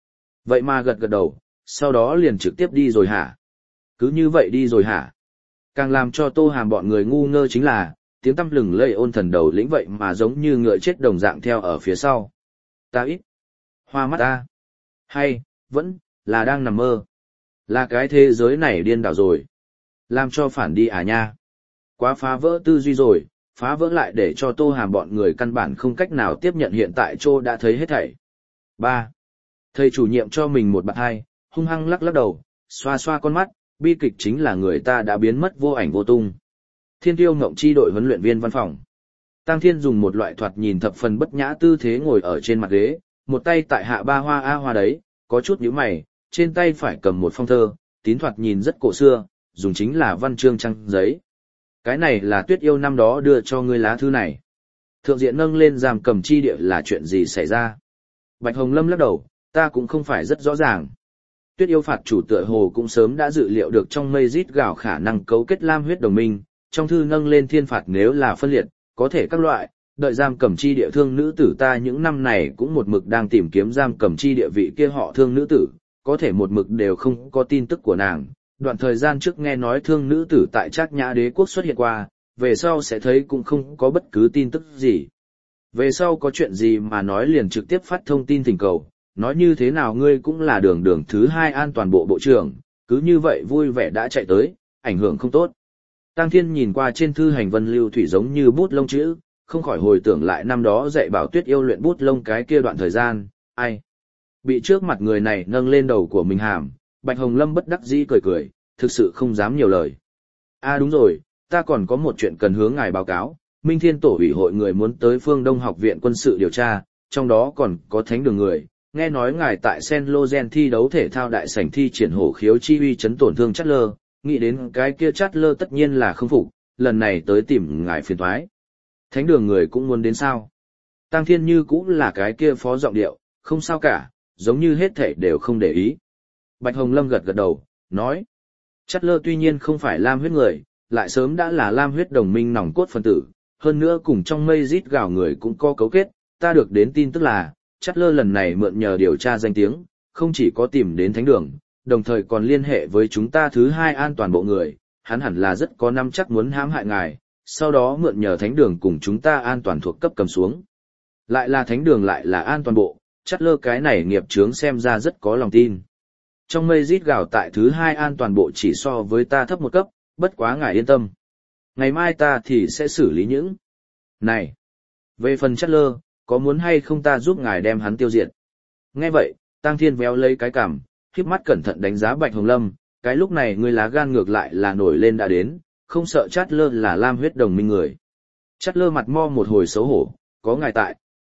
mà gật gật đầu, sau đó liền trực tiếp đi rồi hả? Cứ như vậy đi rồi hả? Càng làm cho Tô Hàm bọn người ngu ngơ chính là, tiếng tăm lừng lây ôn thần đầu lĩnh vậy mà giống như ngựa chết đồng dạng theo ở phía sau. Ta ít. Hoa mắt ta. Hay, vẫn, là đang nằm mơ. Là cái thế giới này điên đảo rồi. Làm cho phản đi à nha. Quá phá vỡ tư duy rồi, phá vỡ lại để cho Tô Hàm bọn người căn bản không cách nào tiếp nhận hiện tại Trô đã thấy hết thảy. 3. Thầy chủ nhiệm cho mình một bạn hai, hung hăng lắc lắc đầu, xoa xoa con mắt, bi kịch chính là người ta đã biến mất vô ảnh vô tung. Thiên Tiêu Ngộng chi đội huấn luyện viên văn phòng. Tang Thiên dùng một loại thoạt nhìn thập phần bất nhã tư thế ngồi ở trên mặt ghế, một tay tại hạ ba hoa a hoa đấy, có chút nhíu mày, trên tay phải cầm một phong thơ, tín thoạt nhìn rất cổ xưa, dùng chính là văn chương trang giấy. Cái này là Tuyết Yêu năm đó đưa cho ngươi lá thư này. Thượng diện nâng lên giam cầm chi địa là chuyện gì xảy ra? Bạch Hồng Lâm lắc đầu, ta cũng không phải rất rõ ràng. Tuyết Yêu phạt chủ tựa hồ cũng sớm đã dự liệu được trong mây rít gào khả năng cấu kết lam huyết đồng minh, trong thư nâng lên thiên phạt nếu là phân liệt, có thể các loại, đợi giam cầm chi địa thương nữ tử ta những năm này cũng một mực đang tìm kiếm giam cầm chi địa vị kia họ thương nữ tử, có thể một mực đều không có tin tức của nàng. Đoạn thời gian trước nghe nói thương nữ tử tại Trác Nhã Đế quốc xuất hiện qua, về sau sẽ thấy cũng không có bất cứ tin tức gì. Về sau có chuyện gì mà nói liền trực tiếp phát thông tin thỉnh cầu, nói như thế nào ngươi cũng là đường thứ hai an toàn bộ bộ trưởng, cứ như vậy vui vẻ đã chạy tới, ảnh hưởng không tốt. Tang Thiên nhìn qua trên thư hành vân lưu thủy giống như bút lông chữ, không khỏi hồi tưởng lại năm đó dạy bảo Tuyết Yêu luyện bút lông cái kia đoạn thời gian, ai. Bị trước mặt người này nâng lên đầu của mình hàm, Bạch Hồng Lâm bất đắc dĩ cười cười, thực sự không dám nhiều lời. Đúng rồi, ta còn có một chuyện cần hướng ngài báo cáo, Minh Thiên Tổ ủy hội người muốn tới Phương Đông học viện quân sự điều tra, trong đó còn có thánh đường người, nghe nói ngài tại Sen Logen thi đấu thể thao đại sảnh thi triển hổ khiếu chi uy chấn tổn thương Chát Lơ, nghĩ đến cái kia Chát Lơ tất nhiên là không phục, lần này tới tìm ngài phiền toái. Thánh đường người cũng muốn đến sao? Tang Thiên như cũng là cái kia phó giọng điệu, không sao cả, giống như hết thảy đều không để ý. Bạch Hồng Lâm gật gật đầu, nói. Chát Lơ tuy nhiên không phải lam huyết người, lại sớm đã là lam huyết đồng minh nòng cốt phân tử, hơn nữa cùng trong mây rít gào người cũng có cấu kết, ta được đến tin tức là, Chát Lơ lần này mượn nhờ điều tra danh tiếng, không chỉ có tìm đến thánh đường, đồng thời còn liên hệ với chúng ta thứ hai an toàn bộ người, hắn hẳn là rất có năm chắc muốn hãm hại ngài, sau đó mượn nhờ thánh đường cùng chúng ta an toàn thuộc cấp cầm xuống. Lại là thánh đường lại là an toàn bộ, Chát Lơ cái này nghiệp chướng xem ra rất có lòng tin. Trong mây rít gào tại thứ hai an toàn bộ chỉ so với ta thấp một cấp, bất quá ngài yên tâm. Ngày mai ta thì sẽ xử lý những này. Về phần Chát Lơ, có muốn hay không ta giúp ngài đem hắn tiêu diệt? Nghe vậy, Tang Thiên véo lấy cái cằm, khép mắt cẩn thận đánh giá Bạch Hồng Lâm, cái lúc này ngươi lá gan ngược lại là nổi lên đã đến, không sợ Chát Lơ là lam huyết đồng minh người. Chát Lơ mặt mo một hồi xấu hổ, có ngài tại,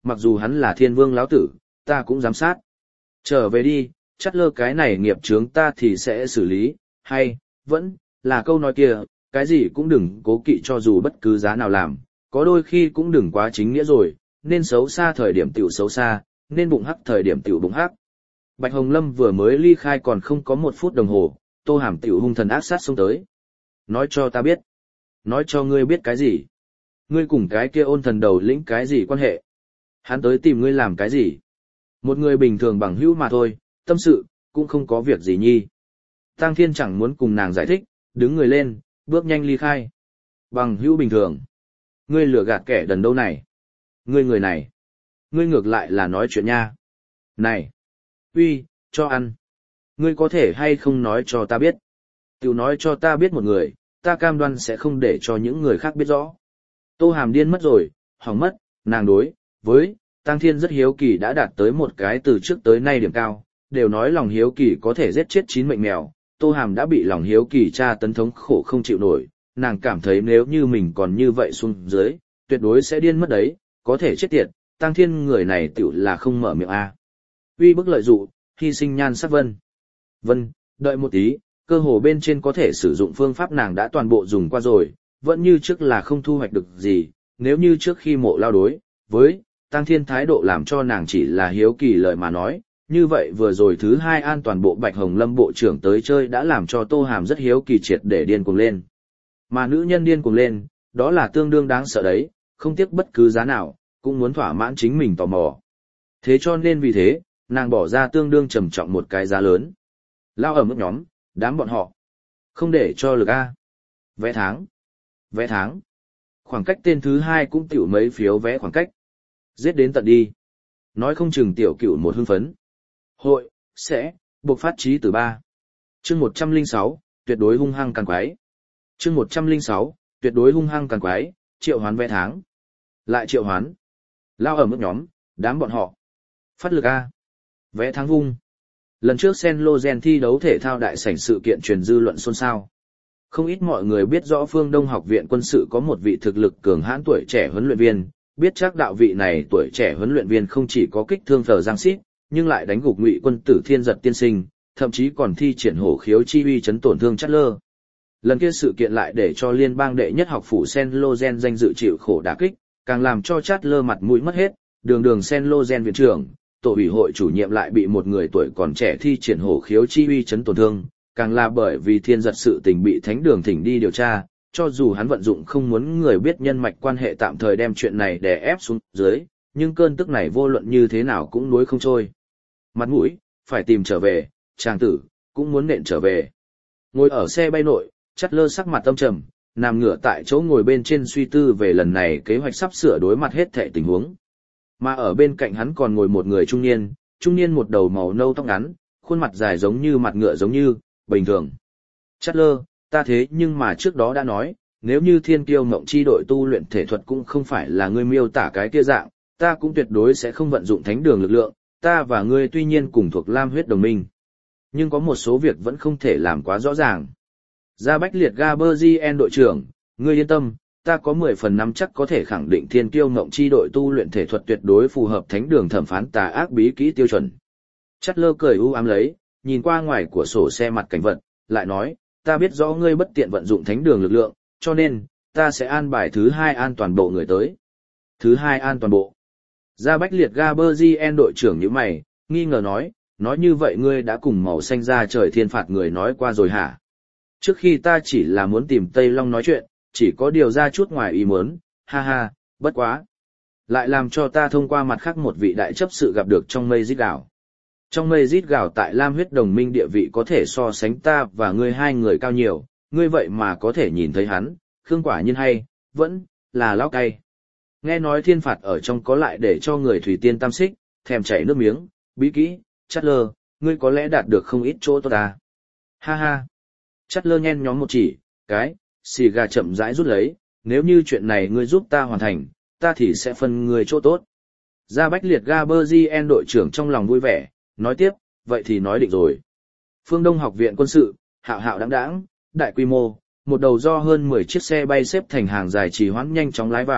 mặc dù hắn là thiên vương lão tử, ta cũng giám sát. Trở về đi, chắt lơ cái này nghiệp chướng ta thì sẽ xử lý, hay, vẫn, là câu nói kia, cái gì cũng đừng cố kỵ cho dù bất cứ giá nào làm, có đôi khi cũng đừng quá chính nghĩa rồi, nên xấu xa thời điểm tiểu xấu xa, nên bụng hắc thời điểm tiểu bụng hắc. Bạch Hồng Lâm vừa mới ly khai còn không có 1 phút đồng hồ, Tô Hàm tiểu hung thần ác sát xông tới. Nói cho ta biết. Nói cho ngươi biết cái gì? Ngươi cùng cái kia ôn thần đầu lĩnh cái gì quan hệ? Hắn tới tìm ngươi làm cái gì? Một người bình thường bằng hữu mà thôi, tâm sự, cũng không có việc gì nhi. Tang Thiên chẳng muốn cùng nàng giải thích, đứng người lên, bước nhanh ly khai. Bằng hữu bình thường. Ngươi lừa gạt kẻ đần đâu này? Ngươi người này. Ngươi ngược lại là nói chuyện nha. Này. Uy, cho ăn. Ngươi có thể hay không nói cho ta biết? Tiểu nói cho ta biết một người, ta cam đoan sẽ không để cho những người khác biết rõ. Tô Hàm điên mất rồi, hỏng mất, nàng đối với Tang Thiên rất hiếu kỳ đã đạt tới một cái từ trước tới nay điểm cao, đều nói lòng hiếu kỳ có thể giết chết 9 mệnh mèo, Tô Hàm đã bị lòng hiếu kỳ tra tấn thống khổ không chịu nổi, nàng cảm thấy nếu như mình còn như vậy xuống dưới, tuyệt đối sẽ điên mất đấy, có thể chết tiệt, Tang Thiên người này tiểu là không mở miệng a. Uy bức lợi dụ, hy sinh nhan sắc Vân. Vân, đợi một tí, cơ hồ bên trên có thể sử dụng phương pháp nàng đã toàn bộ dùng qua rồi, vẫn như trước là không thu hoạch được gì, nếu như trước khi Mộ Lao đối với Tang Thiên thái độ làm cho nàng chỉ là hiếu kỳ lời mà nói, như vậy vừa rồi thứ 2 an toàn bộ Bạch Hồng Lâm bộ trưởng tới chơi đã làm cho Tô Hàm rất hiếu kỳ triệt để điên cuồng lên. Mà nữ nhân điên cuồng lên, đó là tương đương đáng sợ đấy, không tiếc bất cứ giá nào, cũng muốn thỏa mãn chính mình tò mò. Thế cho nên vì thế, nàng bỏ ra tương đương trầm trọng một cái giá lớn. Lao ở mức nhóm, đám bọn họ. Không để cho lực A. Vé tháng. Vé tháng. Khoảng cách tên thứ 2 cũng tiểu mấy phiếu vé khoảng cách. Giết đến tận đi. Nói không chừng tiểu cửu một hưng phấn. Hội, sẽ, buộc phát trí từ 3. chương 106, tuyệt đối hung hăng càng quái. chương 106, tuyệt đối hung hăng càng quái, triệu hoán vé tháng. Lại triệu hoán. Lao ở mức nhóm, đám bọn họ. Phát lực A. Vé tháng vung. Lần trước Senlogen thi đấu thể thao đại sảnh sự kiện truyền dư luận xôn xao. Không ít mọi người biết rõ Phương Đông Học viện Quân sự có một vị thực lực cường hãn tuổi trẻ huấn luyện viên, biết chắc đạo vị này tuổi trẻ huấn luyện viên không chỉ có kích thương Phở Giang Xít, nhưng lại đánh gục Ngụy Quân tử Thiên Giật tiên sinh, thậm chí còn thi triển hổ khiếu chi uy chấn tổn thương Chát Lơ. Lần kia sự kiện lại để cho liên bang đệ nhất học phủ Senlogen danh dự chịu khổ đả kích, càng làm cho Chát Lơ mặt mũi mất hết, đường Senlogen viện trưởng, tổ ủy hội chủ nhiệm lại bị một người tuổi còn trẻ thi triển hổ khiếu chi uy chấn tổn thương, càng là bởi vì Thiên Giật sự tình bị thánh đường thỉnh đi điều tra, cho dù hắn vận dụng không muốn người biết nhân mạch quan hệ tạm thời đem chuyện này đè ép xuống dưới, nhưng cơn tức này vô luận như thế nào cũng nuối không trôi. Mặt mũi, phải tìm trở về, chàng tử, cũng muốn nện trở về. Ngồi ở xe bay nội, Chát Lơ sắc mặt âm trầm, nằm ngửa tại chỗ ngồi bên trên suy tư về lần này kế hoạch sắp sửa đối mặt hết thảy tình huống. Mà ở bên cạnh hắn còn ngồi một người trung niên một đầu màu nâu tóc ngắn, khuôn mặt dài giống như mặt ngựa giống như, bình thường. Chát Lơ, ta thế nhưng mà trước đó đã nói, nếu như Thiên Kiêu Mộng Chi đội tu luyện thể thuật cũng không phải là ngươi miêu tả cái kia dạng, ta cũng tuyệt đối sẽ không vận dụng thánh đường lực lượng, ta và ngươi tuy nhiên cùng thuộc Lam huyết đồng minh. Nhưng có một số việc vẫn không thể làm quá rõ ràng. Gia Bách Liệt Gaberzien đội trưởng, ngươi yên tâm, ta có 10 phần nắm chắc có thể khẳng định Thiên Kiêu Mộng Chi đội tu luyện thể thuật tuyệt đối phù hợp thánh đường thẩm phán tà ác bí kỹ tiêu chuẩn. Chát Lơ cười u ám lấy, nhìn qua ngoài của sổ xe mặt cảnh vật, lại nói, ta biết rõ ngươi bất tiện vận dụng thánh đường lực lượng, cho nên, ta sẽ an bài thứ 2 an toàn bộ người tới. Thứ 2 an toàn bộ. Gia Bách Liệt Gaberzien đội trưởng như mày, nghi ngờ nói như vậy ngươi đã cùng màu xanh ra trời thiên phạt người nói qua rồi hả? Trước khi ta chỉ là muốn tìm Tây Long nói chuyện, chỉ có điều ra chút ngoài ý muốn, ha ha, bất quá. Lại làm cho ta thông qua mặt khác một vị đại chấp sự gặp được trong mây rít gạo. Trong mây rít gạo tại Lam huyết đồng minh địa vị có thể so sánh ta và ngươi 2 người cao nhiều, ngươi vậy mà có thể nhìn thấy hắn, Khương quả nhiên hay, vẫn là lão cay. Nghe nói thiên phạt ở trong có lại để cho người thủy tiên tam xích, thèm chảy nước miếng, bí kỹ, Chát Lơ, ngươi có lẽ đạt được không ít chỗ tốt ta. Ha ha. Chát Lơ nhen nhóm một chỉ, cái, xì gà chậm rãi rút lấy, nếu như chuyện này ngươi giúp ta hoàn thành, ta thì sẽ phân ngươi chỗ tốt. Gia Bách Liệt Gaberzien đội trưởng trong lòng vui vẻ, nói tiếp, vậy thì nói định rồi. Phương Đông Học viện Quân sự, hạo hạo đáng đáng, đại quy mô, một đầu do hơn 10 chiếc xe bay xếp thành hàng dài trì hoãn nhanh chóng lái vào,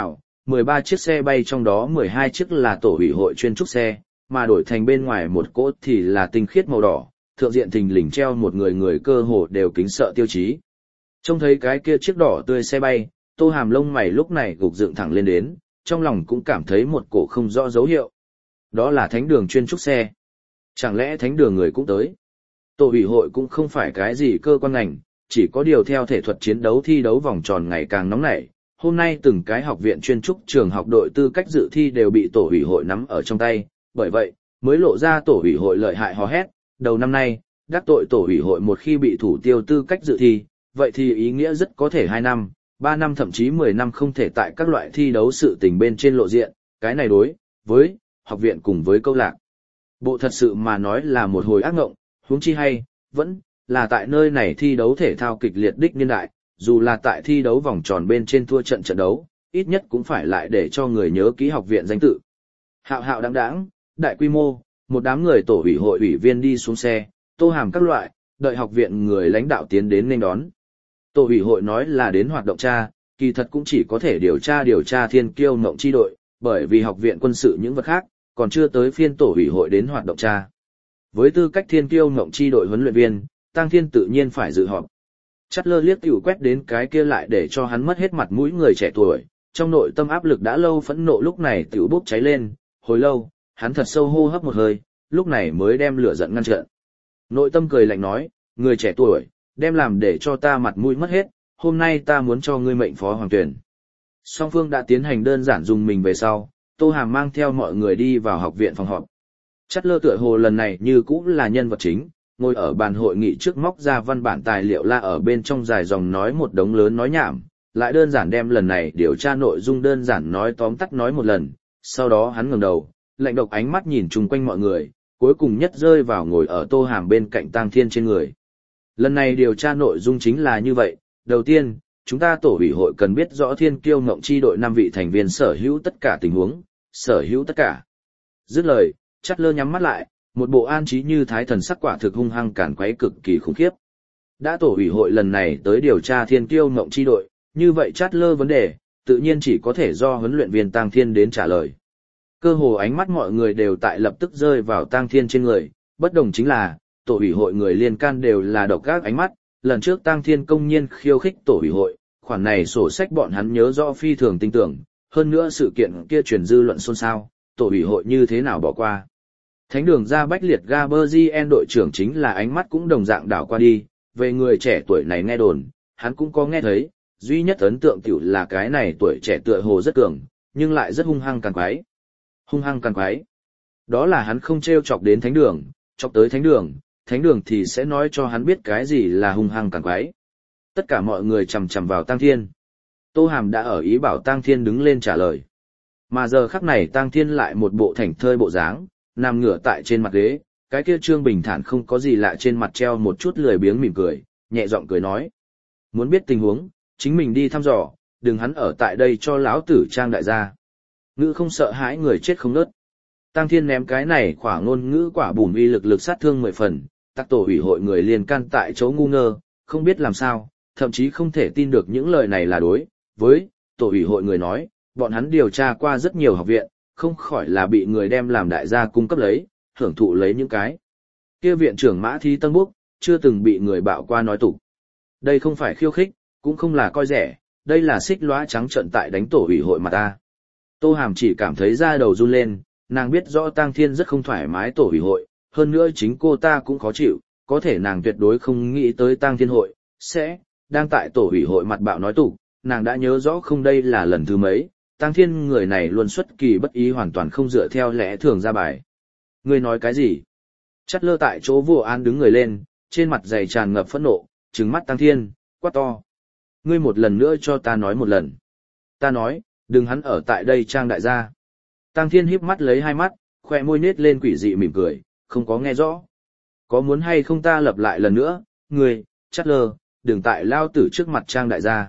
13 chiếc xe bay trong đó 12 chiếc là tổ ủy hội chuyên trúc xe, mà đổi thành bên ngoài một cỗ thì là tinh khiết màu đỏ, thượng diện thình lình treo một người cơ hồ đều kính sợ tiêu chí. Trông thấy cái kia chiếc đỏ tươi xe bay, Tô Hàm lông mày lúc này gục dựng thẳng lên đến, trong lòng cũng cảm thấy một cổ không rõ dấu hiệu. Đó là thánh đường chuyên trúc xe. Chẳng lẽ thánh đường người cũng tới? Tổ ủy hội cũng không phải cái gì cơ quan ngành, chỉ có điều theo thể thuật chiến đấu thi đấu vòng tròn ngày càng nóng nảy. Hôm nay từng cái học viện chuyên trúc trường học đội tư cách dự thi đều bị tổ ủy hội nắm ở trong tay, bởi vậy, mới lộ ra tổ ủy hội lợi hại hò hét. Đầu năm nay, đắc tội tổ ủy hội một khi bị thủ tiêu tư cách dự thi, vậy thì ý nghĩa rất có thể 2 năm, 3 năm thậm chí 10 năm không thể tại các loại thi đấu sự tình bên trên lộ diện, cái này đối với học viện cùng với câu lạc bộ thật sự mà nói là một hồi ác ngộng, huống chi hay, vẫn là tại nơi này thi đấu thể thao kịch liệt đích niên đại, dù là tại thi đấu vòng tròn bên trên thua trận đấu, ít nhất cũng phải lại để cho người nhớ ký học viện danh tự. Hạo hạo đáng đáng, đại quy mô, một đám người tổ ủy hội ủy viên đi xuống xe, Tô Hàm các loại, đợi học viện người lãnh đạo tiến đến nên đón. Tổ ủy hội nói là đến hoạt động tra, kỳ thật cũng chỉ có thể điều tra Thiên Kiêu Ngộng chi đội, bởi vì học viện quân sự những vật khác, còn chưa tới phiên tổ ủy hội đến hoạt động tra. Với tư cách Thiên Kiêu Ngộng chi đội huấn luyện viên, Tăng Thiên tự nhiên phải dự họp. Chắt lơ liếc tiểu quét đến cái kia lại để cho hắn mất hết mặt mũi người trẻ tuổi, trong nội tâm áp lực đã lâu phẫn nộ lúc này tiểu bốc cháy lên, hồi lâu, hắn thật sâu hô hấp một hơi, lúc này mới đem lửa giận ngăn chặn. Nội tâm cười lạnh nói, người trẻ tuổi, đem làm để cho ta mặt mũi mất hết, hôm nay ta muốn cho ngươi mệnh phó hoàng tuyển. Song phương đã tiến hành đơn giản dùng mình về sau, Tô Hàm mang theo mọi người đi vào học viện phòng họp. Chắt lơ tựa hồ lần này như cũng là nhân vật chính, ngồi ở bàn hội nghị trước móc ra văn bản tài liệu la ở bên trong dài dòng nói một đống lớn nói nhảm, lại đơn giản đem lần này điều tra nội dung đơn giản nói tóm tắt nói một lần, sau đó hắn ngẩng đầu, lạnh độc ánh mắt nhìn chung quanh mọi người, cuối cùng nhất rơi vào ngồi ở Tô Hàm bên cạnh Tang Thiên trên người. Lần này điều tra nội dung chính là như vậy, đầu tiên, chúng ta tổ ủy hội cần biết rõ Thiên Kiêu Ngộng chi đội 5 vị thành viên sở hữu tất cả tình huống, sở hữu tất cả. Dứt lời, Chắt lơ nhắm mắt lại, một bộ an trí như thái thần sắc quả thực hung hăng càn quấy cực kỳ khủng khiếp. Đã tổ ủy hội lần này tới điều tra Thiên Kiêu Ngộng chi đội, như vậy Chát lơ vấn đề, tự nhiên chỉ có thể do huấn luyện viên Tang Thiên đến trả lời. Cơ hồ ánh mắt mọi người đều tại lập tức rơi vào Tang Thiên trên người, bất đồng chính là, tổ ủy hội người liên can đều là độc ác ánh mắt, lần trước Tang Thiên công nhiên khiêu khích tổ ủy hội, khoản này sổ sách bọn hắn nhớ rõ phi thường tinh tưởng, hơn nữa sự kiện kia truyền dư luận xôn xao, tổ ủy hội như thế nào bỏ qua. Thánh đường ra bách liệt Gaberzien đội trưởng chính là ánh mắt cũng đồng dạng đảo qua đi, về người trẻ tuổi này nghe đồn, hắn cũng có nghe thấy, duy nhất ấn tượng tiểu là cái này tuổi trẻ tựa hồ rất cường, nhưng lại rất hung hăng càn quái. Hung hăng càn quái. Đó là hắn không treo chọc đến thánh đường, chọc tới thánh đường thì sẽ nói cho hắn biết cái gì là hung hăng càn quái. Tất cả mọi người chằm chằm vào Tang Thiên. Tô Hàm đã ở ý bảo Tang Thiên đứng lên trả lời. Mà giờ khắc này Tang Thiên lại một bộ thảnh thơi bộ dáng, nằm ngửa tại trên mặt ghế, cái kia trương bình thản không có gì lạ trên mặt treo một chút lười biếng mỉm cười, nhẹ giọng cười nói. Muốn biết tình huống, chính mình đi thăm dò, đừng hắn ở tại đây cho lão tử trang đại gia. Ngữ không sợ hãi người chết không nớt. Tang Thiên ném cái này khỏa ngôn ngữ quả bùn uy lực sát thương 10 phần, tắc tổ ủy hội người liền can tại chỗ ngu ngơ, không biết làm sao, thậm chí không thể tin được những lời này là đối với tổ ủy hội người nói, bọn hắn điều tra qua rất nhiều học viện, không khỏi là bị người đem làm đại gia cung cấp lấy, hưởng thụ lấy những cái. Kia viện trưởng Mã Thí Tân Búc, chưa từng bị người bạo qua nói tục. Đây không phải khiêu khích, cũng không là coi rẻ, đây là xích lóa trắng trợn tại đánh tổ ủy hội mà ta. Tô Hàm chỉ cảm thấy da đầu run lên, nàng biết rõ Tang Thiên rất không thoải mái tổ ủy hội, hơn nữa chính cô ta cũng khó chịu, có thể nàng tuyệt đối không nghĩ tới Tang Thiên hội, sẽ, đang tại tổ ủy hội mặt bạo nói tục, nàng đã nhớ rõ không đây là lần thứ mấy, Tang Thiên người này luôn xuất kỳ bất ý hoàn toàn không dựa theo lẽ thường ra bài. Ngươi nói cái gì? Chắt lơ tại chỗ vô an đứng người lên, trên mặt dày tràn ngập phẫn nộ, trừng mắt Tang Thiên, quát to. Ngươi một lần nữa cho ta nói một lần. Ta nói, đừng hắn ở tại đây trang đại gia. Tang Thiên híp mắt lấy hai mắt, khoe môi nết lên quỷ dị mỉm cười, không có nghe rõ. Có muốn hay không ta lặp lại lần nữa, ngươi, Chắt lơ, đừng tại lao tử trước mặt trang đại gia.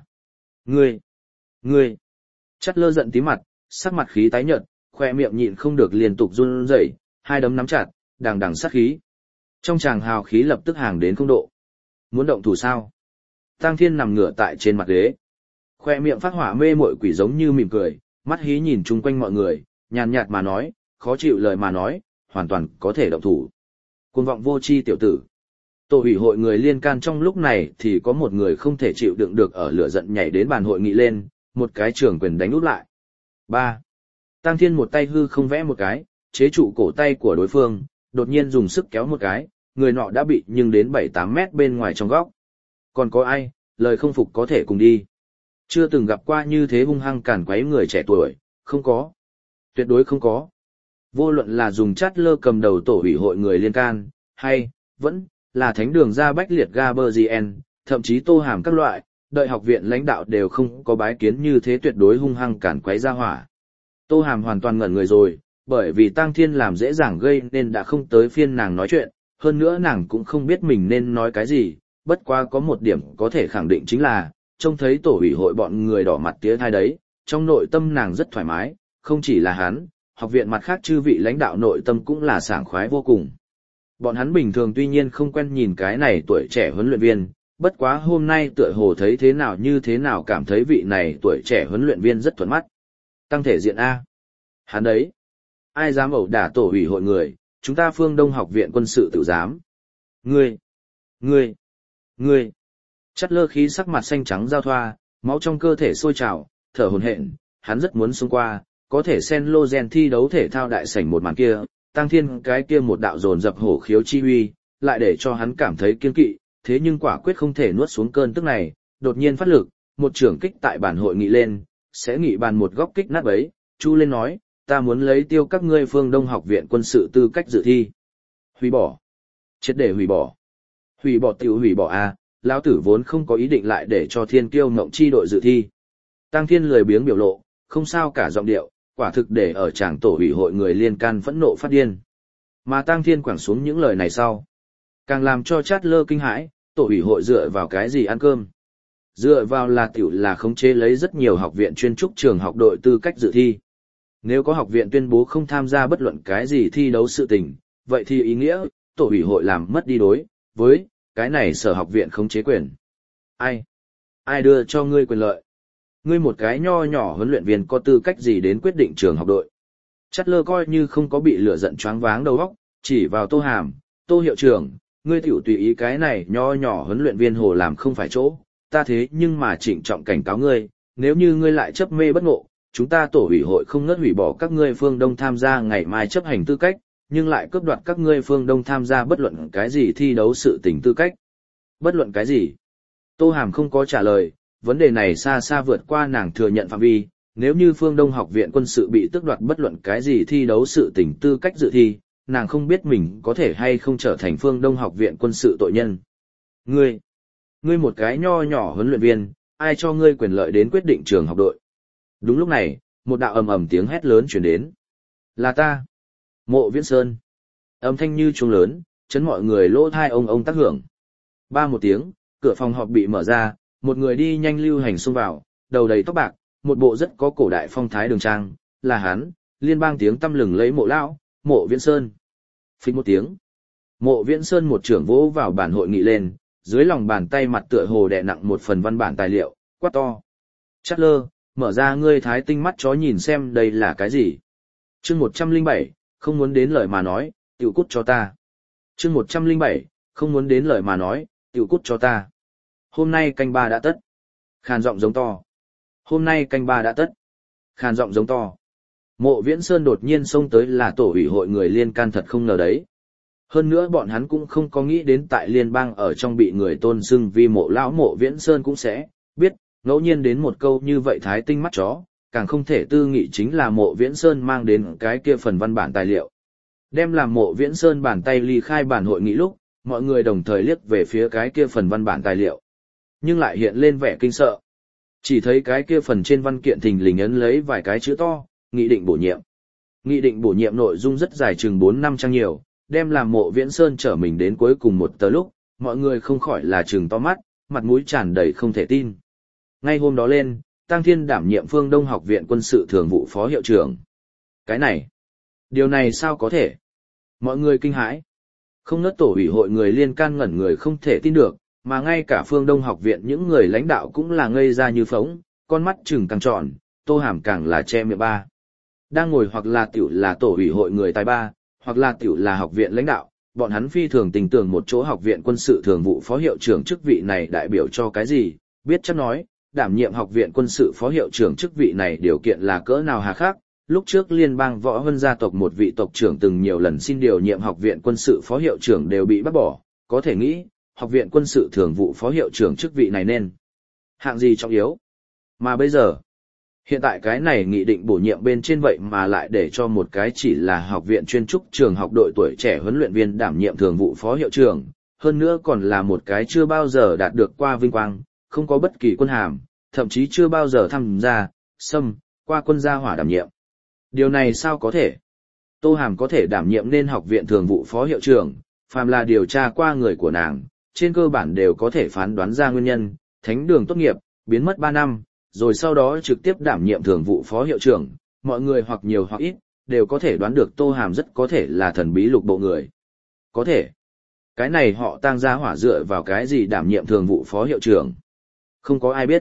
Ngươi. Chắt lơ giận tí mặt, sắc mặt khí tái nhợt, khoe miệng nhịn không được liên tục run rẩy, hai đấm nắm chặt, đằng đằng sát khí. Trong tràng hào khí lập tức hàng đến không độ. Muốn động thủ sao? Tang Thiên nằm ngửa tại trên mặt ghế. Khoe miệng phát hỏa mê muội quỷ giống như mỉm cười, Mắt hí nhìn chung quanh mọi người, nhàn nhạt mà nói, khó chịu lời mà nói, hoàn toàn có thể động thủ. Cuồng vọng vô tri tiểu tử. Tổ ủy hội người liên can trong lúc này thì có một người không thể chịu đựng được ở lửa giận nhảy đến bàn hội nghị lên, một cái trường quyền đánh úp lại. 3. Tăng Thiên một tay hư không vẽ một cái, chế trụ cổ tay của đối phương, đột nhiên dùng sức kéo một cái, người nọ đã bị nhưng đến 7-8 mét bên ngoài trong góc. Còn có ai, lời không phục có thể cùng đi. Chưa từng gặp qua như thế hung hăng cản quấy người trẻ tuổi, không có. Tuyệt đối không có. Vô luận là dùng chát lơ cầm đầu tổ ủy hội người liên can, hay, vẫn, là thánh đường ra bách liệt Gaberzien, thậm chí Tô Hàm các loại, đợi học viện lãnh đạo đều không có bái kiến như thế tuyệt đối hung hăng cản quấy ra hỏa. Tô Hàm hoàn toàn ngẩn người rồi, bởi vì Tăng Thiên làm dễ dàng gây nên đã không tới phiên nàng nói chuyện, hơn nữa nàng cũng không biết mình nên nói cái gì, bất quá có một điểm có thể khẳng định chính là, trông thấy tổ ủy hội bọn người đỏ mặt tía thai đấy, trong nội tâm nàng rất thoải mái, không chỉ là hắn, học viện mặt khác chư vị lãnh đạo nội tâm cũng là sảng khoái vô cùng. Bọn hắn bình thường tuy nhiên không quen nhìn cái này tuổi trẻ huấn luyện viên, bất quá hôm nay tựa hồ thấy thế nào như thế nào cảm thấy vị này tuổi trẻ huấn luyện viên rất thuận mắt. Tăng thể diện A. Hắn đấy. Ai dám ẩu đả tổ ủy hội người, chúng ta Phương Đông học viện quân sự tự dám. Ngươi. Chắt lơ khí sắc mặt xanh trắng giao thoa, máu trong cơ thể sôi trào, thở hổn hển, hắn rất muốn xông qua, có thể xen lô gen thi đấu thể thao đại sảnh một màn kia, Tăng Thiên cái kia một đạo dồn dập hổ khiếu chi uy, lại để cho hắn cảm thấy kiên kỵ, thế nhưng quả quyết không thể nuốt xuống cơn tức này, đột nhiên phát lực, một trưởng kích tại bản hội nghị lên, sẽ nghị bàn một góc kích nát bấy, chu lên nói, ta muốn lấy tiêu các ngươi Phương Đông học viện quân sự tư cách dự thi. Hủy bỏ. Triệt để hủy bỏ. Hủy bỏ tiểu hủy bỏ a, lão tử vốn không có ý định lại để cho Thiên Kiêu Ngộng chi đội dự thi. Tăng Thiên lười biếng biểu lộ, không sao cả giọng điệu, quả thực để ở tràng tổ ủy hội người liên can phẫn nộ phát điên. Mà Tăng Thiên quẳng xuống những lời này sau, càng làm cho Chát Lơ kinh hãi, tổ ủy hội dựa vào cái gì ăn cơm? Dựa vào là tiểu là khống chế lấy rất nhiều học viện chuyên trúc trường học đội tư cách dự thi. Nếu có học viện tuyên bố không tham gia bất luận cái gì thi đấu sự tình, vậy thì ý nghĩa, tổ ủy hội làm mất đi đối với cái này sở học viện khống chế quyền. Ai đưa cho ngươi quyền lợi? Ngươi một cái nho nhỏ huấn luyện viên có tư cách gì đến quyết định trường học đội? Chát Lơ coi như không có bị lửa giận choáng váng đầu óc, chỉ vào Tô Hàm, Tô hiệu trưởng, ngươi tiểu tùy ý cái này nho nhỏ huấn luyện viên hồ làm không phải chỗ, ta thế nhưng mà trịnh trọng cảnh cáo ngươi, nếu như ngươi lại chấp mê bất ngộ, chúng ta tổ ủy hội không ngớt hủy bỏ các ngươi Phương Đông tham gia ngày mai chấp hành tư cách, nhưng lại cướp đoạt các ngươi Phương Đông tham gia bất luận cái gì thi đấu sự tình tư cách. Bất luận cái gì? Tô Hàm không có trả lời, vấn đề này xa xa vượt qua nàng thừa nhận phạm vi, nếu như Phương Đông học viện quân sự bị tước đoạt bất luận cái gì thi đấu sự tình tư cách dự thi, nàng không biết mình có thể hay không trở thành Phương Đông học viện quân sự tội nhân. Ngươi một cái nho nhỏ huấn luyện viên, ai cho ngươi quyền lợi đến quyết định trường học đội? Đúng lúc này, một đạo ầm ầm tiếng hét lớn truyền đến. Là ta, Mộ Viễn Sơn. Âm thanh như chuông lớn, chấn mọi người lỗ tai ông tác hưởng. Ba một tiếng, cửa phòng họp bị mở ra, một người đi nhanh lưu hành xông vào, đầu đầy tóc bạc, một bộ rất có cổ đại phong thái đường trang, là hắn, liên bang tiếng tăm lừng lấy Mộ lão, Mộ Viễn Sơn. Phích một tiếng, Mộ Viễn Sơn một trưởng vỗ vào bản hội nghị lên, dưới lòng bàn tay mặt tựa hồ đè nặng một phần văn bản tài liệu, quát to. Chát Lơ, mở ra ngươi thái tinh mắt chó nhìn xem đây là cái gì. Chương 107, không muốn đến lời mà nói, tiểu cút cho ta. Chương 107, không muốn đến lời mà nói, tiểu cút cho ta. Hôm nay canh ba đã tất. Khàn giọng giống to. Hôm nay canh ba đã tất. Khàn giọng giống to. Mộ Viễn Sơn đột nhiên xông tới là tổ ủy hội người liên can thật không ngờ đấy. Hơn nữa bọn hắn cũng không có nghĩ đến tại liên bang ở trong bị người tôn xưng vì Mộ lão Mộ Viễn Sơn cũng sẽ biết, ngẫu nhiên đến một câu như vậy thái tinh mắt chó, càng không thể tư nghị chính là Mộ Viễn Sơn mang đến cái kia phần văn bản tài liệu. Đem làm Mộ Viễn Sơn bàn tay ly khai bản hội nghị lúc, mọi người đồng thời liếc về phía cái kia phần văn bản tài liệu. Nhưng lại hiện lên vẻ kinh sợ. Chỉ thấy cái kia phần trên văn kiện thình lình ấn lấy vài cái chữ to, nghị định bổ nhiệm. Nghị định bổ nhiệm nội dung rất dài chừng 4-5 trang nhiều, đem làm Mộ Viễn Sơn trở mình đến cuối cùng một tờ lúc, mọi người không khỏi là trừng to mắt, mặt mũi tràn đầy không thể tin. Ngay hôm đó lên, Tăng Thiên đảm nhiệm Phương Đông học viện quân sự thường vụ phó hiệu trưởng. Cái này, điều này sao có thể? Mọi người kinh hãi. Không ngớt tổ ủy hội người liên can ngẩn người không thể tin được, mà ngay cả Phương Đông học viện những người lãnh đạo cũng là ngây ra như phóng, con mắt trừng căng tròn, Tô Hàm càng là che miệng ba. Đang ngồi hoặc là tiểu là tổ ủy hội người tài ba, hoặc là tiểu là học viện lãnh đạo, bọn hắn phi thường tình tưởng một chỗ học viện quân sự thường vụ phó hiệu trưởng chức vị này đại biểu cho cái gì, biết chắc nói, đảm nhiệm học viện quân sự phó hiệu trưởng chức vị này điều kiện là cỡ nào hà khắc. Lúc trước liên bang võ hân gia tộc một vị tộc trưởng từng nhiều lần xin điều nhiệm học viện quân sự phó hiệu trưởng đều bị bác bỏ, có thể nghĩ, học viện quân sự thường vụ phó hiệu trưởng chức vị này nên hạng gì trọng yếu. Mà bây giờ, hiện tại cái này nghị định bổ nhiệm bên trên vậy mà lại để cho một cái chỉ là học viện chuyên trúc trường học đội tuổi trẻ huấn luyện viên đảm nhiệm thường vụ phó hiệu trưởng, hơn nữa còn là một cái chưa bao giờ đạt được qua vinh quang, không có bất kỳ quân hàm, thậm chí chưa bao giờ tham gia, qua quân gia hỏa đảm nhiệm. Điều này sao có thể? Tô Hàm có thể đảm nhiệm nên học viện thường vụ phó hiệu trưởng, phàm là điều tra qua người của nàng, trên cơ bản đều có thể phán đoán ra nguyên nhân, thánh đường tốt nghiệp, biến mất 3 năm, rồi sau đó trực tiếp đảm nhiệm thường vụ phó hiệu trưởng, mọi người hoặc nhiều hoặc ít, đều có thể đoán được Tô Hàm rất có thể là thần bí lục bộ người. Có thể. Cái này họ Tang gia hỏa dựa vào cái gì đảm nhiệm thường vụ phó hiệu trưởng? Không có ai biết.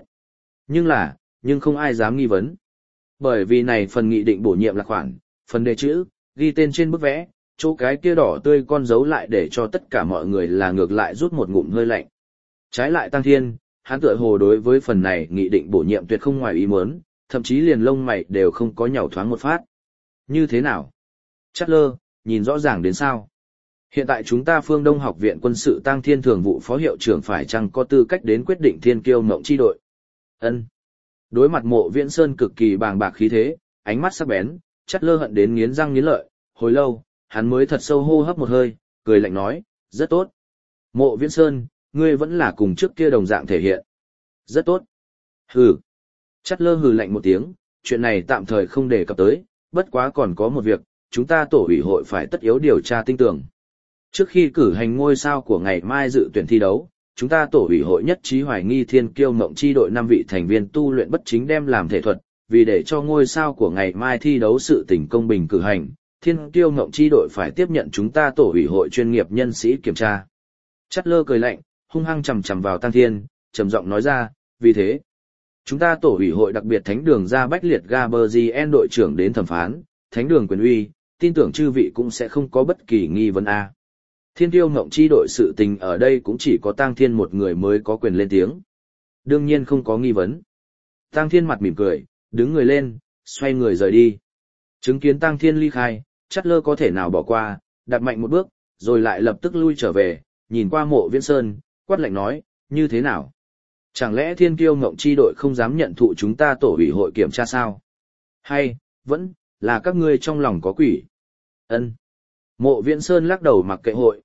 Nhưng không ai dám nghi vấn. Bởi vì này phần nghị định bổ nhiệm là khoản, phần đề chữ, ghi tên trên bức vẽ, chỗ cái kia đỏ tươi con dấu lại để cho tất cả mọi người là ngược lại rút một ngụm hơi lạnh. Trái lại Tăng Thiên, hắn tựa hồ đối với phần này nghị định bổ nhiệm tuyệt không ngoài ý muốn, thậm chí liền lông mày đều không có nhàu thoáng một phát. Như thế nào? Chát lơ, nhìn rõ ràng đến sao? Hiện tại chúng ta Phương Đông học viện quân sự Tăng Thiên thường vụ phó hiệu trưởng phải chăng có tư cách đến quyết định thiên kiêu mộng chi đội? Ân. Đối mặt Mộ Viễn Sơn cực kỳ bàng bạc khí thế, ánh mắt sắc bén, Chát lơ hận đến nghiến răng nghiến lợi, hồi lâu, hắn mới thật sâu hô hấp một hơi, cười lạnh nói, rất tốt. Mộ Viễn Sơn, ngươi vẫn là cùng trước kia đồng dạng thể hiện. Rất tốt. Hừ. Chát lơ hừ lạnh một tiếng, chuyện này tạm thời không đề cập tới, bất quá còn có một việc, chúng ta tổ ủy hội phải tất yếu điều tra tinh tường. Trước khi cử hành ngôi sao của ngày mai dự tuyển thi đấu, chúng ta tổ ủy hội nhất trí hoài nghi thiên kiêu mộng chi đội 5 vị thành viên tu luyện bất chính đem làm thể thuật, vì để cho ngôi sao của ngày mai thi đấu sự tình công bình cử hành, thiên kiêu mộng chi đội phải tiếp nhận chúng ta tổ ủy hội chuyên nghiệp nhân sĩ kiểm tra. Chát lơ cười lạnh, hung hăng chằm chằm vào Tăng Thiên, trầm giọng nói ra, vì thế, chúng ta tổ ủy hội đặc biệt thánh đường ra bách liệt Gaberzien đội trưởng đến thẩm phán, thánh đường quyền uy, tin tưởng chư vị cũng sẽ không có bất kỳ nghi vấn a. Thiên Kiêu Ngộng chi đội sự tình ở đây cũng chỉ có Tăng Thiên một người mới có quyền lên tiếng. Đương nhiên không có nghi vấn. Tăng Thiên mặt mỉm cười, đứng người lên, xoay người rời đi. Chứng kiến Tăng Thiên ly khai, Chát lơ có thể nào bỏ qua, đặt mạnh một bước, rồi lại lập tức lui trở về, nhìn qua Mộ Viễn Sơn, quát lạnh nói, như thế nào? Chẳng lẽ Thiên Kiêu Ngộng chi đội không dám nhận thụ chúng ta tổ ủy hội kiểm tra sao? Hay, vẫn, là các ngươi trong lòng có quỷ? Ân. Mộ Viễn Sơn lắc đầu mặc kệ hội,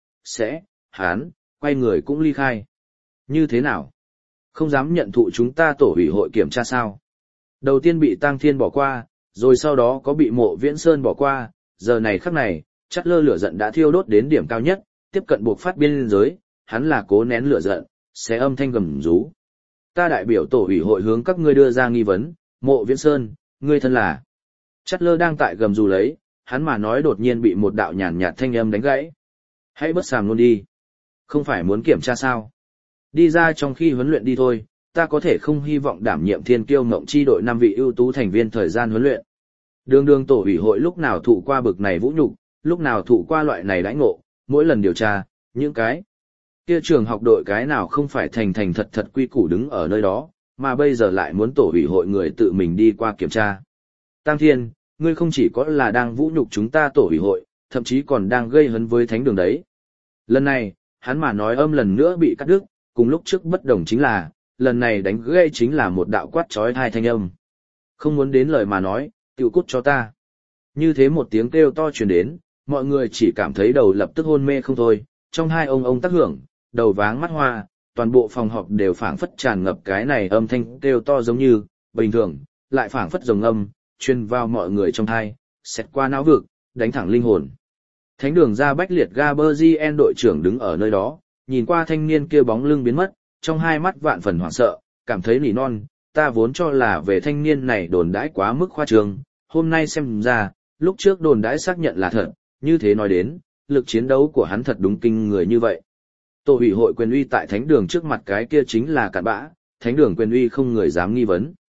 hán, quay người cũng ly khai. Như thế nào? Không dám nhận thụ chúng ta tổ ủy hội kiểm tra sao? Đầu tiên bị Tăng Thiên bỏ qua, rồi sau đó có bị Mộ Viễn Sơn bỏ qua, giờ này khắc này, Chát lơ lửa giận đã thiêu đốt đến điểm cao nhất, tiếp cận buộc phát biên giới, hắn là cố nén lửa giận, sẽ âm thanh gầm rú. Ta đại biểu tổ ủy hội hướng các ngươi đưa ra nghi vấn, Mộ Viễn Sơn, ngươi thân là. Chát lơ đang tại gầm rú lấy, hắn mà nói đột nhiên bị một đạo nhàn nhạt thanh âm đánh gãy. Hãy bất sàm luôn đi. Không phải muốn kiểm tra sao? Đi ra trong khi huấn luyện đi thôi, ta có thể không hy vọng đảm nhiệm Thiên Kiêu Ngộng chi đội 5 vị ưu tú thành viên thời gian huấn luyện. Đường tổ ủy hội lúc nào thụ qua bực này vũ nhục, lúc nào thụ qua loại này đãi ngộ, mỗi lần điều tra, những cái kia trường học đội cái nào không phải thành thật quy củ đứng ở nơi đó, mà bây giờ lại muốn tổ ủy hội người tự mình đi qua kiểm tra. Tăng Thiên, ngươi không chỉ có là đang vũ nhục chúng ta tổ ủy hội, thậm chí còn đang gây hấn với thánh đường đấy. Lần này, hắn mà nói âm lần nữa bị cắt đứt, cùng lúc trước bất đồng chính là, lần này đánh gây chính là một đạo quát chói tai thanh âm. Không muốn đến lời mà nói, tiểu cút cho ta. Như thế một tiếng kêu to truyền đến, mọi người chỉ cảm thấy đầu lập tức hôn mê không thôi, trong hai ông tác hưởng, đầu váng mắt hoa, toàn bộ phòng họp đều phảng phất tràn ngập cái này âm thanh kêu to giống như, bình thường, lại phảng phất rồng âm, truyền vào mọi người trong thai, xẹt qua não vực, đánh thẳng linh hồn. Thánh đường ra bách liệt Gaberzien đội trưởng đứng ở nơi đó, nhìn qua thanh niên kia bóng lưng biến mất, trong hai mắt vạn phần hoảng sợ, cảm thấy nỉ non, ta vốn cho là về thanh niên này đồn đãi quá mức khoa trương, hôm nay xem ra, lúc trước đồn đãi xác nhận là thật, như thế nói đến, lực chiến đấu của hắn thật đúng kinh người như vậy. Tổ ủy hội quyền uy tại thánh đường trước mặt cái kia chính là cặn bã, thánh đường quyền uy không người dám nghi vấn.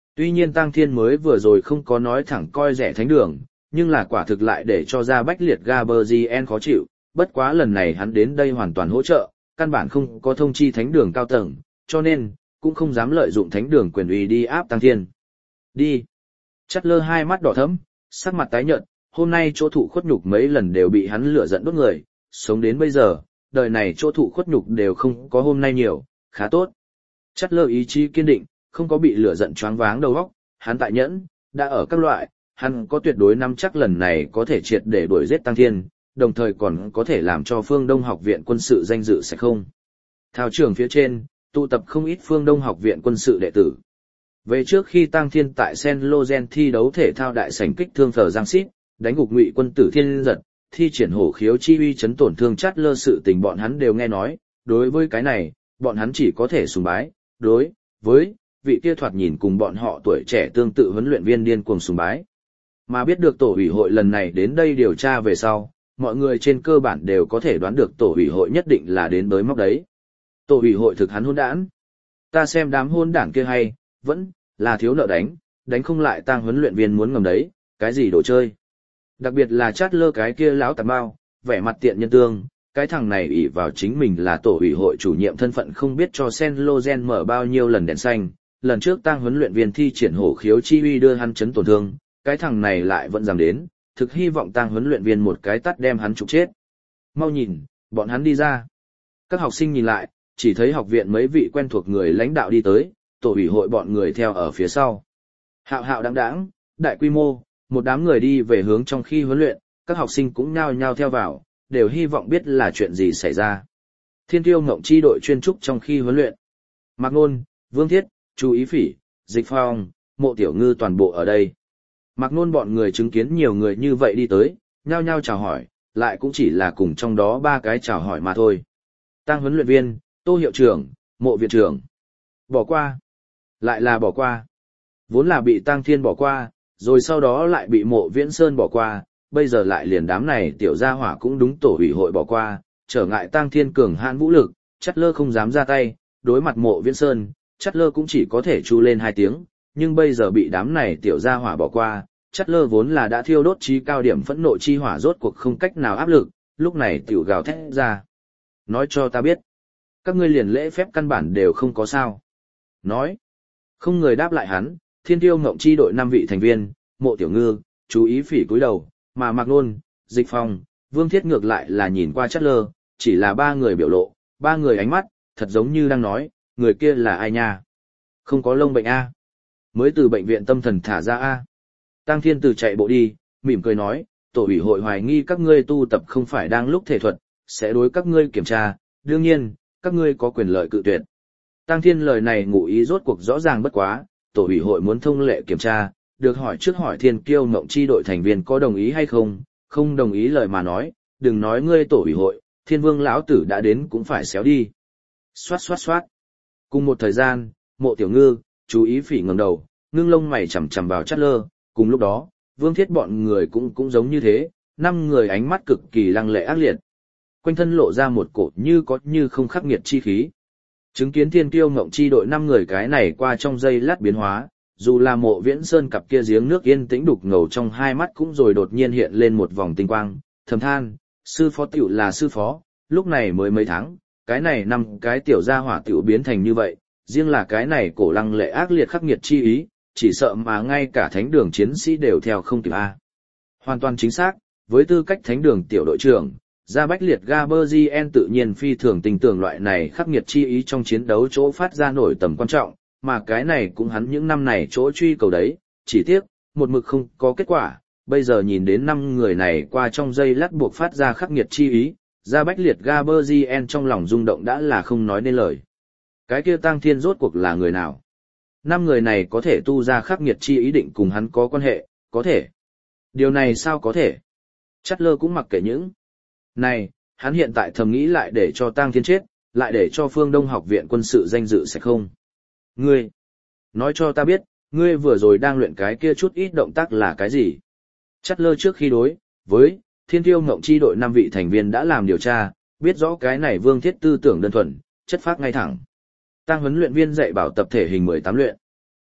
Tuy nhiên Tăng Thiên mới vừa rồi không có nói thẳng coi rẻ thánh đường, nhưng là quả thực lại để cho ra bách liệt Gaberzien khó chịu, bất quá lần này hắn đến đây hoàn toàn hỗ trợ, căn bản không có thông chi thánh đường cao tầng, cho nên, cũng không dám lợi dụng thánh đường quyền uy đi áp Tăng Thiên. Đi. Chắt lơ hai mắt đỏ thẫm, sắc mặt tái nhợt, hôm nay chỗ thụ khuất nhục mấy lần đều bị hắn lửa giận đốt người, sống đến bây giờ, đời này chỗ thụ khuất nhục đều không có hôm nay nhiều, khá tốt. Chắt lơ ý chí kiên định, không có bị lửa giận choáng váng đầu óc, hắn tại nhẫn, đã ở các loại, hắn có tuyệt đối nắm chắc lần này có thể triệt để đuổi giết Tăng Thiên, đồng thời còn có thể làm cho Phương Đông Học viện quân sự danh dự sẽ không. Thao trường phía trên, tụ tập không ít Phương Đông Học viện quân sự đệ tử. Về trước khi Tăng Thiên tại Saint Lozen thi đấu thể thao đại sảnh kích thương Phở Giang Xít, đánh gục Ngụy quân tử Thiên Giật, thi triển hổ khiếu chi uy chấn tổn thương Chát Lơ sự tình bọn hắn đều nghe nói, đối với cái này, bọn hắn chỉ có thể sùng bái, đối với vị kia thoạt nhìn cùng bọn họ tuổi trẻ tương tự huấn luyện viên điên cuồng sùng bái. Mà biết được tổ ủy hội lần này đến đây điều tra về sau, mọi người trên cơ bản đều có thể đoán được tổ ủy hội nhất định là đến bới móc đấy. Tổ ủy hội thực hắn hôn đản. Ta xem đám hôn đảng kia hay, vẫn là thiếu nợ đánh không lại tang huấn luyện viên muốn ngầm đấy, cái gì đồ chơi. Đặc biệt là Chát Lơ cái kia láo tạp bao, vẻ mặt tiện nhân tương, cái thằng này ỷ vào chính mình là tổ ủy hội chủ nhiệm thân phận không biết cho Saint Lozen mở bao nhiêu lần đèn xanh, lần trước tang huấn luyện viên thi triển hổ khiếu chi uy đưa hắn chấn tổn thương, cái thằng này lại vẫn dám đến, thực hy vọng tang huấn luyện viên một cái tắt đem hắn trục chết. Mau nhìn, bọn hắn đi ra. Các học sinh nhìn lại, chỉ thấy học viện mấy vị quen thuộc người lãnh đạo đi tới, tổ ủy hội bọn người theo ở phía sau. Hạo hạo đáng đáng, đại quy mô, một đám người đi về hướng trong khi huấn luyện, các học sinh cũng nhao nhao theo vào, đều hy vọng biết là chuyện gì xảy ra. Thiên Tiêu Ngộng chi đội chuyên trúc trong khi huấn luyện. Mạc Nôn, Vương Thiết, Chú Ý Phỉ, Dịch Phong, Mộ Tiểu Ngư toàn bộ ở đây. Mạc Nôn bọn người chứng kiến nhiều người như vậy đi tới, nhao nhao chào hỏi, lại cũng chỉ là cùng trong đó ba cái chào hỏi mà thôi. Tang huấn luyện viên, Tô hiệu trưởng, Mộ viện trưởng. Bỏ qua. Lại là bỏ qua. Vốn là bị Tang Thiên bỏ qua, rồi sau đó lại bị Mộ Viễn Sơn bỏ qua, bây giờ lại liền đám này tiểu gia hỏa cũng đúng tổ ủy hội bỏ qua, trở ngại Tang Thiên cường hãn vũ lực, Chát Lơ không dám ra tay, đối mặt Mộ Viễn Sơn, Chát Lơ cũng chỉ có thể chu lên 2 tiếng, nhưng bây giờ bị đám này tiểu gia hỏa bỏ qua, Chát Lơ vốn là đã thiêu đốt chí cao điểm phẫn nộ chi hỏa rốt cuộc không cách nào áp lực, lúc này tiểu gào thét ra. Nói cho ta biết, các ngươi liền lễ phép căn bản đều không có sao. Nói, không người đáp lại hắn, Thiên Tiêu Ngộng chi đội 5 vị thành viên, Mộ Tiểu Ngư, Chú Ý Phỉ cúi đầu, mà Mạc Nôn, Dịch Phong, Vương Thiết ngược lại là nhìn qua Chát Lơ, chỉ là 3 người biểu lộ, 3 người ánh mắt, thật giống như đang nói, người kia là ai nha? Không có lông bệnh a? Mới từ bệnh viện tâm thần thả ra a? Tang Thiên Từ chạy bộ đi, mỉm cười nói, tổ ủy hội hoài nghi các ngươi tu tập không phải đang lúc thể thuật, sẽ đối các ngươi kiểm tra, đương nhiên, các ngươi có quyền lợi cự tuyệt. Tang Thiên lời này ngụ ý rốt cuộc rõ ràng bất quá, tổ ủy hội muốn thông lệ kiểm tra, được hỏi trước hỏi Thiên Kiêu Ngộng chi đội thành viên có đồng ý hay không, không đồng ý lời mà nói, đừng nói ngươi tổ ủy hội, Thiên Vương lão tử đã đến cũng phải xéo đi. Xoát xoát xoát. Cùng một thời gian, Mộ Tiểu Ngư, Chú Ý Phỉ ngẩng đầu, ngưng lông mày chằm chằm vào Chát Lơ, cùng lúc đó, Vương Thiết bọn người cũng giống như thế, 5 người ánh mắt cực kỳ lăng lệ ác liệt. Quanh thân lộ ra một cột như có như không khắc nghiệt chi khí. Chứng kiến Thiên Kiêu Ngộng chi đội 5 người cái này qua trong giây lát biến hóa, dù là Mộ Viễn Sơn cặp kia giếng nước yên tĩnh đục ngầu trong hai mắt cũng rồi đột nhiên hiện lên một vòng tinh quang, thầm than, sư phó tiểu là sư phó, lúc này mới mấy tháng, cái này 5 cái tiểu gia hỏa tiểu biến thành như vậy, riêng là cái này cổ lăng lệ ác liệt khắc nghiệt chi ý, chỉ sợ mà ngay cả thánh đường chiến sĩ đều theo không kịp a. Hoàn toàn chính xác, với tư cách thánh đường tiểu đội trưởng, Gia Bách Liệt Gaberzien tự nhiên phi thường tình tưởng loại này khắc nghiệt chi ý trong chiến đấu chỗ phát ra nổi tầm quan trọng, mà cái này cũng hắn những năm này chỗ truy cầu đấy, chỉ tiếc, một mực không có kết quả, bây giờ nhìn đến 5 người này qua trong giây lát buộc phát ra khắc nghiệt chi ý, Gia Bách Liệt Gaberzien trong lòng rung động đã là không nói nên lời. Cái kia Tang Thiên rốt cuộc là người nào? 5 người này có thể tu ra khắc nghiệt chi ý định cùng hắn có quan hệ, có thể. Điều này sao có thể? Chát Lơ cũng mặc kệ những này, hắn hiện tại thầm nghĩ lại để cho Tang Thiên chết, lại để cho Phương Đông học viện quân sự danh dự sẽ không. Ngươi, nói cho ta biết, ngươi vừa rồi đang luyện cái kia chút ít động tác là cái gì? Chát Lơ trước khi đối với Thiên Kiêu Ngộng chi đội 5 vị thành viên đã làm điều tra, biết rõ cái này Vương Thiết tư tưởng đơn thuần, chất phác ngay thẳng. Tang huấn luyện viên dạy bảo tập thể hình 18 luyện.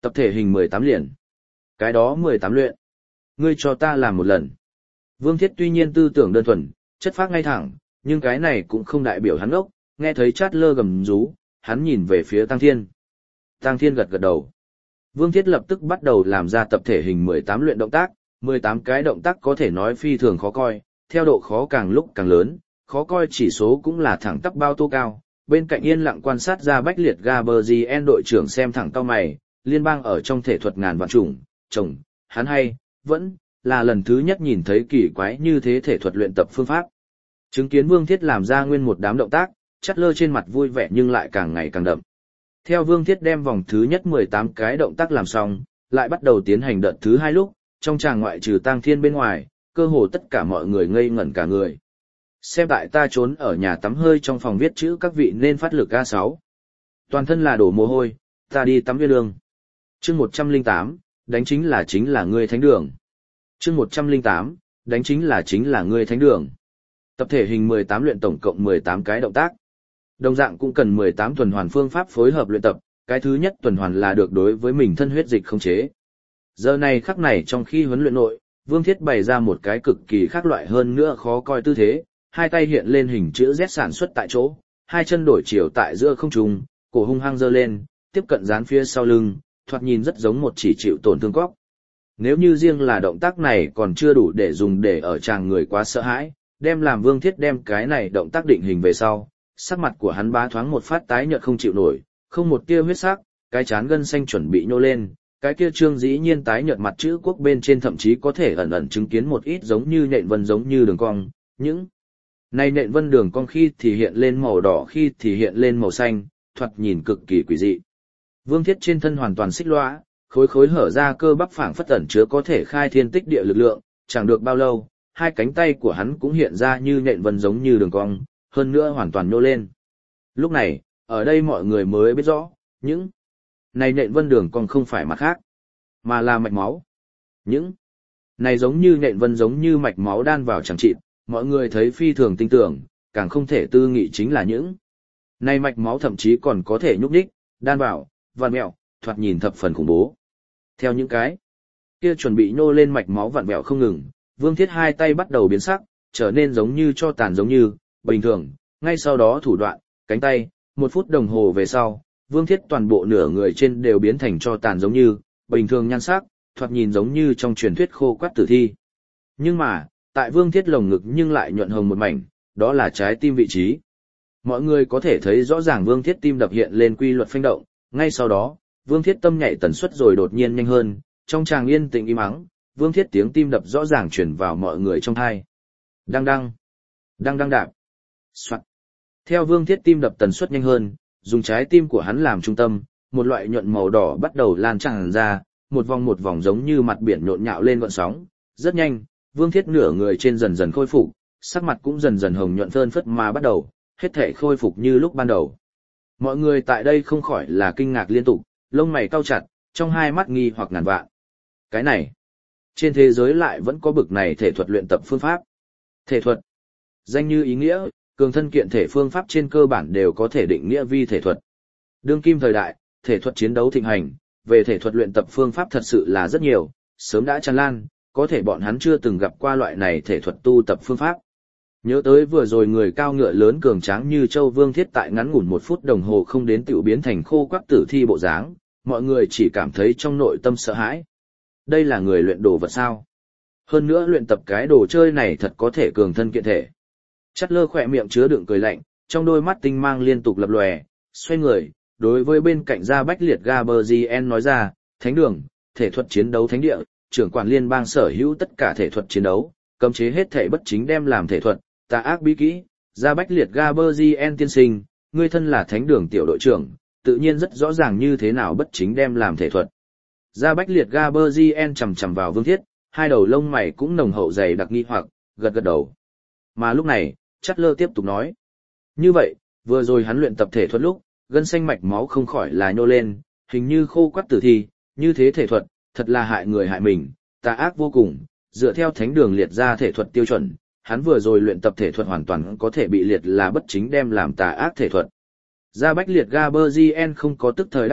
Tập thể hình 18 liền. Cái đó 18 luyện. Ngươi cho ta làm một lần. Vương Thiết tuy nhiên tư tưởng đơn thuần, chất phác ngay thẳng, nhưng cái này cũng không đại biểu hắn ốc, nghe thấy chát lơ gầm rú, hắn nhìn về phía Tăng Thiên. Tăng Thiên gật gật đầu. Vương Thiết lập tức bắt đầu làm ra tập thể hình 18 luyện động tác, 18 cái động tác có thể nói phi thường khó coi, theo độ khó càng lúc càng lớn, khó coi chỉ số cũng là thẳng tắp bao tô cao. Bên cạnh yên lặng quan sát ra Bách Liệt Gaberzien đội trưởng xem thẳng cau mày, liên bang ở trong thể thuật ngàn vạn chủng, chồng, hắn hay, vẫn là lần thứ nhất nhìn thấy kỳ quái như thế thể thuật luyện tập phương pháp. Chứng kiến Vương Thiết làm ra nguyên một đám động tác, chát lơ trên mặt vui vẻ nhưng lại càng ngày càng đậm. Theo Vương Thiết đem vòng thứ nhất 18 cái động tác làm xong, lại bắt đầu tiến hành đợt thứ 2 lúc, trong tràng ngoại trừ Tăng Thiên bên ngoài, cơ hồ tất cả mọi người ngây ngẩn cả người. Xem tại ta trốn ở nhà tắm hơi trong phòng viết chữ các vị nên phát lực A6. Toàn thân là đổ mồ hôi, ta đi tắm viên lương. Chương 108, đánh chính là ngươi thánh đường. Chương 108, đánh chính là ngươi thánh đường. Tập thể hình 18 luyện tổng cộng 18 cái động tác. Đồng dạng cũng cần 18 tuần hoàn phương pháp phối hợp luyện tập, cái thứ nhất tuần hoàn là được đối với mình thân huyết dịch không chế. Giờ này khắc này trong khi huấn luyện nội, Vương Thiết bày ra một cái cực kỳ khác loại hơn nữa khó coi tư thế, hai tay hiện lên hình chữ Z sản xuất tại chỗ, hai chân đổi chiều tại giữa không trung, cổ hung hăng giơ lên, tiếp cận dán phía sau lưng, thoạt nhìn rất giống một chỉ chịu tổn thương cóc. Nếu như riêng là động tác này còn chưa đủ để dùng để ở chàng người quá sợ hãi, đem làm Vương Thiết đem cái này động tác định hình về sau, sắc mặt của hắn bá thoáng một phát tái nhợt không chịu nổi, không một tia huyết sắc, cái trán gân xanh chuẩn bị nhô lên, cái kia trương dĩ nhiên tái nhợt mặt chữ quốc bên trên thậm chí có thể ẩn ẩn chứng kiến một ít giống như nện vân giống như đường cong, những này nện vân đường cong khi thì hiện lên màu đỏ khi thì hiện lên màu xanh, thoạt nhìn cực kỳ quỷ dị. Vương Thiết trên thân hoàn toàn xích lõa, khối khối hở ra cơ bắp phảng phất ẩn chứa có thể khai thiên tích địa lực lượng, chẳng được bao lâu, hai cánh tay của hắn cũng hiện ra như nện vân giống như đường cong, hơn nữa hoàn toàn nhô lên. Lúc này, ở đây mọi người mới biết rõ, những này nện vân đường cong không phải mặt khác, mà là mạch máu. Những này giống như nện vân giống như mạch máu đan vào chẳng chịt, mọi người thấy phi thường tinh tưởng, càng không thể tư nghị chính là những này mạch máu thậm chí còn có thể nhúc nhích, đan vào, vặn mẹo, thoạt nhìn thập phần khủng bố. Theo những cái kia chuẩn bị nhô lên mạch máu vặn vẹo không ngừng, Vương Thiết hai tay bắt đầu biến sắc, trở nên giống như cho tàn giống như bình thường, ngay sau đó thủ đoạn, cánh tay, 1 phút đồng hồ về sau, Vương Thiết toàn bộ nửa người trên đều biến thành cho tàn giống như bình thường nhan sắc, thoạt nhìn giống như trong truyền thuyết khô quắt tử thi. Nhưng mà, tại Vương Thiết lồng ngực nhưng lại nhuận hồng một mảnh, đó là trái tim vị trí. Mọi người có thể thấy rõ ràng Vương Thiết tim đập hiện lên quy luật phanh động, ngay sau đó, Vương Thiết tâm nhảy tần suất rồi đột nhiên nhanh hơn, trong tràng yên tĩnh im ắng, Vương Thiết tiếng tim đập rõ ràng truyền vào mọi người trong tai. Đăng đăng, đăng đăng đạp. Soạt. Theo Vương Thiết tim đập tần suất nhanh hơn, dùng trái tim của hắn làm trung tâm, một loại nhuận màu đỏ bắt đầu lan tràn ra, một vòng giống như mặt biển nhộn nhạo lên gợn sóng. Rất nhanh, Vương Thiết nửa người trên dần dần khôi phục, sắc mặt cũng dần dần hồng nhuận phơn phất mà bắt đầu, hết thể khôi phục như lúc ban đầu. Mọi người tại đây không khỏi là kinh ngạc liên tục, lông mày cau chặt, trong hai mắt nghi hoặc ngàn vạn. Cái này, trên thế giới lại vẫn có bực này thể thuật luyện tập phương pháp. Thể thuật, danh như ý nghĩa, cường thân kiện thể phương pháp trên cơ bản đều có thể định nghĩa vi thể thuật. Đương kim thời đại, thể thuật chiến đấu thịnh hành, về thể thuật luyện tập phương pháp thật sự là rất nhiều, sớm đã tràn lan, có thể bọn hắn chưa từng gặp qua loại này thể thuật tu tập phương pháp. Nhớ tới vừa rồi người cao ngựa lớn cường tráng như Châu Vương Thiết tại ngắn ngủn 1 phút đồng hồ không đến tiểu biến thành khô quắc tử thi bộ dáng, mọi người chỉ cảm thấy trong nội tâm sợ hãi. Đây là người luyện đồ vật sao? Hơn nữa luyện tập cái đồ chơi này thật có thể cường thân kiện thể. Chát lơ khỏe miệng chứa đựng cười lạnh, trong đôi mắt tinh mang liên tục lập lòe, xoay người, đối với bên cạnh ra Bách Liệt Gaberzien nói ra, thánh đường, thể thuật chiến đấu thánh địa, trưởng quản liên bang sở hữu tất cả thể thuật chiến đấu, cấm chế hết thể bất chính đem làm thể thuật, tà ác bí kỹ, ra Bách Liệt Gaberzien tiên sinh, ngươi thân là thánh đường tiểu đội trưởng, tự nhiên rất rõ ràng như thế nào bất chính đem làm thể thuật. Ra Bách Liệt Gaberzien chầm chầm vào Vương Thiết, hai đầu lông mày cũng nồng hậu dày đặc nghi hoặc, gật gật đầu. Mà lúc này, Chát lơ tiếp tục nói. Như vậy, vừa rồi hắn luyện tập thể thuật lúc, gân xanh mạch máu không khỏi là nhô lên, hình như khô quắt tử thi, như thế thể thuật, thật là hại người hại mình, tà ác vô cùng, dựa theo thánh đường liệt ra thể thuật tiêu chuẩn, hắn vừa rồi luyện tập thể thuật hoàn toàn có thể bị liệt là bất chính đem làm tà ác thể thuật. Ra Bách Liệt Gaberzien không có tức thời đáp lại,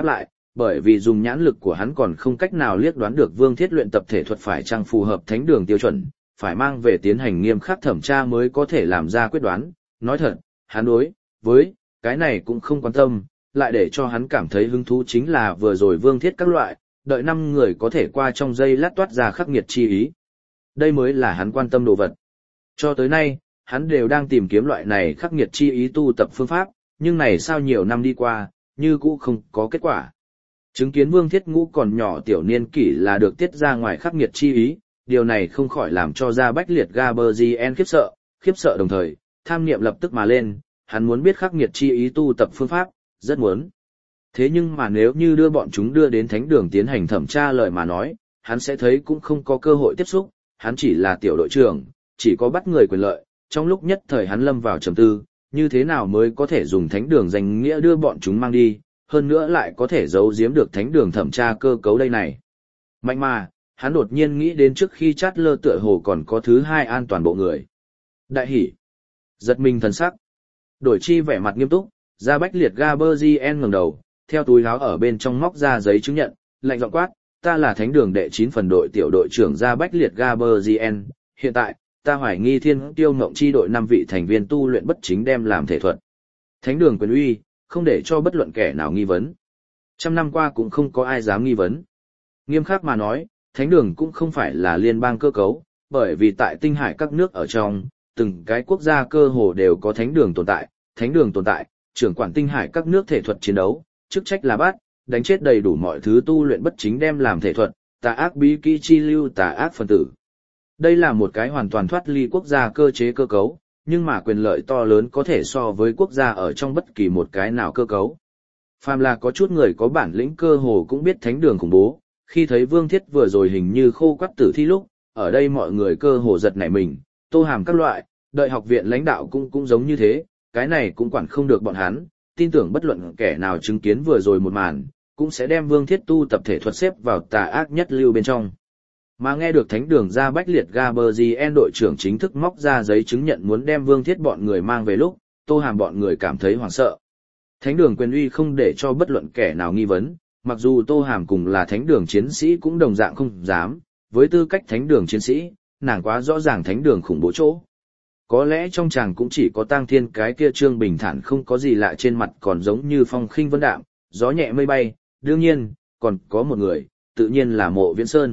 bởi vì dùng nhãn lực của hắn còn không cách nào liếc đoán được Vương Thiết luyện tập thể thuật phải chăng phù hợp thánh đường tiêu chuẩn, phải mang về tiến hành nghiêm khắc thẩm tra mới có thể làm ra quyết đoán. Nói thật, hắn đối với cái này cũng không quan tâm, lại để cho hắn cảm thấy hứng thú chính là vừa rồi Vương Thiết các loại, đợi 5 người có thể qua trong giây lát toát ra khắc nghiệt chi ý. Đây mới là hắn quan tâm đồ vật. Cho tới nay, hắn đều đang tìm kiếm loại này khắc nghiệt chi ý tu tập phương pháp, nhưng này sao nhiều năm đi qua, như cũ không có kết quả. Chứng kiến Vương Thiết Ngũ còn nhỏ tiểu niên kỷ là được tiết ra ngoài khắc nghiệt chi ý, điều này không khỏi làm cho Gia Bách Liệt Gaberzien khiếp sợ đồng thời, tham niệm lập tức mà lên, hắn muốn biết khắc nghiệt chi ý tu tập phương pháp, rất muốn. Thế nhưng mà nếu như đưa bọn chúng đưa đến thánh đường tiến hành thẩm tra lời mà nói, hắn sẽ thấy cũng không có cơ hội tiếp xúc, hắn chỉ là tiểu đội trưởng, chỉ có bắt người quyền lợi, trong lúc nhất thời hắn lâm vào trầm tư, như thế nào mới có thể dùng thánh đường danh nghĩa đưa bọn chúng mang đi, hơn nữa lại có thể giấu giếm được thánh đường thẩm tra cơ cấu đây này. Mạnh mà, hắn đột nhiên nghĩ đến trước khi chát lơ tựa hồ còn có thứ hai an toàn bộ người. Đại hỉ, giật mình thần sắc, đổi chi vẻ mặt nghiêm túc, Gia Bách Liệt Gaberzien ngẩng đầu, theo túi áo ở bên trong móc ra giấy chứng nhận, lạnh giọng quát, ta là thánh đường đệ 9 phần đội tiểu đội trưởng Gia Bách Liệt Gaberzien, hiện tại, ta hoài nghi Thiên Tiêu Ngộng chi đội 5 vị thành viên tu luyện bất chính đem làm thể thuật. Thánh đường quyền uy, không để cho bất luận kẻ nào nghi vấn. Trăm năm qua cũng không có ai dám nghi vấn. Nghiêm khắc mà nói, thánh đường cũng không phải là liên bang cơ cấu, bởi vì tại tinh hải các nước ở trong, từng cái quốc gia cơ hồ đều có thánh đường tồn tại, trưởng quản tinh hải các nước thể thuật chiến đấu, chức trách là bắt, đánh chết đầy đủ mọi thứ tu luyện bất chính đem làm thể thuật, tà ác bí kỹ chi lưu tà ác phân tử. Đây là một cái hoàn toàn thoát ly quốc gia cơ chế cơ cấu, nhưng mà quyền lợi to lớn có thể so với quốc gia ở trong bất kỳ một cái nào cơ cấu. Phàm là có chút người có bản lĩnh cơ hồ cũng biết thánh đường khủng bố, khi thấy Vương Thiết vừa rồi hình như khô quắt tử thi lúc, ở đây mọi người cơ hồ giật nảy mình, Tô Hàm các loại, đợi học viện lãnh đạo cũng giống như thế, cái này cũng quản không được bọn hắn, tin tưởng bất luận kẻ nào chứng kiến vừa rồi một màn, cũng sẽ đem Vương Thiết tu tập thể thuật xếp vào tà ác nhất lưu bên trong. Mà nghe được thánh đường Gia Bách Liệt Gaberzien đội trưởng chính thức móc ra giấy chứng nhận muốn đem Vương Thiết bọn người mang về lúc, Tô Hàm bọn người cảm thấy hoảng sợ. Thánh đường quyền uy không để cho bất luận kẻ nào nghi vấn, mặc dù Tô Hàm cùng là thánh đường chiến sĩ cũng đồng dạng không dám, với tư cách thánh đường chiến sĩ, nàng quá rõ ràng thánh đường khủng bố chỗ. Có lẽ trong chàng cũng chỉ có Tang Thiên cái kia trương bình thản không có gì lạ trên mặt còn giống như phong khinh vân đạm, gió nhẹ mây bay, đương nhiên, còn có một người, tự nhiên là Mộ Viễn Sơn.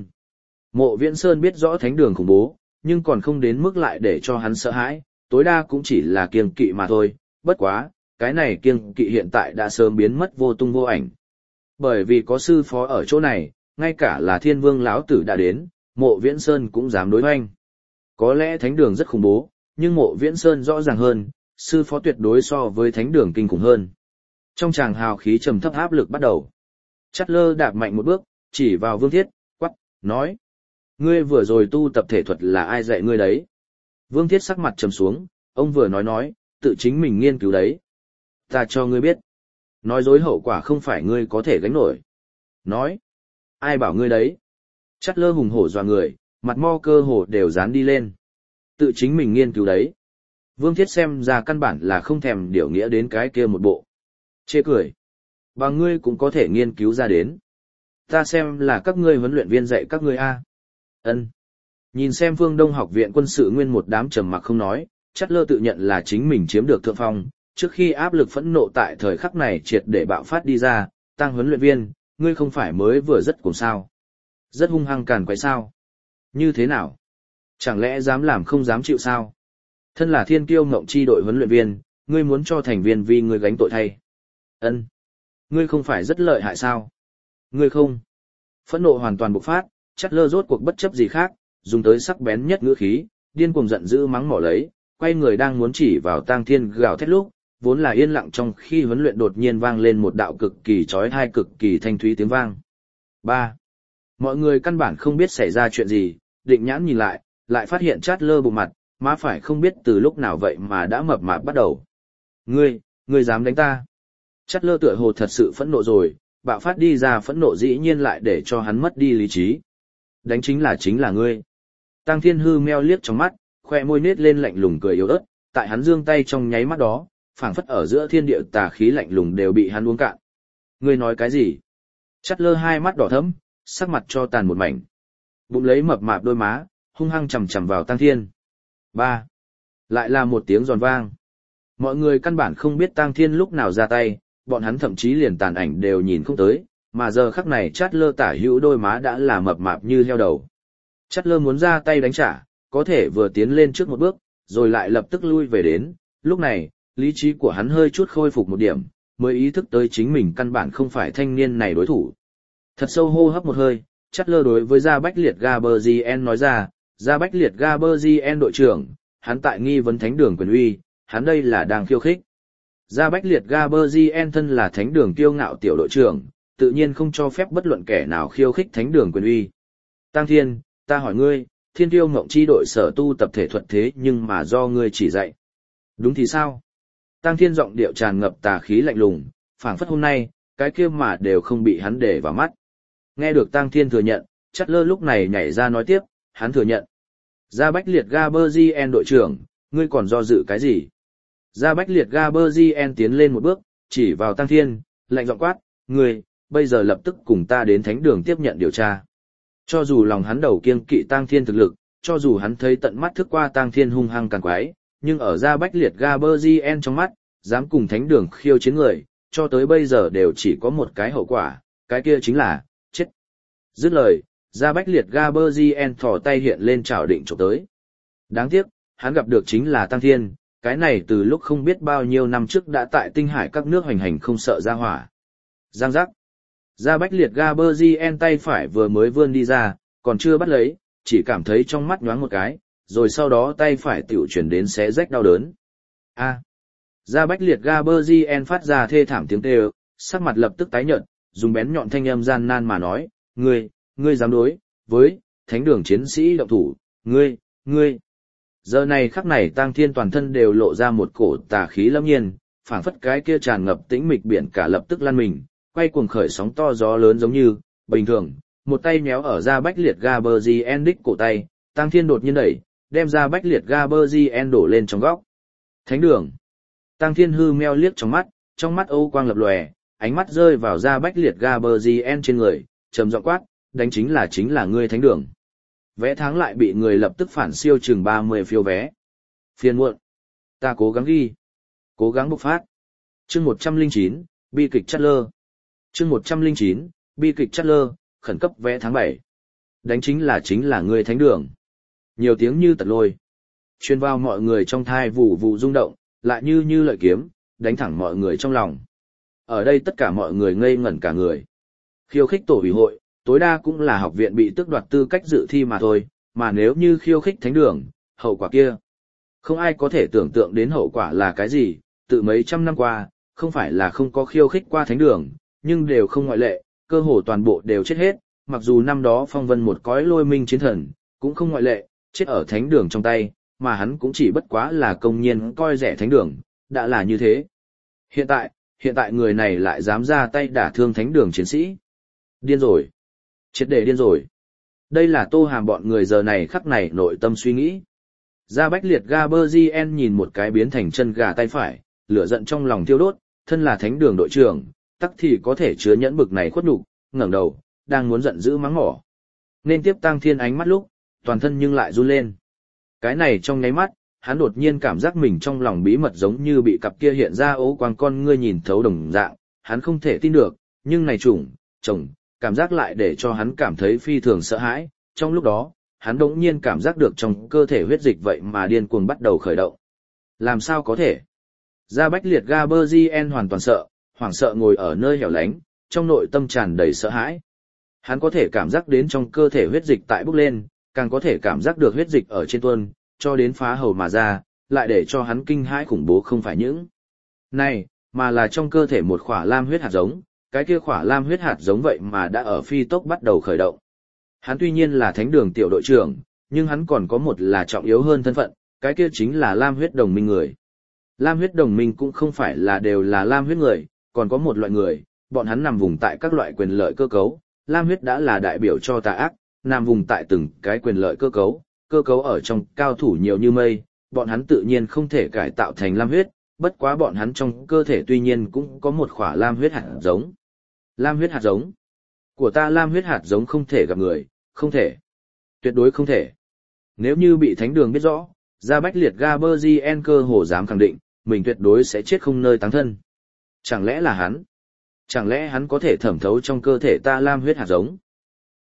Mộ Viễn Sơn biết rõ thánh đường khủng bố, nhưng còn không đến mức lại để cho hắn sợ hãi, tối đa cũng chỉ là kiêng kỵ mà thôi, bất quá, cái này kiêng kỵ hiện tại đã sớm biến mất vô tung vô ảnh. Bởi vì có sư phó ở chỗ này, ngay cả là Thiên Vương lão tử đã đến, Mộ Viễn Sơn cũng dám đối hoành. Có lẽ thánh đường rất khủng bố, nhưng Mộ Viễn Sơn rõ ràng hơn, sư phó tuyệt đối so với thánh đường kinh khủng hơn. Trong tràng hào khí trầm thấp áp lực bắt đầu. Chát lơ đạp mạnh một bước, chỉ vào Vương Thiết, quắc, nói. Ngươi vừa rồi tu tập thể thuật là ai dạy ngươi đấy? Vương Thiết sắc mặt trầm xuống, ông vừa nói, tự chính mình nghiên cứu đấy. Ta cho ngươi biết. Nói dối hậu quả không phải ngươi có thể gánh nổi. Nói. Ai bảo ngươi đấy? Chát lơ hùng hổ dọa người, mặt mo cơ hồ đều dán đi lên. Tự chính mình nghiên cứu đấy. Vương Thiết xem ra căn bản là không thèm điều nghĩa đến cái kia một bộ. Chê cười. Và ngươi cũng có thể nghiên cứu ra đến. Ta xem là các ngươi huấn luyện viên dạy các ngươi a. Ân. Nhìn xem Phương Đông học viện quân sự nguyên một đám trầm mặc không nói, Chát lơ tự nhận là chính mình chiếm được thượng phong, trước khi áp lực phẫn nộ tại thời khắc này triệt để bạo phát đi ra, Tăng huấn luyện viên, ngươi không phải mới vừa rất cùng sao? Rất hung hăng càn quấy sao? Như thế nào? Chẳng lẽ dám làm không dám chịu sao? Thân là Thiên Kiêu Ngộng chi đội huấn luyện viên, ngươi muốn cho thành viên vì ngươi gánh tội thay. Ân. Ngươi không phải rất lợi hại sao? Ngươi không. Phẫn nộ hoàn toàn bộc phát, Chát lơ rốt cuộc bất chấp gì khác, dùng tới sắc bén nhất ngữ khí, điên cuồng giận dữ mắng mỏ lấy, quay người đang muốn chỉ vào Tang Thiên gào thét lúc, vốn là yên lặng trong khi huấn luyện đột nhiên vang lên một đạo cực kỳ chói tai cực kỳ thanh thúy tiếng vang. 3. Mọi người căn bản không biết xảy ra chuyện gì, định nhãn nhìn lại phát hiện Chát lơ bụng mặt, má phải không biết từ lúc nào vậy mà đã mập mạp bắt đầu. Ngươi dám đánh ta? Chát lơ tựa hồ thật sự phẫn nộ rồi, bạo phát đi ra phẫn nộ dĩ nhiên lại để cho hắn mất đi lý trí. Đánh chính là ngươi. Tăng Thiên hư meo liếc trong mắt, khoe môi nết lên lạnh lùng cười yếu ớt, tại hắn giương tay trong nháy mắt đó, phảng phất ở giữa thiên địa tà khí lạnh lùng đều bị hắn uống cạn. Ngươi nói cái gì? Chát lơ hai mắt đỏ thẫm, sắc mặt cho tàn một mảnh. Bụng lấy mập mạp đôi má, hung hăng chầm chầm vào Tang Thiên. Ba. Lại là một tiếng giòn vang. Mọi người căn bản không biết Tang Thiên lúc nào ra tay, bọn hắn thậm chí liền tàn ảnh đều nhìn không tới, mà giờ khắc này Chát lơ tả hữu đôi má đã là mập mạp như heo đầu. Chát lơ muốn ra tay đánh trả, có thể vừa tiến lên trước một bước, rồi lại lập tức lui về đến, lúc này, lý trí của hắn hơi chút khôi phục một điểm, mới ý thức tới chính mình căn bản không phải thanh niên này đối thủ. Thật sâu hô hấp một hơi, Chát lơ đối với Gia Bách Liệt Gaberzien nói ra, Gia Bách Liệt Gaberzien đội trưởng, hắn tại nghi vấn thánh đường quyền uy, hắn đây là đang khiêu khích. Gia Bách Liệt Gaberzien thân là thánh đường kiêu ngạo tiểu đội trưởng, tự nhiên không cho phép bất luận kẻ nào khiêu khích thánh đường quyền uy. Tang Thiên, ta hỏi ngươi, Thiên Tiêu Ngộng Chi đội sở tu tập thể thuật thế nhưng mà do ngươi chỉ dạy. Đúng thì sao? Tang Thiên giọng điệu tràn ngập tà khí lạnh lùng, phảng phất hôm nay, cái kia mà đều không bị hắn để vào mắt. Nghe được Tang Thiên thừa nhận, Chát lơ lúc này nhảy ra nói tiếp, hắn thừa nhận. Gia Bách Liệt Gaberzien đội trưởng, ngươi còn do dự cái gì? Gia Bách Liệt Gaberzien tiến lên một bước, chỉ vào Tang Thiên, lạnh giọng quát, ngươi, bây giờ lập tức cùng ta đến thánh đường tiếp nhận điều tra. Cho dù lòng hắn đầu kiêng kỵ Tang Thiên thực lực, cho dù hắn thấy tận mắt thức qua Tang Thiên hung hăng càng quái, nhưng ở Gia Bách Liệt Gaberzien trong mắt, dám cùng thánh đường khiêu chiến người, cho tới bây giờ đều chỉ có một cái hậu quả, cái kia chính là chết. Dứt lời, Gia Bách Liệt Gaberzien thò tay hiện lên chảo định chụp tới. Đáng tiếc, hắn gặp được chính là Tang Thiên, cái này từ lúc không biết bao nhiêu năm trước đã tại tinh hải các nước hoành hành không sợ ra hỏa. Giang giác. Gia Bách Liệt Gaberzien tay phải vừa mới vươn đi ra, còn chưa bắt lấy, chỉ cảm thấy trong mắt nhoáng một cái, rồi sau đó tay phải tiểu chuyển đến xé rách đau đớn. A. Gia Bách Liệt Gaberzien phát ra thê thảm tiếng kêu, sắc mặt lập tức tái nhợt, dùng bén nhọn thanh âm gian nan mà nói, ngươi dám đối với thánh đường chiến sĩ động thủ, ngươi. Giờ này khắc này Tang Thiên toàn thân đều lộ ra một cổ tà khí lâm nhiên, phảng phất cái kia tràn ngập tĩnh mịch biển cả lập tức lăn mình, quay cuồng khởi sóng to gió lớn giống như, bình thường, một tay méo ở Gia Bách Liệt Gaberzien đích cổ tay, Tang Thiên đột nhiên đẩy, đem Gia Bách Liệt Gaberzien đổ lên trong góc. Thánh đường. Tang Thiên hư meo liếc trong mắt âu quang lập lòe, ánh mắt rơi vào Gia Bách Liệt Gaberzien trên người, trầm giọng quát, đánh chính là ngươi thánh đường. Vé tháng lại bị người lập tức phản siêu chừng 30 phiếu vé. Phiền muộn. Ta cố gắng ghi. Cố gắng bộc phát. Chương 109, bi kịch Chát lơ. Chương 109, bi kịch Chát lơ, khẩn cấp vé tháng 7. Đánh chính là ngươi thánh đường. Nhiều tiếng như tật lôi. Truyền vào mọi người trong thai vụ vụ rung động, lại như lợi kiếm, đánh thẳng mọi người trong lòng. Ở đây tất cả mọi người ngây ngẩn cả người. Khiêu khích tổ ủy hội, tối đa cũng là học viện bị tước đoạt tư cách dự thi mà thôi, mà nếu như khiêu khích thánh đường, hậu quả kia. Không ai có thể tưởng tượng đến hậu quả là cái gì, tự mấy trăm năm qua, không phải là không có khiêu khích qua thánh đường, nhưng đều không ngoại lệ, cơ hồ toàn bộ đều chết hết, mặc dù năm đó phong vân một cõi lôi minh chiến thần, cũng không ngoại lệ, chết ở thánh đường trong tay, mà hắn cũng chỉ bất quá là công nhiên coi rẻ thánh đường, đã là như thế. Hiện tại người này lại dám ra tay đả thương thánh đường chiến sĩ. Điên rồi. Triệt để điên rồi. Đây là Tô Hàm bọn người giờ này khắc này nội tâm suy nghĩ. Gia Bách Liệt Gaberzien nhìn một cái biến thành chân gà tay phải, lửa giận trong lòng thiêu đốt, thân là thánh đường đội trưởng, tắc thì có thể chứa nhẫn bực này khuất nhục, ngẩng đầu, đang muốn giận dữ mắng mỏ. Nên tiếp Tang Thiên ánh mắt lúc, toàn thân nhưng lại run lên. Cái này trong nháy mắt, hắn đột nhiên cảm giác mình trong lòng bí mật giống như bị cặp kia hiện ra ố quang con ngươi nhìn thấu đồng dạng, hắn không thể tin được, nhưng này chồng, cảm giác lại để cho hắn cảm thấy phi thường sợ hãi, trong lúc đó, hắn đột nhiên cảm giác được trong cơ thể huyết dịch vậy mà điên cuồng bắt đầu khởi động. Làm sao có thể? Gia Bách Liệt Gaberzien hoàn toàn sợ, hoảng sợ ngồi ở nơi hẻo lánh, trong nội tâm tràn đầy sợ hãi. Hắn có thể cảm giác đến trong cơ thể huyết dịch tại bốc lên, càng có thể cảm giác được huyết dịch ở trên tuôn, cho đến phá hầu mà ra, lại để cho hắn kinh hãi khủng bố không phải những này, mà là trong cơ thể một khỏa lam huyết hạt giống, cái kia khỏa lam huyết hạt giống vậy mà đã ở phi tốc bắt đầu khởi động. Hắn tuy nhiên là thánh đường tiểu đội trưởng, nhưng hắn còn có một là trọng yếu hơn thân phận, cái kia chính là lam huyết đồng minh người. Lam huyết đồng minh cũng không phải là đều là lam huyết người, còn có một loại người, bọn hắn nằm vùng tại các loại quyền lợi cơ cấu, lam huyết đã là đại biểu cho tà ác, nằm vùng tại từng cái quyền lợi cơ cấu ở trong cao thủ nhiều như mây, bọn hắn tự nhiên không thể cải tạo thành lam huyết, bất quá bọn hắn trong cơ thể tuy nhiên cũng có một khỏa lam huyết hạt giống. Lam huyết hạt giống. Của ta lam huyết hạt giống không thể gặp người, không thể. Tuyệt đối không thể. Nếu như bị thánh đường biết rõ, ra bách liệt Gaberzien cơ hồ dám khẳng định, mình tuyệt đối sẽ chết không nơi táng thân. Chẳng lẽ là hắn? Chẳng lẽ hắn có thể thẩm thấu trong cơ thể ta lam huyết hạt giống?